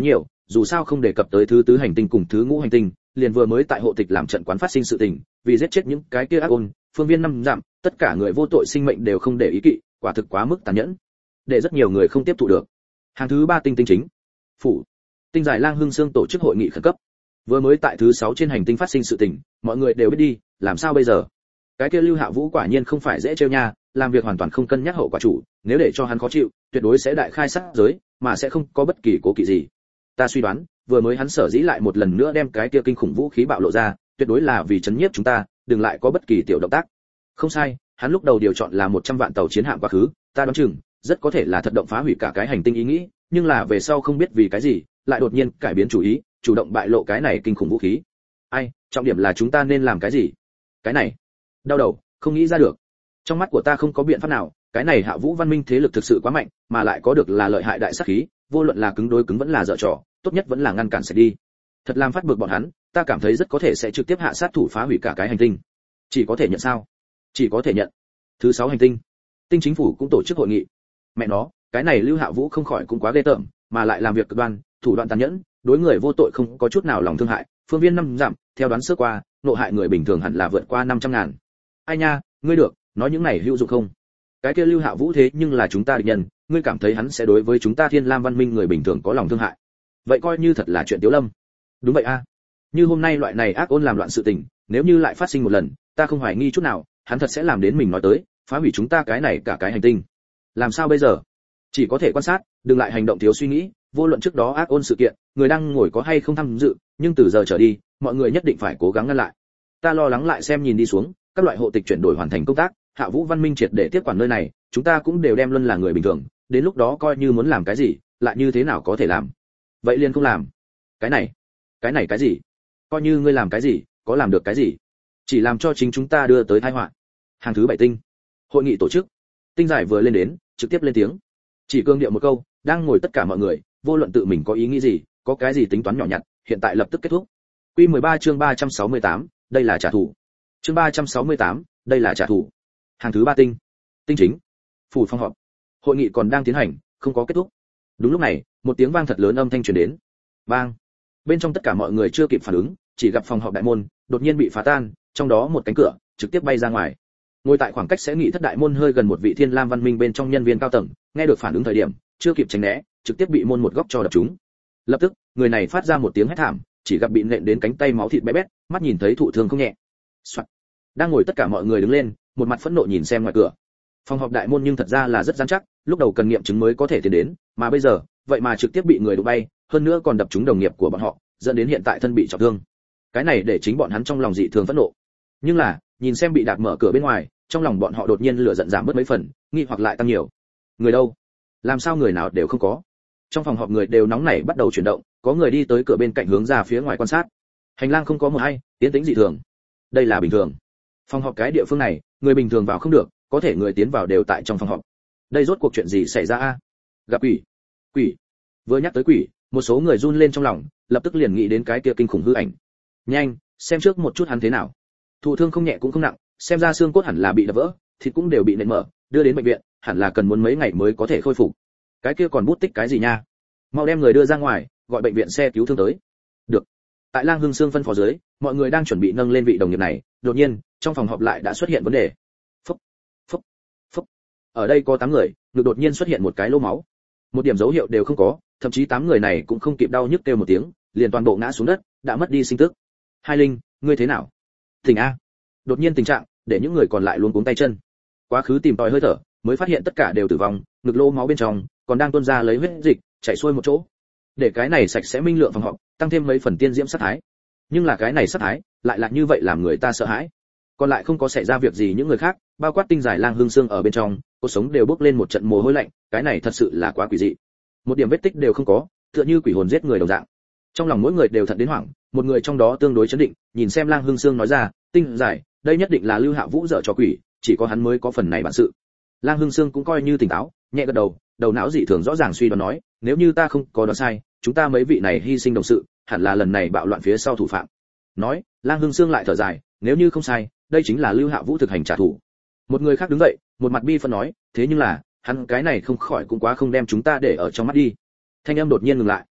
dù sao không đề cập tới thứ tứ hành tinh cùng thứ ngũ hành tinh, liền vừa mới tại hộ tịch làm trận quán phát sinh sự tình, vì giết chết những cái kia ác ôn, phương viên 5 dặm, tất cả người vô tội sinh mệnh đều không để ý kỵ, quả thực quá mức tàn nhẫn, để rất nhiều người không tiếp thụ được. Hàng thứ 3 tinh tinh chính. Phủ. Tinh giải Lang Hưng Sương tổ chức hội nghị khẩn cấp. Vừa mới tại thứ 6 trên hành tinh phát sinh sự tình, mọi người đều biết đi, làm sao bây giờ? Cái kia Lưu Hạ Vũ quả nhiên không phải dễ trêu nha, làm việc hoàn toàn không cân nhắc hậu quả chủ, nếu để cho hắn khó chịu, tuyệt đối sẽ đại khai sát giới, mà sẽ không có bất kỳ cố kỵ gì. Ta suy đoán, vừa mới hắn sở dĩ lại một lần nữa đem cái kia kinh khủng vũ khí bạo lộ ra, tuyệt đối là vì chấn nhiếp chúng ta, đừng lại có bất kỳ tiểu động tác. Không sai, hắn lúc đầu điều chọn là 100 vạn tàu chiến hạm quá khứ, ta đoán chừng, rất có thể là thật động phá hủy cả cái hành tinh ý nghĩ, nhưng là về sau không biết vì cái gì, lại đột nhiên cải biến chủ ý, chủ động bại lộ cái này kinh khủng vũ khí. Ai, trọng điểm là chúng ta nên làm cái gì? Cái này, đau đầu, không nghĩ ra được. Trong mắt của ta không có biện pháp nào, cái này Hạ Vũ văn minh thế lực thực sự quá mạnh, mà lại có được là lợi hại đại sát khí, vô luận là cứng đối cứng vẫn là dở trò, tốt nhất vẫn là ngăn cản sẽ đi. Thật làm phát bực bọn hắn, ta cảm thấy rất có thể sẽ trực tiếp hạ sát thủ phá hủy cả cái hành tinh. Chỉ có thể nhận sao? Chỉ có thể nhận. Thứ 6 hành tinh, tinh chính phủ cũng tổ chức hội nghị. Mẹ nó, cái này Lưu Hạ Vũ không khỏi cũng quá ghê tởm, mà lại làm việc cực đoan, thủ đoạn tàn nhẫn, đối người vô tội không có chút nào lòng thương hại, phương viên 5 dặm, theo đoán sơ qua, nộ hại người bình thường hẳn là vượt qua 500.000. Ai nha, ngươi được, nói những này hữu dụng không? Cái kia Lưu Hạ Vũ thế nhưng là chúng ta địch nhân, ngươi cảm thấy hắn sẽ đối với chúng ta Thiên Lam văn minh người bình thường có lòng thương hại? Vậy coi như thật là chuyện Tiếu Lâm. Đúng vậy a. Như hôm nay loại này ác ôn làm loạn sự tình, nếu như lại phát sinh một lần, ta không hoài nghi chút nào, hắn thật sẽ làm đến mình nói tới, phá hủy chúng ta cái này cả cái hành tinh. Làm sao bây giờ? Chỉ có thể quan sát, đừng lại hành động thiếu suy nghĩ, vô luận trước đó ác ôn sự kiện, người đang ngồi có hay không tham dự, nhưng từ giờ trở đi, mọi người nhất định phải cố gắng ngăn lại. Ta lo lắng lại xem nhìn đi xuống, các loại hộ tịch chuyển đổi hoàn thành công tác, Hạ Vũ văn minh triệt để tiếp quản nơi này, chúng ta cũng đều đem luôn là người bình thường, đến lúc đó coi như muốn làm cái gì, lại như thế nào có thể làm? Vậy liền không làm. Cái này cái gì? Coi như ngươi làm cái gì, có làm được cái gì? Chỉ làm cho chính chúng ta đưa tới tai họa. Hàng thứ 7 tinh. Hội nghị tổ chức. Tinh giải vừa lên đến, trực tiếp lên tiếng. Chỉ cương điệu một câu, đang ngồi tất cả mọi người, vô luận tự mình có ý nghĩ gì, có cái gì tính toán nhỏ nhặt, hiện tại lập tức kết thúc. Quy 13 chương 368, đây là trả thù. Chương 368, đây là trả thù. Hàng thứ 3 tinh. Tinh chính. Phủ phòng họp. Hội nghị còn đang tiến hành, không có kết thúc. Đúng lúc này, một tiếng vang thật lớn âm thanh truyền đến. Bang. Bên trong tất cả mọi người chưa kịp phản ứng, chỉ gặp phòng họp đại môn đột nhiên bị phá tan, trong đó một cánh cửa trực tiếp bay ra ngoài. Ngồi tại khoảng cách sẽ nghị thất đại môn hơi gần một vị Thiên Lam văn minh bên trong nhân viên cao tầng, nghe được phản ứng thời điểm, chưa kịp tránh né, trực tiếp bị môn một góc cho đập trúng. Lập tức, người này phát ra một tiếng hét thảm, chỉ gặp bị nện đến cánh tay máu thịt bé bét, mắt nhìn thấy thụ thương không nhẹ. Soạn. Đang ngồi tất cả mọi người đứng lên, một mặt phẫn nộ nhìn xem ngoài cửa. Phòng họp đại môn nhưng thật ra là rất rắn chắc, lúc đầu cần nghiệm chứng mới có thể tiến đến, mà bây giờ, vậy mà trực tiếp bị người đụng bay, hơn nữa còn đập trúng đồng nghiệp của bọn họ, dẫn đến hiện tại thân bị trọng thương. Cái này để chính bọn hắn trong lòng dị thường phẫn nộ. Nhưng là, nhìn xem bị đạp mở cửa bên ngoài, trong lòng bọn họ đột nhiên lửa giận giảm bớt mấy phần, nghi hoặc lại tăng nhiều. Người đâu? Làm sao người nào đều không có? Trong phòng họp người đều nóng nảy bắt đầu chuyển động, có người đi tới cửa bên cạnh hướng ra phía ngoài quan sát. Hành lang không có một ai, tiến tĩnh dị thường. Đây là bình thường. Phòng họp cái địa phương này, người bình thường vào không được, có thể người tiến vào đều tại trong phòng họp. Đây rốt cuộc chuyện gì xảy ra a? Gặp quỷ. Quỷ. Vừa nhắc tới quỷ, một số người run lên trong lòng, lập tức liền nghĩ đến cái kia kinh khủng hư ảnh. Nhanh, xem trước một chút hắn thế nào. Thụ thương không nhẹ cũng không nặng, xem ra xương cốt hẳn là bị đập vỡ, thịt cũng đều bị nện mở, đưa đến bệnh viện, hẳn là cần muốn mấy ngày mới có thể khôi phục. Cái kia còn bút tích cái gì nha? Mau đem người đưa ra ngoài, gọi bệnh viện xe cứu thương tới. Được. Tại Lang Hưng Sương phân phó dưới, mọi người đang chuẩn bị nâng lên vị đồng nghiệp này, đột nhiên, trong phòng họp lại đã xuất hiện vấn đề. Phốc, phốc, phốc. Ở đây có 8 người, ngực đột nhiên xuất hiện một cái lỗ máu. Một điểm dấu hiệu đều không có, thậm chí 8 người này cũng không kịp đau nhức kêu một tiếng, liền toàn bộ ngã xuống đất, đã mất đi sinh tức. Hai Linh, ngươi thế nào? Tỉnh a. Đột nhiên tình trạng, để những người còn lại luống cuống tay chân. Quá khứ tìm tòi hơi thở, mới phát hiện tất cả đều tử vong, ngực lỗ máu bên trong còn đang tuôn ra lấy huyết dịch, chảy xuôi một chỗ. Để cái này sạch sẽ minh lượng phòng họp, tăng thêm mấy phần tiên diễm sát thái. Nhưng là cái này sát thái, lại là như vậy làm người ta sợ hãi. Còn lại không có xảy ra việc gì những người khác, bao quát Tinh Giải Lang Hương Sương ở bên trong, cuộc sống đều bốc lên một trận mồ hôi lạnh, cái này thật sự là quá quỷ dị. Một điểm vết tích đều không có, tựa như quỷ hồn giết người đồng dạng. Trong lòng mỗi người đều thật đến hoảng, một người trong đó tương đối chấn định, nhìn xem Lang Hương Sương nói ra, Tinh Giải, đây nhất định là Lưu Hạ Vũ dở trò quỷ, chỉ có hắn mới có phần này bản sự. Lang Hương Sương cũng coi như tỉnh táo, nhẹ gật đầu, đầu não dị thường rõ ràng suy đoán nói, nếu như ta không có đoán sai, chúng ta mấy vị này hy sinh đồng sự, hẳn là lần này bạo loạn phía sau thủ phạm. Nói, Lang Hương Sương lại thở dài, nếu như không sai, đây chính là Lưu Hạ Vũ thực hành trả thù. Một người khác đứng dậy, một mặt bi phân nói, thế nhưng là, hắn cái này không khỏi cũng quá không đem chúng ta để ở trong mắt đi. Thanh âm đột nhiên ngừng lại.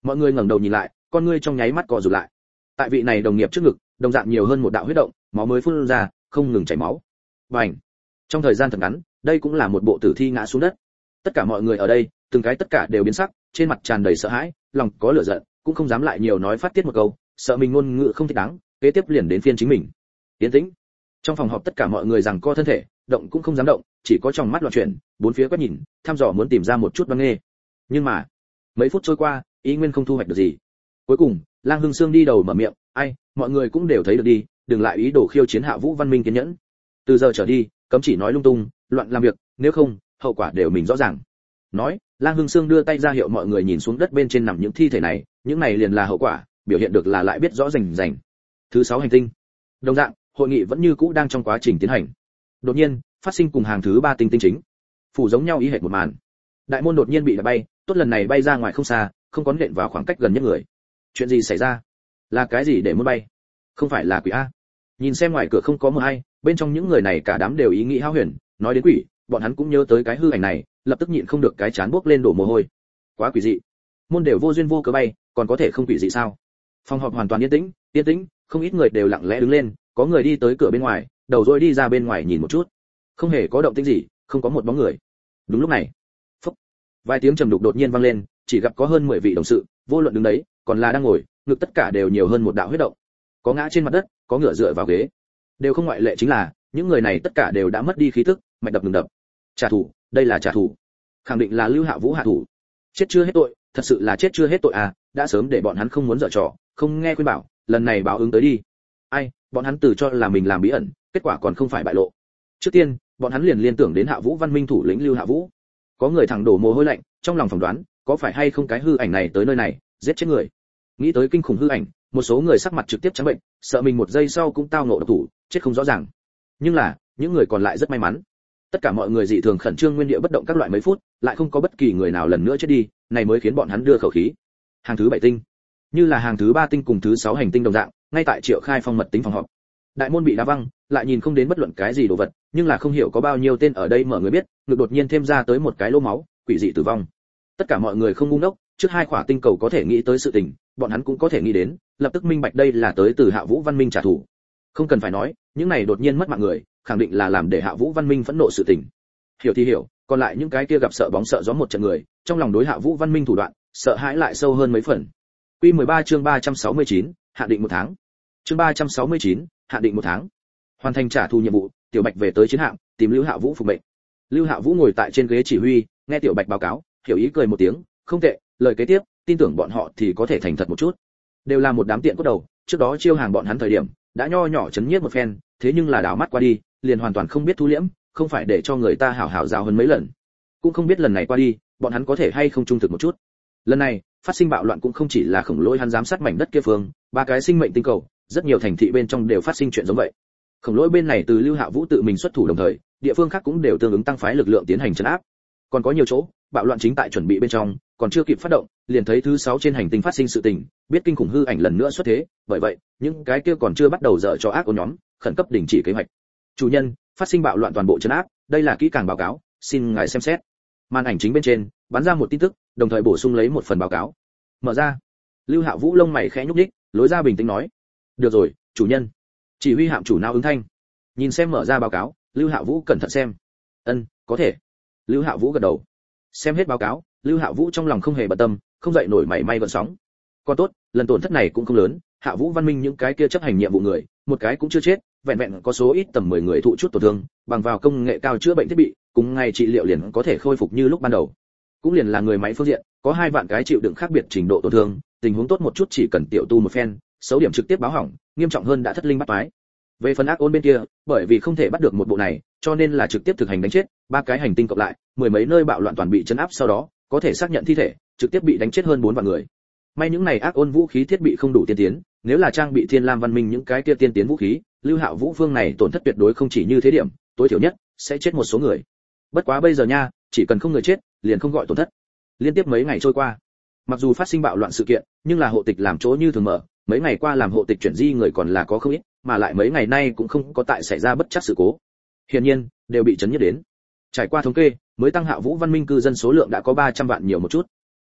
Mọi người ngẩng đầu nhìn lại, con ngươi trong nháy mắt co rụt lại. Tại vị này đồng nghiệp trước ngực, đồng dạng nhiều hơn một đạo huyết động, máu mới phun ra, không ngừng chảy máu. Bành! Trong thời gian thật ngắn, đây cũng là một bộ tử thi ngã xuống đất. Tất cả mọi người ở đây, từng cái tất cả đều biến sắc, trên mặt tràn đầy sợ hãi, lòng có lửa giận, cũng không dám lại nhiều nói phát tiết một câu, sợ mình ngôn ngữ không thích đáng, kế tiếp liền đến phiên chính mình. Yên tĩnh. Trong phòng họp tất cả mọi người giằng co thân thể, động cũng không dám động, chỉ có trong mắt loạn chuyển, bốn phía quét nhìn, thăm dò muốn tìm ra một chút băng nghê. Nhưng mà, mấy phút trôi qua, ý nguyên không thu hoạch được gì. Cuối cùng, Lang Hưng Sương đi đầu mở miệng, "Ai, mọi người cũng đều thấy được đi, đừng lại ý đồ khiêu chiến Hạ Vũ Văn Minh kiên nhẫn. Từ giờ trở đi, cấm chỉ nói lung tung, loạn làm việc, nếu không, hậu quả đều mình rõ ràng." Nói, Lang Hưng Sương đưa tay ra hiệu mọi người nhìn xuống đất bên trên nằm những thi thể này, những này liền là hậu quả, biểu hiện được là lại biết rõ rành rành. Thứ 6 hành tinh. Đồng dạng, hội nghị vẫn như cũ đang trong quá trình tiến hành. Đột nhiên, phát sinh cùng hàng thứ 3 tinh tinh chính. Phủ giống nhau ý hệt một màn. Đại môn đột nhiên bị đập bay, tốt lần này bay ra ngoài không xa, không có nện vào khoảng cách gần nhất người. Chuyện gì xảy ra? Là cái gì để muốn bay? Không phải là quỷ a? Nhìn xem ngoài cửa không có mờ hay, bên trong những người này cả đám đều ý nghĩ hão huyền, nói đến quỷ, bọn hắn cũng nhớ tới cái hư ảnh này, lập tức nhịn không được cái chán buốc lên đổ mồ hôi. Quá quỷ dị. Môn đều vô duyên vô cớ bay, còn có thể không quỷ dị sao? Phòng họp hoàn toàn yên tĩnh, không ít người đều lặng lẽ đứng lên, có người đi tới cửa bên ngoài, đầu rồi đi ra bên ngoài nhìn một chút. Không hề có động tĩnh gì, không có một bóng người. Đúng lúc này, phốc, vài tiếng trầm đục đột nhiên vang lên, chỉ gặp có hơn 10 vị đồng sự, vô luận đứng đấy, còn là đang ngồi, ngực tất cả đều nhiều hơn một đạo huyết động. Có ngã trên mặt đất, có ngửa dựa vào ghế. Đều không ngoại lệ chính là, những người này tất cả đều đã mất đi khí tức, mạch đập ngừng đập. Trả thù, đây là trả thù. Khẳng định là Lưu Hạ Vũ hạ thủ. Chết chưa hết tội, thật sự là chết chưa hết tội à, đã sớm để bọn hắn không muốn giở trò, không nghe khuyên bảo, lần này báo ứng tới đi. Ai, bọn hắn tự cho là mình làm bí ẩn, kết quả còn không phải bại lộ. Trước tiên, bọn hắn liền liên tưởng đến Hạ Vũ Văn Minh thủ lĩnh Lưu Hạ Vũ. Có người thẳng đổ mồ hôi lạnh, trong lòng phỏng đoán, có phải hay không cái hư ảnh này tới nơi này, giết chết người. Nghĩ tới kinh khủng hư ảnh, một số người sắc mặt trực tiếp trắng bệnh, sợ mình một giây sau cũng tao ngộ độc thủ, chết không rõ ràng. Nhưng là, những người còn lại rất may mắn. Tất cả mọi người dị thường khẩn trương nguyên địa bất động các loại mấy phút, lại không có bất kỳ người nào lần nữa chết đi, này mới khiến bọn hắn đưa khẩu khí. Hàng thứ 7 tinh, như là hàng thứ 3 tinh cùng thứ 6 hành tinh đồng dạng, ngay tại Triệu Khai Phong mật tính phòng họp. Đại môn bị đá văng, lại nhìn không đến bất luận cái gì đồ vật, nhưng là không hiểu có bao nhiêu tên ở đây mở người biết, ngực đột nhiên thêm ra tới một cái lỗ máu, quỷ dị tử vong. Tất cả mọi người không ngu ngốc, trước hai khỏa tinh cầu có thể nghĩ tới sự tình, bọn hắn cũng có thể nghĩ đến, lập tức minh bạch đây là tới từ Hạ Vũ Văn Minh trả thù. Không cần phải nói, những này đột nhiên mất mạng người, khẳng định là làm để Hạ Vũ Văn Minh phẫn nộ sự tình. Hiểu thì hiểu, còn lại những cái kia gặp sợ bóng sợ gió một trận người, trong lòng đối Hạ Vũ Văn Minh thủ đoạn, sợ hãi lại sâu hơn mấy phần. Quy 13 chương 369, hạn định 1 tháng. Chương 369, hạn định 1 tháng. Hoàn thành trả thù nhiệm vụ, Tiểu Bạch về tới chiến hạm, tìm Lưu Hạ Vũ phục mệnh. Lưu Hạ Vũ ngồi tại trên ghế chỉ huy, nghe Tiểu Bạch báo cáo, hiểu ý cười một tiếng, không tệ, lời kế tiếp, tin tưởng bọn họ thì có thể thành thật một chút. Đều là một đám tiện cốt đầu, trước đó chiêu hàng bọn hắn thời điểm, đã nho nhỏ chấn nhiếp một phen, thế nhưng là đảo mắt qua đi, liền hoàn toàn không biết thu liễm, không phải để cho người ta hảo hảo giáo hơn mấy lần. Cũng không biết lần này qua đi, bọn hắn có thể hay không trung thực một chút. Lần này, phát sinh bạo loạn cũng không chỉ là khổng lỗi hắn giám sát mảnh đất kia phương, ba cái sinh mệnh tinh cầu, rất nhiều thành thị bên trong đều phát sinh chuyện giống vậy. Khổng lỗi bên này từ Lưu Hạ Vũ tự mình xuất thủ đồng thời, địa phương khác cũng đều tương ứng tăng phái lực lượng tiến hành trấn áp. Còn có nhiều chỗ, bạo loạn chính tại chuẩn bị bên trong, còn chưa kịp phát động, liền thấy thứ 6 trên hành tinh phát sinh sự tình, biết kinh khủng hư ảnh lần nữa xuất thế, bởi vậy, những cái kia còn chưa bắt đầu dở cho ác ôn nhóm, khẩn cấp đình chỉ kế hoạch. Chủ nhân, phát sinh bạo loạn toàn bộ trấn áp, đây là kỹ càng báo cáo, xin ngài xem xét. Màn ảnh chính bên trên, bắn ra một tin tức, đồng thời bổ sung lấy một phần báo cáo. Mở ra. Lưu Hạ Vũ lông mày khẽ nhúc nhích, lối ra bình tĩnh nói: "Được rồi, chủ nhân." Chỉ huy hạm chủ nào ứng thanh. Nhìn xem mở ra báo cáo, Lưu Hạ Vũ cẩn thận xem. "Ân, có thể." Lưu Hạ Vũ gật đầu. Xem hết báo cáo, Lưu Hạ Vũ trong lòng không hề bận tâm, không dậy nổi mảy may gợn sóng. Còn tốt, lần tổn thất này cũng không lớn, Hạ Vũ Văn Minh những cái kia chấp hành nhiệm vụ người, một cái cũng chưa chết, vẹn vẹn có số ít tầm 10 người thụ chút tổn thương, bằng vào công nghệ cao chữa bệnh thiết bị, cùng ngay trị liệu liền có thể khôi phục như lúc ban đầu. Cũng liền là người máy phương diện, có 2 vạn cái chịu đựng khác biệt trình độ tổn thương, tình huống tốt một chút chỉ cần tiểu tu một phen, xấu điểm trực tiếp báo hỏng, nghiêm trọng hơn đã thất linh bắt toái. Về phần ác ôn bên kia, bởi vì không thể bắt được một bộ này, cho nên là trực tiếp thực hành đánh chết, 3 cái hành tinh cộng lại, 10 mấy nơi bạo loạn toàn bị trấn áp sau đó, có thể xác nhận thi thể, trực tiếp bị đánh chết hơn 4 vạn người. May những này ác ôn vũ khí thiết bị không đủ tiên tiến, nếu là trang bị Thiên Lam Văn Minh những cái kia tiên tiến vũ khí, Lưu Hạo Vũ phương này tổn thất tuyệt đối không chỉ như thế điểm, tối thiểu nhất sẽ chết một số người. Bất quá bây giờ nha, chỉ cần không người chết, liền không gọi tổn thất. Liên tiếp mấy ngày trôi qua, mặc dù phát sinh bạo loạn sự kiện, nhưng là hộ tịch làm chỗ như thường mở, mấy ngày qua làm hộ tịch chuyển di người còn là có không ít, mà lại mấy ngày nay cũng không có tại xảy ra bất trắc sự cố. Hiển nhiên, đều bị chấn nhất đến. Trải qua thống kê, mới tăng Hạ Vũ Văn Minh cư dân số lượng đã có 300 vạn nhiều một chút.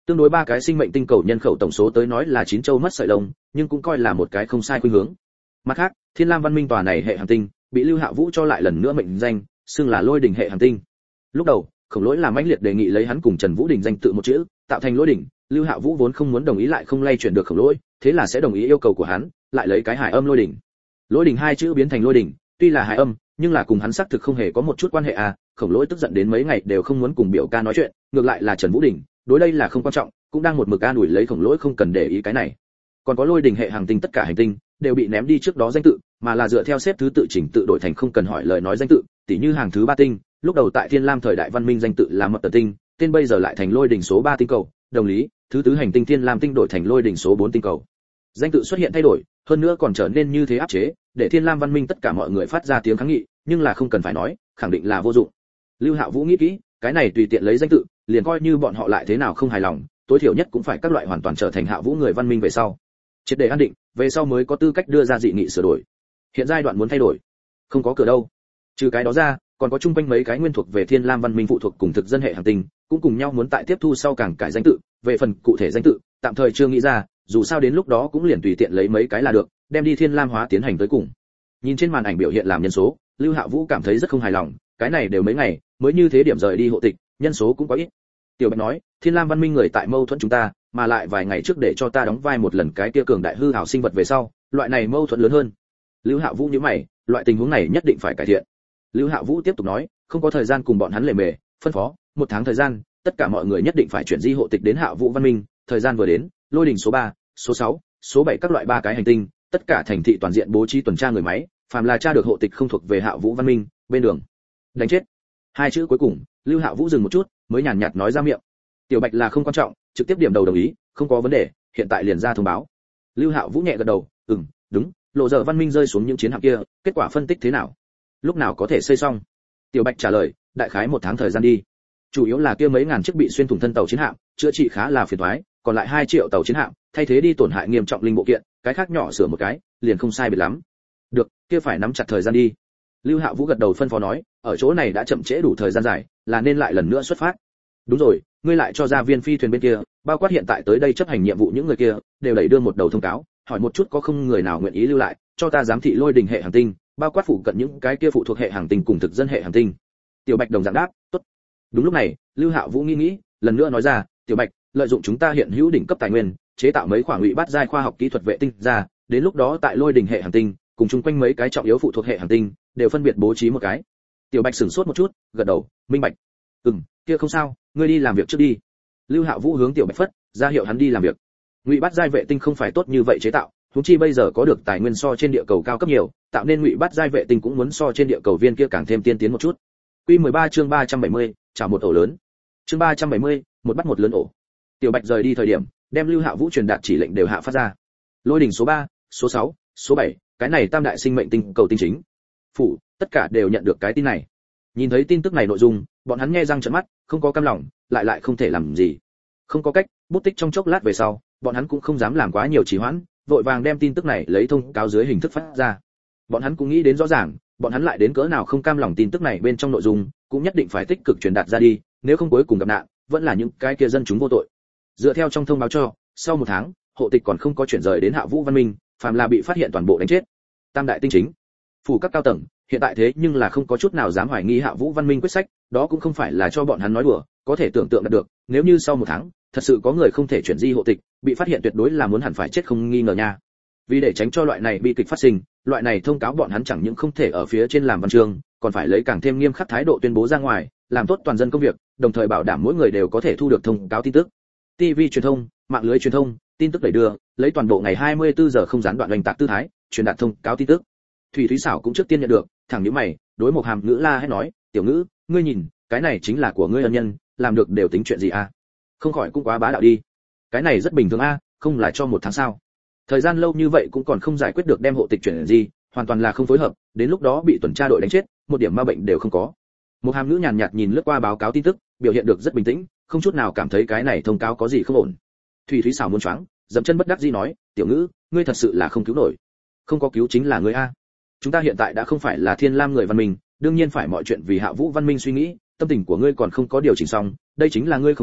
Tương đối ba cái sinh mệnh tinh cầu nhân khẩu tổng số tới nói là 9 châu mất sợi lông, nhưng cũng coi là một cái không sai khuynh hướng. Mặt khác, Thiên Lam văn minh tòa này hệ hành tinh, bị Lưu Hạ Vũ cho lại lần nữa mệnh danh, xưng là Lôi đỉnh hệ hành tinh. Lúc đầu, Khổng Lỗi làm mãnh liệt đề nghị lấy hắn cùng Trần Vũ Đình danh tự một chữ, tạo thành Lôi đỉnh, Lưu Hạ Vũ vốn không muốn đồng ý lại không lay chuyển được Khổng Lỗi, thế là sẽ đồng ý yêu cầu của hắn, lại lấy cái hài âm Lôi đỉnh. Lôi đỉnh hai chữ biến thành Lôi đỉnh, tuy là hài âm, nhưng là cùng hắn xác thực không hề có một chút quan hệ à, Khổng Lỗi tức giận đến mấy ngày đều không muốn cùng biểu ca nói chuyện, ngược lại là Trần Vũ Đình, đối đây là không quan trọng, cũng đang một mực an ủi lấy Khổng Lỗi không cần để ý cái này. Còn có Lôi đỉnh hệ hành tinh tất cả hành tinh đều bị ném đi trước đó danh tự, mà là dựa theo xếp thứ tự chỉnh tự đổi thành không cần hỏi lời nói danh tự, tỉ như hàng thứ 3 tinh, lúc đầu tại Thiên Lam thời đại văn minh danh tự là Mật Tờ tinh, tên bây giờ lại thành Lôi đỉnh số 3 tinh cầu, đồng lý, thứ tứ hành tinh Thiên Lam tinh đổi thành Lôi đỉnh số 4 tinh cầu. Danh tự xuất hiện thay đổi, hơn nữa còn trở nên như thế áp chế, để Thiên Lam văn minh tất cả mọi người phát ra tiếng kháng nghị, nhưng là không cần phải nói, khẳng định là vô dụng. Lưu Hạ Vũ nghĩ kỹ, cái này tùy tiện lấy danh tự, liền coi như bọn họ lại thế nào không hài lòng, tối thiểu nhất cũng phải các loại hoàn toàn trở thành Hạ Vũ người văn minh về sau. Triệt để an định, về sau mới có tư cách đưa ra dị nghị sửa đổi. Hiện giai đoạn muốn thay đổi, không có cửa đâu. Trừ cái đó ra, còn có chung quanh mấy cái nguyên thuộc về Thiên Lam văn minh phụ thuộc cùng thực dân hệ hành tinh, cũng cùng nhau muốn tại tiếp thu sau càng cải danh tự, về phần cụ thể danh tự, tạm thời chưa nghĩ ra, dù sao đến lúc đó cũng liền tùy tiện lấy mấy cái là được, đem đi Thiên Lam hóa tiến hành tới cùng. Nhìn trên màn ảnh biểu hiện làm nhân số, Lưu Hạ Vũ cảm thấy rất không hài lòng, cái này đều mấy ngày, mới như thế điểm rời đi hộ tịch, nhân số cũng quá ít. Tiểu Bạch nói, Thiên Lam văn minh người tại mâu thuẫn chúng ta, mà lại vài ngày trước để cho ta đóng vai một lần cái kia cường đại hư ảo sinh vật về sau, loại này mâu thuẫn lớn hơn. Lưu Hạ Vũ nhíu mày, loại tình huống này nhất định phải cải thiện. Lưu Hạ Vũ tiếp tục nói, không có thời gian cùng bọn hắn lề mề, phân phó, 1 tháng thời gian, tất cả mọi người nhất định phải chuyển di hộ tịch đến Hạ Vũ văn minh, thời gian vừa đến, Lôi đỉnh số 3, số 6, số 7 các loại 3 cái hành tinh, tất cả thành thị toàn diện bố trí tuần tra người máy, phàm là tra được hộ tịch không thuộc về Hạ Vũ văn minh, bên đường đánh chết. Hai chữ cuối cùng, Lưu Hạ Vũ dừng một chút, mới nhàn nhạt nói ra miệng. Tiểu Bạch là không quan trọng, trực tiếp điểm đầu đồng ý, không có vấn đề, hiện tại liền ra thông báo. Lưu Hạ Vũ nhẹ gật đầu, đúng, lộ giờ văn minh rơi xuống những chiến hạm kia, kết quả phân tích thế nào? Lúc nào có thể xây xong? Tiểu Bạch trả lời, đại khái 1 tháng thời gian đi. Chủ yếu là kia mấy ngàn chiếc bị xuyên thủng thân tàu chiến hạm, chữa trị khá là phiền toái, còn lại 2 triệu tàu chiến hạm, thay thế đi tổn hại nghiêm trọng linh bộ kiện, cái khác nhỏ sửa một cái, liền không sai biệt lắm. Được, kia phải nắm chặt thời gian đi. Lưu Hạ Vũ gật đầu phân phó nói, ở chỗ này đã chậm trễ đủ thời gian dài, là nên lại lần nữa xuất phát. Đúng rồi, ngươi lại cho ra viên phi thuyền bên kia, bao quát hiện tại tới đây chấp hành nhiệm vụ những người kia, đều đẩy đưa một đầu thông cáo, hỏi một chút có không người nào nguyện ý lưu lại, cho ta giám thị Lôi đỉnh hệ hành tinh, bao quát phụ cận những cái kia phụ thuộc hệ hành tinh cùng thực dân hệ hành tinh. Tiểu Bạch đồng dạng đáp, tốt. Đúng lúc này, Lưu Hạ Vũ nghĩ, lần nữa nói ra, Tiểu Bạch, lợi dụng chúng ta hiện hữu đỉnh cấp tài nguyên, chế tạo mấy khoản ngụy bát giai khoa học kỹ thuật vệ tinh ra, đến lúc đó tại Lôi đỉnh hệ hành tinh, cùng chung quanh mấy cái trọng yếu phụ thuộc hệ hành tinh, đều phân biệt bố trí một cái. Tiểu Bạch sửng sốt một chút, gật đầu, minh bạch. Kia không sao, ngươi đi làm việc trước đi. Lưu Hạ Vũ hướng Tiểu Bạch phất, ra hiệu hắn đi làm việc. Ngụy bát giai vệ tinh không phải tốt như vậy chế tạo, huống chi bây giờ có được tài nguyên so trên địa cầu cao cấp nhiều, tạo nên ngụy bát giai vệ tinh cũng muốn so trên địa cầu viên kia càng thêm tiên tiến một chút. Quy 13 chương 370, chào một ổ lớn. Chương 370, một bắt một lớn ổ. Tiểu Bạch rời đi thời điểm, đem Lưu Hạ Vũ truyền đạt chỉ lệnh đều hạ phát ra. Lôi đỉnh số 3, số 6, số 7, cái này tam đại sinh mệnh tinh cầu tinh chính. Phủ, tất cả đều nhận được cái tin này. Nhìn thấy tin tức này nội dung, bọn hắn nghe răng trợn mắt, không có cam lòng, lại không thể làm gì. Không có cách, bút tích trong chốc lát về sau, bọn hắn cũng không dám làm quá nhiều trì hoãn, vội vàng đem tin tức này lấy thông cáo dưới hình thức phát ra. Bọn hắn cũng nghĩ đến rõ ràng, bọn hắn lại đến cỡ nào không cam lòng tin tức này bên trong nội dung, cũng nhất định phải tích cực truyền đạt ra đi, nếu không cuối cùng gặp nạn, vẫn là những cái kia dân chúng vô tội. Dựa theo trong thông báo cho, sau 1 tháng, hộ tịch còn không có chuyển rời đến Hạ Vũ văn minh, phàm là bị phát hiện toàn bộ đánh chết. Tam đại tinh chính, phủ các cao tầng, hiện tại thế nhưng là không có chút nào dám hoài nghi Hạ Vũ văn minh quyết sách, đó cũng không phải là cho bọn hắn nói đùa, có thể tưởng tượng được, nếu như sau 1 tháng, thật sự có người không thể chuyển di hộ tịch, bị phát hiện tuyệt đối là muốn hẳn phải chết không nghi ngờ nha. Vì để tránh cho loại này bi kịch phát sinh, loại này thông cáo bọn hắn chẳng những không thể ở phía trên làm văn chương, còn phải lấy càng thêm nghiêm khắc thái độ tuyên bố ra ngoài, làm tốt toàn dân công việc, đồng thời bảo đảm mỗi người đều có thể thu được thông cáo tin tức. TV truyền thông, mạng lưới truyền thông, tin tức đẩy đưa, lấy toàn bộ ngày 24 giờ không gián đoạn oanh tạc tư thái, truyền đạt thông cáo tin tức. Thủy Thúy Xảo cũng trước tiên nhận được, thẳng nhíu mày, đối Một Hàm Ngữ la hét nói, "Tiểu Ngữ, ngươi nhìn, cái này chính là của ngươi ân nhân, làm được đều tính chuyện gì a? Không khỏi cũng quá bá đạo đi. Cái này rất bình thường a, không là cho 1 tháng sao? Thời gian lâu như vậy cũng còn không giải quyết được đem hộ tịch chuyển gì, hoàn toàn là không phối hợp, đến lúc đó bị tuần tra đội đánh chết, một điểm ma bệnh đều không có." Một Hàm Ngữ nhàn nhạt nhìn lướt qua báo cáo tin tức, biểu hiện được rất bình tĩnh, không chút nào cảm thấy cái này thông cáo có gì không ổn. Thủy Thúy Xảo muốn choáng, dậm chân bất đắc dĩ nói, "Tiểu Ngữ, ngươi thật sự là không cứu nổi. Không có cứu chính là ngươi a. Chúng ta hiện tại đã không phải là Thiên Lam người văn minh, đương nhiên phải mọi chuyện vì Hạ Vũ văn minh suy nghĩ, tâm tình của ngươi còn không có điều chỉnh xong, đây chính là ngươi không đúng,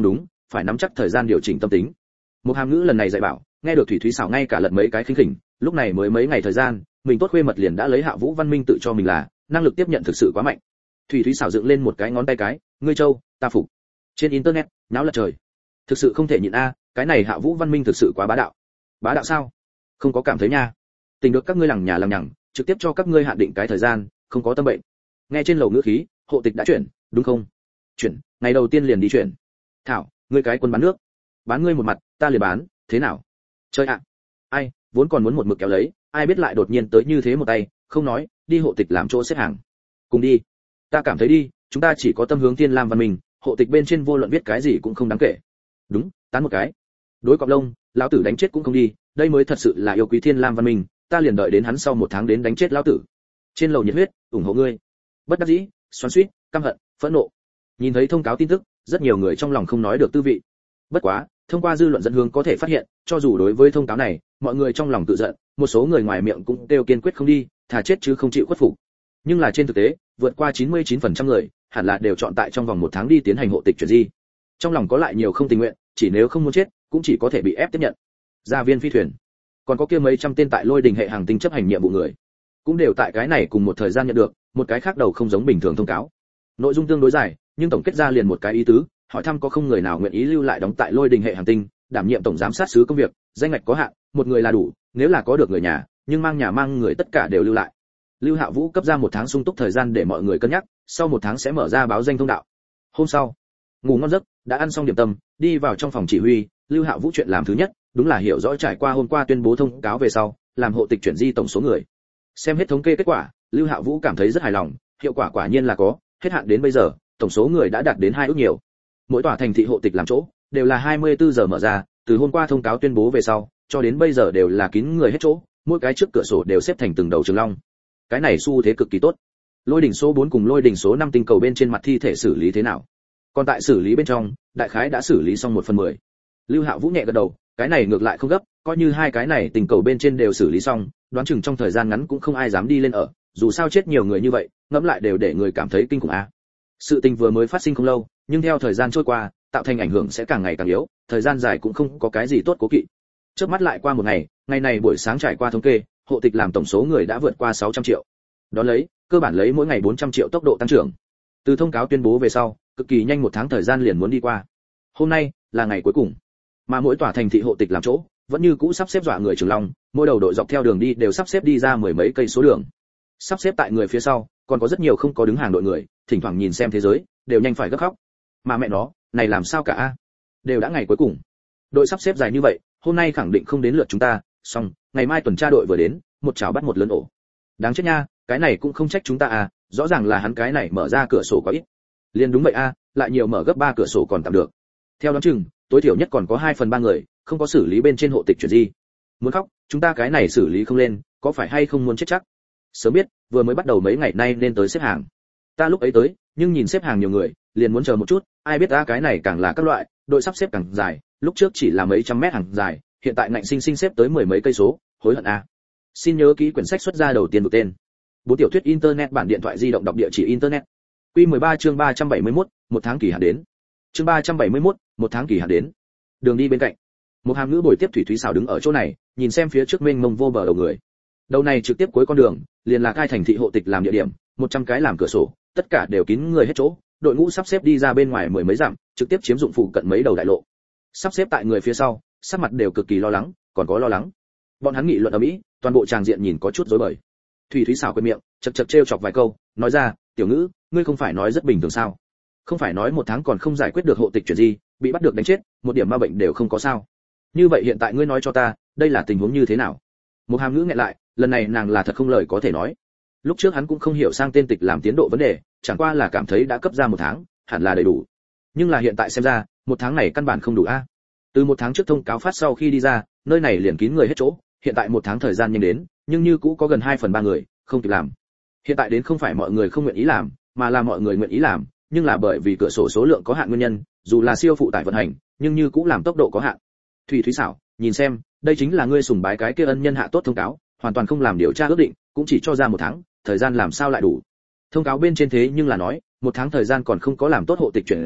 phải nắm chắc thời gian điều chỉnh tâm tính. Một hàm ngữ lần này dạy bảo, nghe được Thủy Thúy xảo ngay cả lật mấy cái khinh khỉnh, lúc này mới mấy ngày thời gian, mình tốt khuê mật liền đã lấy Hạ Vũ Văn Minh tự cho mình là năng lực tiếp nhận thực sự quá mạnh. Thủy Thúy xảo dựng lên một cái ngón tay cái, ngươi châu, ta phục. Trên internet, náo lật trời. Thực sự không thể nhịn a, cái này Hạ Vũ Văn Minh thực sự quá bá đạo. Bá đạo sao? Không có cảm thấy nha. Tình được các ngươi lằng nhà lằng nhằng, trực tiếp cho các ngươi hạn định cái thời gian, không có tâm bệnh. Nghe trên lầu ngữ khí, hộ tịch đã chuyển, đúng không? Chuyển, ngày đầu tiên liền đi chuyển. Thảo, ngươi cái quân bán nước. Bán ngươi một mặt, ta liền bán, thế nào? Chơi ạ. Ai, vốn còn muốn một mực kéo lấy, ai biết lại đột nhiên tới như thế một tay, không nói, đi hộ tịch làm chỗ xếp hàng. Cùng đi. Ta cảm thấy đi, chúng ta chỉ có tâm hướng Thiên Lam Văn Minh, hộ tịch bên trên vô luận viết cái gì cũng không đáng kể. Đúng, tán một cái. Đối cọp lông, lão tử đánh chết cũng không đi, đây mới thật sự là yêu quý Thiên Lam Văn Minh, ta liền đợi đến hắn sau 1 tháng đến đánh chết lão tử. Trên lầu nhiệt huyết, ủng hộ ngươi. Bất đắc dĩ, xoắn xuýt, căm hận, phẫn nộ. Nhìn thấy thông cáo tin tức, rất nhiều người trong lòng không nói được tư vị. Bất quá, thông qua dư luận dẫn hướng có thể phát hiện, cho dù đối với thông cáo này, mọi người trong lòng tự giận, một số người ngoài miệng cũng đều kiên quyết không đi, thà chết chứ không chịu khuất phục. Nhưng là trên thực tế, vượt qua 99% người, hẳn là đều chọn tại trong vòng 1 tháng đi tiến hành hộ tịch chuyển di. Trong lòng có lại nhiều không tình nguyện, chỉ nếu không muốn chết, cũng chỉ có thể bị ép tiếp nhận. Gia viên phi thuyền, còn có kia mấy trăm tên tại Lôi Đình hệ hàng tinh chấp hành nhiệm vụ người, cũng đều tại cái này cùng một thời gian nhận được, một cái khác đầu không giống bình thường thông cáo. Nội dung tương đối dài, nhưng tổng kết ra liền một cái ý tứ, hỏi thăm có không người nào nguyện ý lưu lại đóng tại Lôi Đình hệ hành tinh, đảm nhiệm tổng giám sát sứ công việc, danh ngạch có hạn, một người là đủ, nếu là có được người nhà, nhưng mang nhà mang người tất cả đều lưu lại. Lưu Hạ Vũ cấp ra 1 tháng sung túc thời gian để mọi người cân nhắc, sau 1 tháng sẽ mở ra báo danh thông đạo. Hôm sau, ngủ ngon giấc, đã ăn xong điểm tâm, đi vào trong phòng chỉ huy, Lưu Hạ Vũ chuyện làm thứ nhất, đúng là hiểu rõ trải qua hôm qua tuyên bố thông cáo về sau, làm hộ tịch chuyển di tổng số người. Xem hết thống kê kết quả, Lưu Hạ Vũ cảm thấy rất hài lòng, hiệu quả quả nhiên là có, hết hạn đến bây giờ, tổng số người đã đạt đến 2 ước nhiều. Mỗi tòa thành thị hộ tịch làm chỗ, đều là 24 giờ mở ra, từ hôm qua thông cáo tuyên bố về sau, cho đến bây giờ đều là kín người hết chỗ, mỗi cái trước cửa sổ đều xếp thành từng đầu trường long. Cái này xu thế cực kỳ tốt. Lôi đỉnh số 4 cùng lôi đỉnh số 5 tinh cầu bên trên mặt thi thể xử lý thế nào? Còn tại xử lý bên trong, đại khái đã xử lý xong 1/10. Lưu Hạ Vũ nhẹ gật đầu, cái này ngược lại không gấp, coi như hai cái này tinh cầu bên trên đều xử lý xong, đoán chừng trong thời gian ngắn cũng không ai dám đi lên ở, dù sao chết nhiều người như vậy, ngẫm lại đều để người cảm thấy kinh khủng a. Sự tình vừa mới phát sinh không lâu, nhưng theo thời gian trôi qua, tạo thành ảnh hưởng sẽ càng ngày càng yếu, thời gian dài cũng không có cái gì tốt cố kỵ. Chớp mắt lại qua một ngày, ngày này buổi sáng trải qua thống kê, hộ tịch làm tổng số người đã vượt qua 600 triệu. Đó lấy, cơ bản lấy mỗi ngày 400 triệu tốc độ tăng trưởng. Từ thông cáo tuyên bố về sau, cực kỳ nhanh 1 tháng thời gian liền muốn đi qua. Hôm nay là ngày cuối cùng, mà mỗi tòa thành thị hộ tịch làm chỗ, vẫn như cũ sắp xếp dọa người trường long, mỗi đầu đội dọc theo đường đi đều sắp xếp đi ra 10 mấy cây số đường. Sắp xếp tại người phía sau, còn có rất nhiều không có đứng hàng đội người, thỉnh thoảng nhìn xem thế giới, đều nhanh phải gấp khóc. Mà mẹ nó, này làm sao cả a? Đều đã ngày cuối cùng. Đội sắp xếp dài như vậy, hôm nay khẳng định không đến lượt chúng ta, xong, ngày mai tuần tra đội vừa đến, một chảo bắt một lớn ổ. Đáng chết nha, cái này cũng không trách chúng ta à, rõ ràng là hắn cái này mở ra cửa sổ quá ít. Liền đúng vậy a, lại nhiều mở gấp 3 cửa sổ còn tạm được. Theo đoán chừng, tối thiểu nhất còn có 2/3 người không có xử lý bên trên hộ tịch chuyển di. Muốn khóc, chúng ta cái này xử lý không lên, có phải hay không muốn chết chắc. Sớm biết, vừa mới bắt đầu mấy ngày nay nên tới xếp hàng. Ta lúc ấy tới, nhưng nhìn xếp hàng nhiều người, liền muốn chờ một chút, ai biết ta cái này càng là các loại, đội sắp xếp càng dài, lúc trước chỉ là mấy trăm mét hàng dài, hiện tại ngạnh sinh sinh xếp tới 10 mấy cây số, hối hận a. Xin nhớ ký quyển sách xuất ra đầu tiên được tên. 4 tiểu thuyết internet bản điện thoại di động đọc địa chỉ internet. Quy 13 chương 371, 1 tháng kỳ hạn đến. Chương 371, 1 tháng kỳ hạn đến. Đường đi bên cạnh. Một hàm ngữ bồi tiếp Thủy Thúy xảo đứng ở chỗ này, nhìn xem phía trước mênh mông vô bờ đầu người. Đầu này trực tiếp cuối con đường, liền là khai thành thị hộ tịch làm địa điểm, 100 cái làm cửa sổ, tất cả đều kín người hết chỗ, đội ngũ sắp xếp đi ra bên ngoài 10 mấy dặm, trực tiếp chiếm dụng phụ cận mấy đầu đại lộ. Sắp xếp tại người phía sau, sắc mặt đều cực kỳ lo lắng, còn có lo lắng. Bọn hắn nghị luận ở mỹ, toàn bộ tràng diện nhìn có chút rối bời. Thủy Thúy xảo quên miệng, chậc trêu chọc vài câu, nói ra, "Tiểu ngữ, ngươi không phải nói rất bình thường sao? Không phải nói 1 tháng còn không giải quyết được hộ tịch chuyện gì, bị bắt được đánh chết, một điểm ma bệnh đều không có sao? Như vậy hiện tại ngươi nói cho ta, đây là tình huống như thế nào?" Một hàm ngữ nghẹn lại, lần này nàng là thật không lời có thể nói. Lúc trước hắn cũng không hiểu sang tên tịch làm tiến độ vấn đề, chẳng qua là cảm thấy đã cấp ra 1 tháng, hẳn là đầy đủ. Nhưng là hiện tại xem ra, 1 tháng này căn bản không đủ a. Từ 1 tháng trước thông cáo phát sau khi đi ra, nơi này liền kín người hết chỗ, hiện tại 1 tháng thời gian nhanh đến, nhưng như cũ có gần 2/3 người không kịp làm. Hiện tại đến không phải mọi người không nguyện ý làm, mà là mọi người nguyện ý làm, nhưng là bởi vì cửa sổ số lượng có hạn nguyên nhân, dù là siêu phụ tải vận hành, nhưng như cũ làm tốc độ có hạn. Thủy Thúy xảo, nhìn xem, đây chính là ngươi sùng bái cái kia ân nhân hạ tốt thông cáo, hoàn toàn không làm điều tra ước định, cũng chỉ cho ra 1 tháng, thời gian làm sao lại đủ? Thông cáo bên trên thế nhưng là nói, 1 tháng thời gian còn không có làm tốt hộ tịch chuyển gì,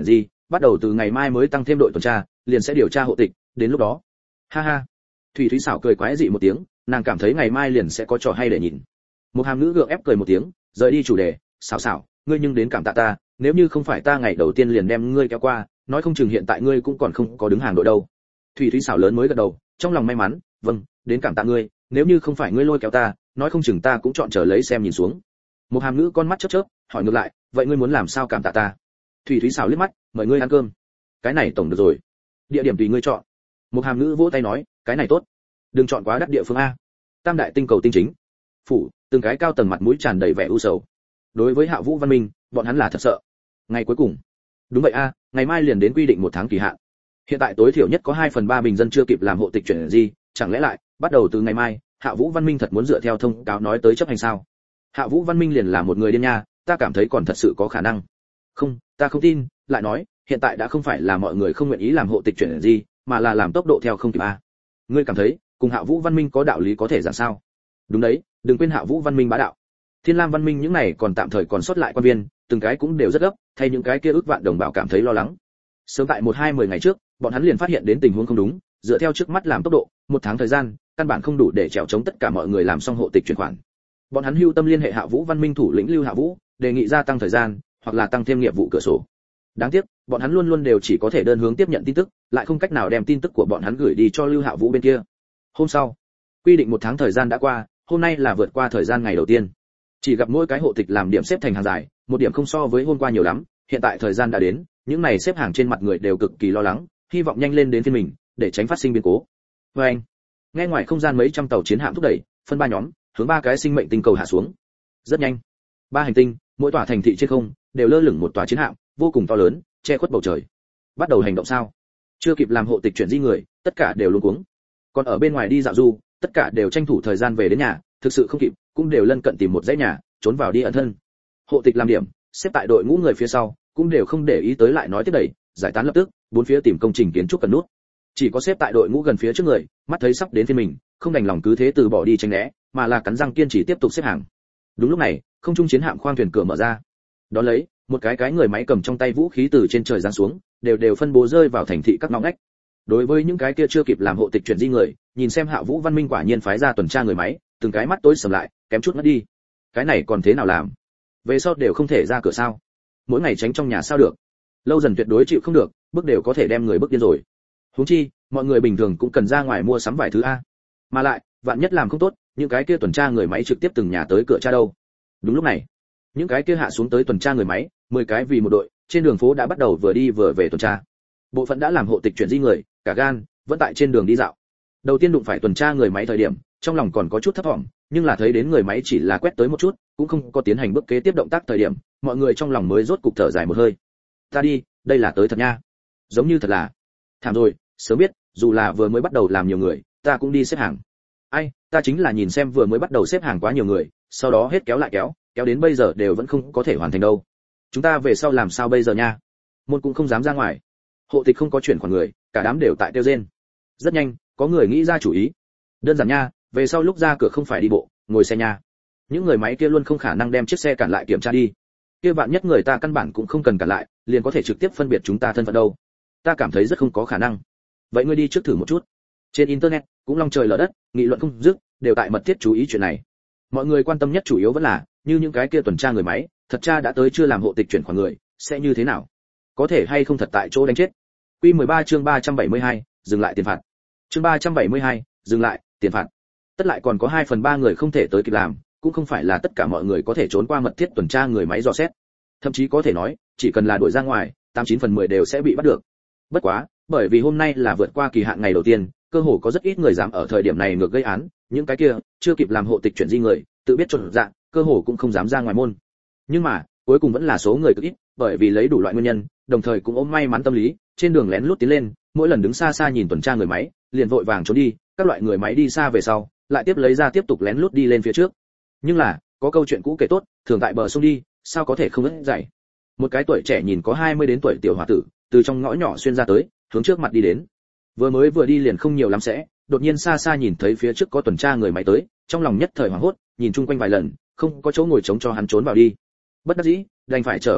bắt đầu từ ngày mai mới tăng thêm đội tuần tra, liền sẽ điều tra hộ tịch, đến lúc đó. Ha ha. Thủy Thúy xảo cười quái dị một tiếng, nàng cảm thấy ngày mai liền sẽ có trò hay để nhìn. Một hàm nữ gượng ép cười một tiếng, rời đi chủ đề, "Xảo xảo, ngươi nhưng đến cảm tạ ta, nếu như không phải ta ngày đầu tiên liền đem ngươi kéo qua, nói không chừng hiện tại ngươi cũng còn không có đứng hàng đội đâu." Thủy Thúy xảo lớn mới gật đầu, trong lòng may mắn, "Vâng, đến cảm tạ ngươi, nếu như không phải ngươi lôi kéo ta, nói không chừng ta cũng chọn chờ lấy xem nhìn xuống." Một hàm nữ con mắt chớp chớp, hỏi ngược lại, "Vậy ngươi muốn làm sao cảm tạ ta?" Thủy Thúy xảo liếc mắt, "Mời ngươi ăn cơm." "Cái này tổng được rồi. Địa điểm tùy ngươi chọn." Một hàm nữ vỗ tay nói, "Cái này tốt. Đừng chọn quá đắt địa phương a." Tam đại tinh cầu tinh chính phủ, từng cái cao tầng mặt mũi tràn đầy vẻ u sầu. Đối với Hạ Vũ Văn Minh, bọn hắn là thật sợ. Ngày cuối cùng. Đúng vậy a, ngày mai liền đến quy định 1 tháng kỳ hạn. Hiện tại tối thiểu nhất có 2/3 bình dân chưa kịp làm hộ tịch chuyển gì, chẳng lẽ lại, bắt đầu từ ngày mai, Hạ Vũ Văn Minh thật muốn dựa theo thông cáo nói tới chấp hành sao? Hạ Vũ Văn Minh liền là một người điên nha, ta cảm thấy còn thật sự có khả năng. Không, ta không tin, lại nói, hiện tại đã không phải là mọi người không nguyện ý làm hộ tịch chuyển gì, mà là làm tốc độ theo không kịp a. Ngươi cảm thấy, cùng Hạ Vũ Văn Minh có đạo lý có thể giảng sao? Đúng đấy, đừng quên Hạ Vũ Văn Minh bá đạo. Thiên Lam Văn Minh những này còn tạm thời còn sót lại quan viên, từng cái cũng đều rất gấp, thay những cái kia ước vạn đồng bào cảm thấy lo lắng. Sớm tại 1-2-10 ngày trước, bọn hắn liền phát hiện đến tình huống không đúng, dựa theo trước mắt làm tốc độ, 1 tháng thời gian, căn bản không đủ để chèo chống tất cả mọi người làm xong hộ tịch chuyển khoản. Bọn hắn hưu tâm liên hệ Hạ Vũ Văn Minh thủ lĩnh Lưu Hạ Vũ, đề nghị gia tăng thời gian, hoặc là tăng thêm nghiệp vụ cửa sổ. Đáng tiếc, bọn hắn luôn luôn đều chỉ có thể đơn hướng tiếp nhận tin tức, lại không cách nào đem tin tức của bọn hắn gửi đi cho Lưu Hạ Vũ bên kia. Hôm sau, quy định 1 tháng thời gian đã qua, hôm nay là vượt qua thời gian ngày đầu tiên. Chỉ gặp mỗi cái hộ tịch làm điểm xếp thành hàng dài, một điểm không so với hôm qua nhiều lắm, hiện tại thời gian đã đến, những này xếp hàng trên mặt người đều cực kỳ lo lắng, hy vọng nhanh lên đến phiên mình, để tránh phát sinh biến cố. Và anh, nghe ngoài không gian mấy trăm tàu chiến hạm thúc đẩy, phân 3 nhóm, hướng 3 cái sinh mệnh tinh cầu hạ xuống. Rất nhanh, 3 hành tinh, mỗi tòa thành thị trên không đều lơ lửng một tòa chiến hạm, vô cùng to lớn, che khuất bầu trời. Bắt đầu hành động sao? Chưa kịp làm hộ tịch chuyển di người, tất cả đều luống cuống. Còn ở bên ngoài đi dạo du, tất cả đều tranh thủ thời gian về đến nhà, thực sự không kịp, cũng đều lân cận tìm một dãy nhà, trốn vào đi ẩn thân. Hộ tịch làm điểm, xếp tại đội ngũ người phía sau, cũng đều không để ý tới lại nói tiếp đẩy, giải tán lập tức, bốn phía tìm công trình kiến trúc cần nút. Chỉ có xếp tại đội ngũ gần phía trước người, mắt thấy sắp đến phiên mình, không đành lòng cứ thế từ bỏ đi tránh né, mà là cắn răng kiên trì tiếp tục xếp hàng. Đúng lúc này, không trung chiến hạm khoang thuyền cửa mở ra. Đón lấy, một cái người máy cầm trong tay vũ khí từ trên trời giáng xuống, đều phân bố rơi vào thành thị các ngõ ngách. Đối với những cái kia chưa kịp làm hộ tịch chuyển di người, nhìn xem Hạ Vũ Văn Minh quả nhiên phái ra tuần tra người máy, từng cái mắt tối sầm lại, kém chút ngất đi. Cái này còn thế nào làm? Về sau đều không thể ra cửa sao? Mỗi ngày tránh trong nhà sao được? Lâu dần tuyệt đối chịu không được, bước đều có thể đem người bước điên rồi. Huống chi, mọi người bình thường cũng cần ra ngoài mua sắm vài thứ a. Mà lại, vạn nhất làm không tốt, những cái kia tuần tra người máy trực tiếp từng nhà tới cửa tra đâu. Đúng lúc này, những cái kia hạ xuống tới tuần tra người máy, 10 cái vì một đội, trên đường phố đã bắt đầu vừa đi vừa về tuần tra. Bộ phận đã làm hộ tịch chuyển di người, cả gan vẫn tại trên đường đi dạo. Đầu tiên đụng phải tuần tra người máy thời điểm, trong lòng còn có chút thấp vọng, nhưng là thấy đến người máy chỉ là quét tới một chút, cũng không có tiến hành bước kế tiếp động tác thời điểm, mọi người trong lòng mới rốt cục thở dài một hơi. Ta đi, đây là tới thật nha. Giống như thật là. Thảm rồi, sớm biết, dù là vừa mới bắt đầu làm nhiều người, ta cũng đi xếp hàng. Ai, ta chính là nhìn xem vừa mới bắt đầu xếp hàng quá nhiều người, sau đó hết kéo lại kéo đến bây giờ đều vẫn không có thể hoàn thành đâu. Chúng ta về sau làm sao bây giờ nha? Môn cũng không dám ra ngoài. Hộ tịch không có chuyển khoản người, cả đám đều tại tiêu rên. Rất nhanh, có người nghĩ ra chủ ý. Đơn giản nha, về sau lúc ra cửa không phải đi bộ, ngồi xe nha. Những người máy kia luôn không khả năng đem chiếc xe cản lại kiểm tra đi. Kia vạn nhất người ta căn bản cũng không cần cản lại, liền có thể trực tiếp phân biệt chúng ta thân phận đâu. Ta cảm thấy rất không có khả năng. Vậy ngươi đi trước thử một chút. Trên internet cũng long trời lở đất, nghị luận không dứt, đều tại mật thiết chú ý chuyện này. Mọi người quan tâm nhất chủ yếu vẫn là, như những cái kia tuần tra người máy, thật cha đã tới chưa làm hộ tịch chuyển khoản người, sẽ như thế nào? Có thể hay không thật tại chỗ đánh chết. Quy 13 chương 372, dừng lại tiền phạt. Chương 372, dừng lại, tiền phạt. Tất lại còn có 2/3 người không thể tới kịp làm, cũng không phải là tất cả mọi người có thể trốn qua mật thiết tuần tra người máy dò xét. Thậm chí có thể nói, chỉ cần là đuổi ra ngoài, 89/10 đều sẽ bị bắt được. Bất quá, bởi vì hôm nay là vượt qua kỳ hạn ngày đầu tiên, cơ hồ có rất ít người dám ở thời điểm này ngược gây án, những cái kia chưa kịp làm hộ tịch chuyển di người, tự biết chột dạ, cơ hồ cũng không dám ra ngoài môn. Nhưng mà, cuối cùng vẫn là số người cực ít, bởi vì lấy đủ loại nguyên nhân, đồng thời cũng ôm may mắn tâm lý, trên đường lén lút tiến lên, mỗi lần đứng xa xa nhìn tuần tra người máy, liền vội vàng trốn đi, các loại người máy đi xa về sau, lại tiếp lấy ra tiếp tục lén lút đi lên phía trước. Nhưng là, có câu chuyện cũ kể tốt, thường tại bờ sông đi, sao có thể không ướt dày. Một cái tuổi trẻ nhìn có 20 đến tuổi tiểu hòa tử, từ trong ngõ nhỏ xuyên ra tới, hướng trước mặt đi đến. Vừa đi liền không nhiều lắm sẽ, đột nhiên xa xa nhìn thấy phía trước có tuần tra người máy tới, trong lòng nhất thời hoảng hốt, nhìn chung quanh vài lần, không có chỗ ngồi trống cho hắn trốn vào đi. Bất đắc dĩ, đành phải trở về chạy,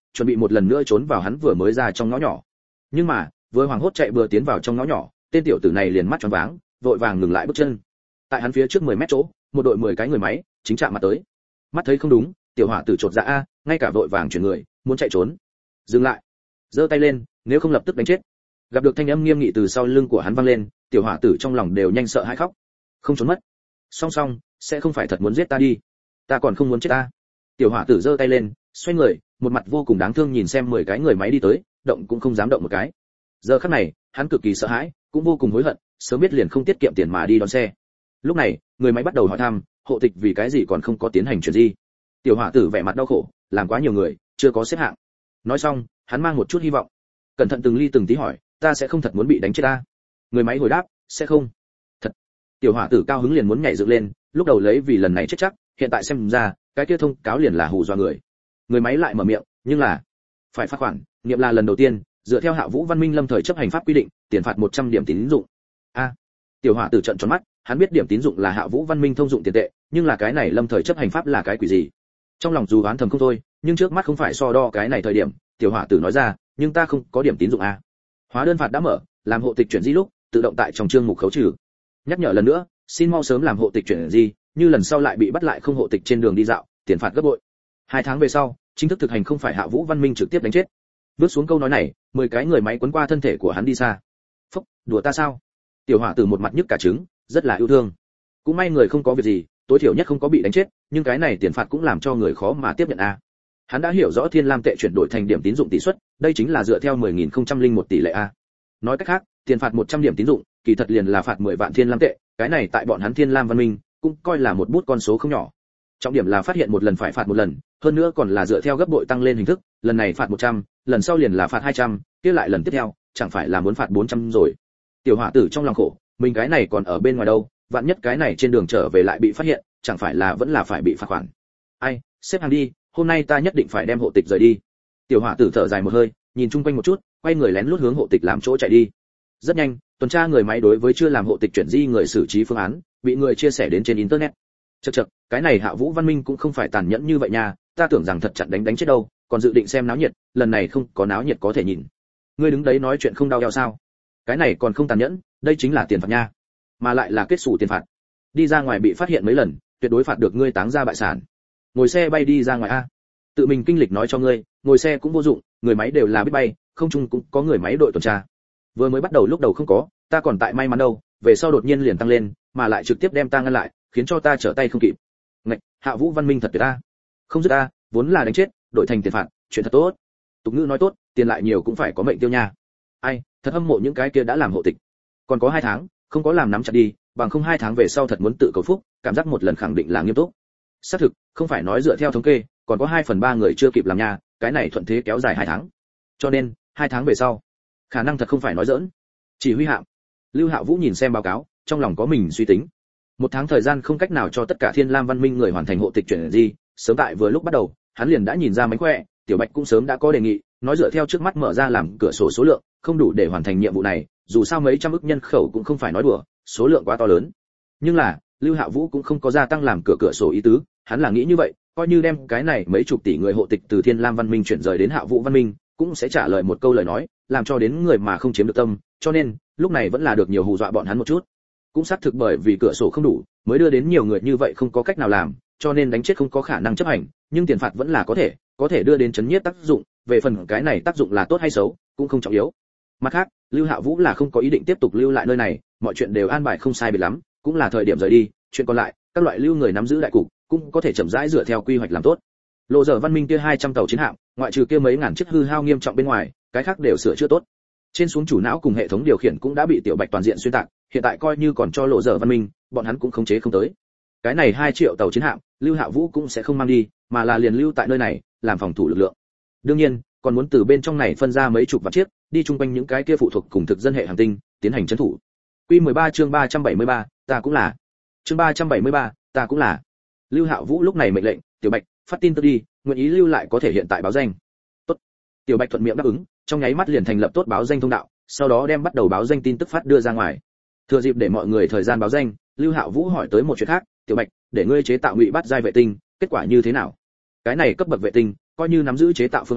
chuẩn bị một lần nữa trốn vào hắn vừa mới ra trong ngõ nhỏ. Nhưng mà vừa hoảng hốt chạy vừa tiến vào trong ngõ nhỏ, tên tiểu tử này liền mắt choáng váng, vội vàng ngừng lại bước chân. Tại hắn phía trước 10 mét chỗ, một đội 10 cái người máy chính chạm mặt tới. Mắt thấy không đúng, tiểu hỏa tử chột dạ a, ngay cả vội vàng chuyển người, muốn chạy trốn. Dừng lại, giơ tay lên, nếu không lập tức đánh chết. Gặp được thanh âm nghiêm nghị từ sau lưng của hắn vang lên, tiểu hỏa tử trong lòng đều nhanh sợ hãi khóc. Không trốn mất. Song song, sẽ không phải thật muốn giết ta đi. Ta còn không muốn chết ta. Tiểu hỏa tử giơ tay lên, xoay người, một mặt vô cùng đáng thương nhìn xem 10 cái người máy đi tới, động cũng không dám động một cái. Giờ khắc này, hắn cực kỳ sợ hãi, cũng vô cùng hối hận, sớm biết liền không tiết kiệm tiền mà đi đón xe. Lúc này, người máy bắt đầu hỏi thăm, hộ tịch vì cái gì còn không có tiến hành chuyển di. Tiểu hỏa tử vẻ mặt đau khổ, làm quá nhiều người, chưa có xếp hạng. Nói xong, hắn mang một chút hy vọng, cẩn thận từng ly từng tí hỏi, ta sẽ không thật muốn bị đánh chết ta? Người máy hồi đáp, sẽ không. Thật. Tiểu hỏa tử cao hứng liền muốn nhảy dựng lên, lúc đầu lấy vì lần này chết chắc, hiện tại xem ra, cái kia thông cáo liền là hù dọa người. Người máy lại mở miệng, nhưng là phải phạt khoản, nghiệm là lần đầu tiên, dựa theo Hạ Vũ Văn Minh lâm thời chấp hành pháp quy định, tiền phạt 100 điểm tín dụng. A. Tiểu hỏa tử trợn tròn mắt, hắn biết điểm tín dụng là Hạ Vũ Văn Minh thông dụng tiền tệ, nhưng là cái này lâm thời chấp hành pháp là cái quỷ gì? Trong lòng dù oán thầm không thôi, nhưng trước mắt không phải so đo cái này thời điểm, tiểu hỏa tử nói ra, nhưng ta không có điểm tín dụng a. Hóa đơn phạt đã mở, làm hộ tịch chuyển di lúc, tự động tại trong chương mục khấu trừ. Nhắc nhở lần nữa, xin mau sớm làm hộ tịch chuyển di, như lần sau lại bị bắt lại không hộ tịch trên đường đi dạo, tiền phạt gấp bội. 2 tháng về sau, chính thức thực hành không phải Hạ Vũ Văn Minh trực tiếp đánh chết. Bước xuống câu nói này, 10 cái người máy quấn qua thân thể của hắn đi xa. Phốc, đùa ta sao? Tiểu hỏa tử một mặt nhức cả trứng, rất là yêu thương. Cũng may người không có việc gì, tối thiểu nhất không có bị đánh chết, nhưng cái này tiền phạt cũng làm cho người khó mà tiếp nhận a. Hắn đã hiểu rõ Thiên Lam tệ chuyển đổi thành điểm tín dụng tỷ suất, đây chính là dựa theo 10.001 tỷ lệ a. Nói cách khác, tiền phạt 100 điểm tín dụng, kỳ thật liền là phạt 10 vạn Thiên Lam tệ, cái này tại bọn hắn Thiên Lam Văn Minh cũng coi là một bút con số không nhỏ. Trọng điểm là phát hiện một lần phải phạt một lần, hơn nữa còn là dựa theo gấp bội tăng lên hình thức, lần này phạt 100, lần sau liền là phạt 200, tiếp lại lần tiếp theo, chẳng phải là muốn phạt 400 rồi. Tiểu hỏa tử trong lòng khổ, mình cái này còn ở bên ngoài đâu, vạn nhất cái này trên đường trở về lại bị phát hiện, chẳng phải là vẫn là phải bị phạt khoản. Ai, xếp hàng đi, hôm nay ta nhất định phải đem hộ tịch rời đi. Tiểu hỏa tử thở dài một hơi, nhìn chung quanh một chút, quay người lén lút hướng hộ tịch làm chỗ chạy đi. Rất nhanh, tuần tra người máy đối với chưa làm hộ tịch chuyển di người xử trí phương án, bị người chia sẻ đến trên internet. Chậc, cái này Hạ Vũ Văn Minh cũng không phải tàn nhẫn như vậy nha, ta tưởng rằng thật chặn đánh chết đâu, còn dự định xem náo nhiệt, lần này không có náo nhiệt có thể nhìn. Ngươi đứng đấy nói chuyện không đau eo sao? Cái này còn không tàn nhẫn, đây chính là tiền phạt nha, mà lại là kết sủ tiền phạt. Đi ra ngoài bị phát hiện mấy lần, tuyệt đối phạt được ngươi táng ra bại sản. Ngồi xe bay đi ra ngoài a. Tự mình kinh lịch nói cho ngươi, ngồi xe cũng vô dụng, người máy đều là biết bay, không chung cũng có người máy đội tuần tra. Vừa mới bắt đầu lúc đầu không có, ta còn tại may mắn đâu, về sau đột nhiên liền tăng lên, mà lại trực tiếp đem ta ngăn lại, khiến cho ta trở tay không kịp. Ngạch, Hạ Vũ Văn Minh thật tuyệt ta. Không dứt ta, vốn là đánh chết, đổi thành tiền phạt, chuyện thật tốt. Tục ngữ nói tốt, tiền lại nhiều cũng phải có mệnh tiêu nha. Ai, thật hâm mộ những cái kia đã làm hộ tịch. Còn có 2 tháng, không có làm nắm chặt đi, bằng không 2 tháng về sau thật muốn tự cầu phúc, cảm giác một lần khẳng định là nghiêm túc. Xác thực, không phải nói dựa theo thống kê, còn có 2/3 người chưa kịp làm nha, cái này thuận thế kéo dài 2 tháng. Cho nên, 2 tháng về sau, khả năng thật không phải nói giỡn. Chỉ huy hạm. Lưu Hạo Vũ nhìn xem báo cáo, trong lòng có mình suy tính. 1 tháng thời gian không cách nào cho tất cả Thiên Lam Văn Minh người hoàn thành hộ tịch chuyển di, sớm tại vừa lúc bắt đầu, hắn liền đã nhìn ra mánh khỏe, Tiểu Bạch cũng sớm đã có đề nghị, nói dựa theo trước mắt mở ra làm cửa sổ số lượng, không đủ để hoàn thành nhiệm vụ này, dù sao mấy trăm ức nhân khẩu cũng không phải nói đùa, số lượng quá to lớn. Nhưng là, Lưu Hạo Vũ cũng không có gia tăng làm cửa sổ ý tứ, hắn là nghĩ như vậy, coi như đem cái này mấy chục tỷ người hộ tịch từ Thiên Lam Văn Minh chuyển rời đến Hạ Vũ Văn Minh, cũng sẽ trả lời một câu lời nói, làm cho đến người mà không chiếm được tâm, cho nên, lúc này vẫn là được nhiều hù dọa bọn hắn một chút. Cũng xác thực bởi vì cửa sổ không đủ, mới đưa đến nhiều người như vậy không có cách nào làm, cho nên đánh chết không có khả năng chấp hành, nhưng tiền phạt vẫn là có thể đưa đến chấn nhiếp tác dụng, về phần cái này tác dụng là tốt hay xấu, cũng không trọng yếu. Mặt khác, Lưu Hạo Vũ là không có ý định tiếp tục lưu lại nơi này, mọi chuyện đều an bài không sai biệt lắm, cũng là thời điểm rời đi, chuyện còn lại, các loại lưu người nắm giữ đại cục, cũng có thể chậm rãi dựa theo quy hoạch làm tốt. Lộ Dở Văn Minh kia 200 tàu chiến hạm, ngoại trừ kia mấy ngàn chiếc hư hao nghiêm trọng bên ngoài, cái khác đều sửa chữa tốt. Trên xuống chủ não cùng hệ thống điều khiển cũng đã bị Tiểu Bạch toàn diện xuyên tạc, hiện tại coi như còn cho Lộ Dở Văn Minh, bọn hắn cũng khống chế không tới. Cái này 2 triệu tàu chiến hạm, Lưu Hạo Vũ cũng sẽ không mang đi, mà là liền lưu tại nơi này, làm phòng thủ lực lượng. Đương nhiên, còn muốn từ bên trong này phân ra mấy chục vạn chiếc, đi chung quanh những cái kia phụ thuộc cùng thực dân hệ hành tinh, tiến hành trấn thủ. Quy 13 chương 373, ta cũng là. Chương 373, ta cũng là. Lưu Hạo Vũ lúc này mệnh lệnh, Tiểu Bạch, phát tin tức đi, nguyện ý lưu lại có thể hiện tại báo danh. Tốt. Tiểu Bạch thuận miệng đáp ứng, trong nháy mắt liền thành lập tốt báo danh thông đạo, sau đó đem bắt đầu báo danh tin tức phát đưa ra ngoài. Thừa dịp để mọi người thời gian báo danh, Lưu Hạo Vũ hỏi tới một chuyện khác, Tiểu Bạch, để ngươi chế tạo ngụy bát giai vệ tinh, kết quả như thế nào? Cái này cấp bậc vệ tinh, coi như nắm giữ chế tạo phương án,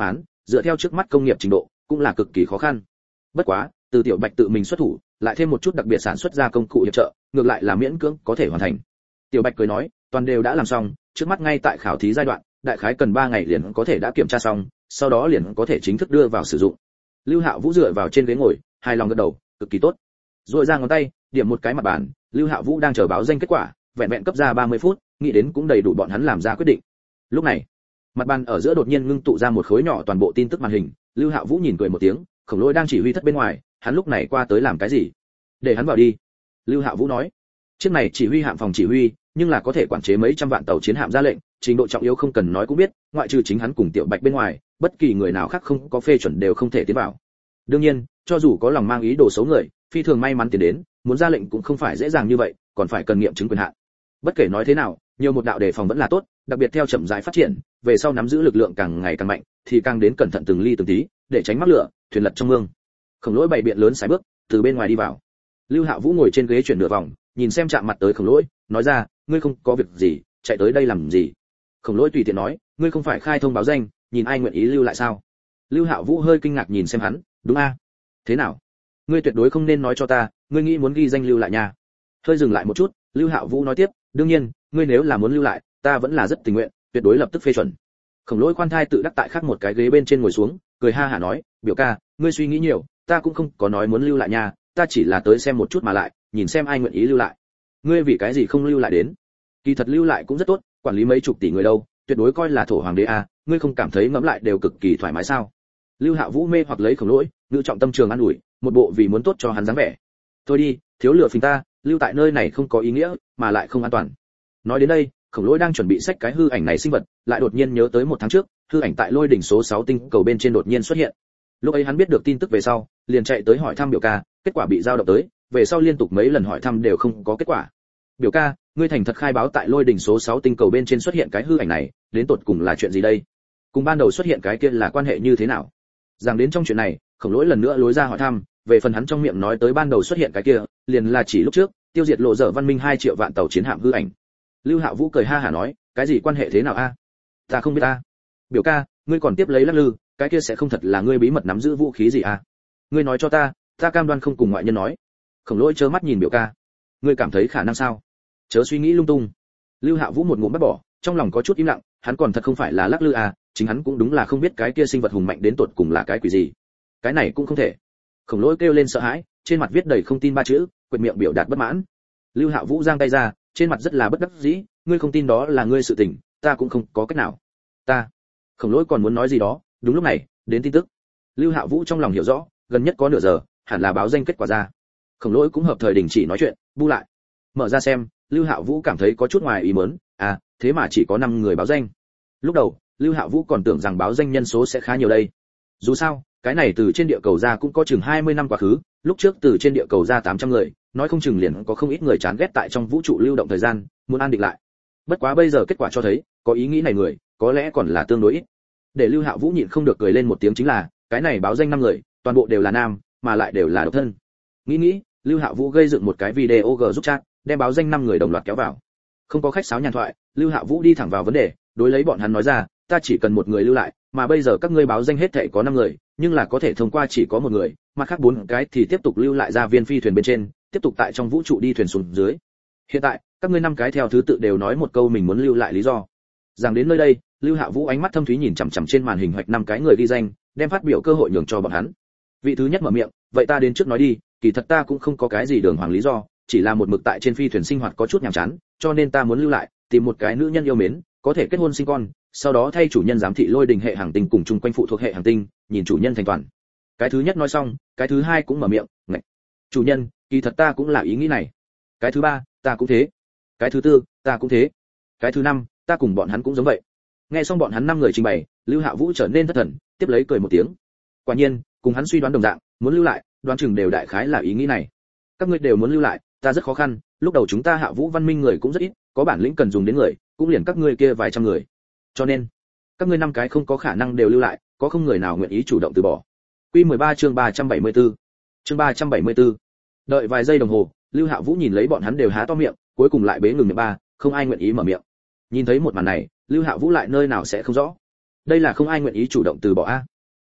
dựa theo trước mắt công nghiệp trình độ cũng là cực kỳ khó khăn. Bất quá từ Tiểu Bạch tự mình xuất thủ, lại thêm một chút đặc biệt sản xuất ra công cụ hiệp trợ, ngược lại là miễn cưỡng có thể hoàn thành. Tiểu Bạch cười nói, toàn đều đã làm xong, trước mắt ngay tại khảo thí giai đoạn, đại khái cần 3 ngày liền có thể đã kiểm tra xong, sau đó liền có thể chính thức đưa vào sử dụng. Lưu Hạo Vũ dựa vào trên ghế ngồi, hài lòng gật đầu, cực kỳ tốt. Rồi ra ngón tay, điểm một cái mặt bàn, Lưu Hạo Vũ đang chờ báo danh kết quả, vẹn vẹn cấp ra 30 phút, nghĩ đến cũng đầy đủ bọn hắn làm ra quyết định. Lúc này, mặt bàn ở giữa đột nhiên ngưng tụ ra một khối nhỏ toàn bộ tin tức màn hình, Lưu Hạo Vũ nhìn cười một tiếng, Khổng Lỗi đang chỉ huy thất bên ngoài, hắn lúc này qua tới làm cái gì? Để hắn vào đi. Lưu Hạo Vũ nói. Chiếc này chỉ huy hạm phòng chỉ huy, nhưng là có thể quản chế mấy trăm vạn tàu chiến hạm ra lệnh, trình độ trọng yếu không cần nói cũng biết, ngoại trừ chính hắn cùng Tiểu Bạch bên ngoài, bất kỳ người nào khác không có phê chuẩn đều không thể tiến vào. Đương nhiên, cho dù có lòng mang ý đồ xấu người, phi thường may mắn tiến đến, muốn ra lệnh cũng không phải dễ dàng như vậy, còn phải cần nghiệm chứng quyền hạn. Bất kể nói thế nào, nhiều một đạo đề phòng vẫn là tốt, đặc biệt theo chậm rãi phát triển, về sau nắm giữ lực lượng càng ngày càng mạnh, thì càng đến cẩn thận từng ly từng tí, để tránh mắc lửa, thuyền lật trong mương. Khổng Lỗi bày biện lớn sải bước, từ bên ngoài đi vào. Lưu Hạo Vũ ngồi trên ghế chuyển nửa vòng, nhìn xem chạm mặt tới Khổng Lỗi, nói ra, ngươi không có việc gì, chạy tới đây làm gì? Khổng Lỗi tùy tiện nói, ngươi không phải khai thông báo danh, nhìn ai nguyện ý lưu lại sao? Lưu Hạo Vũ hơi kinh ngạc nhìn xem hắn, đúng a? Thế nào? Ngươi tuyệt đối không nên nói cho ta, ngươi nghĩ muốn ghi danh lưu lại nha. Hơi dừng lại một chút, Lưu Hạo Vũ nói tiếp, đương nhiên, ngươi nếu là muốn lưu lại, ta vẫn là rất tình nguyện, tuyệt đối lập tức phê chuẩn. Khổng Lỗi khoan thai tự đắc tại khác một cái ghế bên trên ngồi xuống, cười ha hả nói, biểu ca, ngươi suy nghĩ nhiều, ta cũng không có nói muốn lưu lại nha, ta chỉ là tới xem một chút mà lại, nhìn xem ai nguyện ý lưu lại. Ngươi vì cái gì không lưu lại đến? Kỳ thật lưu lại cũng rất tốt, quản lý mấy chục tỷ người đâu, tuyệt đối coi là thổ hoàng đế a, ngươi không cảm thấy ngẫm lại đều cực kỳ thoải mái sao? Lưu Hạo Vũ mê hoặc lấy Khổng Lỗi, ngự trọng tâm trường an ủi, một bộ vì muốn tốt cho hắn dáng vẻ. Thôi đi, thiếu lựa phình ta, lưu tại nơi này không có ý nghĩa, mà lại không an toàn. Nói đến đây, Khổng Lỗi đang chuẩn bị xách cái hư ảnh này sinh vật, lại đột nhiên nhớ tới một tháng trước, hư ảnh tại Lôi đỉnh số 6 tinh cầu bên trên đột nhiên xuất hiện. Lúc ấy hắn biết được tin tức về sau, liền chạy tới hỏi thăm biểu ca, kết quả bị giao động tới, về sau liên tục mấy lần hỏi thăm đều không có kết quả. Biểu ca, ngươi thành thật khai báo tại Lôi đỉnh số 6 tinh cầu bên trên xuất hiện cái hư ảnh này, đến tột cùng là chuyện gì đây? Cùng ban đầu xuất hiện cái kia là quan hệ như thế nào? Rằng đến trong chuyện này, Khổng Lỗi lần nữa lối ra hỏi thăm, về phần hắn trong miệng nói tới ban đầu xuất hiện cái kia, liền là chỉ lúc trước, tiêu diệt lộ dở văn minh 2 triệu vạn tàu chiến hạm hư ảnh. Lưu Hạo Vũ cười ha hả nói, cái gì quan hệ thế nào a? Ta không biết a. Biểu ca, ngươi còn tiếp lấy lắc lư, cái kia sẽ không thật là ngươi bí mật nắm giữ vũ khí gì a? Ngươi nói cho ta, ta cam đoan không cùng ngoại nhân nói. Khổng Lỗi trơ mắt nhìn biểu ca. Ngươi cảm thấy khả năng sao? Chớ suy nghĩ lung tung. Lưu Hạo Vũ một ngụm bắt bỏ, trong lòng có chút im lặng, hắn còn thật không phải là lắc lư à, chính hắn cũng đúng là không biết cái kia sinh vật hùng mạnh đến tột cùng là cái quỷ gì. Cái này cũng không thể. Khổng Lỗi kêu lên sợ hãi, trên mặt viết đầy không tin 3 chữ, quệt miệng biểu đạt bất mãn. Lưu Hạo Vũ giang tay ra, trên mặt rất là bất đắc dĩ, ngươi không tin đó là ngươi sự tình, ta cũng không có cách nào. Ta. Khổng Lỗi còn muốn nói gì đó, đúng lúc này, đến tin tức. Lưu Hạo Vũ trong lòng hiểu rõ, gần nhất có nửa giờ, hẳn là báo danh kết quả ra. Khổng Lỗi cũng hợp thời đình chỉ nói chuyện, bu lại. Mở ra xem, Lưu Hạo Vũ cảm thấy có chút ngoài ý muốn, à, thế mà chỉ có 5 người báo danh. Lúc đầu, Lưu Hạo Vũ còn tưởng rằng báo danh nhân số sẽ khá nhiều đây. Dù sao, cái này từ trên địa cầu ra cũng có chừng 20 năm quá khứ, lúc trước từ trên địa cầu ra 800 người, nói không chừng liền có không ít người chán ghét tại trong vũ trụ lưu động thời gian, muốn an định lại. Bất quá bây giờ kết quả cho thấy, có ý nghĩ này người, có lẽ còn là tương đối ít. Để Lưu Hạo Vũ nhịn không được cười lên một tiếng chính là, cái này báo danh 5 người, toàn bộ đều là nam, mà lại đều là độc thân. Nghĩ, Lưu Hạo Vũ gây dựng một cái video g giúp chat, đem báo danh 5 người đồng loạt kéo vào. Không có khách sáo nhàn thoại, Lưu Hạo Vũ đi thẳng vào vấn đề, đối lấy bọn hắn nói ra, ta chỉ cần một người lưu lại, mà bây giờ các ngươi báo danh hết thảy có 5 người, nhưng là có thể thông qua chỉ có một người, mặt khác 4 cái thì tiếp tục lưu lại ra viên phi thuyền bên trên, tiếp tục tại trong vũ trụ đi thuyền xuống dưới. Hiện tại, các ngươi 5 cái theo thứ tự đều nói một câu mình muốn lưu lại lý do. Rằng đến nơi đây, Lưu Hạo Vũ ánh mắt thâm thúy nhìn chằm chằm trên màn hình hoạch 5 cái người ghi danh, đem phát biểu cơ hội nhường cho bọn hắn. Vị thứ nhất mở miệng, vậy ta đến trước nói đi, kỳ thật ta cũng không có cái gì đường hoàng lý do, chỉ là một mực tại trên phi thuyền sinh hoạt có chút nhàm chán, cho nên ta muốn lưu lại, tìm một cái nữ nhân yêu mến, có thể kết hôn sinh con, sau đó thay chủ nhân giám thị Lôi Đình hệ hành tinh cùng chung quanh phụ thuộc hệ hành tinh, nhìn chủ nhân thành toàn. Cái thứ nhất nói xong, cái thứ hai cũng mở miệng, ngạch. Chủ nhân, kỳ thật ta cũng là ý nghĩ này. Cái thứ ba, ta cũng thế. Cái thứ tư, ta cũng thế. Cái thứ năm, ta cùng bọn hắn cũng giống vậy. Nghe xong bọn hắn 5 người trình bày, Lưu Hạo Vũ trở nên thất thần, tiếp lấy cười một tiếng. Quả nhiên, cùng hắn suy đoán đồng dạng, muốn lưu lại, đoán chừng đều đại khái là ý nghĩ này. Các ngươi đều muốn lưu lại, ta rất khó khăn, lúc đầu chúng ta Hạ Vũ văn minh người cũng rất ít, có bản lĩnh cần dùng đến người, cũng liền các ngươi kia vài trăm người. Cho nên, các ngươi 5 cái không có khả năng đều lưu lại, có không người nào nguyện ý chủ động từ bỏ. Quy 13 chương 374. Chương 374. Đợi vài giây đồng hồ, Lưu Hạo Vũ nhìn lấy bọn hắn đều há to miệng, cuối cùng lại bế ngừng miệng ba, không ai nguyện ý mở miệng. Nhìn thấy một màn này, Lưu Hạo Vũ lại nơi nào sẽ không rõ. Đây là không ai nguyện ý chủ động từ bỏ a.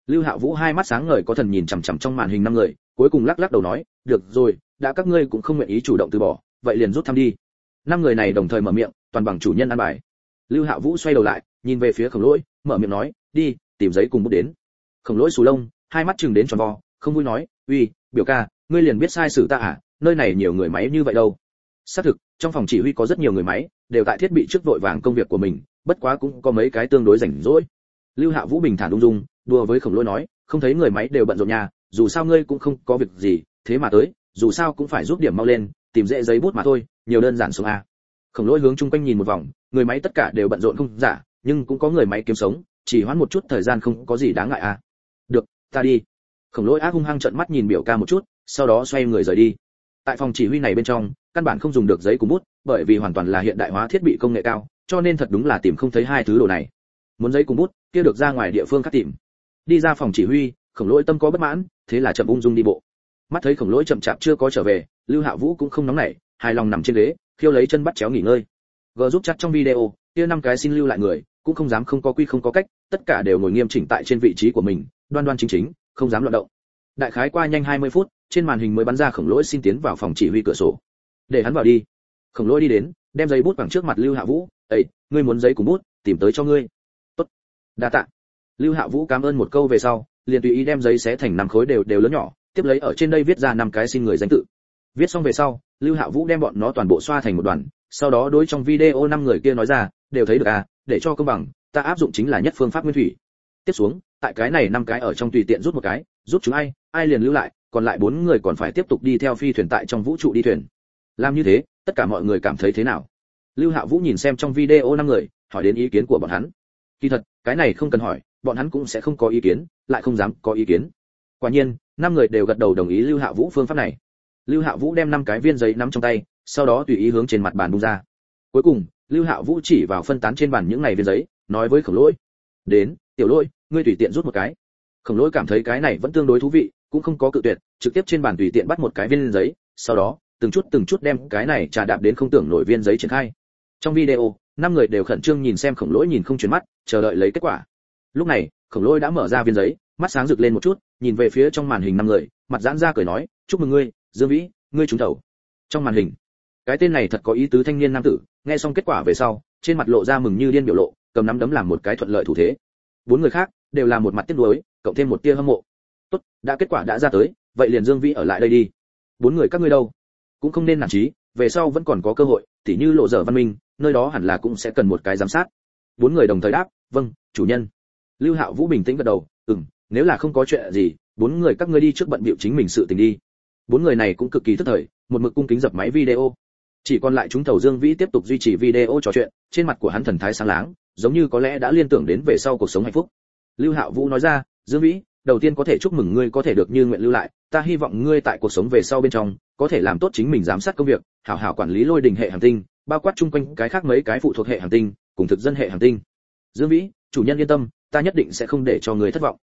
Lưu Hạo Vũ hai mắt sáng ngời có thần nhìn chằm chằm trong màn hình năm người, cuối cùng lắc lắc đầu nói, được rồi, đã các ngươi cũng không nguyện ý chủ động từ bỏ, vậy liền rút thăm đi. Năm người này đồng thời mở miệng, toàn bằng chủ nhân ăn bài. Lưu Hạo Vũ xoay đầu lại, nhìn về phía Khổng Lỗi, mở miệng nói, đi, tìm giấy cùng bút đến. Khổng Lỗi xù lông, hai mắt trừng đến tròn vo, không vui nói, uy, biểu ca, ngươi liền biết sai sử ta à, nơi này nhiều người máy như vậy đâu. Xác thực, trong phòng chỉ huy có rất nhiều người máy, đều tại thiết bị trước vội vàng công việc của mình, bất quá cũng có mấy cái tương đối rảnh rỗi. Lưu Hạo Vũ bình thản ung dung, đùa với Khổng Lỗi nói, không thấy người máy đều bận rộn nhà, dù sao ngươi cũng không có việc gì, thế mà tới, dù sao cũng phải giúp điểm mau lên, tìm dễ giấy bút mà thôi, nhiều đơn giản sống a. Khổng Lỗi hướng chung quanh nhìn một vòng, người máy tất cả đều bận rộn không giả, nhưng cũng có người máy kiếm sống, chỉ hoãn một chút thời gian không có gì đáng ngại a. Được, ta đi. Khổng Lỗi ác hung hăng trợn mắt nhìn biểu ca một chút, sau đó xoay người rời đi. Tại phòng chỉ huy này bên trong, căn bản không dùng được giấy cùng bút, bởi vì hoàn toàn là hiện đại hóa thiết bị công nghệ cao, cho nên thật đúng là tìm không thấy hai thứ đồ này. Muốn giấy cùng bút, kia được ra ngoài địa phương khác tìm. Đi ra phòng chỉ huy, Khổng Lỗi tâm có bất mãn, thế là chậm ung dung đi bộ. Mắt thấy Khổng Lỗi chậm chạp chưa có trở về, Lưu Hạo Vũ cũng không nóng nảy, hài lòng nằm trên ghế, khiêu lấy chân bắt chéo nghỉ ngơi. Gờ giúp chat trong video, kia năm cái xin lưu lại người, cũng không dám không có quy không có cách, tất cả đều ngồi nghiêm chỉnh tại trên vị trí của mình, đoan đoan chính chính, không dám loạn động. Đại khái qua nhanh 20 phút, trên màn hình mới bắn ra Khổng Lỗi xin tiến vào phòng chỉ huy cửa sổ. Để hắn vào đi. Khổng Lỗi đi đến, đem giấy bút bằng trước mặt Lưu Hạo Vũ, "Ê, ngươi muốn giấy cùng bút, tìm tới cho ngươi." "Tốt." "Đa tạ." Lưu Hạo Vũ cảm ơn một câu về sau, liền tùy ý đem giấy xé thành 5 khối đều lớn nhỏ, tiếp lấy ở trên đây viết ra 5 cái xin người danh tự. Viết xong về sau, Lưu Hạo Vũ đem bọn nó toàn bộ xoa thành một đoàn, sau đó đối trong video 5 người kia nói ra, "Đều thấy được à, để cho công bằng, ta áp dụng chính là nhất phương pháp nguyên thủy." Tiếp xuống, tại cái này 5 cái ở trong tùy tiện rút một cái, rút chúng ai liền lưu lại, còn lại 4 người còn phải tiếp tục đi theo phi thuyền tại trong vũ trụ đi thuyền. Làm như thế, tất cả mọi người cảm thấy thế nào? Lưu Hạo Vũ nhìn xem trong video 5 người, hỏi đến ý kiến của bọn hắn. Kỳ thật, cái này không cần hỏi, bọn hắn cũng sẽ không có ý kiến, lại không dám có ý kiến. Quả nhiên, 5 người đều gật đầu đồng ý Lưu Hạo Vũ phương pháp này. Lưu Hạo Vũ đem 5 cái viên giấy nắm trong tay, sau đó tùy ý hướng trên mặt bàn bung ra. Cuối cùng, Lưu Hạo Vũ chỉ vào phân tán trên bàn những này viên giấy, nói với Khổng Lỗi: "Đến, Tiểu Lỗi, ngươi tùy tiện rút một cái." Khổng Lỗi cảm thấy cái này vẫn tương đối thú vị, cũng không có cự tuyệt, trực tiếp trên bàn tùy tiện bắt một cái viên giấy, sau đó, từng chút đem cái này trà đạp đến không tưởng nổi viên giấy triển khai. Trong video, 5 người đều khẩn trương nhìn xem Khổng Lỗi nhìn không chuyển mắt, chờ đợi lấy kết quả. Lúc này, Khổng Lỗi đã mở ra viên giấy, mắt sáng rực lên một chút, nhìn về phía trong màn hình 5 người, mặt giãn ra cười nói, "Chúc mừng ngươi, Dương Vĩ, ngươi trúng thầu." Trong màn hình, cái tên này thật có ý tứ thanh niên nam tử, nghe xong kết quả về sau, trên mặt lộ ra mừng như điên biểu lộ, cầm nắm đấm làm một cái thuận lợi thủ thế. 4 người khác đều là một mặt tiếc nuối, cộng thêm một tia hâm mộ. "Tốt, đã kết quả đã ra tới, vậy liền Dương Vĩ ở lại đây đi. 4 người các ngươi đâu? Cũng không nên nản chí, về sau vẫn còn có cơ hội, tỉ như Lộ Dở Văn Minh, nơi đó hẳn là cũng sẽ cần một cái giám sát." 4 người đồng thời đáp, "Vâng, chủ nhân." Lưu Hạo Vũ bình tĩnh gật đầu, nếu là không có chuyện gì, 4 người các ngươi đi trước bận bịu chính mình sự tình đi." 4 người này cũng cực kỳ tức thời, một mực cung kính dập máy video. Chỉ còn lại chúng thầu Dương Vĩ tiếp tục duy trì video trò chuyện, trên mặt của hắn thần thái sáng láng, giống như có lẽ đã liên tưởng đến về sau cuộc sống hạnh phúc. Lưu Hạo Vũ nói ra, "Dương Vĩ, đầu tiên có thể chúc mừng ngươi có thể được như nguyện lưu lại, ta hy vọng ngươi tại cuộc sống về sau bên trong, có thể làm tốt chính mình giám sát công việc, hảo hảo quản lý Lôi Đình hệ hành tinh, bao quát chung quanh cái khác mấy cái phụ thuộc hệ hành tinh, cùng thực dân hệ hành tinh." "Dương Vĩ, chủ nhân yên tâm, ta nhất định sẽ không để cho ngươi thất vọng."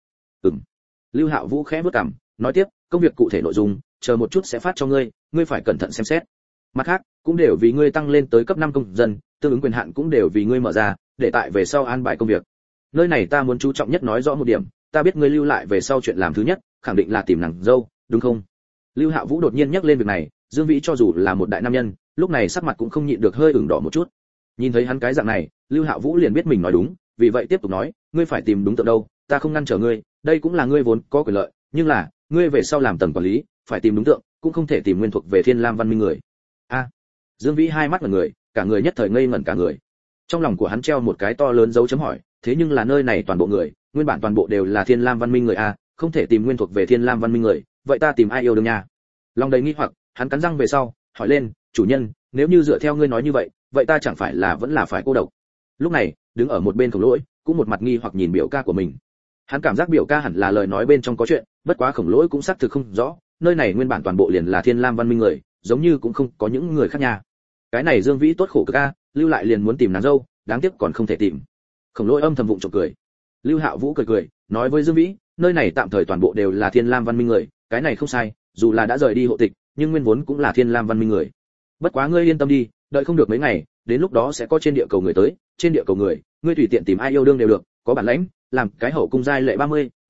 Lưu Hạo Vũ khẽ bước cằm, nói tiếp, "Công việc cụ thể nội dung, chờ một chút sẽ phát cho ngươi, ngươi phải cẩn thận xem xét. Mặt khác, cũng đều vì ngươi tăng lên tới cấp 5 công dân, tương ứng quyền hạn cũng đều vì ngươi mở ra, để tại về sau an bài công việc. Nơi này ta muốn chú trọng nhất nói rõ một điểm, ta biết ngươi lưu lại về sau chuyện làm thứ nhất, khẳng định là tìm nàng dâu, đúng không?" Lưu Hạo Vũ đột nhiên nhắc lên việc này, Dương Vĩ cho dù là một đại nam nhân, lúc này sắc mặt cũng không nhịn được hơi ửng đỏ một chút. Nhìn thấy hắn cái dạng này, Lưu Hạo Vũ liền biết mình nói đúng, vì vậy tiếp tục nói, "Ngươi phải tìm đúng tượng đâu, ta không ngăn trở ngươi, đây cũng là ngươi vốn có quyền lợi, nhưng là, ngươi về sau làm tầng quản lý, phải tìm đúng tượng, cũng không thể tìm nguyên thuộc về Thiên Lam Văn Minh người." Dương Vĩ hai mắt ngẩn người, cả người nhất thời ngây ngẩn cả người. Trong lòng của hắn treo một cái to lớn dấu chấm hỏi, thế nhưng là nơi này toàn bộ người, nguyên bản toàn bộ đều là Thiên Lam Văn Minh người a, không thể tìm nguyên thuộc về Thiên Lam Văn Minh người, vậy ta tìm ai yêu đương nha? Lòng đầy nghi hoặc, hắn cắn răng về sau, hỏi lên, "Chủ nhân, nếu như dựa theo ngươi nói như vậy, vậy ta chẳng phải là vẫn là phải cô độc?" Lúc này, đứng ở một bên Khổng Lỗi, cũng một mặt nghi hoặc nhìn biểu ca của mình. Hắn cảm giác biểu ca hẳn là lời nói bên trong có chuyện, bất quá Khổng Lỗi cũng xác thực không rõ, nơi này nguyên bản toàn bộ liền là Thiên Lam Văn Minh người, giống như cũng không có những người khác nha. Cái này Dương Vĩ tốt khổ cực a, lưu lại liền muốn tìm nàng dâu, đáng tiếc còn không thể tìm. Khổng Lỗi âm thầm vụng trộm cười. Lưu Hạo Vũ cười, nói với Dương Vĩ, nơi này tạm thời toàn bộ đều là Thiên Lam Văn Minh người, cái này không sai, dù là đã rời đi hộ tịch, nhưng nguyên vốn cũng là Thiên Lam Văn Minh người. Bất quá ngươi yên tâm đi, đợi không được mấy ngày, đến lúc đó sẽ có trên địa cầu người tới, trên địa cầu người, ngươi tùy tiện tìm ai yêu đương đều được, có bản lãnh, làm cái hậu cung giai lệ 30,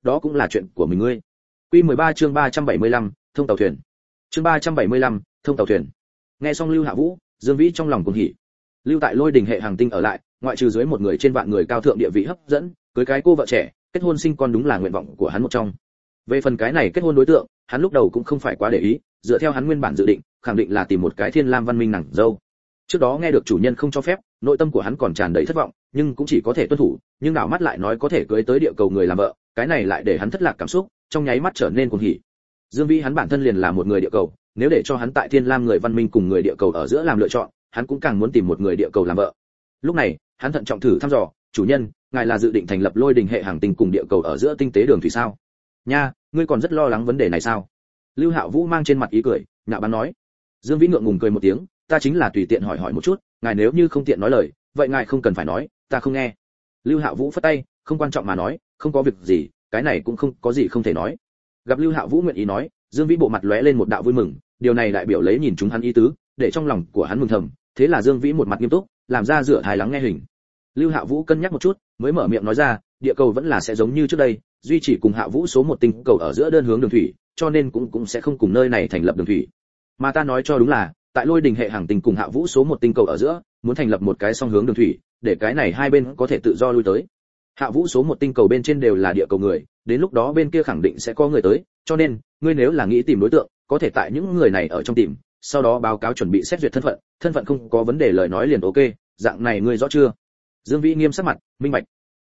đó cũng là chuyện của mình ngươi. Quy 13 chương 375, thông tàu thuyền. Chương 375, thông tàu thuyền. Nghe xong Lưu Hạ Vũ, Dương Vĩ trong lòng cuồng hỉ. Lưu tại Lôi Đình hệ hành tinh ở lại, ngoại trừ dưới một người trên vạn người cao thượng địa vị hấp dẫn, cưới cái cô vợ trẻ, kết hôn sinh con đúng là nguyện vọng của hắn một trong. Về phần cái này kết hôn đối tượng, hắn lúc đầu cũng không phải quá để ý, dựa theo hắn nguyên bản dự định, khẳng định là tìm một cái thiên lam văn minh nàng dâu. Trước đó nghe được chủ nhân không cho phép, nội tâm của hắn còn tràn đầy thất vọng, nhưng cũng chỉ có thể tuân thủ, nhưng đảo mắt lại nói có thể cưới tới địa cầu người làm vợ, cái này lại để hắn thất lạc cảm xúc, trong nháy mắt trở nên cuồng hỉ. Dương Vĩ hắn bản thân liền là một người địa cầu, nếu để cho hắn tại thiên lam người văn minh cùng người địa cầu ở giữa làm lựa chọn, hắn cũng càng muốn tìm một người địa cầu làm vợ. Lúc này, hắn thận trọng thử thăm dò, chủ nhân, ngài là dự định thành lập Lôi Đình hệ hành tinh cùng địa cầu ở giữa tinh tế đường thủy sao? Nha, ngươi còn rất lo lắng vấn đề này sao? Lưu Hạo Vũ mang trên mặt ý cười, nhạo báng nói. Dương Vĩ ngượng ngùng cười một tiếng, ta chính là tùy tiện hỏi hỏi một chút, ngài nếu như không tiện nói lời, vậy ngài không cần phải nói, ta không nghe. Lưu Hạo Vũ phất tay, không quan trọng mà nói, không có việc gì, cái này cũng không có gì không thể nói. Gặp Lưu Hạo Vũ nguyện ý nói, Dương Vĩ bộ mặt lóe lên một đạo vui mừng, điều này đại biểu lấy nhìn chúng hắn ý tứ, để trong lòng của hắn mừng thầm, thế là Dương Vĩ một mặt nghiêm túc, làm ra rửa hài lắng nghe hình. Lưu Hạo Vũ cân nhắc một chút, mới mở miệng nói ra, địa cầu vẫn là sẽ giống như trước đây, duy chỉ cùng Hạo Vũ số 1 tinh cầu ở giữa đơn hướng đường thủy, cho nên cũng sẽ không cùng nơi này thành lập đường thủy. Mà ta nói cho đúng là, tại Lôi Đình hệ hành tinh cùng Hạo Vũ số 1 tinh cầu ở giữa, muốn thành lập một cái song hướng đường thủy, để cái này hai bên có thể tự do lui tới. Hạo Vũ số 1 tinh cầu bên trên đều là địa cầu người, đến lúc đó bên kia khẳng định sẽ có người tới, cho nên, ngươi nếu là nghĩ tìm đối tượng, có thể tại những người này ở trong tìm, sau đó báo cáo chuẩn bị xét duyệt thân phận không có vấn đề lời nói liền ok, dạng này ngươi rõ chưa? Dương Vĩ nghiêm sắc mặt, minh bạch.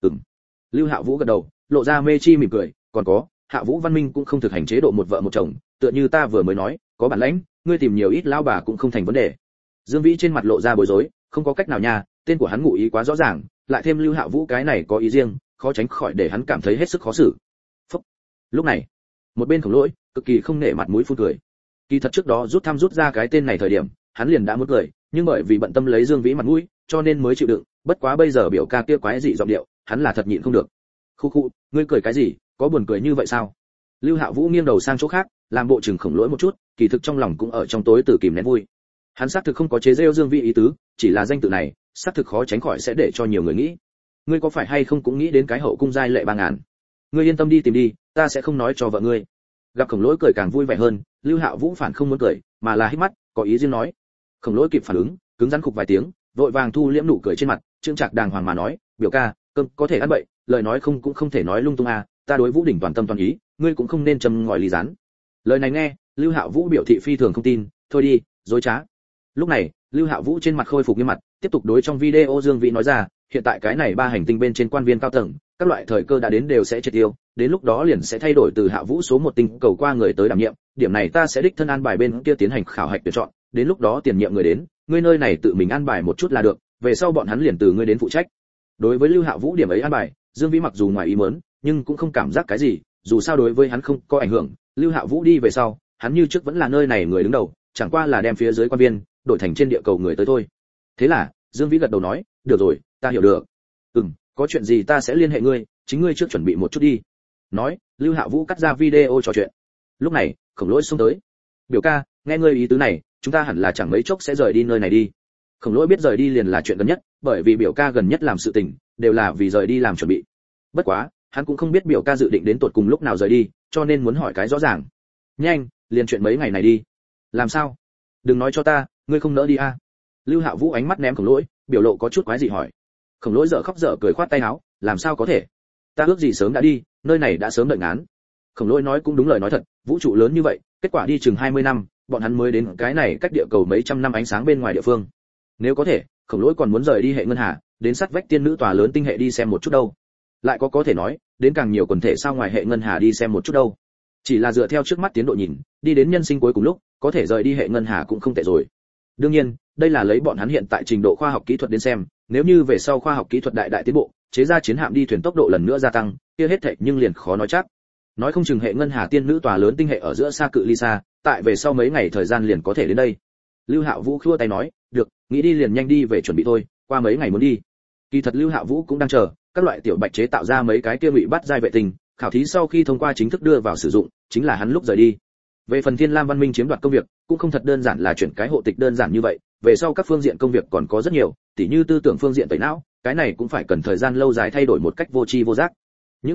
Lưu Hạo Vũ gật đầu, lộ ra mê chi mỉm cười, còn có, Hạo Vũ văn minh cũng không thực hành chế độ một vợ một chồng, tựa như ta vừa mới nói, có bản lãnh, ngươi tìm nhiều ít lão bà cũng không thành vấn đề. Dương Vĩ trên mặt lộ ra bối rối, không có cách nào nha, tên của hắn ngụ ý quá rõ ràng, lại thêm Lưu Hạo Vũ cái này có ý riêng, khó tránh khỏi để hắn cảm thấy hết sức khó xử. Phúc. Lúc này, một bên Khổng Lỗi, cực kỳ không nể mặt mũi phun cười. Kỳ thật trước đó rút ra cái tên này thời điểm, hắn liền đã muốn cười, nhưng bởi vì bận tâm lấy Dương Vĩ mặt mũi, cho nên mới chịu đựng, bất quá bây giờ biểu ca kia quái dị giọng điệu, hắn là thật nhịn không được. Khu, ngươi cười cái gì, có buồn cười như vậy sao? Lưu Hạo Vũ nghiêng đầu sang chỗ khác, làm bộ chừng Khổng Lỗi một chút, kỳ thực trong lòng cũng ở trong tối từ kìm nén vui. Hắn xác thực không có chế giễu Dương Vĩ ý tứ, chỉ là danh tự này, xác thực khó tránh khỏi sẽ để cho nhiều người nghĩ. Ngươi có phải hay không cũng nghĩ đến cái hậu cung giai lệ 3000? Ngươi yên tâm đi tìm đi, ta sẽ không nói cho vợ ngươi. Gặp Khổng Lỗi cười càng vui vẻ hơn, Lưu Hạo Vũ phản không muốn cười, mà là hít mắt, có ý riêng nói. Khổng Lỗi kịp phản ứng, cứng rắn khục vài tiếng, vội vàng thu liễm nụ cười trên mặt, trương trạc đàng hoàng mà nói, biểu ca, cơm có thể ăn bậy, lời nói không cũng không thể nói lung tung à, ta đối Vũ Đỉnh toàn tâm toàn ý, ngươi cũng không nên châm ngòi ly gián. Lời này nghe, Lưu Hạo Vũ biểu thị phi thường không tin, thôi đi, dối trá. Lúc này, Lưu Hạo Vũ trên mặt khôi phục nghiêm mặt, tiếp tục đối trong video Dương Vĩ nói ra, hiện tại cái này 3 hành tinh bên trên quan viên cao tầng, các loại thời cơ đã đến đều sẽ triệt tiêu, đến lúc đó liền sẽ thay đổi từ Hạo Vũ số 1 tinh cầu qua người tới đảm nhiệm, điểm này ta sẽ đích thân an bài bên kia tiến hành khảo hạch tuyển chọn, đến lúc đó tiền nhiệm người đến, ngươi nơi này tự mình an bài một chút là được, về sau bọn hắn liền từ ngươi đến phụ trách. Đối với Lưu Hạo Vũ điểm ấy an bài, Dương Vĩ mặc dù ngoài ý muốn, nhưng cũng không cảm giác cái gì, dù sao đối với hắn không có ảnh hưởng, Lưu Hạo Vũ đi về sau, hắn như trước vẫn là nơi này người đứng đầu, chẳng qua là đem phía dưới quan viên đổi thành trên địa cầu người tới thôi. Thế là, Dương Vĩ gật đầu nói, được rồi, ta hiểu được. Có chuyện gì ta sẽ liên hệ ngươi, chính ngươi trước chuẩn bị một chút đi. Nói, Lưu Hạo Vũ cắt ra video trò chuyện. Lúc này, Khổng Lỗi xông tới. Biểu ca, nghe ngươi ý tứ này, chúng ta hẳn là chẳng mấy chốc sẽ rời đi nơi này đi. Khổng Lỗi biết rời đi liền là chuyện gần nhất, bởi vì biểu ca gần nhất làm sự tình, đều là vì rời đi làm chuẩn bị. Bất quá, hắn cũng không biết biểu ca dự định đến tụt cùng lúc nào rời đi, cho nên muốn hỏi cái rõ ràng. Nhanh, liền chuyện mấy ngày này đi. Làm sao? Đừng nói cho ta, ngươi không nỡ đi à? Lưu Hạo Vũ ánh mắt ném Khổng Lỗi, biểu lộ có chút quái dị hỏi. Khổng Lỗi dở khóc dở cười khoát tay áo, làm sao có thể? Ta ước gì sớm đã đi, nơi này đã sớm đợi ngán. Khổng Lỗi nói cũng đúng lời nói thật, vũ trụ lớn như vậy, kết quả đi chừng 20 năm, bọn hắn mới đến cái này cách địa cầu mấy trăm năm ánh sáng bên ngoài địa phương. Nếu có thể, Khổng Lỗi còn muốn rời đi hệ ngân hà, đến sát vách tiên nữ tòa lớn tinh hệ đi xem một chút đâu. Lại có thể nói, đến càng nhiều quần thể sao ngoài hệ ngân hà đi xem một chút đâu. Chỉ là dựa theo trước mắt tiến độ nhìn, đi đến nhân sinh cuối cùng lúc, có thể rời đi hệ ngân hà cũng không tệ rồi. Đương nhiên, đây là lấy bọn hắn hiện tại trình độ khoa học kỹ thuật đến xem, nếu như về sau khoa học kỹ thuật đại tiến bộ, chế ra chiến hạm đi thuyền tốc độ lần nữa gia tăng, kia hết thảy nhưng liền khó nói chắc. Nói không chừng hệ ngân hà tiên nữ tòa lớn tinh hệ ở giữa xa cự ly xa, tại về sau mấy ngày thời gian liền có thể đến đây. Lưu Hạo Vũ khua tay nói, được, nghĩ đi liền nhanh đi về chuẩn bị thôi, qua mấy ngày muốn đi. Kỳ thật Lưu Hạo Vũ cũng đang chờ, các loại tiểu bạch chế tạo ra mấy cái kia ngụy bắt giai vệ tinh, khảo thí sau khi thông qua chính thức đưa vào sử dụng, chính là hắn lúc rời đi. Về phần Thiên Lam Văn Minh chiếm đoạt công việc, cũng không thật đơn giản là chuyển cái hộ tịch đơn giản như vậy, về sau các phương diện công việc còn có rất nhiều, tỉ như tư tưởng phương diện tẩy não, cái này cũng phải cần thời gian lâu dài thay đổi một cách vô tri vô giác. Những này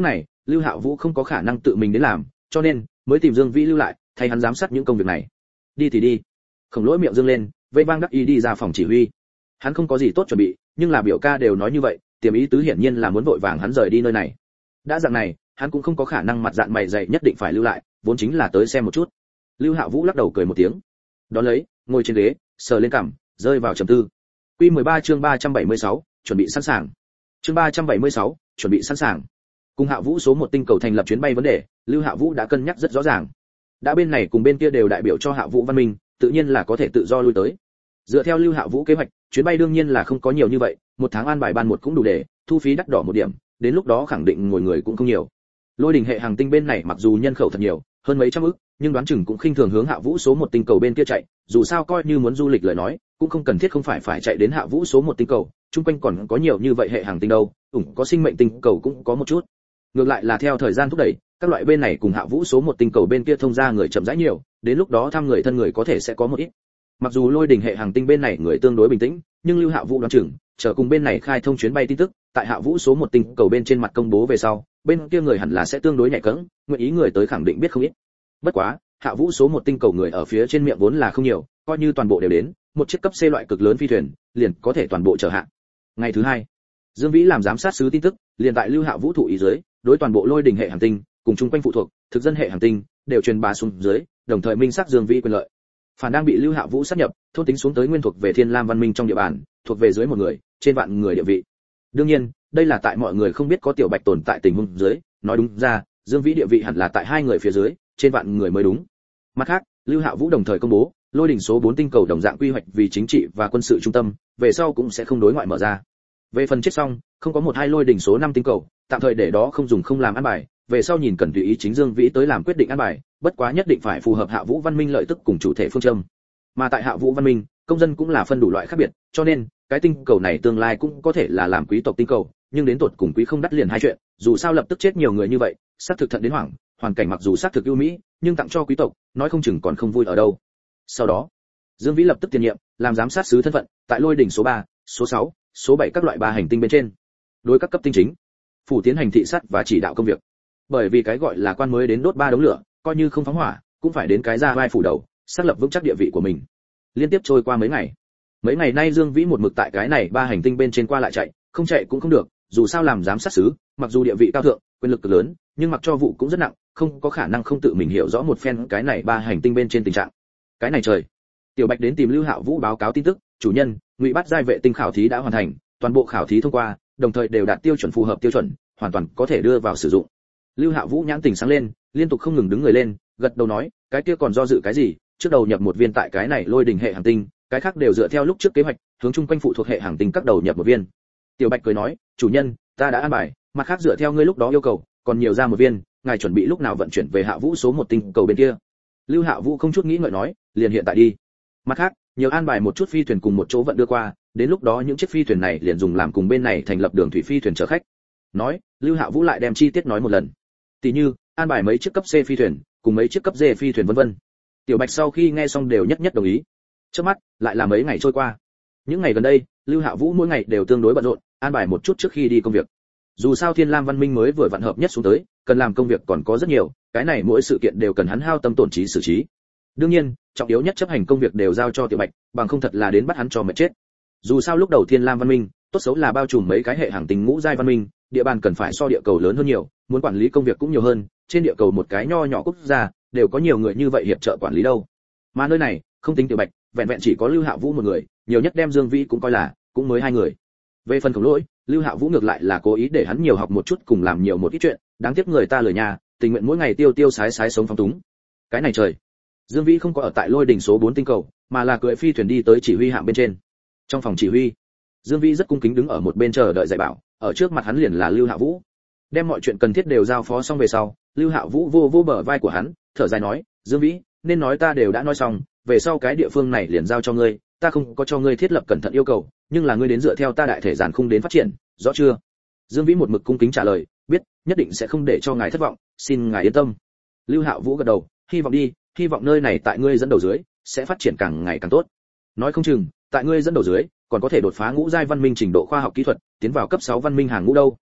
Lưu Hạo Vũ không có khả năng tự mình đến làm, cho nên mới tìm Dương Vĩ lưu lại, thay hắn giám sát những công việc này. Đi thì đi. Khổng Lỗi miệng dương lên, vây vang đắc ý đi ra phòng chỉ huy. Hắn không có gì tốt chuẩn bị, nhưng là biểu ca đều nói như vậy, tiềm ý tứ hiển nhiên là muốn vội vàng hắn rời đi nơi này. Đã dạng này, hắn cũng không có khả năng mặt dạn mày dày nhất định phải lưu lại, vốn chính là tới xem một chút. Lưu Hạo Vũ lắc đầu cười một tiếng. Đón lấy, ngồi trên ghế, sờ lên cằm, rơi vào trầm tư. Quy 13 chương 376, chuẩn bị sẵn sàng. Chương 376, chuẩn bị sẵn sàng. Cùng Hạo Vũ số 1 tinh cầu thành lập chuyến bay vấn đề, Lưu Hạo Vũ đã cân nhắc rất rõ ràng. Đã bên này cùng bên kia đều đại biểu cho Hạo Vũ văn minh, tự nhiên là có thể tự do lui tới. Dựa theo Lưu Hạo Vũ kế hoạch, chuyến bay đương nhiên là không có nhiều như vậy, một tháng an bài ban một cũng đủ để, thu phí đắt đỏ một điểm, đến lúc đó khẳng định ngồi người cũng không nhiều. Lôi Đình hệ hành tinh bên này mặc dù nhân khẩu thật nhiều, hơn mấy trăm ức, nhưng đoán chừng cũng khinh thường hướng Hạo Vũ số 1 tinh cầu bên kia chạy, dù sao coi như muốn du lịch lời nói, cũng không cần thiết không phải chạy đến Hạo Vũ số 1 tinh cầu, chung quanh còn có nhiều như vậy hệ hành tinh đâu, có sinh mệnh tinh cầu cũng có một chút. Ngược lại là theo thời gian thúc đẩy, các loại bên này cùng Hạo Vũ số 1 tinh cầu bên kia thông ra người chậm rãi nhiều, đến lúc đó thăm người thân người có thể sẽ có một ít. Mặc dù Lôi Đình hệ hành tinh bên này người tương đối bình tĩnh, nhưng Lưu Hạo Vũ đoán chừng, chờ cùng bên này khai thông chuyến bay tin tức, tại Hạo Vũ số 1 tinh cầu bên trên mặt công bố về sau, bên kia người hẳn là sẽ tương đối nhạy cẫng, nguyện ý người tới khẳng định biết không ít. Bất quá, Hạo Vũ số 1 tinh cầu người ở phía trên miệng vốn là không nhiều, coi như toàn bộ đều đến, một chiếc cấp C loại cực lớn phi thuyền, liền có thể toàn bộ chở hạ. Ngày thứ hai, Dương Vĩ làm giám sát sứ tin tức, liền tại Lưu Hạo Vũ thụ ý dưới, đối toàn bộ Lôi Đình hệ hành tinh, cùng chung quanh phụ thuộc, thực dân hệ hành tinh, đều truyền bá xuống dưới, đồng thời minh xác Dương Vĩ quyền lợi. Phản đang bị Lưu Hạo Vũ sát nhập, thôn tính xuống tới nguyên thuộc về Thiên Lam văn minh trong địa bàn, thuộc về dưới một người, trên vạn người địa vị. Đương nhiên, đây là tại mọi người không biết có Tiểu Bạch tồn tại tình huống dưới, nói đúng ra, Dương Vĩ địa vị hẳn là tại hai người phía dưới, trên vạn người mới đúng. Mặt khác, Lưu Hạo Vũ đồng thời công bố, Lôi Đình số 4 tinh cầu đồng dạng quy hoạch vì chính trị và quân sự trung tâm, về sau cũng sẽ không đối ngoại mở ra. Về phần chết xong, không có một hai Lôi Đình số 5 tinh cầu, tạm thời để đó không dùng không làm ăn bài, về sau nhìn cần tùy ý chính Dương Vĩ tới làm quyết định ăn bài, bất quá nhất định phải phù hợp Hạ Vũ văn minh lợi tức cùng chủ thể phương châm. Mà tại Hạ Vũ văn minh, công dân cũng là phân đủ loại khác biệt, cho nên cái tinh cầu này tương lai cũng có thể là làm quý tộc tinh cầu, nhưng đến tột cùng quý không đắt liền hai chuyện, dù sao lập tức chết nhiều người như vậy, xác thực thận đến hoảng, hoàn cảnh mặc dù xác thực ưu mỹ, nhưng tặng cho quý tộc, nói không chừng còn không vui ở đâu. Sau đó, Dương Vĩ lập tức tiền nhiệm, làm giám sát sứ thân phận, tại Lôi Đỉnh số 3, số 6, số 7 các loại ba hành tinh bên trên. Đối các cấp tinh chính, phủ tiến hành thị sát và chỉ đạo công việc. Bởi vì cái gọi là quan mới đến đốt ba đống lửa, coi như không phóng hỏa, cũng phải đến cái ra vai phủ đầu, xác lập vững chắc địa vị của mình. Liên tiếp trôi qua mấy ngày nay Dương Vĩ một mực tại cái này ba hành tinh bên trên qua lại chạy, không chạy cũng không được, dù sao làm giám sát sứ, mặc dù địa vị cao thượng, quyền lực cực lớn, nhưng mặc cho vụ cũng rất nặng, không có khả năng không tự mình hiểu rõ một phen cái này ba hành tinh bên trên tình trạng. Cái này trời, Tiểu Bạch đến tìm Lưu Hạo Vũ báo cáo tin tức, chủ nhân, Ngụy Bát giai vệ tinh khảo thí đã hoàn thành, toàn bộ khảo thí thông qua, đồng thời đều đạt tiêu chuẩn phù hợp tiêu chuẩn, hoàn toàn có thể đưa vào sử dụng. Lưu Hạo Vũ nhãn tình sáng lên, liên tục không ngừng đứng người lên, gật đầu nói, cái kia còn do dự cái gì, trước đầu nhập một viên tại cái này Lôi Đình hệ hành tinh, cái khác đều dựa theo lúc trước kế hoạch, hướng chung quanh phụ thuộc hệ hành tinh các đầu nhập một viên. Tiểu Bạch cười nói, chủ nhân, ta đã an bài, mặt khác dựa theo ngươi lúc đó yêu cầu, còn nhiều ra một viên, ngài chuẩn bị lúc nào vận chuyển về Hạ Vũ số 1 tinh cầu bên kia. Lưu Hạo Vũ không chút nghĩ ngợi nói, liền hiện tại đi. Mặt khác, nhiều an bài một chút phi thuyền cùng một chỗ vận đưa qua, đến lúc đó những chiếc phi thuyền này liền dùng làm cùng bên này thành lập đường thủy phi thuyền chở khách. Nói, Lưu Hạo Vũ lại đem chi tiết nói một lần. Tỷ như, an bài mấy chiếc cấp C phi thuyền, cùng mấy chiếc cấp D phi thuyền vân vân. Tiểu Bạch sau khi nghe xong đều nhất nhất đồng ý. Trước mắt, lại là mấy ngày trôi qua. Những ngày gần đây, Lưu Hạo Vũ mỗi ngày đều tương đối bận rộn, an bài một chút trước khi đi công việc. Dù sao Thiên Lam văn minh mới vừa vặn hợp nhất xuống tới, cần làm công việc còn có rất nhiều, cái này mỗi sự kiện đều cần hắn hao tâm tổn trí xử trí. Đương nhiên, trọng yếu nhất chấp hành công việc đều giao cho Tiểu Bạch, bằng không thật là đến bắt hắn cho mệt chết. Dù sao lúc đầu Thiên Lam văn minh, tốt xấu là bao trùm mấy cái hệ hành tinh ngũ giai văn minh, địa bàn cần phải so địa cầu lớn hơn nhiều, muốn quản lý công việc cũng nhiều hơn, trên địa cầu một cái nho nhỏ quốc gia, đều có nhiều người như vậy hiệp trợ quản lý đâu. Mà nơi này, không tính Tiểu Bạch, vẹn vẹn chỉ có Lưu Hạo Vũ một người, nhiều nhất đem Dương Vĩ cũng coi là, cũng mới hai người. Về phần Khổng Lỗi, Lưu Hạo Vũ ngược lại là cố ý để hắn nhiều học một chút cùng làm nhiều một ít chuyện, đáng tiếc người ta lười nhà, tình nguyện mỗi ngày tiêu tiêu sái sái sống phóng túng. Cái này trời, Dương Vĩ không có ở tại Lôi Đỉnh số 4 tinh cầu, mà là cưỡi phi thuyền đi tới chỉ huy hạm bên trên. Trong phòng chỉ huy, Dương Vĩ rất cung kính đứng ở một bên chờ đợi dạy bảo, ở trước mặt hắn liền là Lưu Hạo Vũ. Đem mọi chuyện cần thiết đều giao phó xong về sau, Lưu Hạo Vũ vô bờ vai của hắn, thở dài nói, Dương Vĩ, nên nói ta đều đã nói xong, về sau cái địa phương này liền giao cho ngươi, ta không có cho ngươi thiết lập cẩn thận yêu cầu, nhưng là ngươi đến dựa theo ta đại thể giản khung đến phát triển, rõ chưa? Dương Vĩ một mực cung kính trả lời, biết, nhất định sẽ không để cho ngài thất vọng, xin ngài yên tâm. Lưu Hạo Vũ gật đầu, hy vọng đi, hy vọng nơi này tại ngươi dẫn đầu dưới sẽ phát triển càng ngày càng tốt. Nói không chừng, tại ngươi dẫn đầu dưới còn có thể đột phá ngũ giai văn minh trình độ khoa học kỹ thuật, tiến vào cấp 6 văn minh hàng ngũ đâu.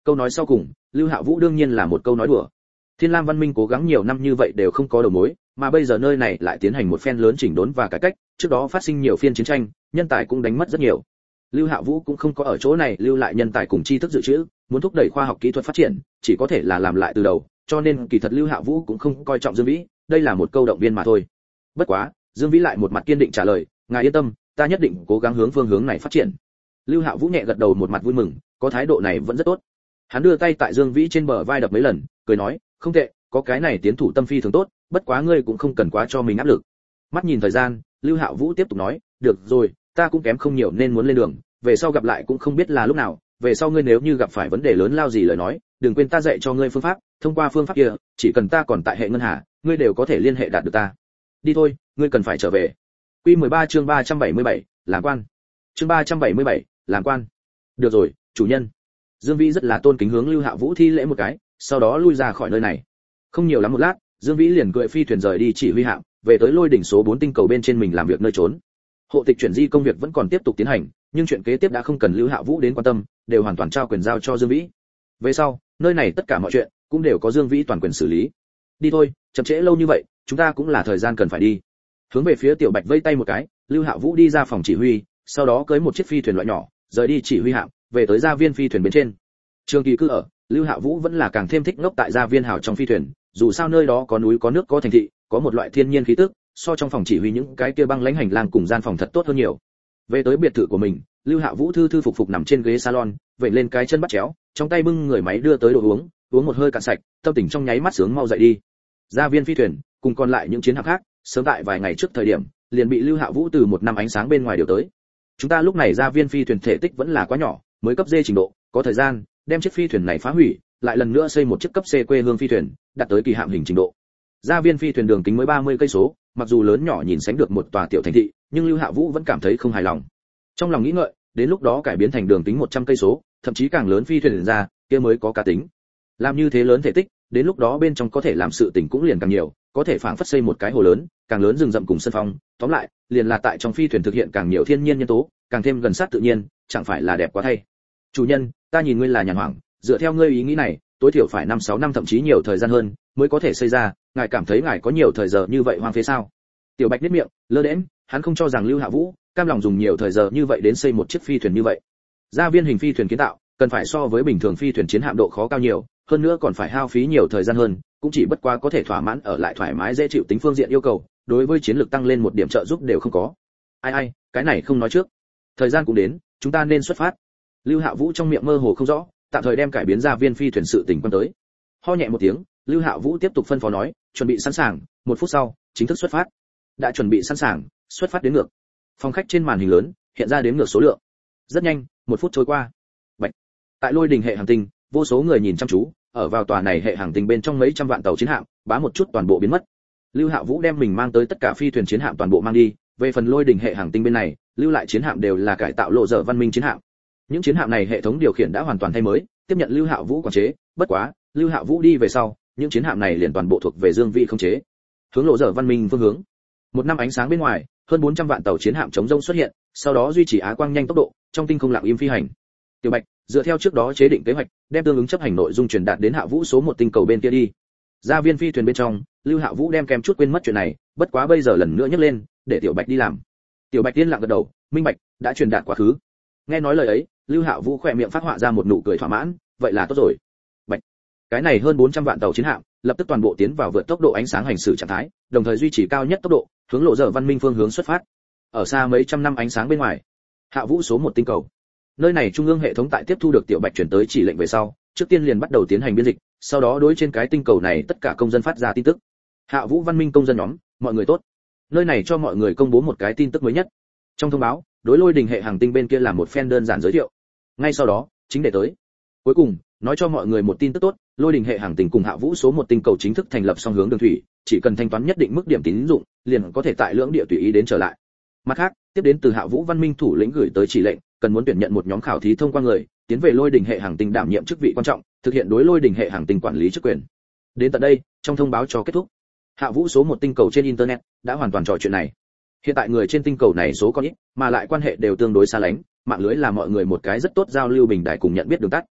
Câu nói sau cùng, Lưu Hạ Vũ đương nhiên là một câu nói đùa. Thiên Lam văn minh cố gắng nhiều năm như vậy đều không có đầu mối, mà bây giờ nơi này lại tiến hành một phen lớn chỉnh đốn và cải cách, trước đó phát sinh nhiều phiên chiến tranh, nhân tài cũng đánh mất rất nhiều. Lưu Hạ Vũ cũng không có ở chỗ này lưu lại nhân tài cùng tri thức dự trữ, muốn thúc đẩy khoa học kỹ thuật phát triển, chỉ có thể là làm lại từ đầu, cho nên kỳ thật Lưu Hạ Vũ cũng không coi trọng Dương Vĩ, đây là một câu động viên mà thôi. Bất quá, Dương Vĩ lại một mặt kiên định trả lời, ngài yên tâm, ta nhất định cố gắng hướng phương hướng này phát triển. Lưu Hạ Vũ nhẹ gật đầu một mặt vui mừng, có thái độ này vẫn rất tốt. Hắn đưa tay tại Dương Vĩ trên bờ vai đập mấy lần, cười nói, không tệ, có cái này tiến thủ tâm phi thường tốt, bất quá ngươi cũng không cần quá cho mình áp lực. Mắt nhìn thời gian, Lưu Hạ Vũ tiếp tục nói, được rồi, ta cũng kém không nhiều nên muốn lên đường, về sau gặp lại cũng không biết là lúc nào, về sau ngươi nếu như gặp phải vấn đề lớn lao gì lời nói, đừng quên ta dạy cho ngươi phương pháp, thông qua phương pháp kia, chỉ cần ta còn tại hệ ngân hà, ngươi đều có thể liên hệ đạt được ta. Đi thôi, ngươi cần phải trở về. Quy 13 chương 377, làm quan. Chương 377, làm quan. Được rồi, chủ nhân. Dương Vĩ rất là tôn kính hướng Lưu Hạ Vũ thi lễ một cái, sau đó lui ra khỏi nơi này. Không nhiều lắm một lát, Dương Vĩ liền cưỡi phi thuyền rời đi chỉ huy hạm, về tới Lôi đỉnh số 4 tinh cầu bên trên mình làm việc nơi trốn. Hộ tịch chuyển di công việc vẫn còn tiếp tục tiến hành, nhưng chuyện kế tiếp đã không cần Lưu Hạ Vũ đến quan tâm, đều hoàn toàn trao quyền giao cho Dương Vĩ. Về sau, nơi này tất cả mọi chuyện cũng đều có Dương Vĩ toàn quyền xử lý. Đi thôi, chậm trễ lâu như vậy, chúng ta cũng là thời gian cần phải đi. Hướng về phía Tiểu Bạch vây tay một cái, Lưu Hạ Vũ đi ra phòng chỉ huy, sau đó cưỡi một chiếc phi thuyền loại nhỏ, rời đi chỉ huy hạm, về tới gia viên phi thuyền bên trên. Trường kỳ cư ở, Lưu Hạ Vũ vẫn là càng thêm thích ngốc tại gia viên hào trong phi thuyền, dù sao nơi đó có núi có nước có thành thị, có một loại thiên nhiên khí tức, so trong phòng chỉ huy những cái kia băng lãnh hành lang cùng gian phòng thật tốt hơn nhiều. Về tới biệt thự của mình, Lưu Hạ Vũ thư thư phục phục nằm trên ghế salon, vẩy lên cái chân bắt chéo, trong tay bưng người máy đưa tới đồ uống, uống một hơi cạn sạch, tâm tình trong nháy mắt sướng mau dậy đi. Gia viên phi thuyền, cùng còn lại những chiến hạm khác, sớm tại vài ngày trước thời điểm, liền bị Lưu Hạ Vũ từ một năm ánh sáng bên ngoài điều tới. Chúng ta lúc này gia viên phi thuyền thể tích vẫn là quá nhỏ, mới cấp D trình độ, có thời gian đem chiếc phi thuyền này phá hủy, lại lần nữa xây một chiếc cấp C quê hương phi thuyền, đạt tới kỳ hạm hình trình độ. Gia viên phi thuyền đường kính mới 30 cây số, mặc dù lớn nhỏ nhìn sánh được một tòa tiểu thành thị, nhưng Lưu Hạ Vũ vẫn cảm thấy không hài lòng. Trong lòng nghĩ ngợi, đến lúc đó cải biến thành đường kính 100 cây số, thậm chí càng lớn phi thuyền ra, kia mới có cá tính. Làm như thế lớn thể tích, đến lúc đó bên trong có thể làm sự tình cũng liền càng nhiều, có thể phảng phất xây một cái hồ lớn, càng lớn rừng rậm cùng sân phong, tóm lại, liền là tại trong phi thuyền thực hiện càng nhiều thiên nhiên nhân tố, càng thêm gần sát tự nhiên, chẳng phải là đẹp quá thay. Chủ nhân, ta nhìn ngươi là nhàn hoảng, dựa theo ngươi ý nghĩ này, tối thiểu phải 5-6 năm thậm chí nhiều thời gian hơn mới có thể xây ra, ngài cảm thấy ngài có nhiều thời giờ như vậy hoang phế sao? Tiểu Bạch nhếch miệng, lơ đễnh, hắn không cho rằng Lưu Hạ Vũ cam lòng dùng nhiều thời giờ như vậy đến xây một chiếc phi thuyền như vậy. Gia viên hình phi thuyền kiến tạo, cần phải so với bình thường phi thuyền chiến hạm độ khó cao nhiều, hơn nữa còn phải hao phí nhiều thời gian hơn, cũng chỉ bất quá có thể thỏa mãn ở lại thoải mái dễ chịu tính phương diện yêu cầu, đối với chiến lược tăng lên một điểm trợ giúp đều không có. Ai, cái này không nói trước. Thời gian cũng đến, chúng ta nên xuất phát. Lưu Hạ Vũ trong miệng mơ hồ không rõ, tạm thời đem cải biến gia viên phi thuyền sự tình quan tới. Ho nhẹ một tiếng, Lưu Hạ Vũ tiếp tục phân phó nói, chuẩn bị sẵn sàng, 1 phút sau, chính thức xuất phát. Đã chuẩn bị sẵn sàng, xuất phát đến ngược. Phòng khách trên màn hình lớn hiện ra đếm ngược số lượng. Rất nhanh, 1 phút trôi qua. Bạch. Tại Lôi Đình hệ hành tinh, vô số người nhìn chăm chú, ở vào tòa này hệ hành tinh bên trong mấy trăm vạn tàu chiến hạm, bá một chút toàn bộ biến mất. Lưu Hạ Vũ đem mình mang tới tất cả phi thuyền chiến hạm toàn bộ mang đi, về phần Lôi Đình hệ hành tinh bên này, lưu lại chiến hạm đều là cải tạo lộ dở văn minh chiến hạm. Những chiến hạm này hệ thống điều khiển đã hoàn toàn thay mới, tiếp nhận Lưu Hạ Vũ quản chế, bất quá, Lưu Hạ Vũ đi về sau, những chiến hạm này liền toàn bộ thuộc về Dương Vĩ khống chế. Hướng lộ dở văn minh phương hướng. Một năm ánh sáng bên ngoài, hơn 400 vạn tàu chiến hạm chống rông xuất hiện, sau đó duy trì á quang nhanh tốc độ, trong tinh không lặng im phi hành. Tiểu Bạch, dựa theo trước đó chế định kế hoạch, đem tương ứng chấp hành nội dung truyền đạt đến Hạ Vũ số 1 tinh cầu bên kia đi. Gia viên phi thuyền bên trong, Lưu Hạ Vũ đem kèm chút quên mất chuyện này, bất quá bây giờ lần nữa nhắc lên, để Tiểu Bạch đi làm. Tiểu Bạch tiên lặng gật đầu, minh bạch, đã truyền đạt quá khứ. Nghe nói lời ấy, Lưu Hạ Vũ khỏe miệng phát họa ra một nụ cười thỏa mãn, vậy là tốt rồi. Bạch. Cái này hơn 400 vạn tàu chiến hạm, lập tức toàn bộ tiến vào vượt tốc độ ánh sáng hành xử trạng thái, đồng thời duy trì cao nhất tốc độ, hướng lộ dở văn minh phương hướng xuất phát. Ở xa mấy trăm năm ánh sáng bên ngoài, Hạ Vũ số 1 tinh cầu. Nơi này trung ương hệ thống tại tiếp thu được Tiểu Bạch chuyển tới chỉ lệnh về sau, trước tiên liền bắt đầu tiến hành biên dịch, sau đó đối trên cái tinh cầu này tất cả công dân phát ra tin tức. Hạ Vũ văn minh công dân nhóm, mọi người tốt. Nơi này cho mọi người công bố một cái tin tức mới nhất. Trong thông báo, đối Lôi Đình hệ hành tinh bên kia làm một phen đơn giản giới thiệu. Ngay sau đó, chính để tới. Cuối cùng, nói cho mọi người một tin tức tốt, Lôi Đình hệ hành tinh cùng Hạ Vũ số 1 tinh cầu chính thức thành lập song hướng đường thủy, chỉ cần thanh toán nhất định mức điểm tín dụng, liền có thể tại lưỡng địa tùy ý đến trở lại. Mặt khác, tiếp đến từ Hạ Vũ văn minh thủ lĩnh gửi tới chỉ lệnh, cần muốn tuyển nhận một nhóm khảo thí thông qua người, tiến về Lôi Đình hệ hành tinh đảm nhiệm chức vị quan trọng, thực hiện đối Lôi Đình hệ hành tinh quản lý chức quyền. Đến tận đây, trong thông báo cho kết thúc. Hạ Vũ số 1 tinh cầu trên internet đã hoàn toàn trò chuyện này. Hiện tại người trên tinh cầu này số còn ít, mà lại quan hệ đều tương đối xa lánh, mạng lưới là mọi người một cái rất tốt giao lưu bình đại cùng nhận biết đường tắt.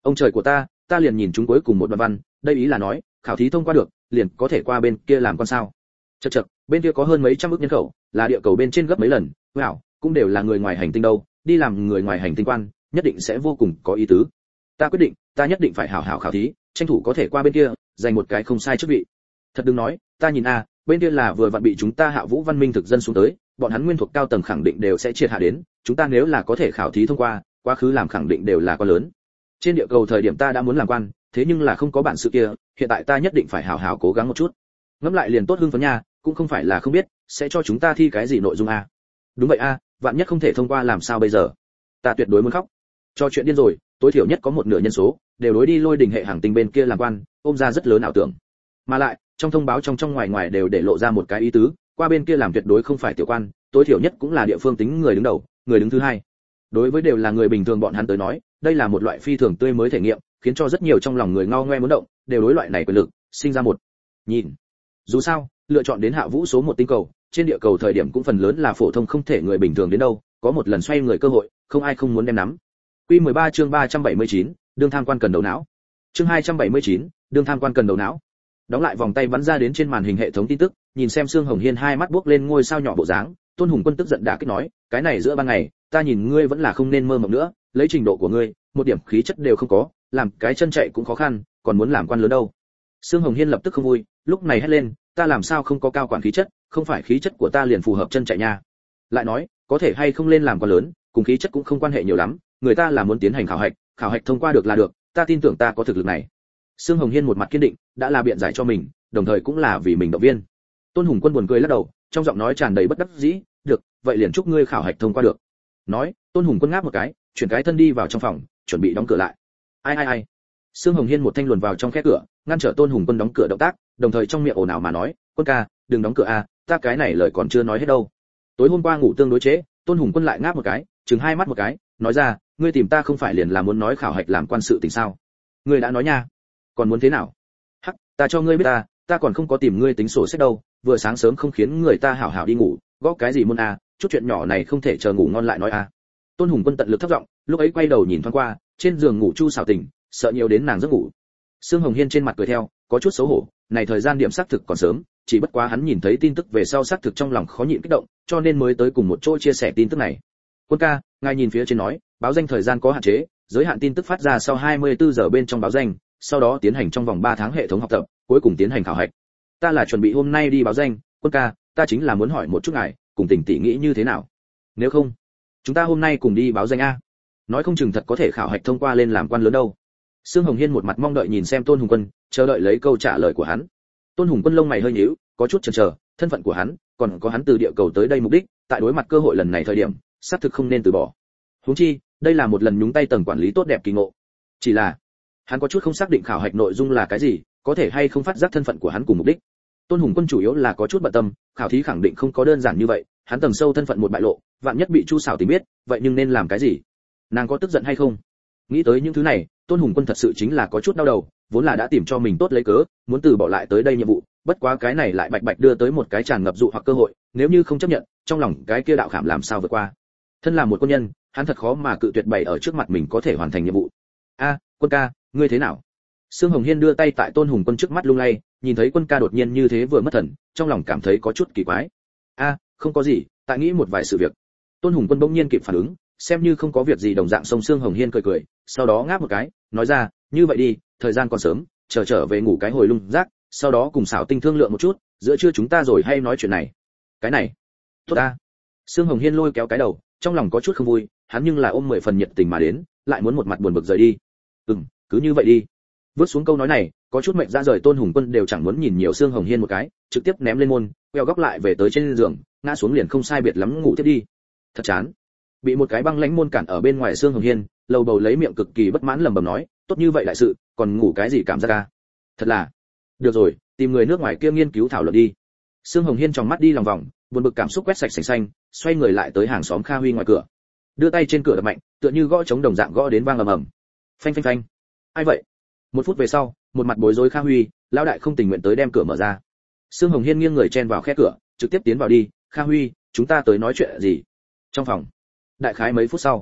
Ông trời của ta liền nhìn chúng cuối cùng một đoạn văn, đây ý là nói, khảo thí thông qua được, liền có thể qua bên kia làm quan sao? Chậc, bên kia có hơn mấy trăm ức nhân khẩu, là địa cầu bên trên gấp mấy lần, wow, cũng đều là người ngoài hành tinh đâu, đi làm người ngoài hành tinh quan, nhất định sẽ vô cùng có ý tứ. Ta quyết định, ta nhất định phải hảo hảo khảo thí, tranh thủ có thể qua bên kia, giành một cái không sai chức vị. Thật đừng nói, ta nhìn bên kia là vừa vặn bị chúng ta Hạ Vũ văn minh thực dân xuống tới, bọn hắn nguyên thuộc cao tầng khẳng định đều sẽ triệt hạ đến, chúng ta nếu là có thể khảo thí thông qua, quá khứ làm khẳng định đều là quan lớn. Trên địa cầu thời điểm ta đã muốn làm quan, thế nhưng là không có bản sự kia, hiện tại ta nhất định phải hảo hảo cố gắng một chút. Ngẫm lại liền tốt hưng phấn nha, cũng không phải là không biết, sẽ cho chúng ta thi cái gì nội dung Đúng vậy vạn nhất không thể thông qua làm sao bây giờ? Ta tuyệt đối muốn khóc. Cho chuyện điên rồi, tối thiểu nhất có một nửa nhân số đều đối đi Lôi Đình hệ hành tinh bên kia làm quan, ôm ra rất lớn ảo tưởng. Mà lại, trong thông báo trong ngoài ngoài đều để lộ ra một cái ý tứ, qua bên kia làm tuyệt đối không phải tiểu quan, tối thiểu nhất cũng là địa phương tính người đứng đầu, người đứng thứ hai. Đối với đều là người bình thường bọn hắn tới nói, đây là một loại phi thường tươi mới thể nghiệm, khiến cho rất nhiều trong lòng người ngao ngoe muốn động, đều đối loại này quyền lực sinh ra một nhìn. Dù sao, lựa chọn đến Hạ Vũ số 1 tinh cầu, trên địa cầu thời điểm cũng phần lớn là phổ thông không thể người bình thường đến đâu, có một lần xoay người cơ hội, không ai không muốn đem nắm. Quy 13 chương 379, đương tham quan cần đầu não. Chương 279, đương tham quan cần đầu não. Đóng lại vòng tay bắn ra đến trên màn hình hệ thống tin tức, nhìn xem Sương Hồng Hiên hai mắt buốc lên ngôi sao nhỏ bộ dáng, Tôn Hùng Quân tức giận đả kích nói, cái này giữa ban ngày, ta nhìn ngươi vẫn là không nên mơ mộng nữa, lấy trình độ của ngươi, một điểm khí chất đều không có, làm cái chân chạy cũng khó khăn, còn muốn làm quan lớn đâu. Sương Hồng Hiên lập tức không vui, lúc này hét lên, ta làm sao không có cao quản khí chất, không phải khí chất của ta liền phù hợp chân chạy nha. Lại nói, có thể hay không lên làm quan lớn, cùng khí chất cũng không quan hệ nhiều lắm, người ta là muốn tiến hành khảo hạch thông qua được là được, ta tin tưởng ta có thực lực này. Sương Hồng Hiên một mặt kiên định, đã là biện giải cho mình, đồng thời cũng là vì mình động viên. Tôn Hùng Quân buồn cười lắc đầu, trong giọng nói tràn đầy bất đắc dĩ, được, vậy liền chúc ngươi khảo hạch thông qua được. Nói, Tôn Hùng Quân ngáp một cái, chuyển cái thân đi vào trong phòng, chuẩn bị đóng cửa lại. Ai. Sương Hồng Hiên một thanh luồn vào trong khe cửa, ngăn trở Tôn Hùng Quân đóng cửa động tác, đồng thời trong miệng ồn ào mà nói, Quân ca, đừng đóng cửa ta cái này lời còn chưa nói hết đâu. Tối hôm qua ngủ tương đối trễ, Tôn Hùng Quân lại ngáp một cái, trừng hai mắt một cái, nói ra, ngươi tìm ta không phải liền là muốn nói khảo hạch làm quan sự tình sao? Ngươi đã nói nha, còn muốn thế nào? Hắc, ta cho ngươi biết ta còn không có tìm ngươi tính sổ sách đâu, vừa sáng sớm không khiến người ta hảo hảo đi ngủ, gõ cái gì môn chút chuyện nhỏ này không thể chờ ngủ ngon lại nói Tôn Hùng Quân tận lực thấp giọng, lúc ấy quay đầu nhìn thoáng qua, trên giường ngủ Chu Sảo Tình, sợ nhiều đến nàng giấc ngủ. Sương Hồng Hiên trên mặt cười theo, có chút xấu hổ, này thời gian điểm xác thực còn sớm, chỉ bất quá hắn nhìn thấy tin tức về sau xác thực trong lòng khó nhịn kích động, cho nên mới tới cùng một chỗ chia sẻ tin tức này. Quân ca, ngài nhìn phía trên nói, báo danh thời gian có hạn chế, giới hạn tin tức phát ra sau 24 giờ bên trong báo danh, sau đó tiến hành trong vòng 3 tháng hệ thống học tập, cuối cùng tiến hành khảo hạch. Ta là chuẩn bị hôm nay đi báo danh, Quân ca, ta chính là muốn hỏi một chút ngài, cùng Tình tỷ nghĩ như thế nào? Nếu không, chúng ta hôm nay cùng đi báo danh nói không chừng thật có thể khảo hạch thông qua lên làm quan lớn đâu. Sương Hồng Hiên một mặt mong đợi nhìn xem Tôn Hùng Quân, chờ đợi lấy câu trả lời của hắn. Tôn Hùng Quân lông mày hơi nhíu, có chút chần chờ, thân phận của hắn, còn có hắn từ địa cầu tới đây mục đích, tại đối mặt cơ hội lần này thời điểm, xác thực không nên từ bỏ. Huống chi, đây là một lần nhúng tay tầng quản lý tốt đẹp kỳ ngộ. Chỉ là, hắn có chút không xác định khảo hạch nội dung là cái gì, có thể hay không phát giác thân phận của hắn cùng mục đích. Tôn Hùng Quân chủ yếu là có chút bận tâm, khảo thí khẳng định không có đơn giản như vậy, hắn tầng sâu thân phận một bại lộ, vạn nhất bị Chu Sảo Tình biết, vậy nhưng nên làm cái gì? Nàng có tức giận hay không? Nghĩ tới những thứ này, Tôn Hùng Quân thật sự chính là có chút đau đầu, vốn là đã tìm cho mình tốt lấy cớ, muốn từ bỏ lại tới đây nhiệm vụ, bất quá cái này lại bạch đưa tới một cái tràn ngập dụ hoặc cơ hội, nếu như không chấp nhận, trong lòng cái kia đạo khảm làm sao vượt qua. Thân là một quân nhân, hắn thật khó mà cự tuyệt bày ở trước mặt mình có thể hoàn thành nhiệm vụ. Quân ca, ngươi thế nào? Sương Hồng Hiên đưa tay tại Tôn Hùng Quân trước mắt lung lay, nhìn thấy Quân ca đột nhiên như thế vừa mất thần, trong lòng cảm thấy có chút kỳ quái. Không có gì, tại nghĩ một vài sự việc. Tôn Hùng Quân bỗng nhiên kịp phản ứng, xem như không có việc gì đồng dạng, sông Sương Hồng Hiên cười, sau đó ngáp một cái, nói ra, như vậy đi, thời gian còn sớm, trở về ngủ cái hồi lung rác, sau đó cùng Sảo Tinh thương lượng một chút, giữa trưa chúng ta rồi hay nói chuyện này. Cái này, tốt ta. Sương Hồng Hiên lôi kéo cái đầu, trong lòng có chút không vui, hắn nhưng là ôm 10 phần nhiệt tình mà đến, lại muốn một mặt buồn bực rời đi. Cứ như vậy đi. Vứt xuống câu nói này, có chút mệnh ra rời Tôn Hùng Quân đều chẳng muốn nhìn nhiều Sương Hồng Hiên một cái, trực tiếp ném lên môn, queo góc lại về tới trên giường, ngã xuống liền không sai biệt lắm ngủ tiếp đi. Thật chán. Bị một cái băng lãnh môn cản ở bên ngoài Sương Hồng Hiên, lầu bầu lấy miệng cực kỳ bất mãn lẩm bẩm nói, tốt như vậy đại sự, còn ngủ cái gì cảm giác Thật là. Được rồi, tìm người nước ngoài kia nghiên cứu thảo luận đi. Sương Hồng Hiên trong mắt đi lòng vòng, buồn bực cảm xúc quét sạch sành xanh, xoay người lại tới hàng xóm Kha Huy ngoài cửa. Đưa tay trên cửa đập mạnh, tựa như gõ trống đồng dạng gõ đến vang ầm ầm. Phanh phanh phanh. Ai vậy? Một phút về sau, một mặt bối rối Kha Huy, lão đại không tình nguyện tới đem cửa mở ra. Sương Hồng Hiên nghiêng người chen vào khe cửa, trực tiếp tiến vào đi, Kha Huy, chúng ta tới nói chuyện gì? Trong phòng. Đại khái mấy phút sau,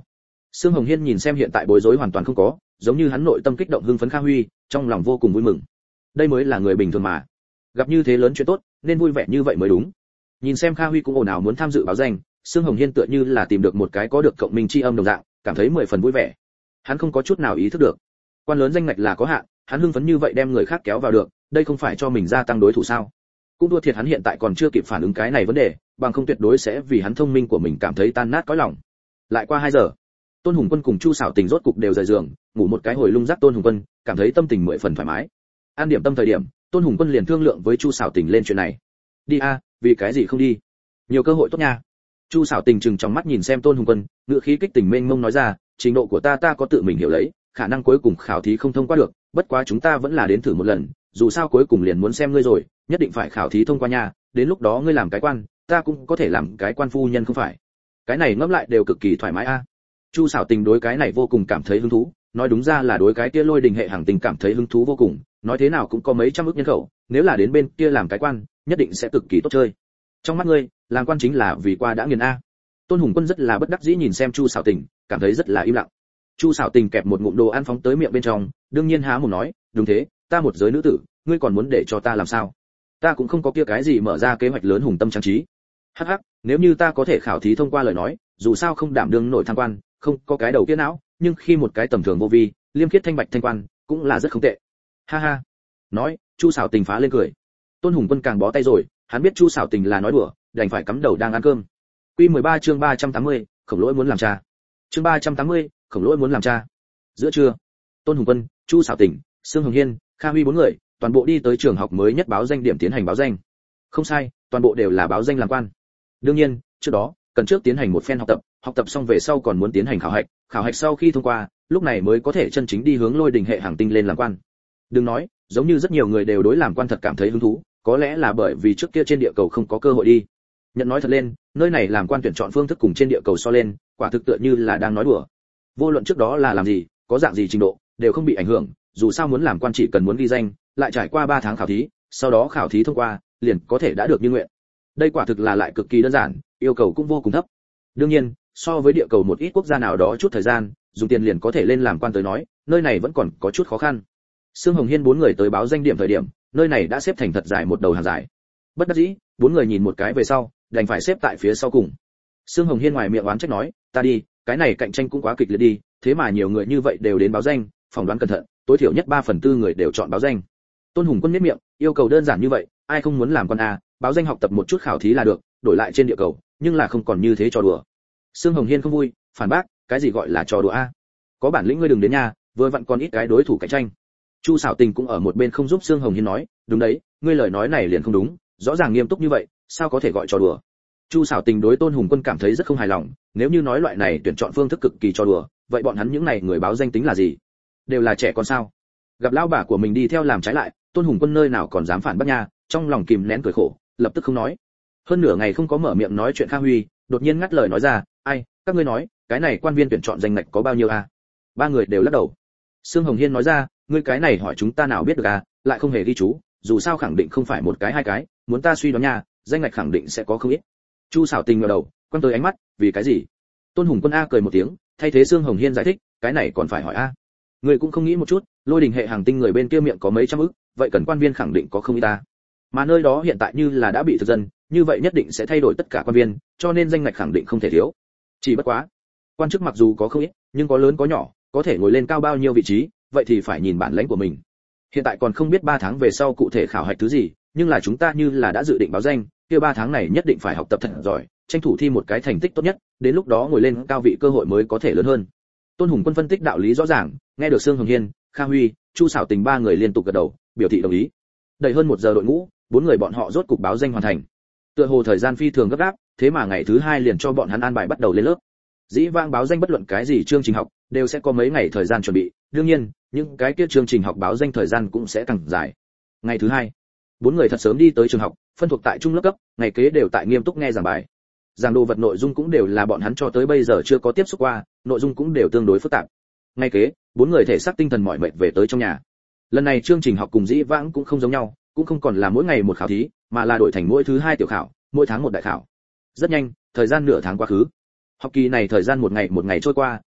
Sương Hồng Hiên nhìn xem hiện tại bối rối hoàn toàn không có, giống như hắn nội tâm kích động hưng phấn Kha Huy, trong lòng vô cùng vui mừng. Đây mới là người bình thường mà. Gặp như thế lớn chuyện tốt, nên vui vẻ như vậy mới đúng. Nhìn xem Kha Huy cũng ồn ào muốn tham dự báo danh, Sương Hồng Hiên tựa như là tìm được một cái có được cộng minh chi âm đồng dạng, cảm thấy 10 phần vui vẻ. Hắn không có chút nào ý thức được, quan lớn danh ngạch là có hạn, hắn hưng phấn như vậy đem người khác kéo vào được, đây không phải cho mình gia tăng đối thủ sao? Cũng thua thiệt hắn hiện tại còn chưa kịp phản ứng cái này vấn đề, bằng không tuyệt đối sẽ vì hắn thông minh của mình cảm thấy tan nát cõi lòng. Lại qua 2 giờ, Tôn Hùng Quân cùng Chu Sảo Tình rốt cục đều rời giường, ngủ một cái hồi lung rắc. Tôn Hùng Quân cảm thấy tâm tình 10 phần thoải mái. An điểm tâm thời điểm, Tôn Hùng Quân liền thương lượng với Chu Sảo Tình lên chuyện này. Đi a, vì cái gì không đi? Nhiều cơ hội tốt nha. Chu Sảo Tình trừng trong mắt nhìn xem Tôn Hùng Quân, ngữ khí kích tình mênh mông nói ra, trình độ của ta có tự mình hiểu lấy, khả năng cuối cùng khảo thí không thông qua được, bất quá chúng ta vẫn là đến thử một lần, dù sao cuối cùng liền muốn xem ngươi rồi, nhất định phải khảo thí thông qua nha, đến lúc đó ngươi làm cái quan, ta cũng có thể làm cái quan phu nhân không phải? Cái này ngẫm lại đều cực kỳ thoải mái a. Chu Sảo Tình đối cái này vô cùng cảm thấy hứng thú, nói đúng ra là đối cái kia Lôi Đình hệ hàng tình cảm thấy hứng thú vô cùng, nói thế nào cũng có mấy trăm ức nhân khẩu, nếu là đến bên kia làm cái quan, nhất định sẽ cực kỳ tốt chơi. Trong mắt ngươi, làm quan chính là vì qua đã nghiền a. Tôn Hùng Quân rất là bất đắc dĩ nhìn xem Chu Sảo Tình, cảm thấy rất là im lặng. Chu Sảo Tình kẹp một ngụm đồ ăn phóng tới miệng bên trong, đương nhiên há mồm nói, đúng thế, ta một giới nữ tử, ngươi còn muốn để cho ta làm sao? Ta cũng không có kia cái gì mở ra kế hoạch lớn hùng tâm trang trí. Hắc hắc, nếu như ta có thể khảo thí thông qua lời nói, dù sao không đảm đương nổi tham quan, không có cái đầu kia não, nhưng khi một cái tầm thường vô vi, liêm khiết thanh bạch thanh quan, cũng là rất không tệ. Ha ha. Nói, Chu Sảo Tình phá lên cười. Tôn Hùng Quân càng bó tay rồi, hắn biết Chu Sảo Tình là nói đùa, đành phải cắm đầu đang ăn cơm. Quy 13 chương 380, khổng lỗi muốn làm cha. Chương 380, khổng lỗi muốn làm cha. Giữa trưa, Tôn Hùng Quân, Chu Sảo Tình, Sương Hồng Hiên, Kha Huy 4 người, toàn bộ đi tới trường học mới nhất báo danh điểm tiến hành báo danh. Không sai, toàn bộ đều là báo danh làm quan. Đương nhiên, trước đó, cần trước tiến hành một phen học tập xong về sau còn muốn tiến hành khảo hạch sau khi thông qua, lúc này mới có thể chân chính đi hướng Lôi Đình hệ hàng tinh lên làm quan. Đừng nói, giống như rất nhiều người đều đối làm quan thật cảm thấy hứng thú, có lẽ là bởi vì trước kia trên địa cầu không có cơ hội đi. Nhận nói thật lên, nơi này làm quan tuyển chọn phương thức cùng trên địa cầu so lên, quả thực tựa như là đang nói đùa. Vô luận trước đó là làm gì, có dạng gì trình độ, đều không bị ảnh hưởng, dù sao muốn làm quan chỉ cần muốn ghi danh, lại trải qua 3 tháng khảo thí, sau đó khảo thí thông qua, liền có thể đã được như nguyện. Đây quả thực là lại cực kỳ đơn giản, yêu cầu cũng vô cùng thấp. Đương nhiên, so với địa cầu một ít quốc gia nào đó chút thời gian, dùng tiền liền có thể lên làm quan tới nói, nơi này vẫn còn có chút khó khăn. Sương Hồng Hiên 4 người tới báo danh điểm thời điểm, nơi này đã xếp thành thật dài một đầu hàng dài. Bất đắc dĩ, 4 người nhìn một cái về sau, đành phải xếp tại phía sau cùng. Sương Hồng Hiên ngoài miệng oán trách nói, ta đi, cái này cạnh tranh cũng quá kịch liệt đi, thế mà nhiều người như vậy đều đến báo danh, phỏng đoán cẩn thận, tối thiểu nhất 3/4 người đều chọn báo danh. Tôn Hùng Quân nhếch miệng, yêu cầu đơn giản như vậy, ai không muốn làm quan a, báo danh học tập một chút khảo thí là được, đổi lại trên địa cầu, nhưng là không còn như thế trò đùa. Sương Hồng Hiên không vui, phản bác, cái gì gọi là trò đùa a? Có bản lĩnh ngươi đừng đến nha, vừa vặn còn ít cái đối thủ cạnh tranh. Chu Sảo Tình cũng ở một bên không giúp Sương Hồng Hiên nói, đúng đấy, ngươi lời nói này liền không đúng, rõ ràng nghiêm túc như vậy, sao có thể gọi trò đùa? Chu Sảo Tình đối Tôn Hùng Quân cảm thấy rất không hài lòng, nếu như nói loại này tuyển chọn phương thức cực kỳ trò đùa, vậy bọn hắn những này người báo danh tính là gì? Đều là trẻ con sao? Gặp lão bà của mình đi theo làm trái lại, Tôn Hùng Quân nơi nào còn dám phản bác nha, trong lòng kìm nén cười khổ, lập tức không nói. Hơn nửa ngày không có mở miệng nói chuyện Kha Huy, đột nhiên ngắt lời nói ra, ai, các ngươi nói, cái này quan viên tuyển chọn danh ngạch có bao nhiêu a? 3 người đều lắc đầu. Sương Hồng Hiên nói ra, ngươi cái này hỏi chúng ta nào biết được à, lại không hề ghi chú, dù sao khẳng định không phải một cái hai cái, muốn ta suy đoán nha, danh ngạch khẳng định sẽ có không ít. Chu Sảo Tình ngẩng đầu, quan tới ánh mắt, vì cái gì? Tôn Hùng Quân a cười một tiếng, thay thế Sương Hồng Hiên giải thích, cái này còn phải hỏi a. Ngươi cũng không nghĩ một chút, Lôi Đình hệ hàng tinh người bên kia miệng có mấy trăm ức, vậy cần quan viên khẳng định có không ít ta. Mà nơi đó hiện tại như là đã bị thực dân, như vậy nhất định sẽ thay đổi tất cả quan viên, cho nên danh ngạch khẳng định không thể thiếu. Chỉ bất quá, quan chức mặc dù có không ít, nhưng có lớn có nhỏ, có thể ngồi lên cao bao nhiêu vị trí, vậy thì phải nhìn bản lãnh của mình. Hiện tại còn không biết 3 tháng về sau cụ thể khảo hạch thứ gì, nhưng là chúng ta như là đã dự định báo danh, kia 3 tháng này nhất định phải học tập thật giỏi, tranh thủ thi một cái thành tích tốt nhất, đến lúc đó ngồi lên cao vị cơ hội mới có thể lớn hơn. Tôn Hùng Quân phân tích đạo lý rõ ràng, nghe được Sương Hồng Hiên, Kha Huy, Chu Sảo Tình 3 người liên tục gật đầu, biểu thị đồng ý. Đợi hơn 1 giờ đội ngũ, 4 người bọn họ rốt cục báo danh hoàn thành. Tựa hồ thời gian phi thường gấp gáp, thế mà ngày thứ 2 liền cho bọn hắn an bài bắt đầu lên lớp. Dĩ vãng báo danh bất luận cái gì chương trình học, đều sẽ có mấy ngày thời gian chuẩn bị, đương nhiên, những cái kia chương trình học báo danh thời gian cũng sẽ càng dài. Ngày thứ 2, 4 người thật sớm đi tới trường học, phân thuộc tại trung lớp cấp, ngày kế đều tại nghiêm túc nghe giảng bài. Giảng đồ vật nội dung cũng đều là bọn hắn cho tới bây giờ chưa có tiếp xúc qua, nội dung cũng đều tương đối phức tạp. Ngày kế, 4 người thể xác tinh thần mỏi mệt về tới trong nhà. Lần này chương trình học cùng dĩ vãng cũng không giống nhau, cũng không còn là mỗi ngày một khảo thí, mà là đổi thành mỗi thứ 2 tiểu khảo, mỗi tháng một đại khảo. Rất nhanh, thời gian nửa tháng quá khứ. Học kỳ này thời gian một ngày trôi qua,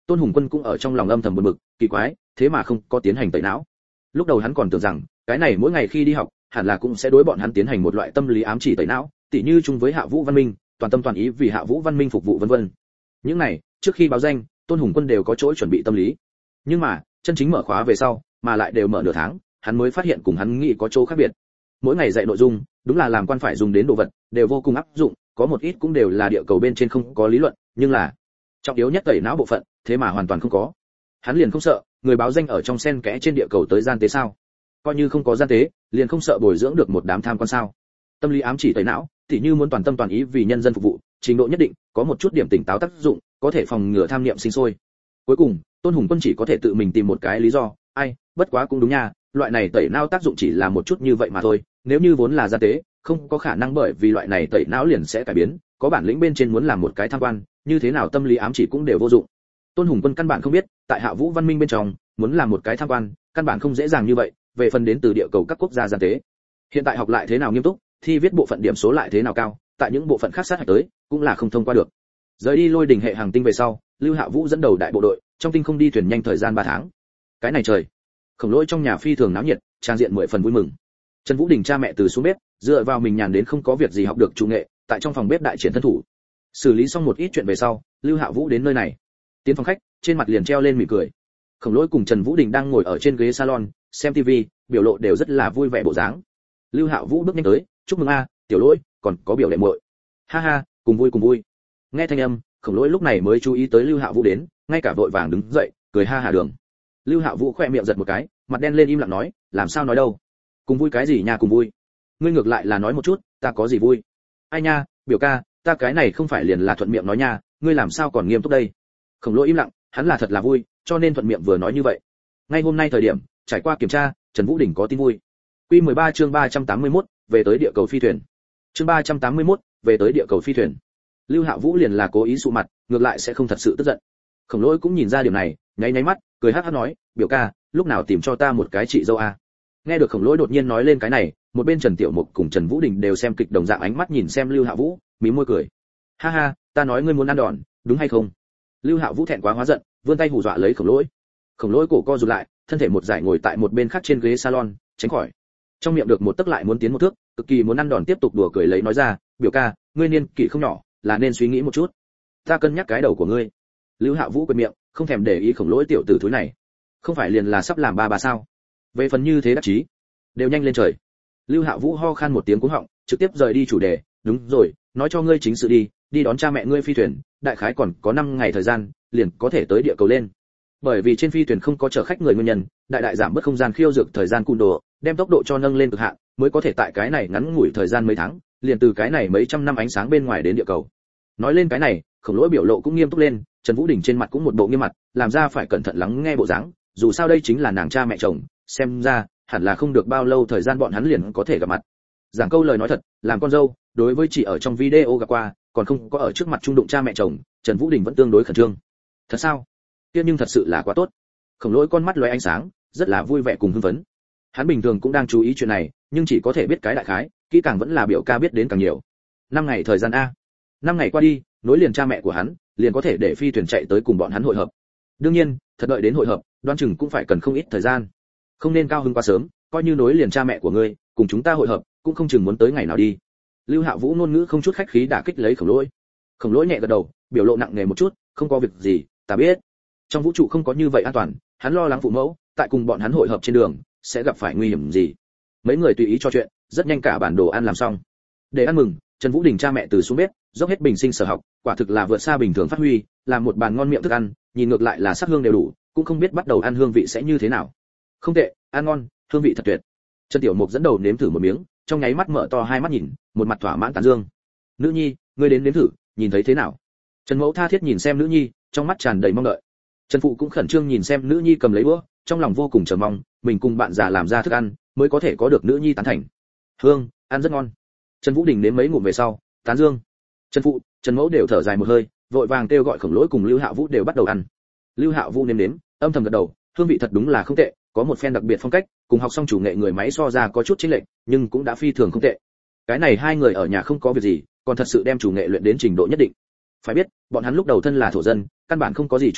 Tôn Hùng Quân cũng ở trong lòng âm thầm buồn bực, kỳ quái, thế mà không có tiến hành tẩy não. Lúc đầu hắn còn tưởng rằng, cái này mỗi ngày khi đi học, hẳn là cũng sẽ đối bọn hắn tiến hành một loại tâm lý ám chỉ tẩy não, tỉ như chung với Hạ Vũ Văn Minh, toàn tâm toàn ý vì Hạ Vũ Văn Minh phục vụ vân vân. Những này, trước khi báo danh, Tôn Hùng Quân đều có chỗ chuẩn bị tâm lý. Nhưng mà, chân chính mở khóa về sau, mà lại đều mở nửa tháng, hắn mới phát hiện cùng hắn nghĩ có chỗ khác biệt. Mỗi ngày dạy nội dung, đúng là làm quan phải dùng đến đồ vật, đều vô cùng áp dụng, có một ít cũng đều là địa cầu bên trên không có lý luận, nhưng là trọng yếu nhất tẩy não bộ phận, thế mà hoàn toàn không có. Hắn liền không sợ, người báo danh ở trong sen kẽ trên địa cầu tới gian tế sao? Coi như không có gian tế, liền không sợ bồi dưỡng được một đám tham quan sao? Tâm lý ám chỉ tẩy não, tỉ như muốn toàn tâm toàn ý vì nhân dân phục vụ, trình độ nhất định, có một chút điểm tỉnh táo tác dụng, có thể phòng ngừa tham niệm sinh sôi. Cuối cùng, Tôn Hùng Quân chỉ có thể tự mình tìm một cái lý do, ai, bất quá cũng đúng nha, loại này tẩy não tác dụng chỉ là một chút như vậy mà thôi, nếu như vốn là gian tế, không có khả năng bởi vì loại này tẩy não liền sẽ cải biến, có bản lĩnh bên trên muốn làm một cái tham quan, như thế nào tâm lý ám chỉ cũng đều vô dụng. Tôn Hùng Quân căn bản không biết, tại Hạ Vũ Văn Minh bên trong, muốn làm một cái tham quan, căn bản không dễ dàng như vậy, về phần đến từ địa cầu các quốc gia gian tế. Hiện tại học lại thế nào nghiêm túc, thi viết bộ phận điểm số lại thế nào cao, tại những bộ phận khác sát hạch tới, cũng là không thông qua được. Rời đi Lôi Đỉnh hệ hành tinh về sau, Lưu Hạ Vũ dẫn đầu đại bộ đội, trong tinh không đi thuyền nhanh thời gian 3 tháng. Cái này trời, Khổng Lỗi trong nhà phi thường náo nhiệt, trang diện 10 phần vui mừng. Trần Vũ Đình cha mẹ từ xuống bếp, dựa vào mình nhàn đến không có việc gì học được chủ nghệ, tại trong phòng bếp đại triển thân thủ. Xử lý xong một ít chuyện về sau, Lưu Hạ Vũ đến nơi này. Tiến phòng khách, trên mặt liền treo lên mỉm cười. Khổng Lỗi cùng Trần Vũ Đình đang ngồi ở trên ghế salon, xem TV, biểu lộ đều rất là vui vẻ bộ dáng. Lưu Hạ Vũ bước nhanh tới, "Chúc mừng a, tiểu Lỗi, còn có biểu đệ muội." "Ha ha, cùng vui cùng vui." Nghe thanh âm, Khổng Lỗi lúc này mới chú ý tới Lưu Hạ Vũ đến, ngay cả vội vàng đứng dậy, cười ha hả đường. Lưu Hạ Vũ khẽ miệng giật một cái, mặt đen lên im lặng nói, "Làm sao nói đâu? Cùng vui cái gì nha cùng vui? Ngươi ngược lại là nói một chút, ta có gì vui?" "Ai nha, biểu ca, ta cái này không phải liền là thuận miệng nói nha, ngươi làm sao còn nghiêm túc đây?" Khổng Lỗi im lặng, hắn là thật là vui, cho nên thuận miệng vừa nói như vậy. Ngay hôm nay thời điểm, trải qua kiểm tra, Trần Vũ Đình có tin vui. Quy 13 chương 381, về tới địa cầu phi thuyền. Chương 381, về tới địa cầu phi thuyền. Lưu Hạ Vũ liền là cố ý sụ mặt, ngược lại sẽ không thật sự tức giận. Khổng Lỗi cũng nhìn ra điểm này, nháy nháy mắt, cười hắc hắc nói, "Biểu ca, lúc nào tìm cho ta một cái chị dâu a?" Nghe được Khổng Lỗi đột nhiên nói lên cái này, một bên Trần Tiểu Mục cùng Trần Vũ Đình đều xem kịch đồng dạng ánh mắt nhìn xem Lưu Hạ Vũ, mím môi cười. "Ha ha, ta nói ngươi muốn ăn đòn, đúng hay không?" Lưu Hạ Vũ thẹn quá hóa giận, vươn tay hù dọa lấy Khổng Lỗi. Khổng Lỗi cổ co rụt lại, thân thể một giải ngồi tại một bên khác trên ghế salon, tránh khỏi. Trong miệng được một tấc lại muốn tiến một thước, cực kỳ muốn ăn đòn tiếp tục đùa cười lấy nói ra, "Biểu ca, ngươi niên kỷ không nhỏ, là nên suy nghĩ một chút. Ta cân nhắc cái đầu của ngươi." Lưu Hạ Vũ quệt miệng, không thèm để ý Khổng Lỗi tiểu tử thúi này. Không phải liền là sắp làm ba bà sao? Về phần như thế đắc chí, đều nhanh lên trời. Lưu Hạ Vũ ho khan một tiếng cú họng, trực tiếp rời đi chủ đề, "Đúng rồi, nói cho ngươi chính sự đi, đi đón cha mẹ ngươi phi thuyền, đại khái còn có 5 ngày thời gian, liền có thể tới địa cầu lên." Bởi vì trên phi thuyền không có chở khách người nguyên nhân, đại giảm bớt không gian khiêu dược thời gian cung đồ, đem tốc độ cho nâng lên cực hạn, mới có thể tại cái này ngắn ngủi thời gian mấy tháng, liền từ cái này mấy trăm năm ánh sáng bên ngoài đến địa cầu. Nói lên cái này, Khổng Lỗi biểu lộ cũng nghiêm túc lên, Trần Vũ Đình trên mặt cũng một bộ nghiêm mặt, làm ra phải cẩn thận lắng nghe bộ dáng, dù sao đây chính là nàng cha mẹ chồng, xem ra hẳn là không được bao lâu thời gian bọn hắn liền có thể gặp mặt. Giảng câu lời nói thật, làm con dâu, đối với chỉ ở trong video gặp qua, còn không có ở trước mặt trung đụng cha mẹ chồng, Trần Vũ Đình vẫn tương đối khẩn trương. Thật sao? Kia nhưng thật sự là quá tốt. Khổng Lỗi con mắt lóe ánh sáng, rất là vui vẻ cùng hưng phấn. Hắn bình thường cũng đang chú ý chuyện này, nhưng chỉ có thể biết cái đại khái, kỹ càng vẫn là biểu ca biết đến càng nhiều. 5 ngày thời gian a. 5 ngày qua đi, nối liền cha mẹ của hắn, liền có thể để phi thuyền chạy tới cùng bọn hắn hội hợp. Đương nhiên, thật đợi đến hội hợp, đoán chừng cũng phải cần không ít thời gian. Không nên cao hứng quá sớm, coi như nối liền cha mẹ của ngươi, cùng chúng ta hội hợp, cũng không chừng muốn tới ngày nào đi. Lưu Hạ Vũ ngôn ngữ không chút khách khí đả kích lấy Khổng Lỗi. Khổng Lỗi nhẹ gật đầu, biểu lộ nặng nề một chút, "Không có việc gì, ta biết." Trong vũ trụ không có như vậy an toàn, hắn lo lắng phụ mẫu, tại cùng bọn hắn hội hợp trên đường, sẽ gặp phải nguy hiểm gì. Mấy người tùy ý trò chuyện, rất nhanh cả bản đồ ăn làm xong. Để ăn mừng, Trần Vũ Đình cha mẹ từ xuống bếp, dốc hết bình sinh sở học, quả thực là vượt xa bình thường phát huy, làm một bàn ngon miệng thức ăn, nhìn ngược lại là sắc hương đều đủ, cũng không biết bắt đầu ăn hương vị sẽ như thế nào. Không tệ, ăn ngon, hương vị thật tuyệt. Trần Tiểu Mục dẫn đầu nếm thử một miếng, trong nháy mắt mở to hai mắt nhìn, một mặt thỏa mãn tán dương. "Nữ nhi, ngươi đến nếm thử, nhìn thấy thế nào?" Trần Mẫu tha thiết nhìn xem nữ nhi, trong mắt tràn đầy mong đợi. Trần Phụ cũng khẩn trương nhìn xem nữ nhi cầm lấy đũa, trong lòng vô cùng chờ mong, mình cùng bạn già làm ra thức ăn, mới có thể có được nữ nhi tán thành. "Hương, ăn rất ngon." Trần Vũ Đình nếm mấy ngụm về sau, tán dương. Trần Phụ, Trần Mẫu đều thở dài một hơi, vội vàng kêu gọi Khổng Lỗi cùng Lưu Hạ Vũ đều bắt đầu ăn. Lưu Hạ Vũ nếm, âm thầm gật đầu, hương vị thật đúng là không tệ, có một phen đặc biệt phong cách, cùng học xong chủ nghệ người máy so ra có chút chênh lệch, nhưng cũng đã phi thường không tệ. Cái này hai người ở nhà không có việc gì, còn thật sự đem chủ nghệ luyện đến trình độ nhất định. Phải biết, bọn hắn lúc đầu thân là thổ dân, căn bản không có gì chủ nghệ,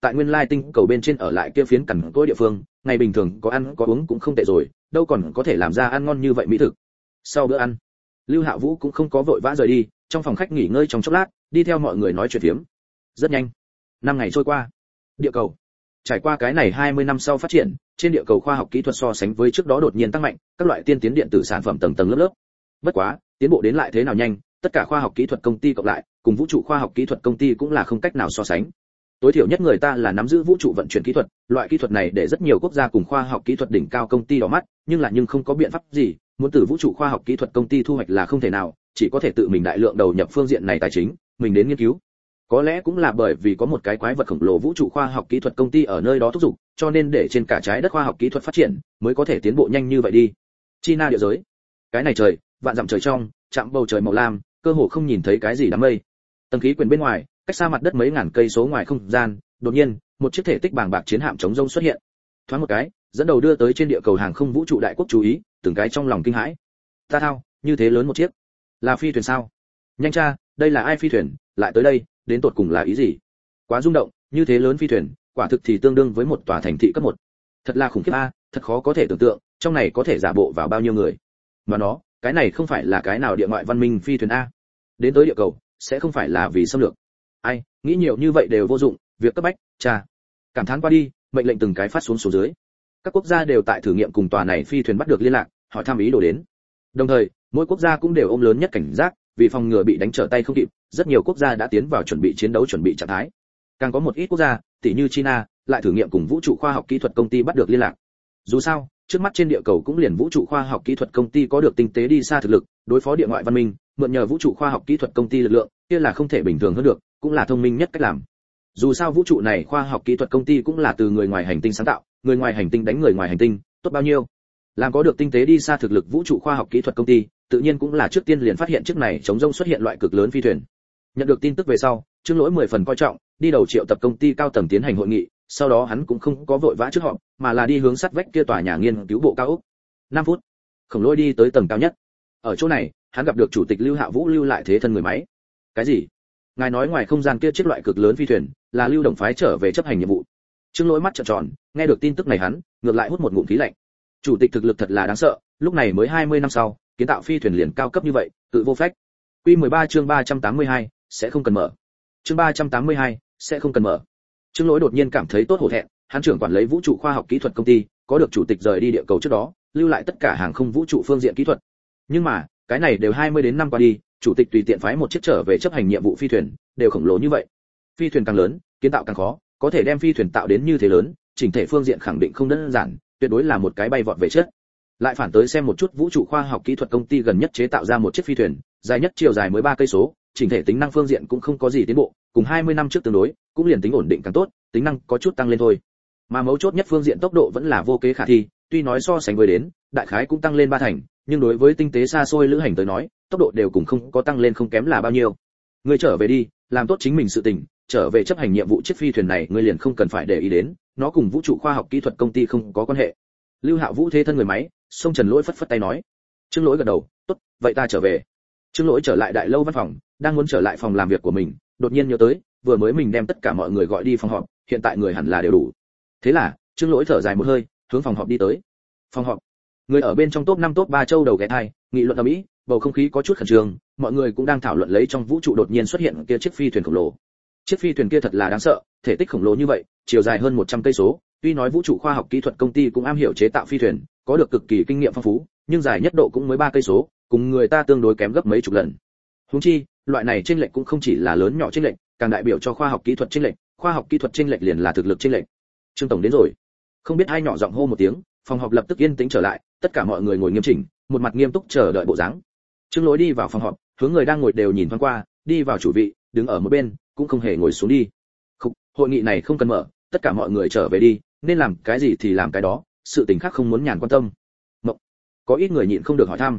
tại nguyên lai tinh cầu bên trên ở lại kia phiến cằn cỗi địa phương, ngày bình thường có ăn có uống cũng không tệ rồi, đâu còn có thể làm ra ăn ngon như vậy mỹ thực. Sau bữa ăn, Lưu Hạ Vũ cũng không có vội vã rời đi, trong phòng khách nghỉ ngơi trong chốc lát, đi theo mọi người nói chuyện phiếm. Rất nhanh, 5 ngày trôi qua. Địa cầu trải qua cái này 20 năm sau phát triển, trên địa cầu khoa học kỹ thuật so sánh với trước đó đột nhiên tăng mạnh, các loại tiên tiến điện tử sản phẩm tầng tầng lớp lớp. Bất quá, tiến bộ đến lại thế nào nhanh, tất cả khoa học kỹ thuật công ty cộng lại, cùng vũ trụ khoa học kỹ thuật công ty cũng là không cách nào so sánh. Tối thiểu nhất người ta là nắm giữ vũ trụ vận chuyển kỹ thuật, loại kỹ thuật này để rất nhiều quốc gia cùng khoa học kỹ thuật đỉnh cao công ty đỏ mắt, nhưng không có biện pháp gì, muốn từ vũ trụ khoa học kỹ thuật công ty thu hoạch là không thể nào, chỉ có thể tự mình đại lượng đầu nhập phương diện này tài chính, mình đến nghiên cứu. Có lẽ cũng là bởi vì có một cái quái vật khổng lồ vũ trụ khoa học kỹ thuật công ty ở nơi đó thúc giục, cho nên để trên cả trái đất khoa học kỹ thuật phát triển, mới có thể tiến bộ nhanh như vậy đi. China địa giới. Cái này trời, vạn dặm trời trong, chạm bầu trời màu lam, cơ hồ không nhìn thấy cái gì đám mây. Tầng khí quyển bên ngoài, cách xa mặt đất mấy ngàn cây số ngoài không gian, đột nhiên, một chiếc thể tích bàng bạc chiến hạm chống rông xuất hiện. Thoáng một cái, dẫn đầu đưa tới trên địa cầu hàng không vũ trụ đại quốc chú ý, từng cái trong lòng kinh hãi. Ta thao, như thế lớn một chiếc, là phi thuyền sao? Nhanh cha, đây là ai phi thuyền, lại tới đây, đến tột cùng là ý gì? Quá rung động, như thế lớn phi thuyền, quả thực thì tương đương với một tòa thành thị cấp 1. Thật là khủng khiếp a, thật khó có thể tưởng tượng, trong này có thể giả bộ vào bao nhiêu người. Mà nó, cái này không phải là cái nào địa ngoại văn minh phi thuyền a? Đến tới địa cầu, sẽ không phải là vì xâm lược. Ai, nghĩ nhiều như vậy đều vô dụng, việc cấp bách, cha. Cảm thán qua đi, mệnh lệnh từng cái phát xuống số dưới. Các quốc gia đều tại thử nghiệm cùng tòa này phi thuyền bắt được liên lạc, hỏi thăm ý đồ đến. Đồng thời, mỗi quốc gia cũng đều ôm lớn nhất cảnh giác, vì phòng ngừa bị đánh trở tay không kịp, rất nhiều quốc gia đã tiến vào chuẩn bị chiến đấu chuẩn bị trạng thái. Càng có một ít quốc gia, tỷ như China, lại thử nghiệm cùng vũ trụ khoa học kỹ thuật công ty bắt được liên lạc. Dù sao, trước mắt trên địa cầu cũng liền vũ trụ khoa học kỹ thuật công ty có được tinh tế đi xa thực lực, đối phó địa ngoại văn minh, mượn nhờ vũ trụ khoa học kỹ thuật công ty lực lượng, kia là không thể bình thường hơn được, cũng là thông minh nhất cách làm. Dù sao vũ trụ này khoa học kỹ thuật công ty cũng là từ người ngoài hành tinh sáng tạo, người ngoài hành tinh đánh người ngoài hành tinh, tốt bao nhiêu. Làm có được tinh tế đi xa thực lực vũ trụ khoa học kỹ thuật công ty, tự nhiên cũng là trước tiên liền phát hiện chiếc này chống rông xuất hiện loại cực lớn phi thuyền. Nhận được tin tức về sau, Trương Lỗi 10 phần coi trọng, đi đầu triệu tập công ty cao tầng tiến hành hội nghị, sau đó hắn cũng không có vội vã trước họp, mà là đi hướng sát vách kia tòa nhà nghiên cứu bộ cao ốc. 5 phút, Khổng Lỗi đi tới tầng cao nhất. Ở chỗ này, hắn gặp được chủ tịch Lưu Hạ Vũ lưu lại thế thân người máy. Cái gì? Ngài nói ngoài không gian kia chiếc loại cực lớn phi thuyền, là Lưu Đồng phái trở về chấp hành nhiệm vụ. Trương Lỗi mắt trợn tròn, nghe được tin tức này hắn, ngược lại hút một ngụm khí lạnh. Chủ tịch thực lực thật là đáng sợ, lúc này mới 20 năm sau, kiến tạo phi thuyền liền cao cấp như vậy, tự vô phách. Quy 13 chương 382, sẽ không cần mở. Chương 382, sẽ không cần mở. Trương Lỗi đột nhiên cảm thấy tốt hổ thẹn, hắn trưởng quản lấy vũ trụ khoa học kỹ thuật công ty, có được chủ tịch rời đi địa cầu trước đó, lưu lại tất cả hàng không vũ trụ phương diện kỹ thuật. Nhưng mà, cái này đều 20 đến năm qua đi, chủ tịch tùy tiện phái một chiếc trở về chấp hành nhiệm vụ phi thuyền, đều khổng lồ như vậy. Phi thuyền càng lớn, kiến tạo càng khó, có thể đem phi thuyền tạo đến như thế lớn, chỉnh thể phương diện khẳng định không đơn giản, tuyệt đối là một cái bay vọt về trước. Lại phản tới xem một chút vũ trụ khoa học kỹ thuật công ty gần nhất chế tạo ra một chiếc phi thuyền, dài nhất chiều dài mới 3 cây số, chỉnh thể tính năng phương diện cũng không có gì tiến bộ, cùng 20 năm trước tương đối, cũng liền tính ổn định càng tốt, tính năng có chút tăng lên thôi. Mà mấu chốt nhất phương diện tốc độ vẫn là vô kế khả thi, tuy nói so sánh với đến, đại khái cũng tăng lên 3 thành, nhưng đối với tinh tế xa xôi lữ hành tới nói, tốc độ đều cũng không có tăng lên không kém là bao nhiêu. Ngươi trở về đi, làm tốt chính mình sự tình, trở về chấp hành nhiệm vụ chiếc phi thuyền này, ngươi liền không cần phải để ý đến, nó cùng vũ trụ khoa học kỹ thuật công ty không có quan hệ. Lưu Hạ Vũ thế thân người máy, xông Trần Lỗi phất phất tay nói. Trương Lỗi gật đầu, tốt, vậy ta trở về. Trương Lỗi trở lại đại lâu văn phòng, đang muốn trở lại phòng làm việc của mình, đột nhiên nhớ tới, vừa mới mình đem tất cả mọi người gọi đi phòng họp, hiện tại người hẳn là đều đủ. Thế là, Trương Lỗi thở dài một hơi, hướng phòng họp đi tới. Phòng họp, người ở bên trong top 5 top 3 châu đầu ghé thai, nghị luận ầm ĩ, bầu không khí có chút khẩn trương, mọi người cũng đang thảo luận lấy trong vũ trụ đột nhiên xuất hiện kia chiếc phi thuyền khổng lồ. Chiếc phi thuyền kia thật là đáng sợ, thể tích khổng lồ như vậy, chiều dài hơn 100 cây số, tuy nói vũ trụ khoa học kỹ thuật công ty cũng am hiểu chế tạo phi thuyền, có được cực kỳ kinh nghiệm phong phú, nhưng dài nhất độ cũng mới 3 cây số, cùng người ta tương đối kém gấp mấy chục lần. Huống chi, loại này chênh lệch cũng không chỉ là lớn nhỏ chênh lệch, càng đại biểu cho khoa học kỹ thuật chênh lệch, khoa học kỹ thuật chênh lệch liền là thực lực chênh lệch. Trương tổng đến rồi. Không biết ai nhỏ giọng hô một tiếng, phòng họp lập tức yên tĩnh trở lại, tất cả mọi người ngồi nghiêm chỉnh, một mặt nghiêm túc chờ đợi bộ dáng. Trương Lỗi đi vào phòng họp, hướng người đang ngồi đều nhìn thoáng qua, đi vào chủ vị, đứng ở một bên, cũng không hề ngồi xuống đi. Khục, hội nghị này không cần mở, tất cả mọi người trở về đi, nên làm cái gì thì làm cái đó, sự tình khác không muốn nhàn quan tâm. Mộng. Có ít người nhịn không được hỏi thăm.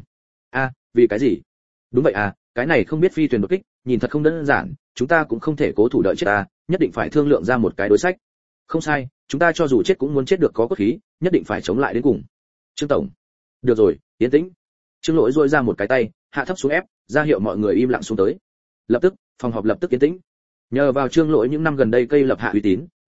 Vì cái gì? Đúng vậy à, cái này không biết phi thuyền đột kích, nhìn thật không đơn giản, chúng ta cũng không thể cố thủ đợi chết ta, nhất định phải thương lượng ra một cái đối sách. Không sai, chúng ta cho dù chết cũng muốn chết được có cốt khí, nhất định phải chống lại đến cùng. Trương tổng. Được rồi, yên tĩnh. Trương Lỗi duỗi ra một cái tay, hạ thấp xuống ép, ra hiệu mọi người im lặng xuống tới. Lập tức, phòng họp lập tức yên tĩnh. Nhờ vào Trương Lỗi những năm gần đây cây lập hạ uy tín,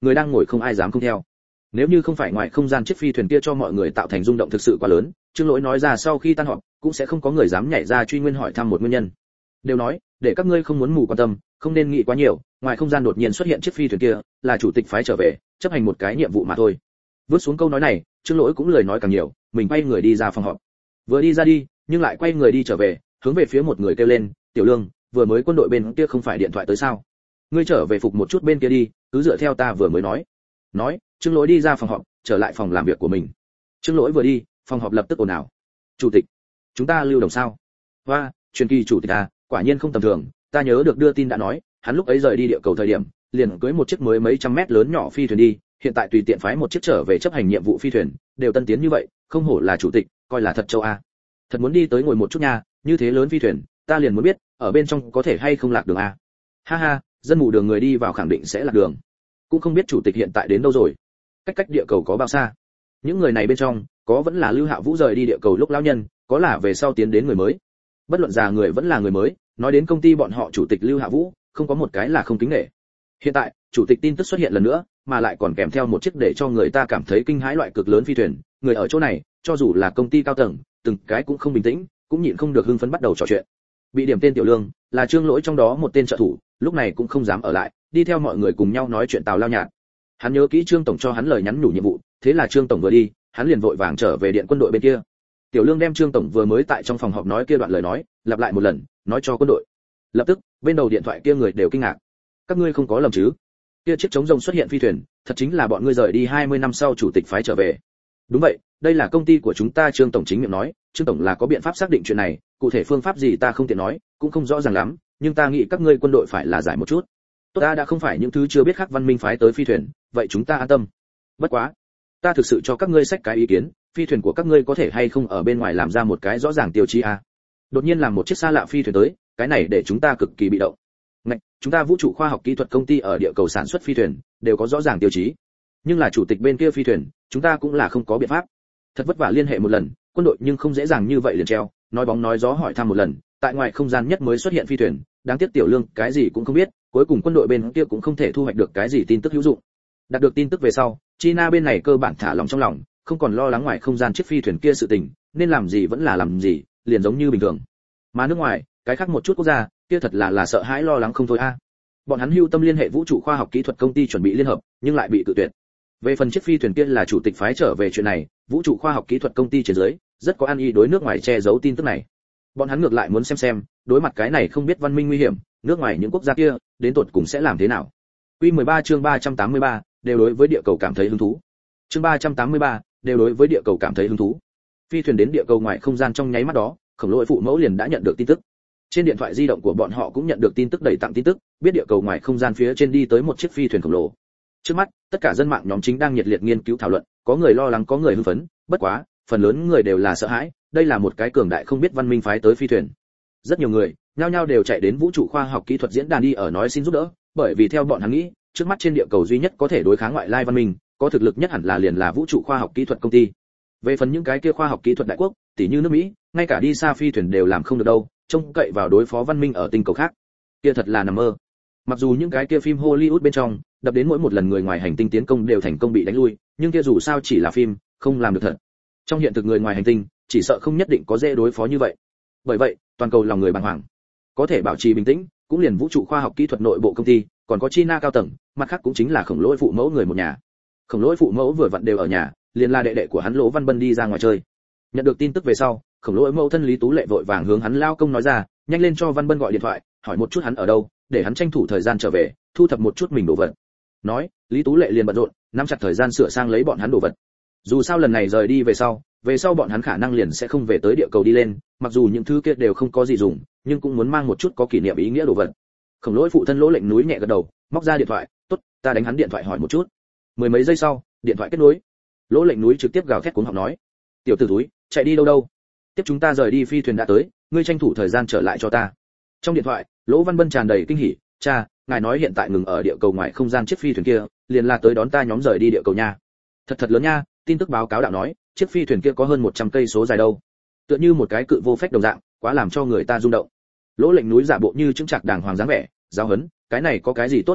người đang ngồi không ai dám không theo. Nếu như không phải ngoài không gian chiếc phi thuyền kia cho mọi người tạo thành rung động thực sự quá lớn, Trương Lỗi nói ra sau khi tan họp, cũng sẽ không có người dám nhảy ra truy nguyên hỏi thăm một nguyên nhân. Đều nói, để các ngươi không muốn mù quan tâm, không nên nghĩ quá nhiều, ngoài không gian đột nhiên xuất hiện chiếc phi thuyền kia, là chủ tịch phái trở về, chấp hành một cái nhiệm vụ mà thôi. Vứt xuống câu nói này, Trương Lỗi cũng lời nói càng nhiều, mình quay người đi ra phòng họp. Vừa đi ra đi, nhưng lại quay người đi trở về, hướng về phía một người kêu lên, "Tiểu Lương, vừa mới quân đội bên kia không phải điện thoại tới sao? Ngươi trở về phục một chút bên kia đi, cứ dựa theo ta vừa mới nói." Nói, Trương Lỗi đi ra phòng họp, trở lại phòng làm việc của mình. Trương Lỗi vừa đi, phòng họp lập tức ồn ào. "Chủ tịch, chúng ta lưu đồng sao? Hoa, truyền kỳ chủ tịch à, quả nhiên không tầm thường, ta nhớ được đưa tin đã nói, hắn lúc ấy rời đi địa cầu thời điểm, liền cưới một chiếc mới mấy trăm mét lớn nhỏ phi thuyền đi, hiện tại tùy tiện phái một chiếc trở về chấp hành nhiệm vụ phi thuyền, đều tân tiến như vậy, không hổ là chủ tịch, coi là thật châu a. Thật muốn đi tới ngồi một chút nha, như thế lớn phi thuyền, ta liền muốn biết, ở bên trong có thể hay không lạc đường a." Ha ha, dân mù đường người đi vào khẳng định sẽ lạc đường. Cũng không biết chủ tịch hiện tại đến đâu rồi. Cách địa cầu có bao xa? Những người này bên trong, có vẫn là Lưu Hạ Vũ rời đi địa cầu lúc lão nhân, có là về sau tiến đến người mới. Bất luận già người vẫn là người mới, nói đến công ty bọn họ chủ tịch Lưu Hạ Vũ, không có một cái là không kính nể. Hiện tại, chủ tịch tin tức xuất hiện lần nữa, mà lại còn kèm theo một chiếc để cho người ta cảm thấy kinh hãi loại cực lớn phi thuyền, người ở chỗ này, cho dù là công ty cao tầng, từng cái cũng không bình tĩnh, cũng nhịn không được hưng phấn bắt đầu trò chuyện. Bị điểm tên Tiểu Lương, là Trương Lỗi trong đó một tên trợ thủ, lúc này cũng không dám ở lại, đi theo mọi người cùng nhau nói chuyện tào lao nhạt. Hắn nhớ kỹ Trương tổng cho hắn lời nhắn nhủ nhiệm vụ, thế là Trương tổng vừa đi, hắn liền vội vàng trở về điện quân đội bên kia. Tiểu Lương đem Trương tổng vừa mới tại trong phòng họp nói kia đoạn lời nói, lặp lại một lần, nói cho quân đội. Lập tức, bên đầu điện thoại kia người đều kinh ngạc. "Các ngươi không có lầm chứ? Kia chiếc trống rồng xuất hiện phi thuyền, thật chính là bọn ngươi rời đi 20 năm sau chủ tịch phái trở về?" "Đúng vậy, đây là công ty của chúng ta." Trương tổng chính miệng nói, Trương tổng là có biện pháp xác định chuyện này, cụ thể phương pháp gì ta không tiện nói, cũng không rõ ràng lắm, nhưng ta nghĩ các ngươi quân đội phải là giải một chút. Tốt, ta đã không phải những thứ chưa biết khác văn minh phái tới phi thuyền, vậy chúng ta an tâm. Bất quá, ta thực sự cho các ngươi xách cái ý kiến, phi thuyền của các ngươi có thể hay không ở bên ngoài làm ra một cái rõ ràng tiêu chí a. Đột nhiên làm một chiếc xa lạ phi thuyền tới, cái này để chúng ta cực kỳ bị động. Ngạch, chúng ta vũ trụ khoa học kỹ thuật công ty ở địa cầu sản xuất phi thuyền, đều có rõ ràng tiêu chí. Nhưng là chủ tịch bên kia phi thuyền, chúng ta cũng là không có biện pháp. Thật vất vả liên hệ một lần, quân đội nhưng không dễ dàng như vậy liền treo, nói bóng nói gió hỏi thăm một lần, tại ngoài không gian nhất mới xuất hiện phi thuyền, đáng tiếc Tiểu Lương cái gì cũng không biết, cuối cùng quân đội bên kia cũng không thể thu hoạch được cái gì tin tức hữu dụng. Đạt được tin tức về sau, China bên này cơ bản thả lòng trong lòng, không còn lo lắng ngoài không gian chiếc phi thuyền kia sự tình, nên làm gì vẫn là làm gì, liền giống như bình thường. Mà nước ngoài, cái khác một chút quốc gia, kia thật là sợ hãi lo lắng không thôi a. Bọn hắn hưu tâm liên hệ vũ trụ khoa học kỹ thuật công ty chuẩn bị liên hợp, nhưng lại bị cự tuyệt. Về phần chiếc phi thuyền kia là chủ tịch phái trở về chuyện này, vũ trụ khoa học kỹ thuật công ty trên dưới rất có ăn ý đối nước ngoài che giấu tin tức này. Bọn hắn ngược lại muốn xem, đối mặt cái này không biết văn minh nguy hiểm, nước ngoài những quốc gia kia, đến tột cùng sẽ làm thế nào. Quy 13 chương 383, đều đối với địa cầu cảm thấy hứng thú. Chương 383, đều đối với địa cầu cảm thấy hứng thú. Phi thuyền đến địa cầu ngoài không gian trong nháy mắt đó, khổng lồ phụ mẫu liền đã nhận được tin tức. Trên điện thoại di động của bọn họ cũng nhận được tin tức đầy tặng tin tức, biết địa cầu ngoài không gian phía trên đi tới một chiếc phi thuyền khổng lồ. Trước mắt, tất cả dân mạng nhóm chính đang nhiệt liệt nghiên cứu thảo luận, có người lo lắng có người hưng phấn, bất quá, phần lớn người đều là sợ hãi, đây là một cái cường đại không biết văn minh phái tới phi thuyền. Rất nhiều người, nhao nhao đều chạy đến vũ trụ khoa học kỹ thuật diễn đàn đi ở nói xin giúp đỡ, bởi vì theo bọn hắn nghĩ, trước mắt trên địa cầu duy nhất có thể đối kháng ngoại lai văn minh, có thực lực nhất hẳn là liền là vũ trụ khoa học kỹ thuật công ty. Về phần những cái kia khoa học kỹ thuật đại quốc, tỷ như nước Mỹ, ngay cả đi xa phi thuyền đều làm không được đâu, trông cậy vào đối phó văn minh ở tinh cầu khác, kia thật là nằm mơ. Mặc dù những cái kia phim Hollywood bên trong, đập đến mỗi một lần người ngoài hành tinh tiến công đều thành công bị đánh lui, nhưng kia dù sao chỉ là phim, không làm được thật. Trong hiện thực người ngoài hành tinh, chỉ sợ không nhất định có dễ đối phó như vậy. Bởi vậy, toàn cầu lòng người bàng hoàng. Có thể bảo trì bình tĩnh, cũng liền vũ trụ khoa học kỹ thuật nội bộ công ty, còn có China cao tầng, mặt khác cũng chính là khổng lỗi phụ mẫu người một nhà. Khổng lỗi phụ mẫu vừa vặn đều ở nhà, liền là đệ đệ của hắn Lỗ Văn Bân đi ra ngoài chơi. Nhận được tin tức về sau, khổng lỗi mẫu thân Lý Tú Lệ vội vàng hướng hắn lao công nói ra, nhanh lên cho Văn Bân gọi điện thoại, hỏi một chút hắn ở đâu, để hắn tranh thủ thời gian trở về, thu thập một chút mình đồ vật. Nói, Lý Tú Lệ liền bận rộn, nắm chặt thời gian sửa sang lấy bọn hắn đồ vật. Dù sao lần này rời đi về sau bọn hắn khả năng liền sẽ không về tới địa cầu đi lên, mặc dù những thứ kia đều không có gì dùng, nhưng cũng muốn mang một chút có kỷ niệm ý nghĩa đồ vật. Khổng lỗi phụ thân Lỗ Lệnh Núi nhẹ gật đầu, móc ra điện thoại, tốt, ta đánh hắn điện thoại hỏi một chút. Mười mấy giây sau, điện thoại kết nối. Lỗ Lệnh Núi trực tiếp gào thét cuống họng nói, tiểu tử túi, chạy đi đâu? Tiếp chúng ta rời đi phi thuyền đã tới, ngươi tranh thủ thời gian trở lại cho ta. Trong điện thoại, Lỗ Văn Bân tràn đầy kinh hỉ, cha, ngài nói hiện tại ngừng ở địa cầu ngoài không gian chiếc phi thuyền kia, liền là tới đón ta nhóm rời đi địa cầu nha. Thật lớn nha, tin tức báo cáo đạo nói, chiếc phi thuyền kia có hơn 100 cây số dài đâu. Tựa như một cái cự vô phách đồng dạng, quá làm cho người ta rung động. Lỗ Lệnh Núi giả bộ như chứng trạc đàng hoàng dáng vẻ, giáo huấn, cái này có cái gì tốt rung động,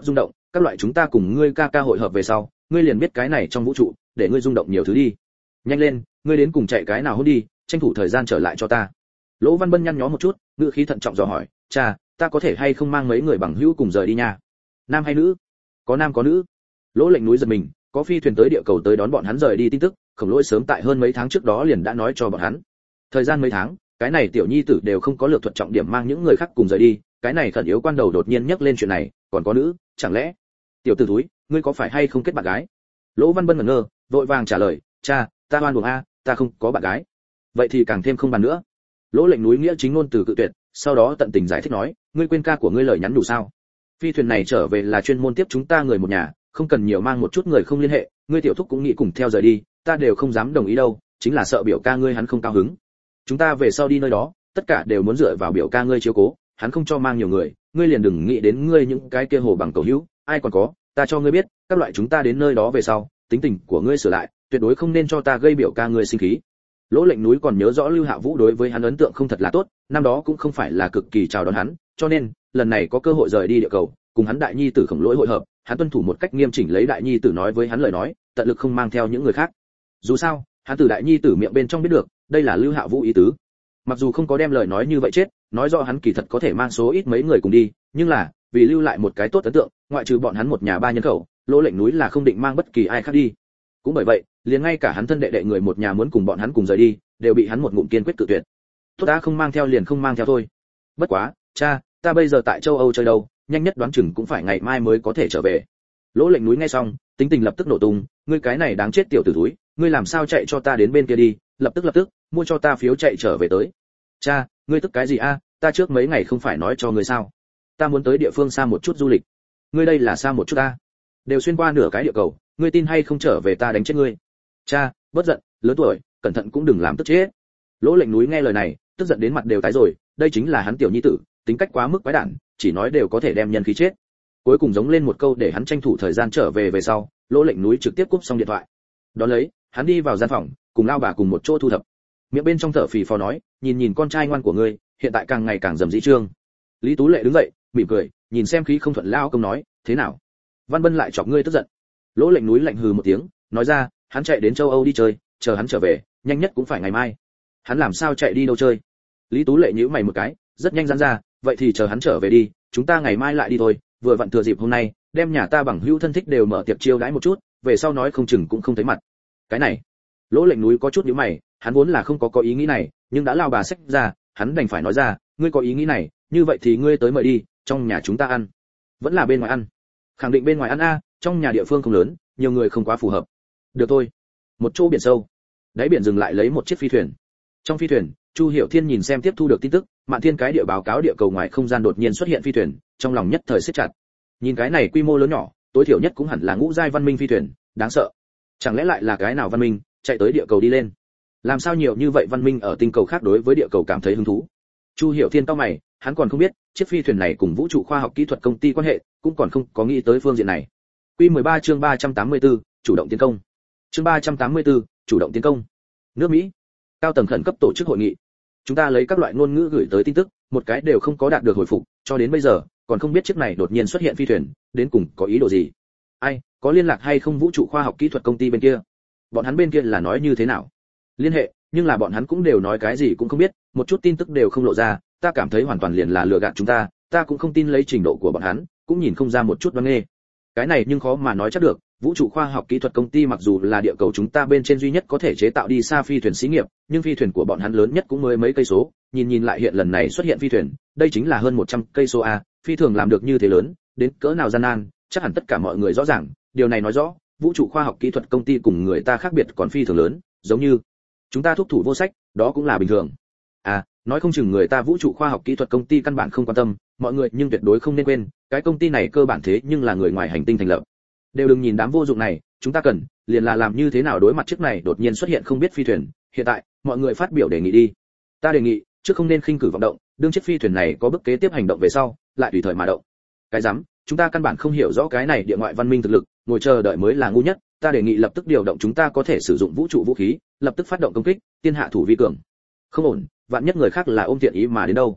các loại chúng ta cùng ngươi ca ca hội hợp về sau, ngươi liền biết cái này trong vũ trụ, để ngươi rung động nhiều thứ đi. Nhanh lên, ngươi đến cùng chạy cái nào hôn đi, tranh thủ thời gian trở lại cho ta. Lỗ Văn Bân nhăn nhó một chút, ngữ khí thận trọng dò hỏi, cha, ta có thể hay không mang mấy người bằng hữu cùng rời đi nha? Nam hay nữ? Có nam có nữ. Lỗ Lệnh núi giật mình, có phi thuyền tới địa cầu tới đón bọn hắn rời đi tin tức, Khổng Lỗi sớm tại hơn mấy tháng trước đó liền đã nói cho bọn hắn. Thời gian mấy tháng, cái này tiểu nhi tử đều không có lược thuật trọng điểm mang những người khác cùng rời đi, cái này khẩn yếu quan đầu đột nhiên nhắc lên chuyện này, còn có nữ, chẳng lẽ? Tiểu tử túi, ngươi có phải hay không kết bạn gái? Lỗ Văn Bân ngẩn ngơ, vội vàng trả lời, cha, ta oan uổng a, ta không có bạn gái. Vậy thì càng thêm không bàn nữa. Lỗ Lệnh núi nghĩa chính ngôn từ cự tuyệt, sau đó tận tình giải thích nói, ngươi quên ca của ngươi lời nhắn đủ sao? Phi thuyền này trở về là chuyên môn tiếp chúng ta người một nhà, không cần nhiều mang một chút người không liên hệ, ngươi tiểu thúc cũng nghĩ cùng theo rời đi, ta đều không dám đồng ý đâu, chính là sợ biểu ca ngươi hắn không cao hứng. Chúng ta về sau đi nơi đó, tất cả đều muốn dựa vào biểu ca ngươi chiếu cố, hắn không cho mang nhiều người, ngươi liền đừng nghĩ đến ngươi những cái kia hồ bằng cầu hữu, ai còn có, ta cho ngươi biết, các loại chúng ta đến nơi đó về sau, tính tình của ngươi sửa lại, tuyệt đối không nên cho ta gây biểu ca ngươi sinh khí. Lỗ Lệnh núi còn nhớ rõ Lưu Hạ Vũ đối với hắn ấn tượng không thật là tốt, năm đó cũng không phải là cực kỳ chào đón hắn, cho nên lần này có cơ hội rời đi địa cầu, cùng hắn đại nhi tử Khổng Lỗi hội hợp, hắn tuân thủ một cách nghiêm chỉnh lấy đại nhi tử nói với hắn lời nói, tận lực không mang theo những người khác. Dù sao, hắn từ đại nhi tử miệng bên trong biết được, đây là Lưu Hạ Vũ ý tứ. Mặc dù không có đem lời nói như vậy chết, nói rõ hắn kỳ thật có thể mang số ít mấy người cùng đi, nhưng là vì lưu lại một cái tốt ấn tượng, ngoại trừ bọn hắn một nhà ba nhân khẩu, Lỗ Lệnh núi là không định mang bất kỳ ai khác đi. Cũng bởi vậy, liền ngay cả hắn thân đệ đệ người một nhà muốn cùng bọn hắn cùng rời đi, đều bị hắn một ngụm kiên quyết cự tuyệt. Tốt đã không mang theo liền không mang theo thôi. Bất quá, cha, ta bây giờ tại châu Âu chơi đâu, nhanh nhất đoán chừng cũng phải ngày mai mới có thể trở về. Lỗ Lệnh núi nghe xong, tính tình lập tức nổ tung, ngươi cái này đáng chết tiểu tử thúi, ngươi làm sao chạy cho ta đến bên kia đi, lập tức mua cho ta phiếu chạy trở về tới. Cha, ngươi tức cái gì a? Ta trước mấy ngày không phải nói cho ngươi sao? Ta muốn tới địa phương xa một chút du lịch. Ngươi đây là xa một chút ta? Đều xuyên qua nửa cái địa cầu, ngươi tin hay không trở về ta đánh chết ngươi. Cha, bất giận, lớn tuổi, cẩn thận cũng đừng làm tức chết. Lỗ Lệnh núi nghe lời này, tức giận đến mặt đều tái rồi, đây chính là hắn tiểu nhi tử, tính cách quá mức quái đản, chỉ nói đều có thể đem nhân khí chết. Cuối cùng giống lên một câu để hắn tranh thủ thời gian trở về về sau, Lỗ Lệnh núi trực tiếp cúp xong điện thoại. Đó lấy, hắn đi vào gian phòng, cùng lao bà cùng một chỗ thu thập. Miệng bên trong thở phì phò nói, nhìn con trai ngoan của ngươi, hiện tại càng ngày càng dầm dĩ trương. Lý Tú Lệ đứng dậy, mỉm cười, nhìn xem khí không thuận lao công nói, thế nào? Văn Bân lại chọc ngươi tức giận. Lỗ Lệnh núi lạnh hừ một tiếng, nói ra, hắn chạy đến châu Âu đi chơi, chờ hắn trở về, nhanh nhất cũng phải ngày mai. Hắn làm sao chạy đi đâu chơi? Lý Tú Lệ nhíu mày một cái, rất nhanh giãn ra, vậy thì chờ hắn trở về đi, chúng ta ngày mai lại đi thôi, vừa vặn thừa dịp hôm nay, đem nhà ta bằng hữu thân thích đều mở tiệc chiêu đãi một chút, về sau nói không chừng cũng không thấy mặt. Cái này, Lỗ Lệnh núi có chút nhíu mày, hắn vốn là không có ý nghĩ này, nhưng đã lao bà xách ra, hắn đành phải nói ra, ngươi có ý nghĩ này, như vậy thì ngươi tới mời đi, trong nhà chúng ta ăn. Vẫn là bên ngoài ăn. Khẳng định bên ngoài ăn a, trong nhà địa phương không lớn, nhiều người không quá phù hợp. Được thôi. Một chỗ biển sâu, đáy biển dừng lại lấy một chiếc phi thuyền. Trong phi thuyền, Chu Hiểu Thiên nhìn xem tiếp thu được tin tức, Mạn Thiên cái địa báo cáo địa cầu ngoài không gian đột nhiên xuất hiện phi thuyền, trong lòng nhất thời siết chặt. Nhìn cái này quy mô lớn nhỏ, tối thiểu nhất cũng hẳn là ngũ giai văn minh phi thuyền, đáng sợ. Chẳng lẽ lại là cái nào văn minh chạy tới địa cầu đi lên? Làm sao nhiều như vậy văn minh ở tinh cầu khác đối với địa cầu cảm thấy hứng thú? Chu Hiểu Thiên cau mày, hắn còn không biết, chiếc phi thuyền này cùng vũ trụ khoa học kỹ thuật công ty quan hệ, cũng còn không có nghĩ tới phương diện này. Quy 13 chương 384, chủ động tiến công. Chương 384, chủ động tiến công. Nước Mỹ, cao tầng khẩn cấp tổ chức hội nghị. Chúng ta lấy các loại ngôn ngữ gửi tới tin tức, một cái đều không có đạt được hồi phục, cho đến bây giờ, còn không biết chiếc này đột nhiên xuất hiện phi thuyền, đến cùng có ý đồ gì. Ai, có liên lạc hay không vũ trụ khoa học kỹ thuật công ty bên kia? Bọn hắn bên kia là nói như thế nào? Liên hệ, nhưng là bọn hắn cũng đều nói cái gì cũng không biết, một chút tin tức đều không lộ ra, ta cảm thấy hoàn toàn liền là lừa gạt chúng ta cũng không tin lấy trình độ của bọn hắn, cũng nhìn không ra một chút đoan nghê. Cái này nhưng khó mà nói chắc được, vũ trụ khoa học kỹ thuật công ty mặc dù là địa cầu chúng ta bên trên duy nhất có thể chế tạo đi xa phi thuyền xí nghiệp, nhưng phi thuyền của bọn hắn lớn nhất cũng mới mấy cây số, nhìn lại hiện lần này xuất hiện phi thuyền, đây chính là hơn 100 cây số a, phi thường làm được như thế lớn, đến cỡ nào gian nan, chắc hẳn tất cả mọi người rõ ràng, điều này nói rõ, vũ trụ khoa học kỹ thuật công ty cùng người ta khác biệt còn phi thường lớn, giống như chúng ta thúc thủ vô sách, đó cũng là bình thường. À, nói không chừng người ta vũ trụ khoa học kỹ thuật công ty căn bản không quan tâm, mọi người nhưng tuyệt đối không nên quên, cái công ty này cơ bản thế nhưng là người ngoài hành tinh thành lập. Đều đừng nhìn đám vô dụng này, chúng ta cần liền là làm như thế nào đối mặt chiếc này đột nhiên xuất hiện không biết phi thuyền, hiện tại, mọi người phát biểu đề nghị đi. Ta đề nghị, trước không nên khinh cử vọng động, đương chiếc phi thuyền này có bước kế tiếp hành động về sau, lại tùy thời mà động. Cái rắm, chúng ta căn bản không hiểu rõ cái này địa ngoại văn minh thực lực, ngồi chờ đợi mới là ngu nhất, ta đề nghị lập tức điều động chúng ta có thể sử dụng vũ trụ vũ khí, lập tức phát động công kích, tiên hạ thủ vi cường. Không ổn, vạn nhất người khác là ôm thiện ý mà đến đâu.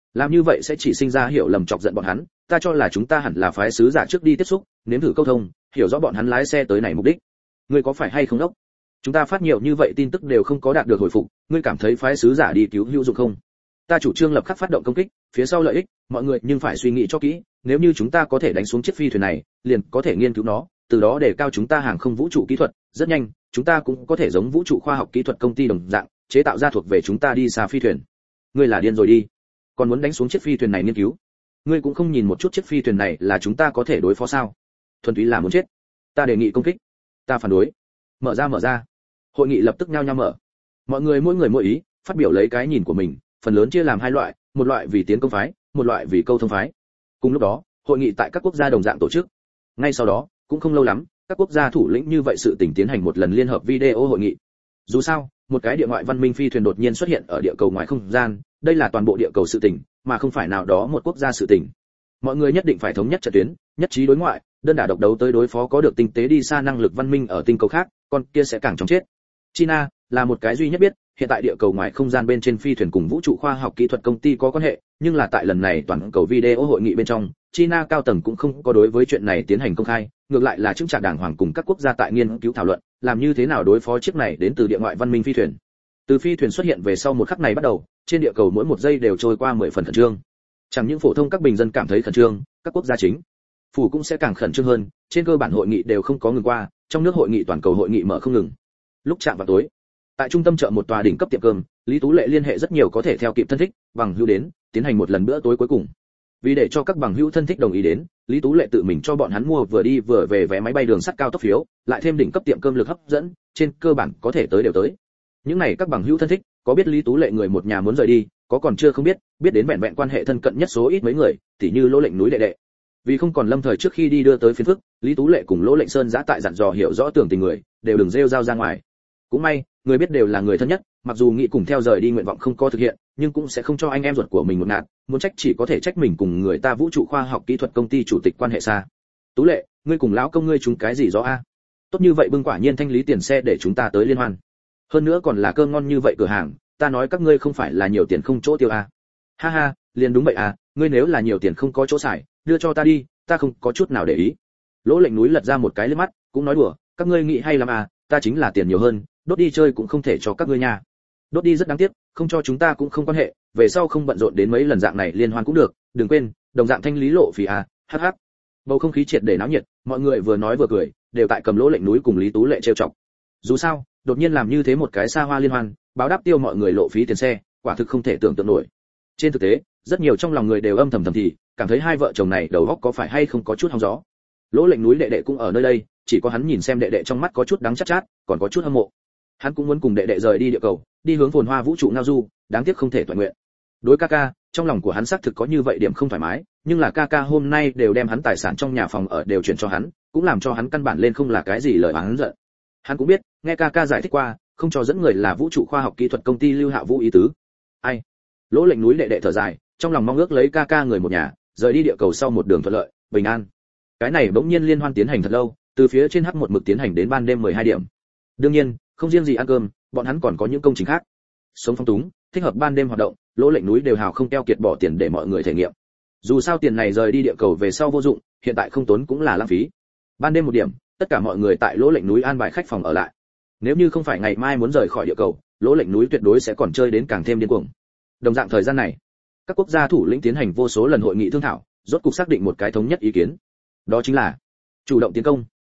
Làm như vậy sẽ chỉ sinh ra hiểu lầm, chọc giận bọn hắn, ta cho là chúng ta hẳn là phái sứ giả trước đi tiếp xúc, nếm thử câu thông, hiểu rõ bọn hắn lái xe tới này mục đích. Ngươi có phải hay không đốc? Chúng ta phát nhiều như vậy tin tức đều không có đạt được hồi phục, ngươi cảm thấy phái sứ giả đi cứu hữu dụng không? Ta chủ trương lập khắc phát động công kích, phía sau lợi ích, mọi người nhưng phải suy nghĩ cho kỹ, nếu như chúng ta có thể đánh xuống chiếc phi thuyền này, liền có thể nghiên cứu nó, từ đó để cao chúng ta hàng không vũ trụ kỹ thuật, rất nhanh, chúng ta cũng có thể giống vũ trụ khoa học kỹ thuật công ty đồng dạng, chế tạo ra thuộc về chúng ta đi xa phi thuyền. Ngươi là điên rồi đi, còn muốn đánh xuống chiếc phi thuyền này nghiên cứu? Ngươi cũng không nhìn một chút chiếc phi thuyền này là chúng ta có thể đối phó sao? Thuần túy là muốn chết. Ta đề nghị công kích. Ta phản đối. Mở ra. Hội nghị lập tức nhao nhao mở. Mọi người mỗi người mỗi ý, phát biểu lấy cái nhìn của mình, phần lớn chia làm hai loại, một loại vì tiến công phái, một loại vì câu thông phái. Cùng lúc đó, hội nghị tại các quốc gia đồng dạng tổ chức. Ngay sau đó, cũng không lâu lắm, các quốc gia thủ lĩnh như vậy sự tình tiến hành một lần liên hợp video hội nghị. Dù sao, một cái địa ngoại văn minh phi thuyền đột nhiên xuất hiện ở địa cầu ngoài không gian, đây là toàn bộ địa cầu sự tình, mà không phải nào đó một quốc gia sự tình. Mọi người nhất định phải thống nhất trận tuyến, nhất trí đối ngoại, đơn đả độc đấu tới đối phó có được tinh tế đi xa năng lực văn minh ở tinh cầu khác, con kia sẽ càng chóng chết. China là một cái duy nhất biết, hiện tại địa cầu ngoài không gian bên trên phi thuyền cùng vũ trụ khoa học kỹ thuật công ty có quan hệ, nhưng là tại lần này toàn cầu video hội nghị bên trong, China cao tầng cũng không có đối với chuyện này tiến hành công khai, ngược lại là chứng trả đảng hoàng cùng các quốc gia tại nghiên cứu thảo luận, làm như thế nào đối phó chiếc này đến từ địa ngoại văn minh phi thuyền. Từ phi thuyền xuất hiện về sau một khắc này bắt đầu, trên địa cầu mỗi một giây đều trôi qua 10 phần khẩn trương. Chẳng những phổ thông các bình dân cảm thấy khẩn trương, các quốc gia chính phủ cũng sẽ càng khẩn trương hơn, trên cơ bản hội nghị đều không có ngừng qua, trong nước hội nghị toàn cầu hội nghị mở không ngừng. Lúc chạm vào tối, tại trung tâm chợ một tòa đỉnh cấp tiệm cơm, Lý Tú Lệ liên hệ rất nhiều có thể theo kịp thân thích, bằng hữu đến, tiến hành một lần bữa tối cuối cùng. Vì để cho các bằng hữu thân thích đồng ý đến, Lý Tú Lệ tự mình cho bọn hắn mua vừa đi vừa về vé máy bay đường sắt cao tốc phiếu, lại thêm đỉnh cấp tiệm cơm lực hấp dẫn, trên cơ bản có thể tới đều tới. Những này các bằng hữu thân thích, có biết Lý Tú Lệ người một nhà muốn rời đi, có còn chưa không biết, biết đến vẹn vẹn quan hệ thân cận nhất số ít mấy người, tỉ như Lỗ Lệnh núi đệ đệ. Vì không còn lâm thời trước khi đi đưa tới phiền phức, Lý Tú Lệ cùng Lỗ Lệnh Sơn giã tại dặn dò hiểu rõ tưởng tình người, đều đừng rêu rao ra ngoài. Cũng may, người biết đều là người thân nhất, mặc dù nghĩ cùng theo rời đi nguyện vọng không có thực hiện, nhưng cũng sẽ không cho anh em ruột của mình một ngạt, muốn trách chỉ có thể trách mình cùng người ta vũ trụ khoa học kỹ thuật công ty chủ tịch quan hệ xa. Tú Lệ, ngươi cùng lão công ngươi chúng cái gì rõ a? Tốt như vậy bưng quả nhiên thanh lý tiền xe để chúng ta tới liên hoan. Hơn nữa còn là cơm ngon như vậy cửa hàng, ta nói các ngươi không phải là nhiều tiền không chỗ tiêu a? Ha ha, liền đúng vậy à, ngươi nếu là nhiều tiền không có chỗ xài, đưa cho ta đi, ta không có chút nào để ý. Lỗ Lệnh núi lật ra một cái liếc mắt, cũng nói đùa, các ngươi nghĩ hay lắm à, ta chính là tiền nhiều hơn, đốt đi chơi cũng không thể cho các ngươi nha. Đốt đi rất đáng tiếc, không cho chúng ta cũng không quan hệ, về sau không bận rộn đến mấy lần dạng này liên hoan cũng được, đừng quên, đồng dạng thanh lý lộ phí à, hắc hắc. Bầu không khí triệt để náo nhiệt, mọi người vừa nói vừa cười, đều tại cầm Lỗ Lệnh núi cùng Lý Tú Lệ trêu chọc. Dù sao, đột nhiên làm như thế một cái xa hoa liên hoan, báo đáp tiêu mọi người lộ phí tiền xe, quả thực không thể tưởng tượng nổi. Trên thực tế, rất nhiều trong lòng người đều âm thầm thầm thì, cảm thấy hai vợ chồng này đầu óc có phải hay không có chút hóng gió. Lỗ Lệnh núi đệ đệ cũng ở nơi đây, chỉ có hắn nhìn xem đệ đệ trong mắt có chút đắng chát chát, còn có chút hâm mộ. Hắn cũng muốn cùng đệ đệ rời đi địa cầu, đi hướng phồn hoa vũ trụ ngao du, đáng tiếc không thể toàn nguyện. Đối Kaka, trong lòng của hắn xác thực có như vậy điểm không thoải mái, nhưng là Kaka hôm nay đều đem hắn tài sản trong nhà phòng ở đều chuyển cho hắn, cũng làm cho hắn căn bản lên không là cái gì lời oán giận. Hắn cũng biết, nghe Kaka giải thích qua, không cho dẫn người là vũ trụ khoa học kỹ thuật công ty Lưu Hạ Vũ ý tứ. Ai? Lỗ Lệnh núi đệ đệ thở dài, trong lòng mong ước lấy Kaka người một nhà, rời đi địa cầu sau một đường thuận lợi, bình an. Cái này bỗng nhiên liên hoan tiến hành thật lâu, từ phía trên H1 mực tiến hành đến ban đêm 12 điểm. Đương nhiên, không riêng gì ăn cơm, bọn hắn còn có những công trình khác. Sống phong túng, thích hợp ban đêm hoạt động, Lỗ Lệnh núi đều hào không keo kiệt bỏ tiền để mọi người thể nghiệm. Dù sao tiền này rời đi địa cầu về sau vô dụng, hiện tại không tốn cũng là lãng phí. Ban đêm một điểm, tất cả mọi người tại Lỗ Lệnh núi an bài khách phòng ở lại. Nếu như không phải ngày mai muốn rời khỏi địa cầu, Lỗ Lệnh núi tuyệt đối sẽ còn chơi đến càng thêm điên cuồng. Đồng dạng thời gian này, các quốc gia thủ lĩnh tiến hành vô số lần hội nghị thương thảo, rốt cục xác định một cái thống nhất ý kiến. Đó chính là chủ động tiến công.